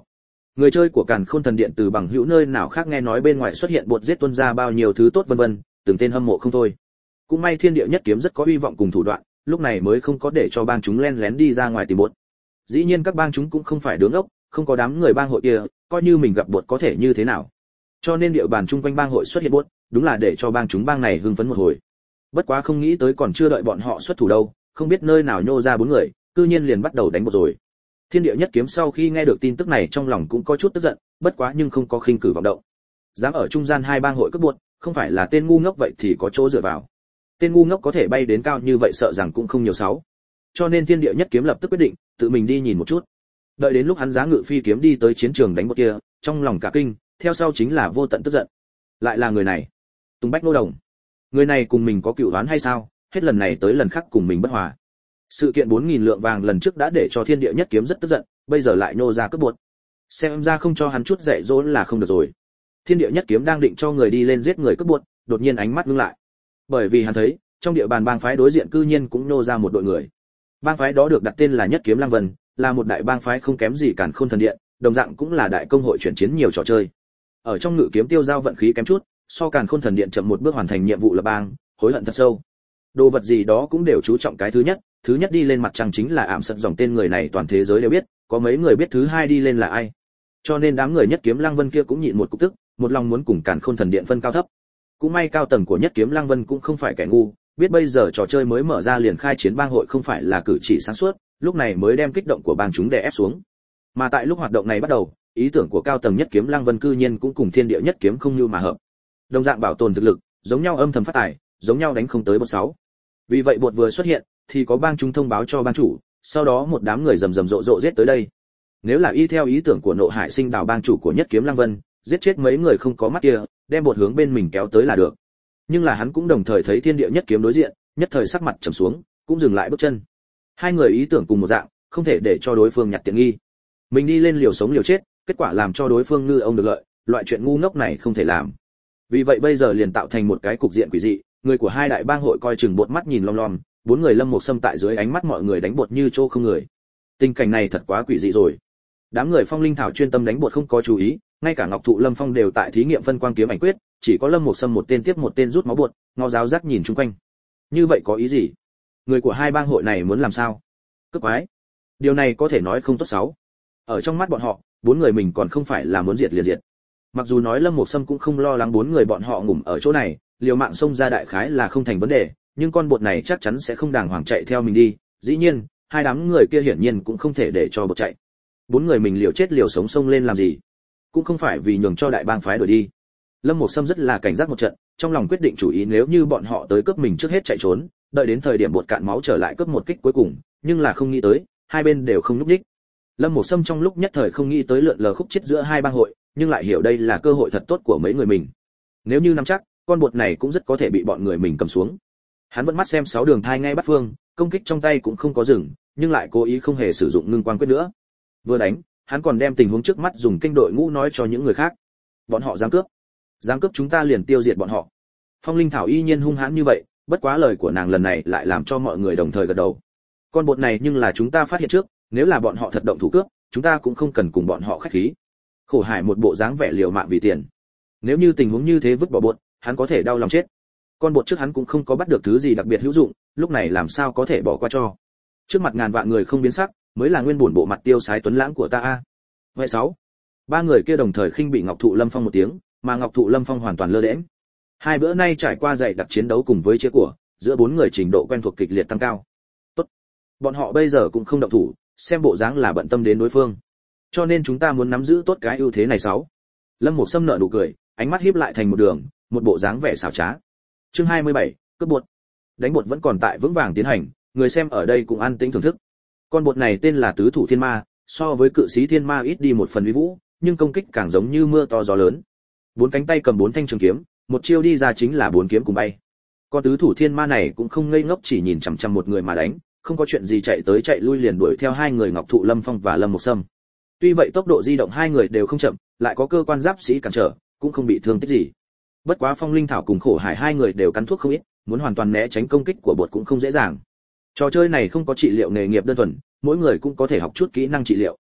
Người chơi của Càn Khôn Thần Điện từ bằng hữu nơi nào khác nghe nói bên ngoài xuất hiện bột giết tuân ra bao nhiêu thứ tốt vân vân, từng tên hâm mộ không thôi. Cũng may Thiên Địa Nhất Kiếm rất có hy vọng cùng thủ đoạn, lúc này mới không có để cho bang chúng len lén đi ra ngoài tìm bột. Dĩ nhiên các bang chúng cũng không phải đứng ốc, không có đám người bang hội kia, coi như mình gặp bột có thể như thế nào. Cho nên địa bàn chung quanh bang hội xuất hiện bột, đúng là để cho bang chúng bang này hưng phấn một hồi. Bất quá không nghĩ tới còn chưa đợi bọn họ xuất thủ đâu, không biết nơi nào nhô ra bốn người, cư nhiên liền bắt đầu đánh bột rồi. Thiên Địa Nhất Kiếm sau khi nghe được tin tức này trong lòng cũng có chút tức giận, bất quá nhưng không có khinh cử vọng động. Dám ở trung gian hai bang hội cướp bột, không phải là tên ngu ngốc vậy thì có chỗ dựa vào. Tên ngu ngốc có thể bay đến cao như vậy sợ rằng cũng không nhiều sáu. Cho nên Thiên Địa Nhất Kiếm lập tức quyết định, tự mình đi nhìn một chút. Đợi đến lúc hắn giá ngự phi kiếm đi tới chiến trường đánh bột kia, trong lòng cả kinh, theo sau chính là vô tận tức giận. Lại là người này, Tùng Bách Nô Đồng. Người này cùng mình có cựu oán hay sao? Hết lần này tới lần khác cùng mình bất hòa. Sự kiện 4000 lượng vàng lần trước đã để cho Thiên Địa Nhất Kiếm rất tức giận, bây giờ lại nô ra cướp bột. Xem ra không cho hắn chút dạy dỗ là không được rồi. Thiên Địa Nhất Kiếm đang định cho người đi lên giết người cướp bột, đột nhiên ánh mắt ngưng lại. Bởi vì hắn thấy, trong địa bàn bang phái đối diện cư nhiên cũng nô ra một đội người. Bang phái đó được đặt tên là Nhất Kiếm Lăng Vân, là một đại bang phái không kém gì Càn Khôn Thần Điện, đồng dạng cũng là đại công hội chuyển chiến nhiều trò chơi. Ở trong ngự kiếm tiêu giao vận khí kém chút, so Càn Khôn Thần Điện chậm một bước hoàn thành nhiệm vụ lập bang, hối hận thật sâu. Đồ vật gì đó cũng đều chú trọng cái thứ nhất đi lên mặt trăng chính là ảm sật dòng tên người này toàn thế giới đều biết, có mấy người biết thứ hai đi lên là ai. Cho nên đám người Nhất Kiếm Lăng Vân kia cũng nhịn một cục tức, một lòng muốn cùng Càn Khôn Thần Điện phân cao thấp. Cũng may cao tầng của Nhất Kiếm Lăng Vân cũng không phải kẻ ngu, biết bây giờ trò chơi mới mở ra liền khai chiến bang hội không phải là cử chỉ sáng suốt, lúc này mới đem kích động của bang chúng đè ép xuống. Mà tại lúc hoạt động này bắt đầu, ý tưởng của cao tầng Nhất Kiếm Lăng Vân cư nhiên cũng cùng Thiên Địa Nhất Kiếm không như mà hợp. Đồng dạng bảo tồn thực lực, giống nhau âm thầm phát tài, giống nhau đánh không tới bột 6. Vì vậy bột vừa xuất hiện, thì có bang chúng thông báo cho bang chủ, sau đó một đám người rầm rầm rộ rộ giết tới đây. Nếu là y theo ý tưởng của Nộ Hải Sinh Đào bang chủ của Nhất Kiếm Lăng Vân, giết chết mấy người không có mắt kia, đem bột hướng bên mình kéo tới là được. Nhưng là hắn cũng đồng thời thấy Thiên Địa Nhất Kiếm đối diện, nhất thời sắc mặt trầm xuống, cũng dừng lại bước chân. Hai người ý tưởng cùng một dạng, không thể để cho đối phương nhặt tiện nghi. Mình đi lên liều sống liều chết, kết quả làm cho đối phương ngư ông được lợi, loại chuyện ngu ngốc này không thể làm. Vì vậy bây giờ liền tạo thành một cái cục diện quỷ dị, người của hai đại bang hội coi chừng bột mắt nhìn lom lom, bốn người Lâm Mục Sâm tại dưới ánh mắt mọi người đánh bột như trô không người. Tình cảnh này thật quá quỷ dị rồi. Đám người Phong Linh Thảo chuyên tâm đánh bột không có chú ý, ngay cả Ngọc Thụ Lâm Phong đều tại thí nghiệm phân quang kiếm ảnh quyết, chỉ có Lâm Mục Sâm một tên tiếp một tên rút máu bột, ngó giáo giác nhìn chung quanh. Như vậy có ý gì? Người của hai bang hội này muốn làm sao? Cướp quái. Điều này có thể nói không tốt xấu. Ở trong mắt bọn họ, bốn người mình còn không phải là muốn diệt liền diệt. Mặc dù nói Lâm Mục Sâm cũng không lo lắng bốn người bọn họ ngủm ở chỗ này, liều mạng xông ra đại khái là không thành vấn đề, nhưng con bột này chắc chắn sẽ không đàng hoàng chạy theo mình đi. Dĩ nhiên, hai đám người kia hiển nhiên cũng không thể để cho bột chạy. Bốn người mình liều chết liều sống xông lên làm gì? Cũng không phải vì nhường cho đại bang phái đuổi đi. Lâm Mục Sâm rất là cảnh giác một trận, trong lòng quyết định chủ ý nếu như bọn họ tới cướp mình trước hết chạy trốn, đợi đến thời điểm bột cạn máu trở lại cướp một kích cuối cùng, nhưng là không nghĩ tới, hai bên đều không nhúc nhích. Lâm Mục Sâm trong lúc nhất thời không nghĩ tới lượn lờ khúc chết giữa hai bang hội, nhưng lại hiểu đây là cơ hội thật tốt của mấy người mình. Nếu như nắm chắc, con bột này cũng rất có thể bị bọn người mình cầm xuống. Hắn vẫn mắt xem sáu đường thai ngay bắt phương, công kích trong tay cũng không có dừng, nhưng lại cố ý không hề sử dụng ngưng quang quyết nữa. Vừa đánh, hắn còn đem tình huống trước mắt dùng kinh đội ngũ nói cho những người khác. Bọn họ dám cướp chúng ta liền tiêu diệt bọn họ. Phong Linh Thảo y nhiên hung hãn như vậy, bất quá lời của nàng lần này lại làm cho mọi người đồng thời gật đầu. Con bột này nhưng là chúng ta phát hiện trước, nếu là bọn họ thật động thủ cướp, chúng ta cũng không cần cùng bọn họ khách khí. Khổ Hải một bộ dáng vẻ liều mạng vì tiền. Nếu như tình huống như thế vứt bỏ bột, hắn có thể đau lòng chết. Con bột trước hắn cũng không có bắt được thứ gì đặc biệt hữu dụng, lúc này làm sao có thể bỏ qua cho. Trước mặt ngàn vạn người không biến sắc, mới là nguyên bổn bộ mặt tiêu sái tuấn lãng của ta a. Vậy 6. Ba người kia đồng thời khinh bị Ngọc Thụ Lâm Phong một tiếng, mà Ngọc Thụ Lâm Phong hoàn toàn lơ đễnh. Hai bữa nay trải qua dày đặc chiến đấu cùng với chia của, giữa bốn người trình độ quen thuộc kịch liệt tăng cao. Tốt. Bọn họ bây giờ cũng không động thủ, xem bộ dáng là bận tâm đến đối phương. Cho nên chúng ta muốn nắm giữ tốt cái ưu thế này 6. Lâm Mục Sâm nở nụ cười, ánh mắt híp lại thành một đường, một bộ dáng vẻ xảo trá. Chương 27, cướp bột. Đánh bột vẫn còn tại vững vàng tiến hành, người xem ở đây cũng an tĩnh thưởng thức. Con bột này tên là Tứ Thủ Thiên Ma, so với Cự Sĩ Thiên Ma ít đi một phần uy vũ, nhưng công kích càng giống như mưa to gió lớn. Bốn cánh tay cầm bốn thanh trường kiếm, một chiêu đi ra chính là bốn kiếm cùng bay. Con Tứ Thủ Thiên Ma này cũng không ngây ngốc chỉ nhìn chằm chằm một người mà đánh, không có chuyện gì chạy tới chạy lui liền đuổi theo hai người Ngọc Thụ Lâm Phong và Lâm Mục Sâm. Tuy vậy tốc độ di động hai người đều không chậm, lại có cơ quan giáp sĩ cản trở, cũng không bị thương tích gì. Bất quá Phong Linh Thảo cùng Khổ Hải hai người đều cắn thuốc không ít, muốn hoàn toàn né tránh công kích của bột cũng không dễ dàng. Trò chơi này không có trị liệu nghề nghiệp đơn thuần, mỗi người cũng có thể học chút kỹ năng trị liệu.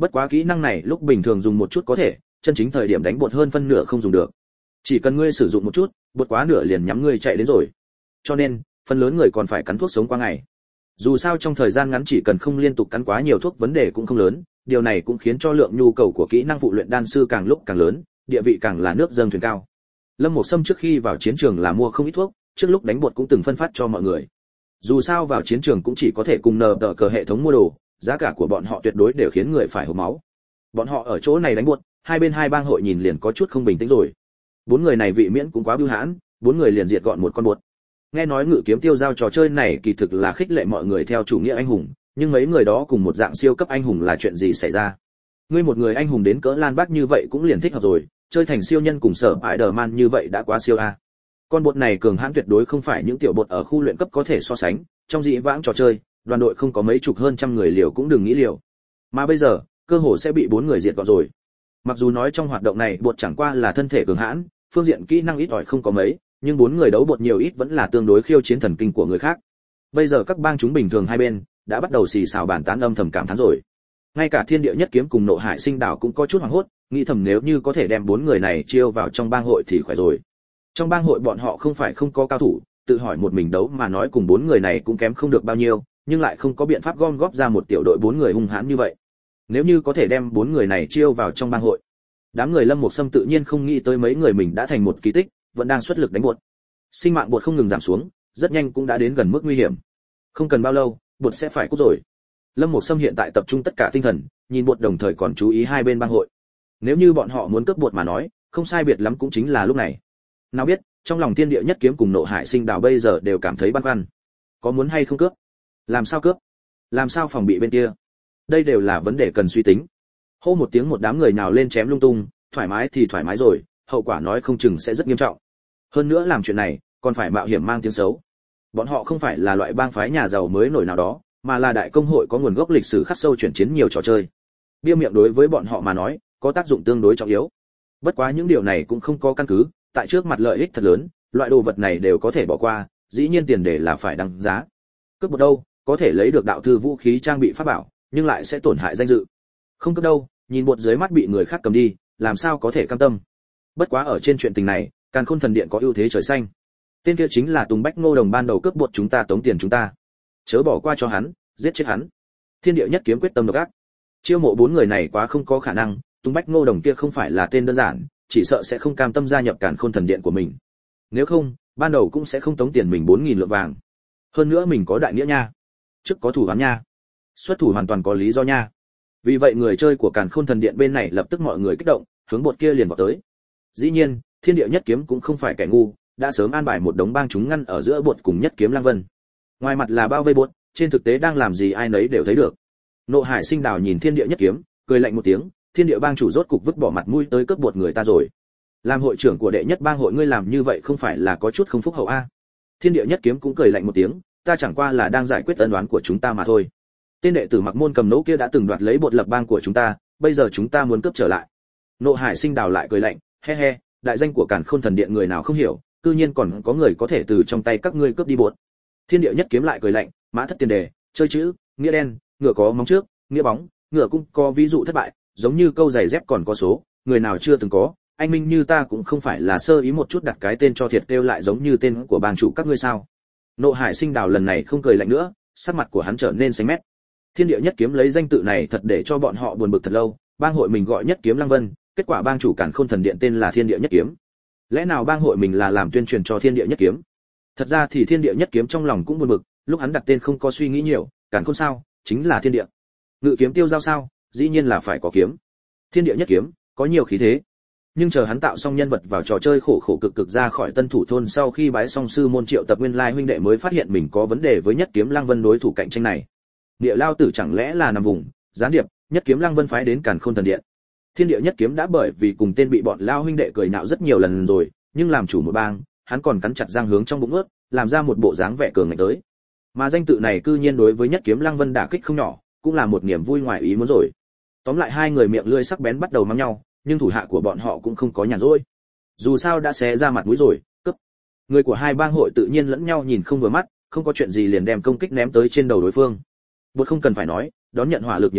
Bất quá kỹ năng này lúc bình thường dùng một chút có thể, chân chính thời điểm đánh bột hơn phân nửa không dùng được. Chỉ cần ngươi sử dụng một chút, bột quá nửa liền nhắm ngươi chạy đến rồi. Cho nên, phần lớn người còn phải cắn thuốc sống qua ngày. Dù sao trong thời gian ngắn chỉ cần không liên tục cắn quá nhiều thuốc vấn đề cũng không lớn, điều này cũng khiến cho lượng nhu cầu của kỹ năng phụ luyện đan sư càng lúc càng lớn, địa vị càng là nước dâng thuyền cao. Lâm Mộc Sâm trước khi vào chiến trường là mua không ít thuốc, trước lúc đánh bột cũng từng phân phát cho mọi người. Dù sao vào chiến trường cũng chỉ có thể cùng nờ đỡ cờ hệ thống mua đồ, giá cả của bọn họ tuyệt đối đều khiến người phải hộc máu. Bọn họ ở chỗ này đánh bột, hai bên hai bang hội nhìn liền có chút không bình tĩnh rồi. Bốn người này vị miễn cũng quá bưu hãn, bốn người liền diệt gọn một con bột. Nghe nói Ngự Kiếm Tiêu Giao trò chơi này kỳ thực là khích lệ mọi người theo chủ nghĩa anh hùng, nhưng mấy người đó cùng một dạng siêu cấp anh hùng là chuyện gì xảy ra? Ngươi một người anh hùng đến cỡ Lan Bác như vậy cũng liền thích hợp rồi, chơi thành siêu nhân cùng sở Spider-Man như vậy đã quá siêu a. Con bột này cường hãn tuyệt đối không phải những tiểu bột ở khu luyện cấp có thể so sánh, trong dị vãng trò chơi, đoàn đội không có mấy chục hơn trăm người liều cũng đừng nghĩ liều. Mà bây giờ, cơ hồ sẽ bị bốn người diệt gọn rồi. Mặc dù nói trong hoạt động này bột chẳng qua là thân thể cường hãn, phương diện kỹ năng ít ỏi không có mấy, nhưng bốn người đấu bột nhiều ít vẫn là tương đối khiêu chiến thần kinh của người khác. Bây giờ các bang chúng bình thường hai bên đã bắt đầu xì xào bàn tán âm thầm cảm thán rồi. Ngay cả Thiên Địa Nhất Kiếm cùng Nộ Hải Sinh Đảo cũng có chút hoảng hốt, nghĩ thầm nếu như có thể đem bốn người này chiêu vào trong bang hội thì khỏe rồi. Trong bang hội bọn họ không phải không có cao thủ, tự hỏi một mình đấu mà nói cùng bốn người này cũng kém không được bao nhiêu, nhưng lại không có biện pháp gom góp ra một tiểu đội bốn người hung hãn như vậy. Nếu như có thể đem bốn người này chiêu vào trong bang hội, đám người Lâm Mộc Sâm tự nhiên không nghĩ tới mấy người mình đã thành một kỳ tích, vẫn đang xuất lực đánh bột. Sinh mạng bột không ngừng giảm xuống, rất nhanh cũng đã đến gần mức nguy hiểm. Không cần bao lâu, bột sẽ phải cút rồi. Lâm Mộc Sâm hiện tại tập trung tất cả tinh thần, nhìn bột đồng thời còn chú ý hai bên bang hội. Nếu như bọn họ muốn cướp bột mà nói, không sai biệt lắm cũng chính là lúc này. Nào biết, trong lòng Thiên Địa Nhất Kiếm cùng Nộ Hải Sinh Đảo bây giờ đều cảm thấy băn khoăn. Có muốn hay không cướp? Làm sao cướp? Làm sao phòng bị bên kia? Đây đều là vấn đề cần suy tính. Hô một tiếng một đám người nhào lên chém lung tung, thoải mái thì thoải mái rồi, hậu quả nói không chừng sẽ rất nghiêm trọng. Hơn nữa làm chuyện này, còn phải mạo hiểm mang tiếng xấu. Bọn họ không phải là loại bang phái nhà giàu mới nổi nào đó, mà là đại công hội có nguồn gốc lịch sử khắc sâu chuyển chiến nhiều trò chơi. Bia miệng đối với bọn họ mà nói, có tác dụng tương đối trọng yếu. Bất quá những điều này cũng không có căn cứ, tại trước mặt lợi ích thật lớn, loại đồ vật này đều có thể bỏ qua, dĩ nhiên tiền đề là phải đăng giá. Cướp bột đâu, có thể lấy được đạo thư vũ khí trang bị pháp bảo, nhưng lại sẽ tổn hại danh dự. Không cướp đâu, nhìn bột dưới mắt bị người khác cầm đi, làm sao có thể cam tâm. Bất quá ở trên chuyện tình này, Càn Khôn Thần Điện có ưu thế trời xanh. Tên kia chính là Tùng Bách Ngô Đồng ban đầu cướp bột chúng ta tống tiền chúng ta. Chớ bỏ qua cho hắn, giết chết hắn. Thiên Địa Nhất Kiếm quyết tâm độc ác. Chiêu mộ bốn người này quá không có khả năng, Tùng Bách Ngô Đồng kia không phải là tên đơn giản, chỉ sợ sẽ không cam tâm gia nhập Càn Khôn Thần Điện của mình. Nếu không, ban đầu cũng sẽ không tống tiền mình 4000 lượng vàng. Hơn nữa mình có đại nghĩa nha. Trước có thủ án nha. Xuất thủ hoàn toàn có lý do nha. Vì vậy người chơi của Càn Khôn Thần Điện bên này lập tức mọi người kích động, hướng bột kia liền vào tới. Dĩ nhiên, Thiên Địa Nhất Kiếm cũng không phải kẻ ngu, đã sớm an bài một đống bang chúng ngăn ở giữa bột cùng Nhất Kiếm Lăng Vân. Ngoài mặt là bao vây bột, trên thực tế đang làm gì ai nấy đều thấy được. Nộ Hải Sinh Đảo nhìn Thiên Địa Nhất Kiếm, cười lạnh một tiếng, Thiên Địa bang chủ rốt cục vứt bỏ mặt mũi tới cướp bột người ta rồi. Làm hội trưởng của đệ nhất bang hội ngươi làm như vậy không phải là có chút không phúc hậu a? Thiên Địa Nhất Kiếm cũng cười lạnh một tiếng, ta chẳng qua là đang giải quyết ân oán của chúng ta mà thôi. Tên đệ tử Mặc Môn Cầm Nỗ kia đã từng đoạt lấy bột lập bang của chúng ta, bây giờ chúng ta muốn cướp trở lại. Nộ Hải Sinh Đảo lại cười lạnh, he he, đại danh của Càn Khôn Thần Điện người nào không hiểu, cư nhiên còn có người có thể từ trong tay các ngươi cướp đi bột. Thiên Địa Nhất Kiếm lại cười lạnh, mã thất tiền đề, chơi chữ, nghĩa đen, ngựa có móng trước, nghĩa bóng, ngựa cũng có ví dụ thất bại, giống như câu giày dép còn có số, người nào chưa từng có, anh minh như ta cũng không phải là sơ ý một chút đặt cái tên cho thiệt kêu lại giống như tên của bang chủ các ngươi sao? Nộ Hải Sinh Đảo lần này không cười lạnh nữa, sắc mặt của hắn trở nên xanh mét. Thiên Địa Nhất Kiếm lấy danh tự này thật để cho bọn họ buồn bực thật lâu, bang hội mình gọi Nhất Kiếm Lăng Vân, kết quả bang chủ Càn Khôn Thần Điện tên là Thiên Địa Nhất Kiếm. Lẽ nào bang hội mình là làm tuyên truyền cho Thiên Địa Nhất Kiếm? Thật ra thì Thiên Địa Nhất Kiếm trong lòng cũng buồn bực, lúc hắn đặt tên không có suy nghĩ nhiều, Càn Khôn sao, chính là thiên địa. Ngự kiếm tiêu giao sao, dĩ nhiên là phải có kiếm. Thiên Địa Nhất Kiếm, có nhiều khí thế. Nhưng chờ hắn tạo xong nhân vật vào trò chơi khổ khổ cực cực ra khỏi Tân Thủ thôn sau khi bái xong sư môn Triệu Tập Nguyên Lai huynh đệ mới phát hiện mình có vấn đề với Nhất Kiếm Lăng Vân đối thủ cạnh tranh này. Địa lao tử chẳng lẽ là nằm vùng, gián điệp, Nhất Kiếm Lăng Vân phái đến Càn Khôn Thần Điện. Thiên Địa Nhất Kiếm đã bởi vì cùng tên bị bọn lao huynh đệ cười nhạo rất nhiều lần rồi, nhưng làm chủ một bang, hắn còn cắn chặt răng hướng trong bụng ướt, làm ra một bộ dáng vẻ cường ngạnh tới. Mà danh tự này cư nhiên đối với Nhất Kiếm Lăng Vân đả kích không nhỏ, cũng là một niềm vui ngoài ý muốn rồi. Tóm lại hai người miệng lưỡi sắc bén bắt đầu mắng nhau, nhưng thủ hạ của bọn họ cũng không có nhàn rỗi. Dù sao đã xé ra mặt mũi rồi, cướp. Người của hai bang hội tự nhiên lẫn nhau nhìn không vừa mắt, không có chuyện gì liền đem công kích ném tới trên đầu đối phương. Bột không cần phải nói, đón nhận hỏa lực nhiều nhất,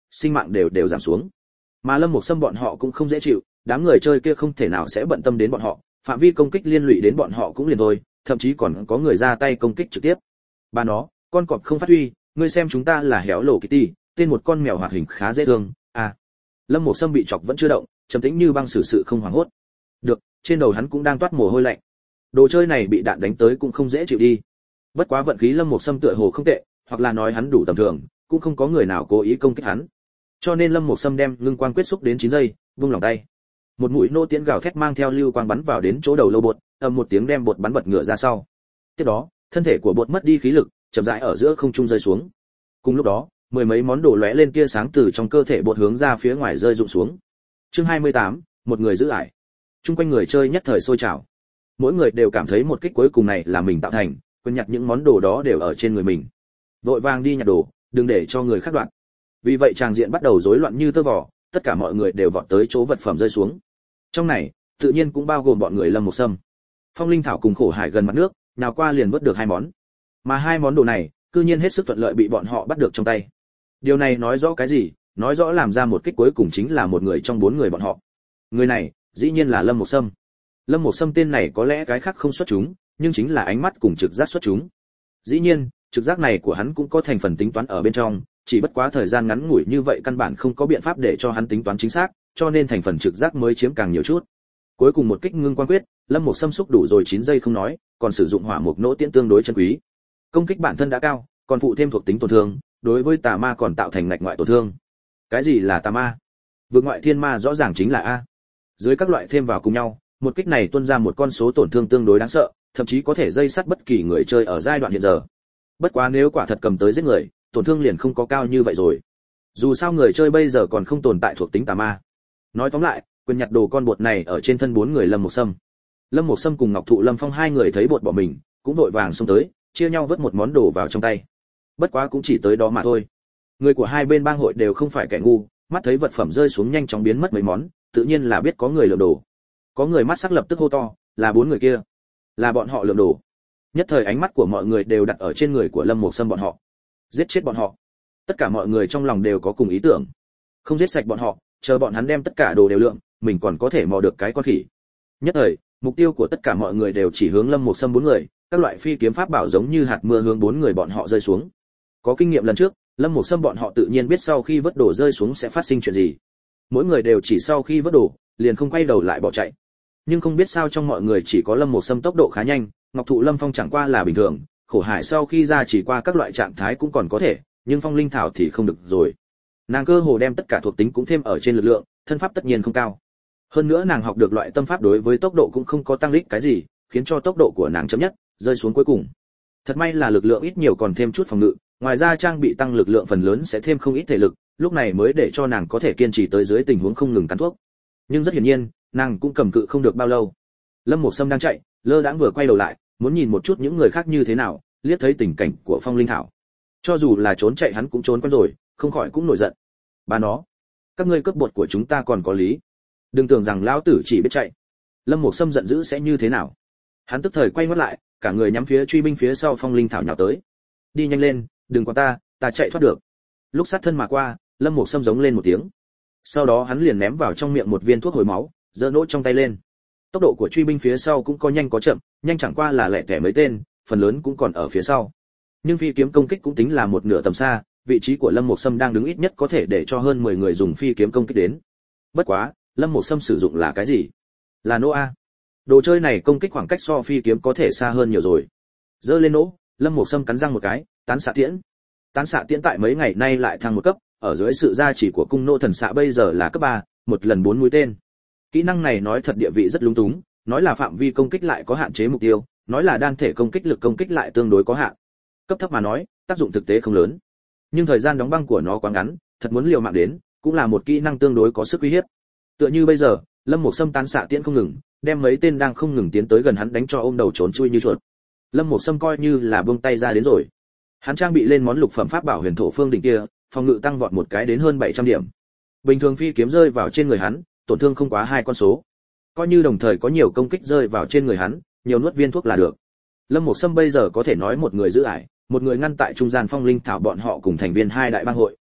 sinh mạng đều giảm xuống. Mà Lâm Mục Sâm bọn họ cũng không dễ chịu, đám người chơi kia không thể nào sẽ bận tâm đến bọn họ, phạm vi công kích liên lụy đến bọn họ cũng liền thôi, thậm chí còn có người ra tay công kích trực tiếp. Bà nó, con cọp không phát huy, ngươi xem chúng ta là héo lổ Kitty, tên một con mèo hoạt hình khá dễ thương. À. Lâm Mục Sâm bị chọc vẫn chưa động, trầm tĩnh như băng, xử sự không hoảng hốt. Được, trên đầu hắn cũng đang toát mồ hôi lạnh. Đồ chơi này bị đạn đánh tới cũng không dễ chịu đi. Bất quá vận khí Lâm Mục Sâm tựa hồ không tệ, hoặc là nói hắn đủ tầm thường, cũng không có người nào cố ý công kích hắn. Cho nên Lâm Mục Sâm đem ngưng quang quyết xúc đến 9 giây, vung lòng tay. Một mũi nô tiễn gào thét mang theo lưu quang bắn vào đến chỗ đầu lâu bột, ầm một tiếng đem bột bắn bật ngựa ra sau. Tiếp đó, thân thể của bột mất đi khí lực, chậm rãi ở giữa không trung rơi xuống. Cùng lúc đó, mười mấy món đồ lóe lên tia sáng từ trong cơ thể bột hướng ra phía ngoài rơi rụng xuống. Chương 28, một người giữ ải. Trung quanh người chơi nhất thời sôi trào. Mỗi người đều cảm thấy một kích cuối cùng này là mình tạo thành, quên nhặt những món đồ đó đều ở trên người mình. Vội vàng đi nhặt đồ, đừng để cho người khác đoạt. Vì vậy tràng diện bắt đầu rối loạn như tơ vò, tất cả mọi người đều vọt tới chỗ vật phẩm rơi xuống. Trong này, tự nhiên cũng bao gồm bọn người Lâm Mục Sâm. Phong Linh Thảo cùng Khổ Hải gần mặt nước, nào qua liền vớt được 2 món. Mà 2 món đồ này, cư nhiên hết sức thuận lợi bị bọn họ bắt được trong tay. Điều này nói rõ cái gì? Nói rõ làm ra một kích cuối cùng chính là một người trong 4 người bọn họ. Người này, dĩ nhiên là Lâm Mục Sâm. Lâm Mục Sâm tên này có lẽ cái khác không xuất chúng, nhưng chính là ánh mắt cùng trực giác xuất chúng. Dĩ nhiên, trực giác này của hắn cũng có thành phần tính toán ở bên trong, chỉ bất quá thời gian ngắn ngủi như vậy căn bản không có biện pháp để cho hắn tính toán chính xác, cho nên thành phần trực giác mới chiếm càng nhiều chút. Cuối cùng một kích ngưng quang quyết, Lâm Mục Sâm xúc đủ rồi 9 giây không nói, còn sử dụng hỏa mục nỗ tiễn tương đối chân quý. Công kích bản thân đã cao, còn phụ thêm thuộc tính tổn thương, đối với tà ma còn tạo thành ngạch ngoại tổn thương. Cái gì là tà ma? Vượt ngoại thiên ma rõ ràng chính là a. Dưới các loại thêm vào cùng nhau, một kích này tuôn ra một con số tổn thương tương đối đáng sợ, thậm chí có thể dây sắt bất kỳ người chơi ở giai đoạn hiện giờ. Bất quá nếu quả thật cầm tới giết người, tổn thương liền không có cao như vậy rồi. Dù sao người chơi bây giờ còn không tồn tại thuộc tính tà ma. Nói tóm lại, quyền nhặt đồ con bột này ở trên thân 4 người Lâm Mục Sâm. Lâm Mục Sâm cùng Ngọc Thụ Lâm Phong 2 người thấy bột bỏ mình, cũng vội vàng xông tới, chia nhau vớt một món đồ vào trong tay. Bất quá cũng chỉ tới đó mà thôi. Người của hai bên bang hội đều không phải kẻ ngu, mắt thấy vật phẩm rơi xuống nhanh chóng biến mất mấy món, tự nhiên là biết có người lượm đồ. Có người mắt sắc lập tức hô to, là 4 người kia, là bọn họ lượm đồ. Nhất thời ánh mắt của mọi người đều đặt ở trên người của Lâm Mục Sâm bọn họ. Giết chết bọn họ. Tất cả mọi người trong lòng đều có cùng ý tưởng. Không giết sạch bọn họ, chờ bọn hắn đem tất cả đồ đều lượng, mình còn có thể mò được cái con khỉ. Nhất thời, mục tiêu của tất cả mọi người đều chỉ hướng Lâm Mục Sâm 4 người, các loại phi kiếm pháp bảo giống như hạt mưa hướng 4 người bọn họ rơi xuống. Có kinh nghiệm lần trước, Lâm Mục Sâm bọn họ tự nhiên biết sau khi vớt đồ rơi xuống sẽ phát sinh chuyện gì. Mỗi người đều chỉ sau khi vớt đồ, liền không quay đầu lại bỏ chạy. Nhưng không biết sao trong mọi người chỉ có Lâm Mục Sâm tốc độ khá nhanh, Ngọc Thụ Lâm Phong chẳng qua là bình thường, Khổ Hải sau khi ra chỉ qua các loại trạng thái cũng còn có thể, nhưng Phong Linh Thảo thì không được rồi. Nàng cơ hồ đem tất cả thuộc tính cũng thêm ở trên lực lượng, thân pháp tất nhiên không cao. Hơn nữa nàng học được loại tâm pháp đối với tốc độ cũng không có tăng lích cái gì, khiến cho tốc độ của nàng chậm nhất, rơi xuống cuối cùng. Thật may là lực lượng ít nhiều còn thêm chút phòng ngự, ngoài ra trang bị tăng lực lượng phần lớn sẽ thêm không ít thể lực, lúc này mới để cho nàng có thể kiên trì tới dưới tình huống không ngừng cắn thuốc. Nhưng rất hiển nhiên, nàng cũng cầm cự không được bao lâu. Lâm Mục Sâm đang chạy, lơ đãng vừa quay đầu lại, muốn nhìn một chút những người khác như thế nào, liếc thấy tình cảnh của Phong Linh Thảo. Cho dù là trốn chạy hắn cũng trốn quen rồi, không khỏi cũng nổi giận. Bà nó, các ngươi cướp bột của chúng ta còn có lý, đừng tưởng rằng lão tử chỉ biết chạy. Lâm Mục Sâm giận dữ sẽ như thế nào? Hắn tức thời quay ngoắt lại, cả người nhắm phía truy binh phía sau Phong Linh Thảo nhào tới. Đi nhanh lên, đừng qua ta chạy thoát được. Lúc sát thân mà qua, Lâm Mục Sâm giống lên một tiếng. Sau đó hắn liền ném vào trong miệng một viên thuốc hồi máu, giơ nỗ trong tay lên. Tốc độ của truy binh phía sau cũng có nhanh có chậm, nhanh chẳng qua là lẻ tẻ mấy tên, phần lớn cũng còn ở phía sau. Nhưng phi kiếm công kích cũng tính là một nửa tầm xa, vị trí của Lâm Mục Sâm đang đứng ít nhất có thể để cho hơn 10 người dùng phi kiếm công kích đến. Bất quá, Lâm Mục Sâm sử dụng là cái gì? Là nỗ a. Đồ chơi này công kích khoảng cách so phi kiếm có thể xa hơn nhiều rồi. Giơ lên nỗ, Lâm Mục Sâm cắn răng một cái, tán xạ tiễn. Tán xạ tiễn tại mấy ngày nay lại thăng một cấp, ở dưới sự gia trì của cung nô thần xạ bây giờ là cấp 3, một lần 4 mũi tên. Kỹ năng này nói thật địa vị rất lung túng, nói là phạm vi công kích lại có hạn chế mục tiêu, nói là đan thể công kích lực công kích lại tương đối có hạn. Cấp thấp mà nói, tác dụng thực tế không lớn. Nhưng thời gian đóng băng của nó quá ngắn, thật muốn liều mạng đến, cũng là một kỹ năng tương đối có sức uy hiếp. Tựa như bây giờ, Lâm Mục Sâm tán xạ tiễn không ngừng, đem mấy tên đang không ngừng tiến tới gần hắn đánh cho ôm đầu trốn chui như chuột. Lâm Mục Sâm coi như là buông tay ra đến rồi. Hắn trang bị lên món lục phẩm pháp bảo huyền thổ phương đỉnh kia, phòng ngự tăng vọt một cái đến hơn 700 điểm. Bình thường phi kiếm rơi vào trên người hắn, tổn thương không quá 2 con số. Coi như đồng thời có nhiều công kích rơi vào trên người hắn, nhiều nuốt viên thuốc là được. Lâm Mục Sâm bây giờ có thể nói một người giữ ải, một người ngăn tại trung gian Phong Linh Thảo bọn họ cùng thành viên hai đại bang hội,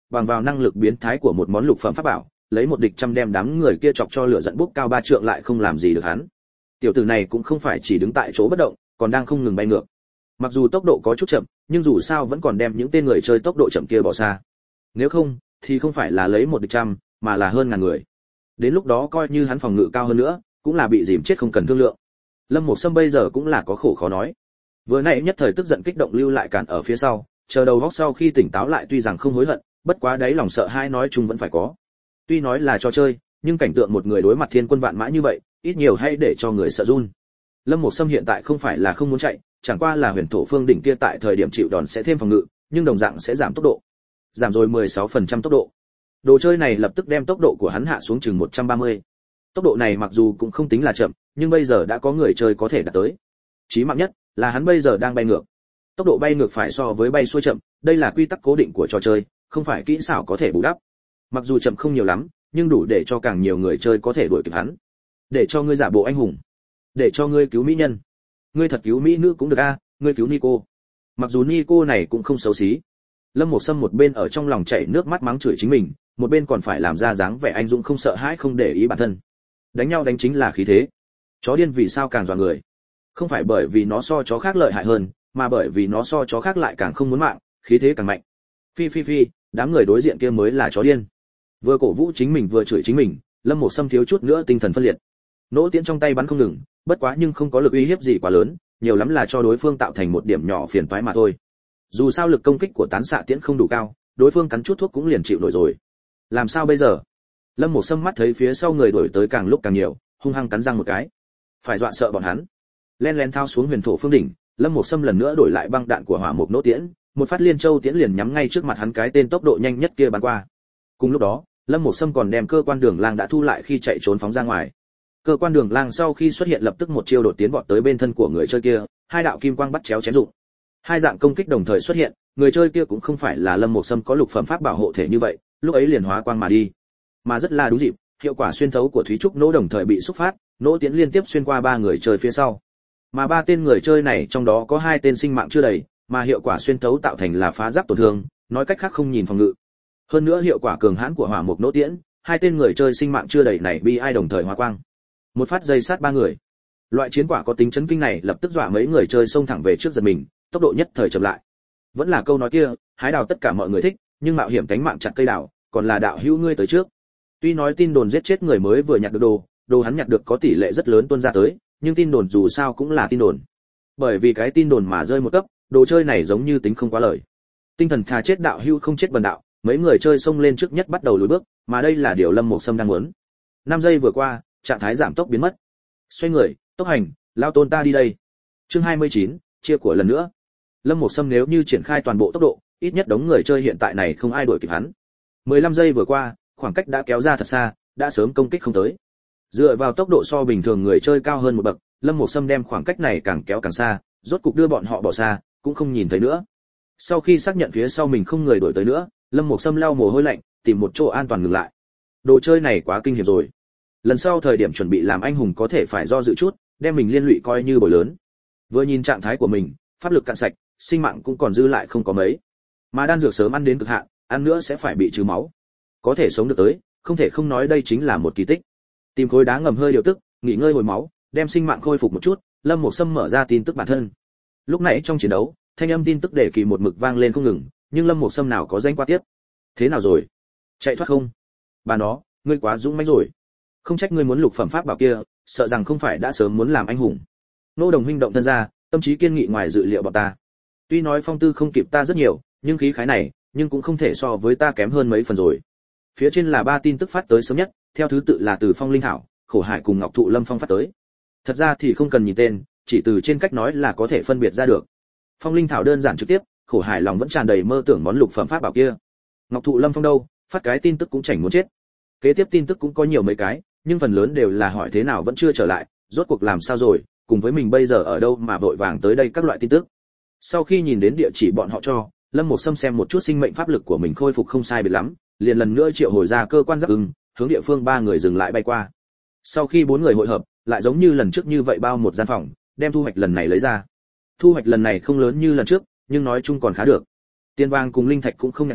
bằng vào năng lực biến thái của một món lục phẩm pháp bảo, lấy một địch trăm đem đám người kia chọc cho lửa giận bốc cao 3 trượng lại không làm gì được hắn. Tiểu tử này cũng không phải chỉ đứng tại chỗ bất động, còn đang không ngừng bay ngược. Mặc dù tốc độ có chút chậm, nhưng dù sao vẫn còn đem những tên người chơi tốc độ chậm kia bỏ xa. Nếu không, thì không phải là lấy một địch trăm, mà là hơn ngàn người. Đến lúc đó coi như hắn phòng ngự cao hơn nữa, cũng là bị dìm chết không cần thương lượng. Lâm Mộc Sâm bây giờ cũng là có khổ khó nói. Vừa nãy nhất thời tức giận kích động lưu lại cản ở phía sau, chờ đầu góc sau khi tỉnh táo lại tuy rằng không hối hận, bất quá đáy lòng sợ hai nói chung vẫn phải có. Tuy nói là trò chơi, nhưng cảnh tượng một người đối mặt thiên quân vạn mã như vậy, ít nhiều hay để cho người sợ run. Lâm Mộc Sâm hiện tại không phải là không muốn chạy, chẳng qua là huyền thổ phương đỉnh kia tại thời điểm chịu đòn sẽ thêm phòng ngự, nhưng đồng dạng sẽ giảm tốc độ. Giảm rồi 16% tốc độ. Đồ chơi này lập tức đem tốc độ của hắn hạ xuống chừng 130. Tốc độ này mặc dù cũng không tính là chậm, nhưng bây giờ đã có người chơi có thể đạt tới. Chí mạng nhất là hắn bây giờ đang bay ngược. Tốc độ bay ngược phải so với bay xuôi chậm, đây là quy tắc cố định của trò chơi, không phải kỹ xảo có thể bù đắp. Mặc dù chậm không nhiều lắm, nhưng đủ để cho càng nhiều người chơi có thể đuổi kịp hắn. Để cho ngươi giả bộ anh hùng, để cho ngươi cứu mỹ nhân. Ngươi thật cứu mỹ nữ cũng được a, ngươi cứu Nico. Mặc dù Nico này cũng không xấu xí. Lâm Mộc Sâm một bên ở trong lòng chảy nước mắt mắng chửi chính mình, một bên còn phải làm ra dáng vẻ anh dũng không sợ hãi không để ý bản thân. Đánh nhau đánh chính là khí thế. Chó điên vì sao càng dọa người? Không phải bởi vì nó so chó khác lợi hại hơn, mà bởi vì nó so chó khác lại càng không muốn mạng, khí thế càng mạnh. Phi phi phi, đám người đối diện kia mới là chó điên. Vừa cổ vũ chính mình vừa chửi chính mình, Lâm Mộc Sâm thiếu chút nữa tinh thần phân liệt. Nỗ tiễn trong tay bắn không ngừng, bất quá nhưng không có lực uy hiếp gì quá lớn, nhiều lắm là cho đối phương tạo thành một điểm nhỏ phiền toái mà thôi. Dù sao lực công kích của tán xạ tiễn không đủ cao, đối phương cắn chút thuốc cũng liền chịu nổi rồi. Làm sao bây giờ? Lâm Mộc Sâm mắt thấy phía sau người đuổi tới càng lúc càng nhiều, hung hăng cắn răng một cái. Phải dọa sợ bọn hắn. Len lén thao xuống huyền thổ phương đỉnh, Lâm Mộc Sâm lần nữa đổi lại băng đạn của hỏa mục nỗ tiễn, một phát liên châu tiễn liền nhắm ngay trước mặt hắn cái tên tốc độ nhanh nhất kia bắn qua. Cùng lúc đó, Lâm Mộc Sâm còn đem cơ quan đường lang đã thu lại khi chạy trốn phóng ra ngoài. Cơ quan đường lang sau khi xuất hiện lập tức một chiêu đột tiến vọt tới bên thân của người chơi kia, hai đạo kim quang bắt chéo chém dụng. Hai dạng công kích đồng thời xuất hiện, người chơi kia cũng không phải là Lâm Mộc Sâm có lục phẩm pháp bảo hộ thể như vậy, lúc ấy liền hóa quang mà đi. Mà rất là đúng dịp, hiệu quả xuyên thấu của Thúy Trúc nỗ đồng thời bị xúc phát, nỗ tiến liên tiếp xuyên qua 3 người chơi phía sau. Mà 3 tên người chơi này trong đó có 2 tên sinh mạng chưa đầy, mà hiệu quả xuyên thấu tạo thành là phá giáp tổn thương, nói cách khác không nhìn phòng ngự. Hơn nữa hiệu quả cường hãn của hỏa mục nỗ tiễn, 2 tên người chơi sinh mạng chưa đầy này bị ai đồng thời hóa quang. Một phát dây sát 3 người. Loại chiến quả có tính chấn kinh này lập tức dọa mấy người chơi xông thẳng về trước giật mình, tốc độ nhất thời chậm lại. Vẫn là câu nói kia, hái đào tất cả mọi người thích, nhưng mạo hiểm cánh mạng chặt cây đào, còn là đạo hữu ngươi tới trước. Tuy nói tin đồn giết chết người mới vừa nhặt được đồ hắn nhặt được có tỷ lệ rất lớn tuôn ra tới, nhưng tin đồn dù sao cũng là tin đồn. Bởi vì cái tin đồn mà rơi một cấp, đồ chơi này giống như tính không quá lời. Tinh thần thà chết đạo hữu không chết bần đạo, mấy người chơi xông lên trước nhất bắt đầu lùi bước, mà đây là điều Lâm Mộc Sâm đang muốn. 5 giây vừa qua, trạng thái giảm tốc biến mất. Xoay người, tốc hành, lao tôn ta đi đây. Chương 29, chia của lần nữa. Lâm Mộc Sâm nếu như triển khai toàn bộ tốc độ, ít nhất đống người chơi hiện tại này không ai đuổi kịp hắn. 15 giây vừa qua, khoảng cách đã kéo ra thật xa, đã sớm công kích không tới. Dựa vào tốc độ so bình thường người chơi cao hơn một bậc, Lâm Mộc Sâm đem khoảng cách này càng kéo càng xa, rốt cục đưa bọn họ bỏ xa, cũng không nhìn thấy nữa. Sau khi xác nhận phía sau mình không người đuổi tới nữa, Lâm Mộc Sâm lau mồ hôi lạnh, tìm một chỗ an toàn ngừng lại. Đồ chơi này quá kinh hiểm rồi. Lần sau thời điểm chuẩn bị làm anh hùng có thể phải do dự chút, đem mình liên lụy coi như bồi lớn. Vừa nhìn trạng thái của mình, pháp lực cạn sạch, sinh mạng cũng còn dư lại không có mấy. Mà đan dược sớm ăn đến cực hạn, ăn nữa sẽ phải bị trừ máu. Có thể sống được tới, không thể không nói đây chính là một kỳ tích. Tìm khối đá ngầm hơi điều tức, nghỉ ngơi hồi máu, đem sinh mạng khôi phục một chút, Lâm Mộc Sâm mở ra tin tức bản thân. Lúc nãy trong chiến đấu, thanh âm tin tức đề kỳ một mực vang lên không ngừng, nhưng Lâm Mộc Sâm nào có danh qua tiếp. Thế nào rồi? Chạy thoát không? Bà nó, ngươi quá dũng mãnh rồi. Không trách ngươi muốn lục phẩm pháp bảo kia, sợ rằng không phải đã sớm muốn làm anh hùng. Nô Đồng huynh động thân ra, tâm trí kiên nghị ngoài dự liệu bọn ta. Tuy nói phong tư không kịp ta rất nhiều, nhưng khí khái này, nhưng cũng không thể so với ta kém hơn mấy phần rồi. Phía trên là 3 tin tức phát tới sớm nhất, theo thứ tự là từ Phong Linh Thảo, Khổ Hải cùng Ngọc Thụ Lâm Phong phát tới. Thật ra thì không cần nhìn tên, chỉ từ trên cách nói là có thể phân biệt ra được. Phong Linh Thảo đơn giản trực tiếp, Khổ Hải lòng vẫn tràn đầy mơ tưởng món lục phẩm pháp bảo kia. Ngọc Thụ Lâm Phong đâu, phát cái tin tức cũng chảnh muốn chết. Kế tiếp tin tức cũng có nhiều mấy cái, nhưng phần lớn đều là hỏi thế nào vẫn chưa trở lại, rốt cuộc làm sao rồi, cùng với mình bây giờ ở đâu mà vội vàng tới đây các loại tin tức. Sau khi nhìn đến địa chỉ bọn họ cho, Lâm Mộc Sâm xem một chút sinh mệnh pháp lực của mình khôi phục không sai biệt lắm, liền lần nữa triệu hồi ra cơ quan giáp ưng, hướng địa phương 3 người dừng lại bay qua. Sau khi 4 người hội hợp, lại giống như lần trước như vậy bao một gian phòng, đem thu hoạch lần này lấy ra. Thu hoạch lần này không lớn như lần trước, nhưng nói chung còn khá được. Tiền vàng cùng linh thạch cũng không nhận được,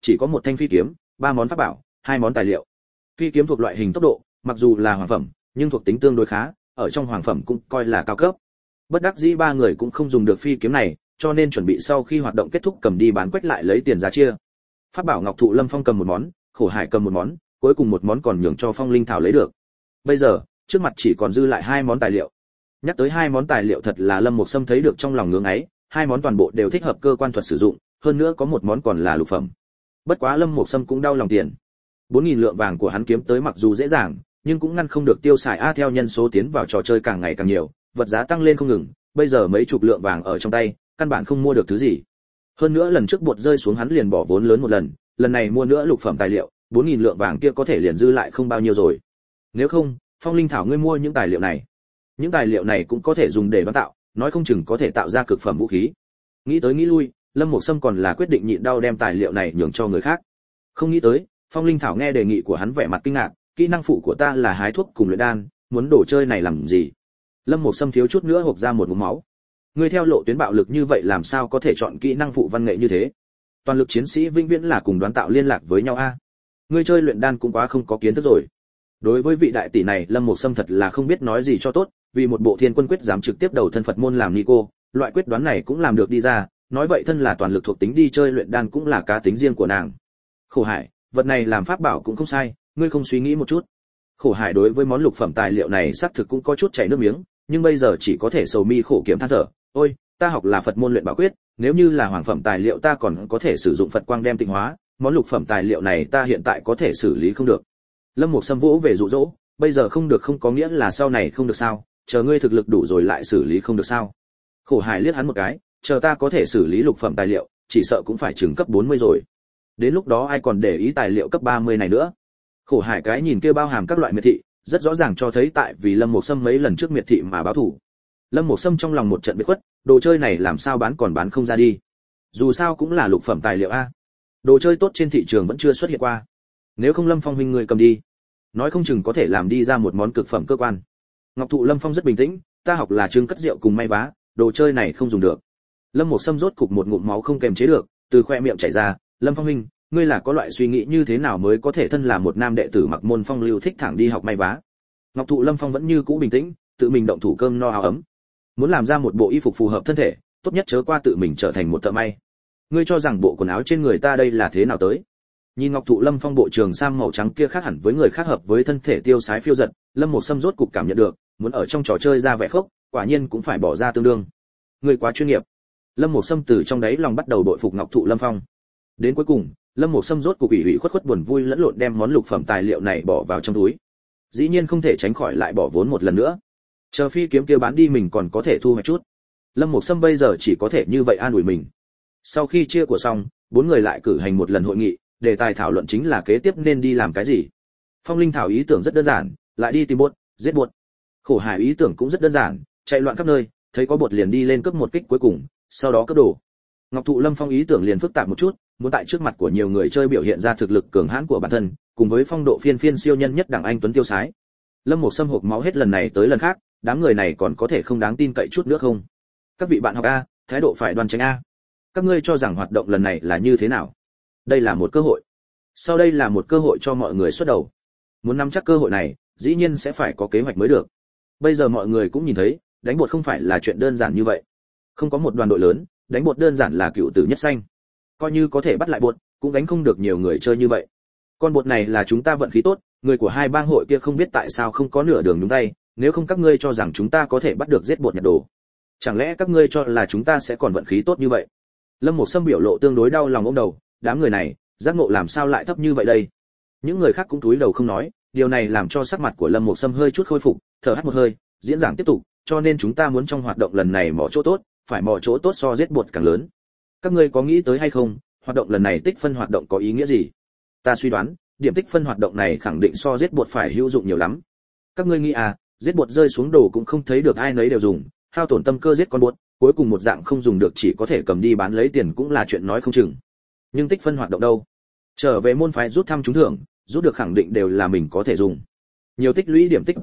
chỉ có một thanh phi kiếm, 3 món pháp bảo, 2 món tài liệu. Phi kiếm thuộc loại hình tốc độ, mặc dù là hoàng phẩm, nhưng thuộc tính tương đối khá, ở trong hoàng phẩm cũng coi là cao cấp. Bất đắc dĩ 3 người cũng không dùng được phi kiếm này, cho nên chuẩn bị sau khi hoạt động kết thúc cầm đi bán quách lại lấy tiền giá chia. Pháp bảo Ngọc Thụ Lâm Phong cầm một món, Khổ Hải cầm một món, cuối cùng một món còn nhường cho Phong Linh Thảo lấy được. Bây giờ, trước mặt chỉ còn dư lại 2 món tài liệu. Nhắc tới 2 món tài liệu thật là Lâm Mục Sâm thấy được trong lòng ngưỡng ấy, 2 món toàn bộ đều thích hợp cơ quan thuật sử dụng, hơn nữa có một món còn là lục phẩm. Bất quá Lâm Mục Sâm cũng đau lòng tiền. 4000 lượng vàng của hắn kiếm tới mặc dù dễ dàng, nhưng cũng ngăn không được tiêu xài theo nhân số tiến vào trò chơi càng ngày càng nhiều, vật giá tăng lên không ngừng, bây giờ mấy chục lượng vàng ở trong tay, căn bản không mua được thứ gì. Hơn nữa lần trước bột rơi xuống hắn liền bỏ vốn lớn một lần này mua nữa lục phẩm tài liệu, 4000 lượng vàng kia có thể liền dư lại không bao nhiêu rồi. Nếu không, Phong Linh Thảo ngươi mua những tài liệu này. Những tài liệu này cũng có thể dùng để bán tạo, nói không chừng có thể tạo ra cực phẩm vũ khí. Nghĩ tới nghĩ lui, Lâm Mục Sâm còn là quyết định nhịn đau đem tài liệu này nhường cho người khác. Không nghĩ tới, Phong Linh Thảo nghe đề nghị của hắn vẻ mặt kinh ngạc, kỹ năng phụ của ta là hái thuốc cùng luyện đan, muốn đồ chơi này làm gì? Lâm Mục Sâm thiếu chút nữa hộc ra một ngụm máu. Ngươi theo lộ tuyến bạo lực như vậy làm sao có thể chọn kỹ năng phụ văn nghệ như thế? Toàn lực chiến sĩ vĩnh viễn là cùng đoán tạo liên lạc với nhau a. Ngươi chơi luyện đan cũng quá không có kiến thức rồi. Đối với vị đại tỷ này, Lâm Mục Sâm thật là không biết nói gì cho tốt, vì một bộ Thiên Quân quyết dám trực tiếp đầu thân Phật môn làm Nico, loại quyết đoán này cũng làm được đi ra, nói vậy thân là toàn lực thuộc tính đi chơi luyện đan cũng là cá tính riêng của nàng. Khổ Hải, vật này làm pháp bảo cũng không sai, ngươi không suy nghĩ một chút. Khổ Hải đối với món lục phẩm tài liệu này xác thực cũng có chút chảy nước miếng, nhưng bây giờ chỉ có thể sầu mi khổ kiểm than thở, ôi, ta học là Phật môn luyện bảo quyết, nếu như là hoàng phẩm tài liệu ta còn có thể sử dụng Phật quang đem tịnh hóa, món lục phẩm tài liệu này ta hiện tại có thể xử lý không được. Lâm Mục Sâm vỗ về dụ dỗ, bây giờ không được không có nghĩa là sau này không được sao, chờ ngươi thực lực đủ rồi lại xử lý không được sao? Khổ Hải liếc hắn một cái, chờ ta có thể xử lý lục phẩm tài liệu, chỉ sợ cũng phải chừng cấp 40 rồi. Đến lúc đó ai còn để ý tài liệu cấp 30 này nữa. Khổ Hải cái nhìn kia bao hàm các loại miệt thị, rất rõ ràng cho thấy tại vì Lâm Mục Sâm mấy lần trước miệt thị mà báo thù. Lâm Mục Sâm trong lòng một trận biết khuất, đồ chơi này làm sao bán còn bán không ra đi. Dù sao cũng là lục phẩm tài liệu a. Đồ chơi tốt trên thị trường vẫn chưa xuất hiện qua. Nếu không Lâm Phong huynh người cầm đi, nói không chừng có thể làm đi ra một món cực phẩm cơ quan. Ngọc Thụ Lâm Phong rất bình tĩnh, ta học là trưng cất rượu cùng may vá, đồ chơi này không dùng được. Lâm Mục Sâm rốt cục một ngụm máu không kềm chế được, từ khoe miệng chảy ra, Lâm Phong huynh, ngươi là có loại suy nghĩ như thế nào mới có thể thân là một nam đệ tử mặc môn phong lưu thích thẳng đi học may vá. Ngọc Thụ Lâm Phong vẫn như cũ bình tĩnh, tự mình động thủ cơm no áo ấm. Muốn làm ra một bộ y phục phù hợp thân thể, tốt nhất chớ qua tự mình trở thành một thợ may. Ngươi cho rằng bộ quần áo trên người ta đây là thế nào tới? Nhìn Ngọc Thụ Lâm Phong bộ trường sam màu trắng kia khác hẳn với người khác hợp với thân thể tiêu sái phiêu dật, Lâm Mục Sâm rốt cục cảm nhận được, muốn ở trong trò chơi ra vẻ khốc, quả nhiên cũng phải bỏ ra tương đương. Ngươi quá chuyên nghiệp. Lâm Mục Sâm từ trong đáy lòng bắt đầu đội phục Ngọc Thụ Lâm Phong. Đến cuối cùng, Lâm Mục Sâm rốt cục ủy khuất khuất buồn vui lẫn lộn đem món lục phẩm tài liệu này bỏ vào trong túi. Dĩ nhiên không thể tránh khỏi lại bỏ vốn một lần nữa. Chờ phi kiếm kia bán đi mình còn có thể thu hoạch chút. Lâm Mục Sâm bây giờ chỉ có thể như vậy an ủi mình. Sau khi chia của xong, 4 người lại cử hành một lần hội nghị, đề tài thảo luận chính là kế tiếp nên đi làm cái gì. Phong Linh Thảo ý tưởng rất đơn giản, lại đi tìm bột, giết bột. Khổ Hải ý tưởng cũng rất đơn giản, chạy loạn khắp nơi, thấy có bột liền đi lên cướp một kích cuối cùng, sau đó cướp đồ. Ngọc Thụ Lâm Phong ý tưởng liền phức tạp một chút, muốn tại trước mặt của nhiều người chơi biểu hiện ra thực lực cường hãn của bản thân, cùng với phong độ phiên phiên siêu nhân nhất đẳng anh tuấn tiêu sái. Lâm Mục Sâm hộc máu hết lần này tới lần khác, đám người này còn có thể không đáng tin cậy chút nữa không? Các vị bạn học a, thái độ phải đoan chính a. Các ngươi cho rằng hoạt động lần này là như thế nào? Đây là một cơ hội. Sau đây là một cơ hội cho mọi người xuất đầu. Muốn nắm chắc cơ hội này, dĩ nhiên sẽ phải có kế hoạch mới được. Bây giờ mọi người cũng nhìn thấy, đánh bột không phải là chuyện đơn giản như vậy. Không có một đoàn đội lớn, đánh bột đơn giản là cựu tử nhất sanh. Coi như có thể bắt lại bột, cũng đánh không được nhiều người chơi như vậy. Con bột này là chúng ta vận khí tốt, người của hai bang hội kia không biết tại sao không có nửa đường nhúng tay, nếu không các ngươi cho rằng chúng ta có thể bắt được giết bột nhặt đồ. Chẳng lẽ các ngươi cho là chúng ta sẽ còn vận khí tốt như vậy? Lâm Mục Sâm biểu lộ tương đối đau lòng ôm đầu, đám người này, giác ngộ làm sao lại thấp như vậy đây? Những người khác cũng cúi đầu không nói, điều này làm cho sắc mặt của Lâm Mục Sâm hơi chút khôi phục, thở hắt một hơi, diễn giảng tiếp tục, cho nên chúng ta muốn trong hoạt động lần này mỏ chỗ tốt, phải mỏ chỗ tốt so giết bột càng lớn. Các ngươi có nghĩ tới hay không, hoạt động lần này tích phân hoạt động có ý nghĩa gì? Ta suy đoán, điểm tích phân hoạt động này khẳng định so giết bột phải hữu dụng nhiều lắm. Các ngươi nghĩ à, giết bột rơi xuống đồ cũng không thấy được ai nấy đều dùng, hao tổn tâm cơ giết con bột, cuối cùng một dạng không dùng được chỉ có thể cầm đi bán lấy tiền cũng là chuyện nói không chừng. Nhưng tích phân hoạt động đâu? Trở về môn phái rút thăm trúng thưởng, rút được khẳng định đều là mình có thể dùng. Nhiều tích lũy điểm tích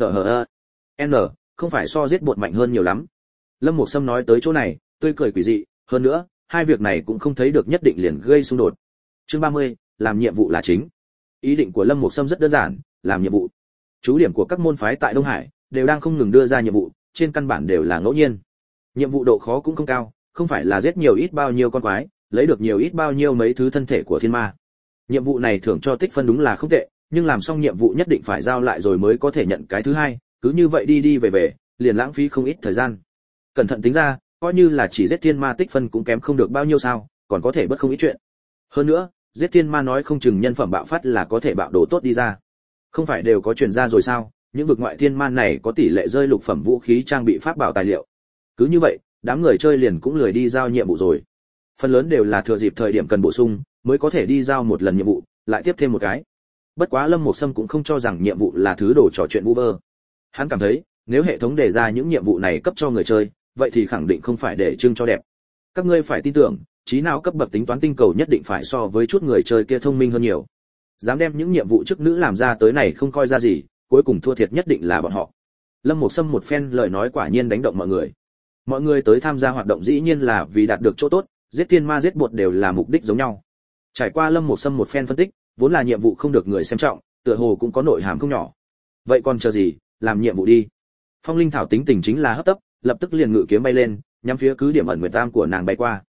N, không phải so giết bột mạnh hơn nhiều lắm. Lâm Mục Sâm nói tới chỗ này, tươi cười quỷ dị, hơn nữa, hai việc này cũng không thấy được nhất định liền gây xung đột. Chương 30, làm nhiệm vụ là chính. Ý định của Lâm Mục Sâm rất đơn giản, làm nhiệm vụ. Chú điểm của các môn phái tại Đông Hải đều đang không ngừng đưa ra nhiệm vụ, trên căn bản đều là ngẫu nhiên. Nhiệm vụ độ khó cũng không cao, không phải là giết nhiều ít bao nhiêu con quái, lấy được nhiều ít bao nhiêu mấy thứ thân thể của thiên ma. Nhiệm vụ này thưởng cho tích phân đúng là không tệ, nhưng làm xong nhiệm vụ nhất định phải giao lại rồi mới có thể nhận cái thứ hai, cứ như vậy đi đi về về, liền lãng phí không ít thời gian. Cẩn thận tính ra, coi như là chỉ giết thiên ma tích phân cũng kém không được bao nhiêu sao, còn có thể bất không ít chuyện. Hơn nữa, giết thiên ma nói không chừng nhân phẩm bạo phát là có thể bạo đồ tốt đi ra. Không phải đều có truyền ra rồi sao, những vực ngoại thiên ma này có tỷ lệ rơi lục phẩm vũ khí trang bị pháp bảo tài liệu. Cứ như vậy, đám người chơi liền cũng lười đi giao nhiệm vụ rồi. Phần lớn đều là thừa dịp thời điểm cần bổ sung, mới có thể đi giao một lần nhiệm vụ, lại tiếp thêm một cái. Bất quá Lâm Mục Sâm cũng không cho rằng nhiệm vụ là thứ đồ trò chuyện vu vơ. Hắn cảm thấy, nếu hệ thống đề ra những nhiệm vụ này cấp cho người chơi, vậy thì khẳng định không phải để trưng cho đẹp. Các ngươi phải tin tưởng, trí não cấp bậc tính toán tinh cầu nhất định phải so với chút người chơi kia thông minh hơn nhiều. Dám đem những nhiệm vụ chức nữ làm ra tới này không coi ra gì, cuối cùng thua thiệt nhất định là bọn họ. Lâm Mục Sâm một phen lời nói quả nhiên đánh động mọi người. Mọi người tới tham gia hoạt động dĩ nhiên là vì đạt được chỗ tốt, giết thiên ma giết bột đều là mục đích giống nhau. Trải qua Lâm Mục Sâm một phen phân tích, vốn là nhiệm vụ không được người xem trọng, tựa hồ cũng có nội hàm không nhỏ. Vậy còn chờ gì, làm nhiệm vụ đi. Phong Linh Thảo tính tình chính là hấp tấp, lập tức liền ngự kiếm bay lên, nhắm phía cứ điểm ẩn nguyệt tam của nàng bay qua.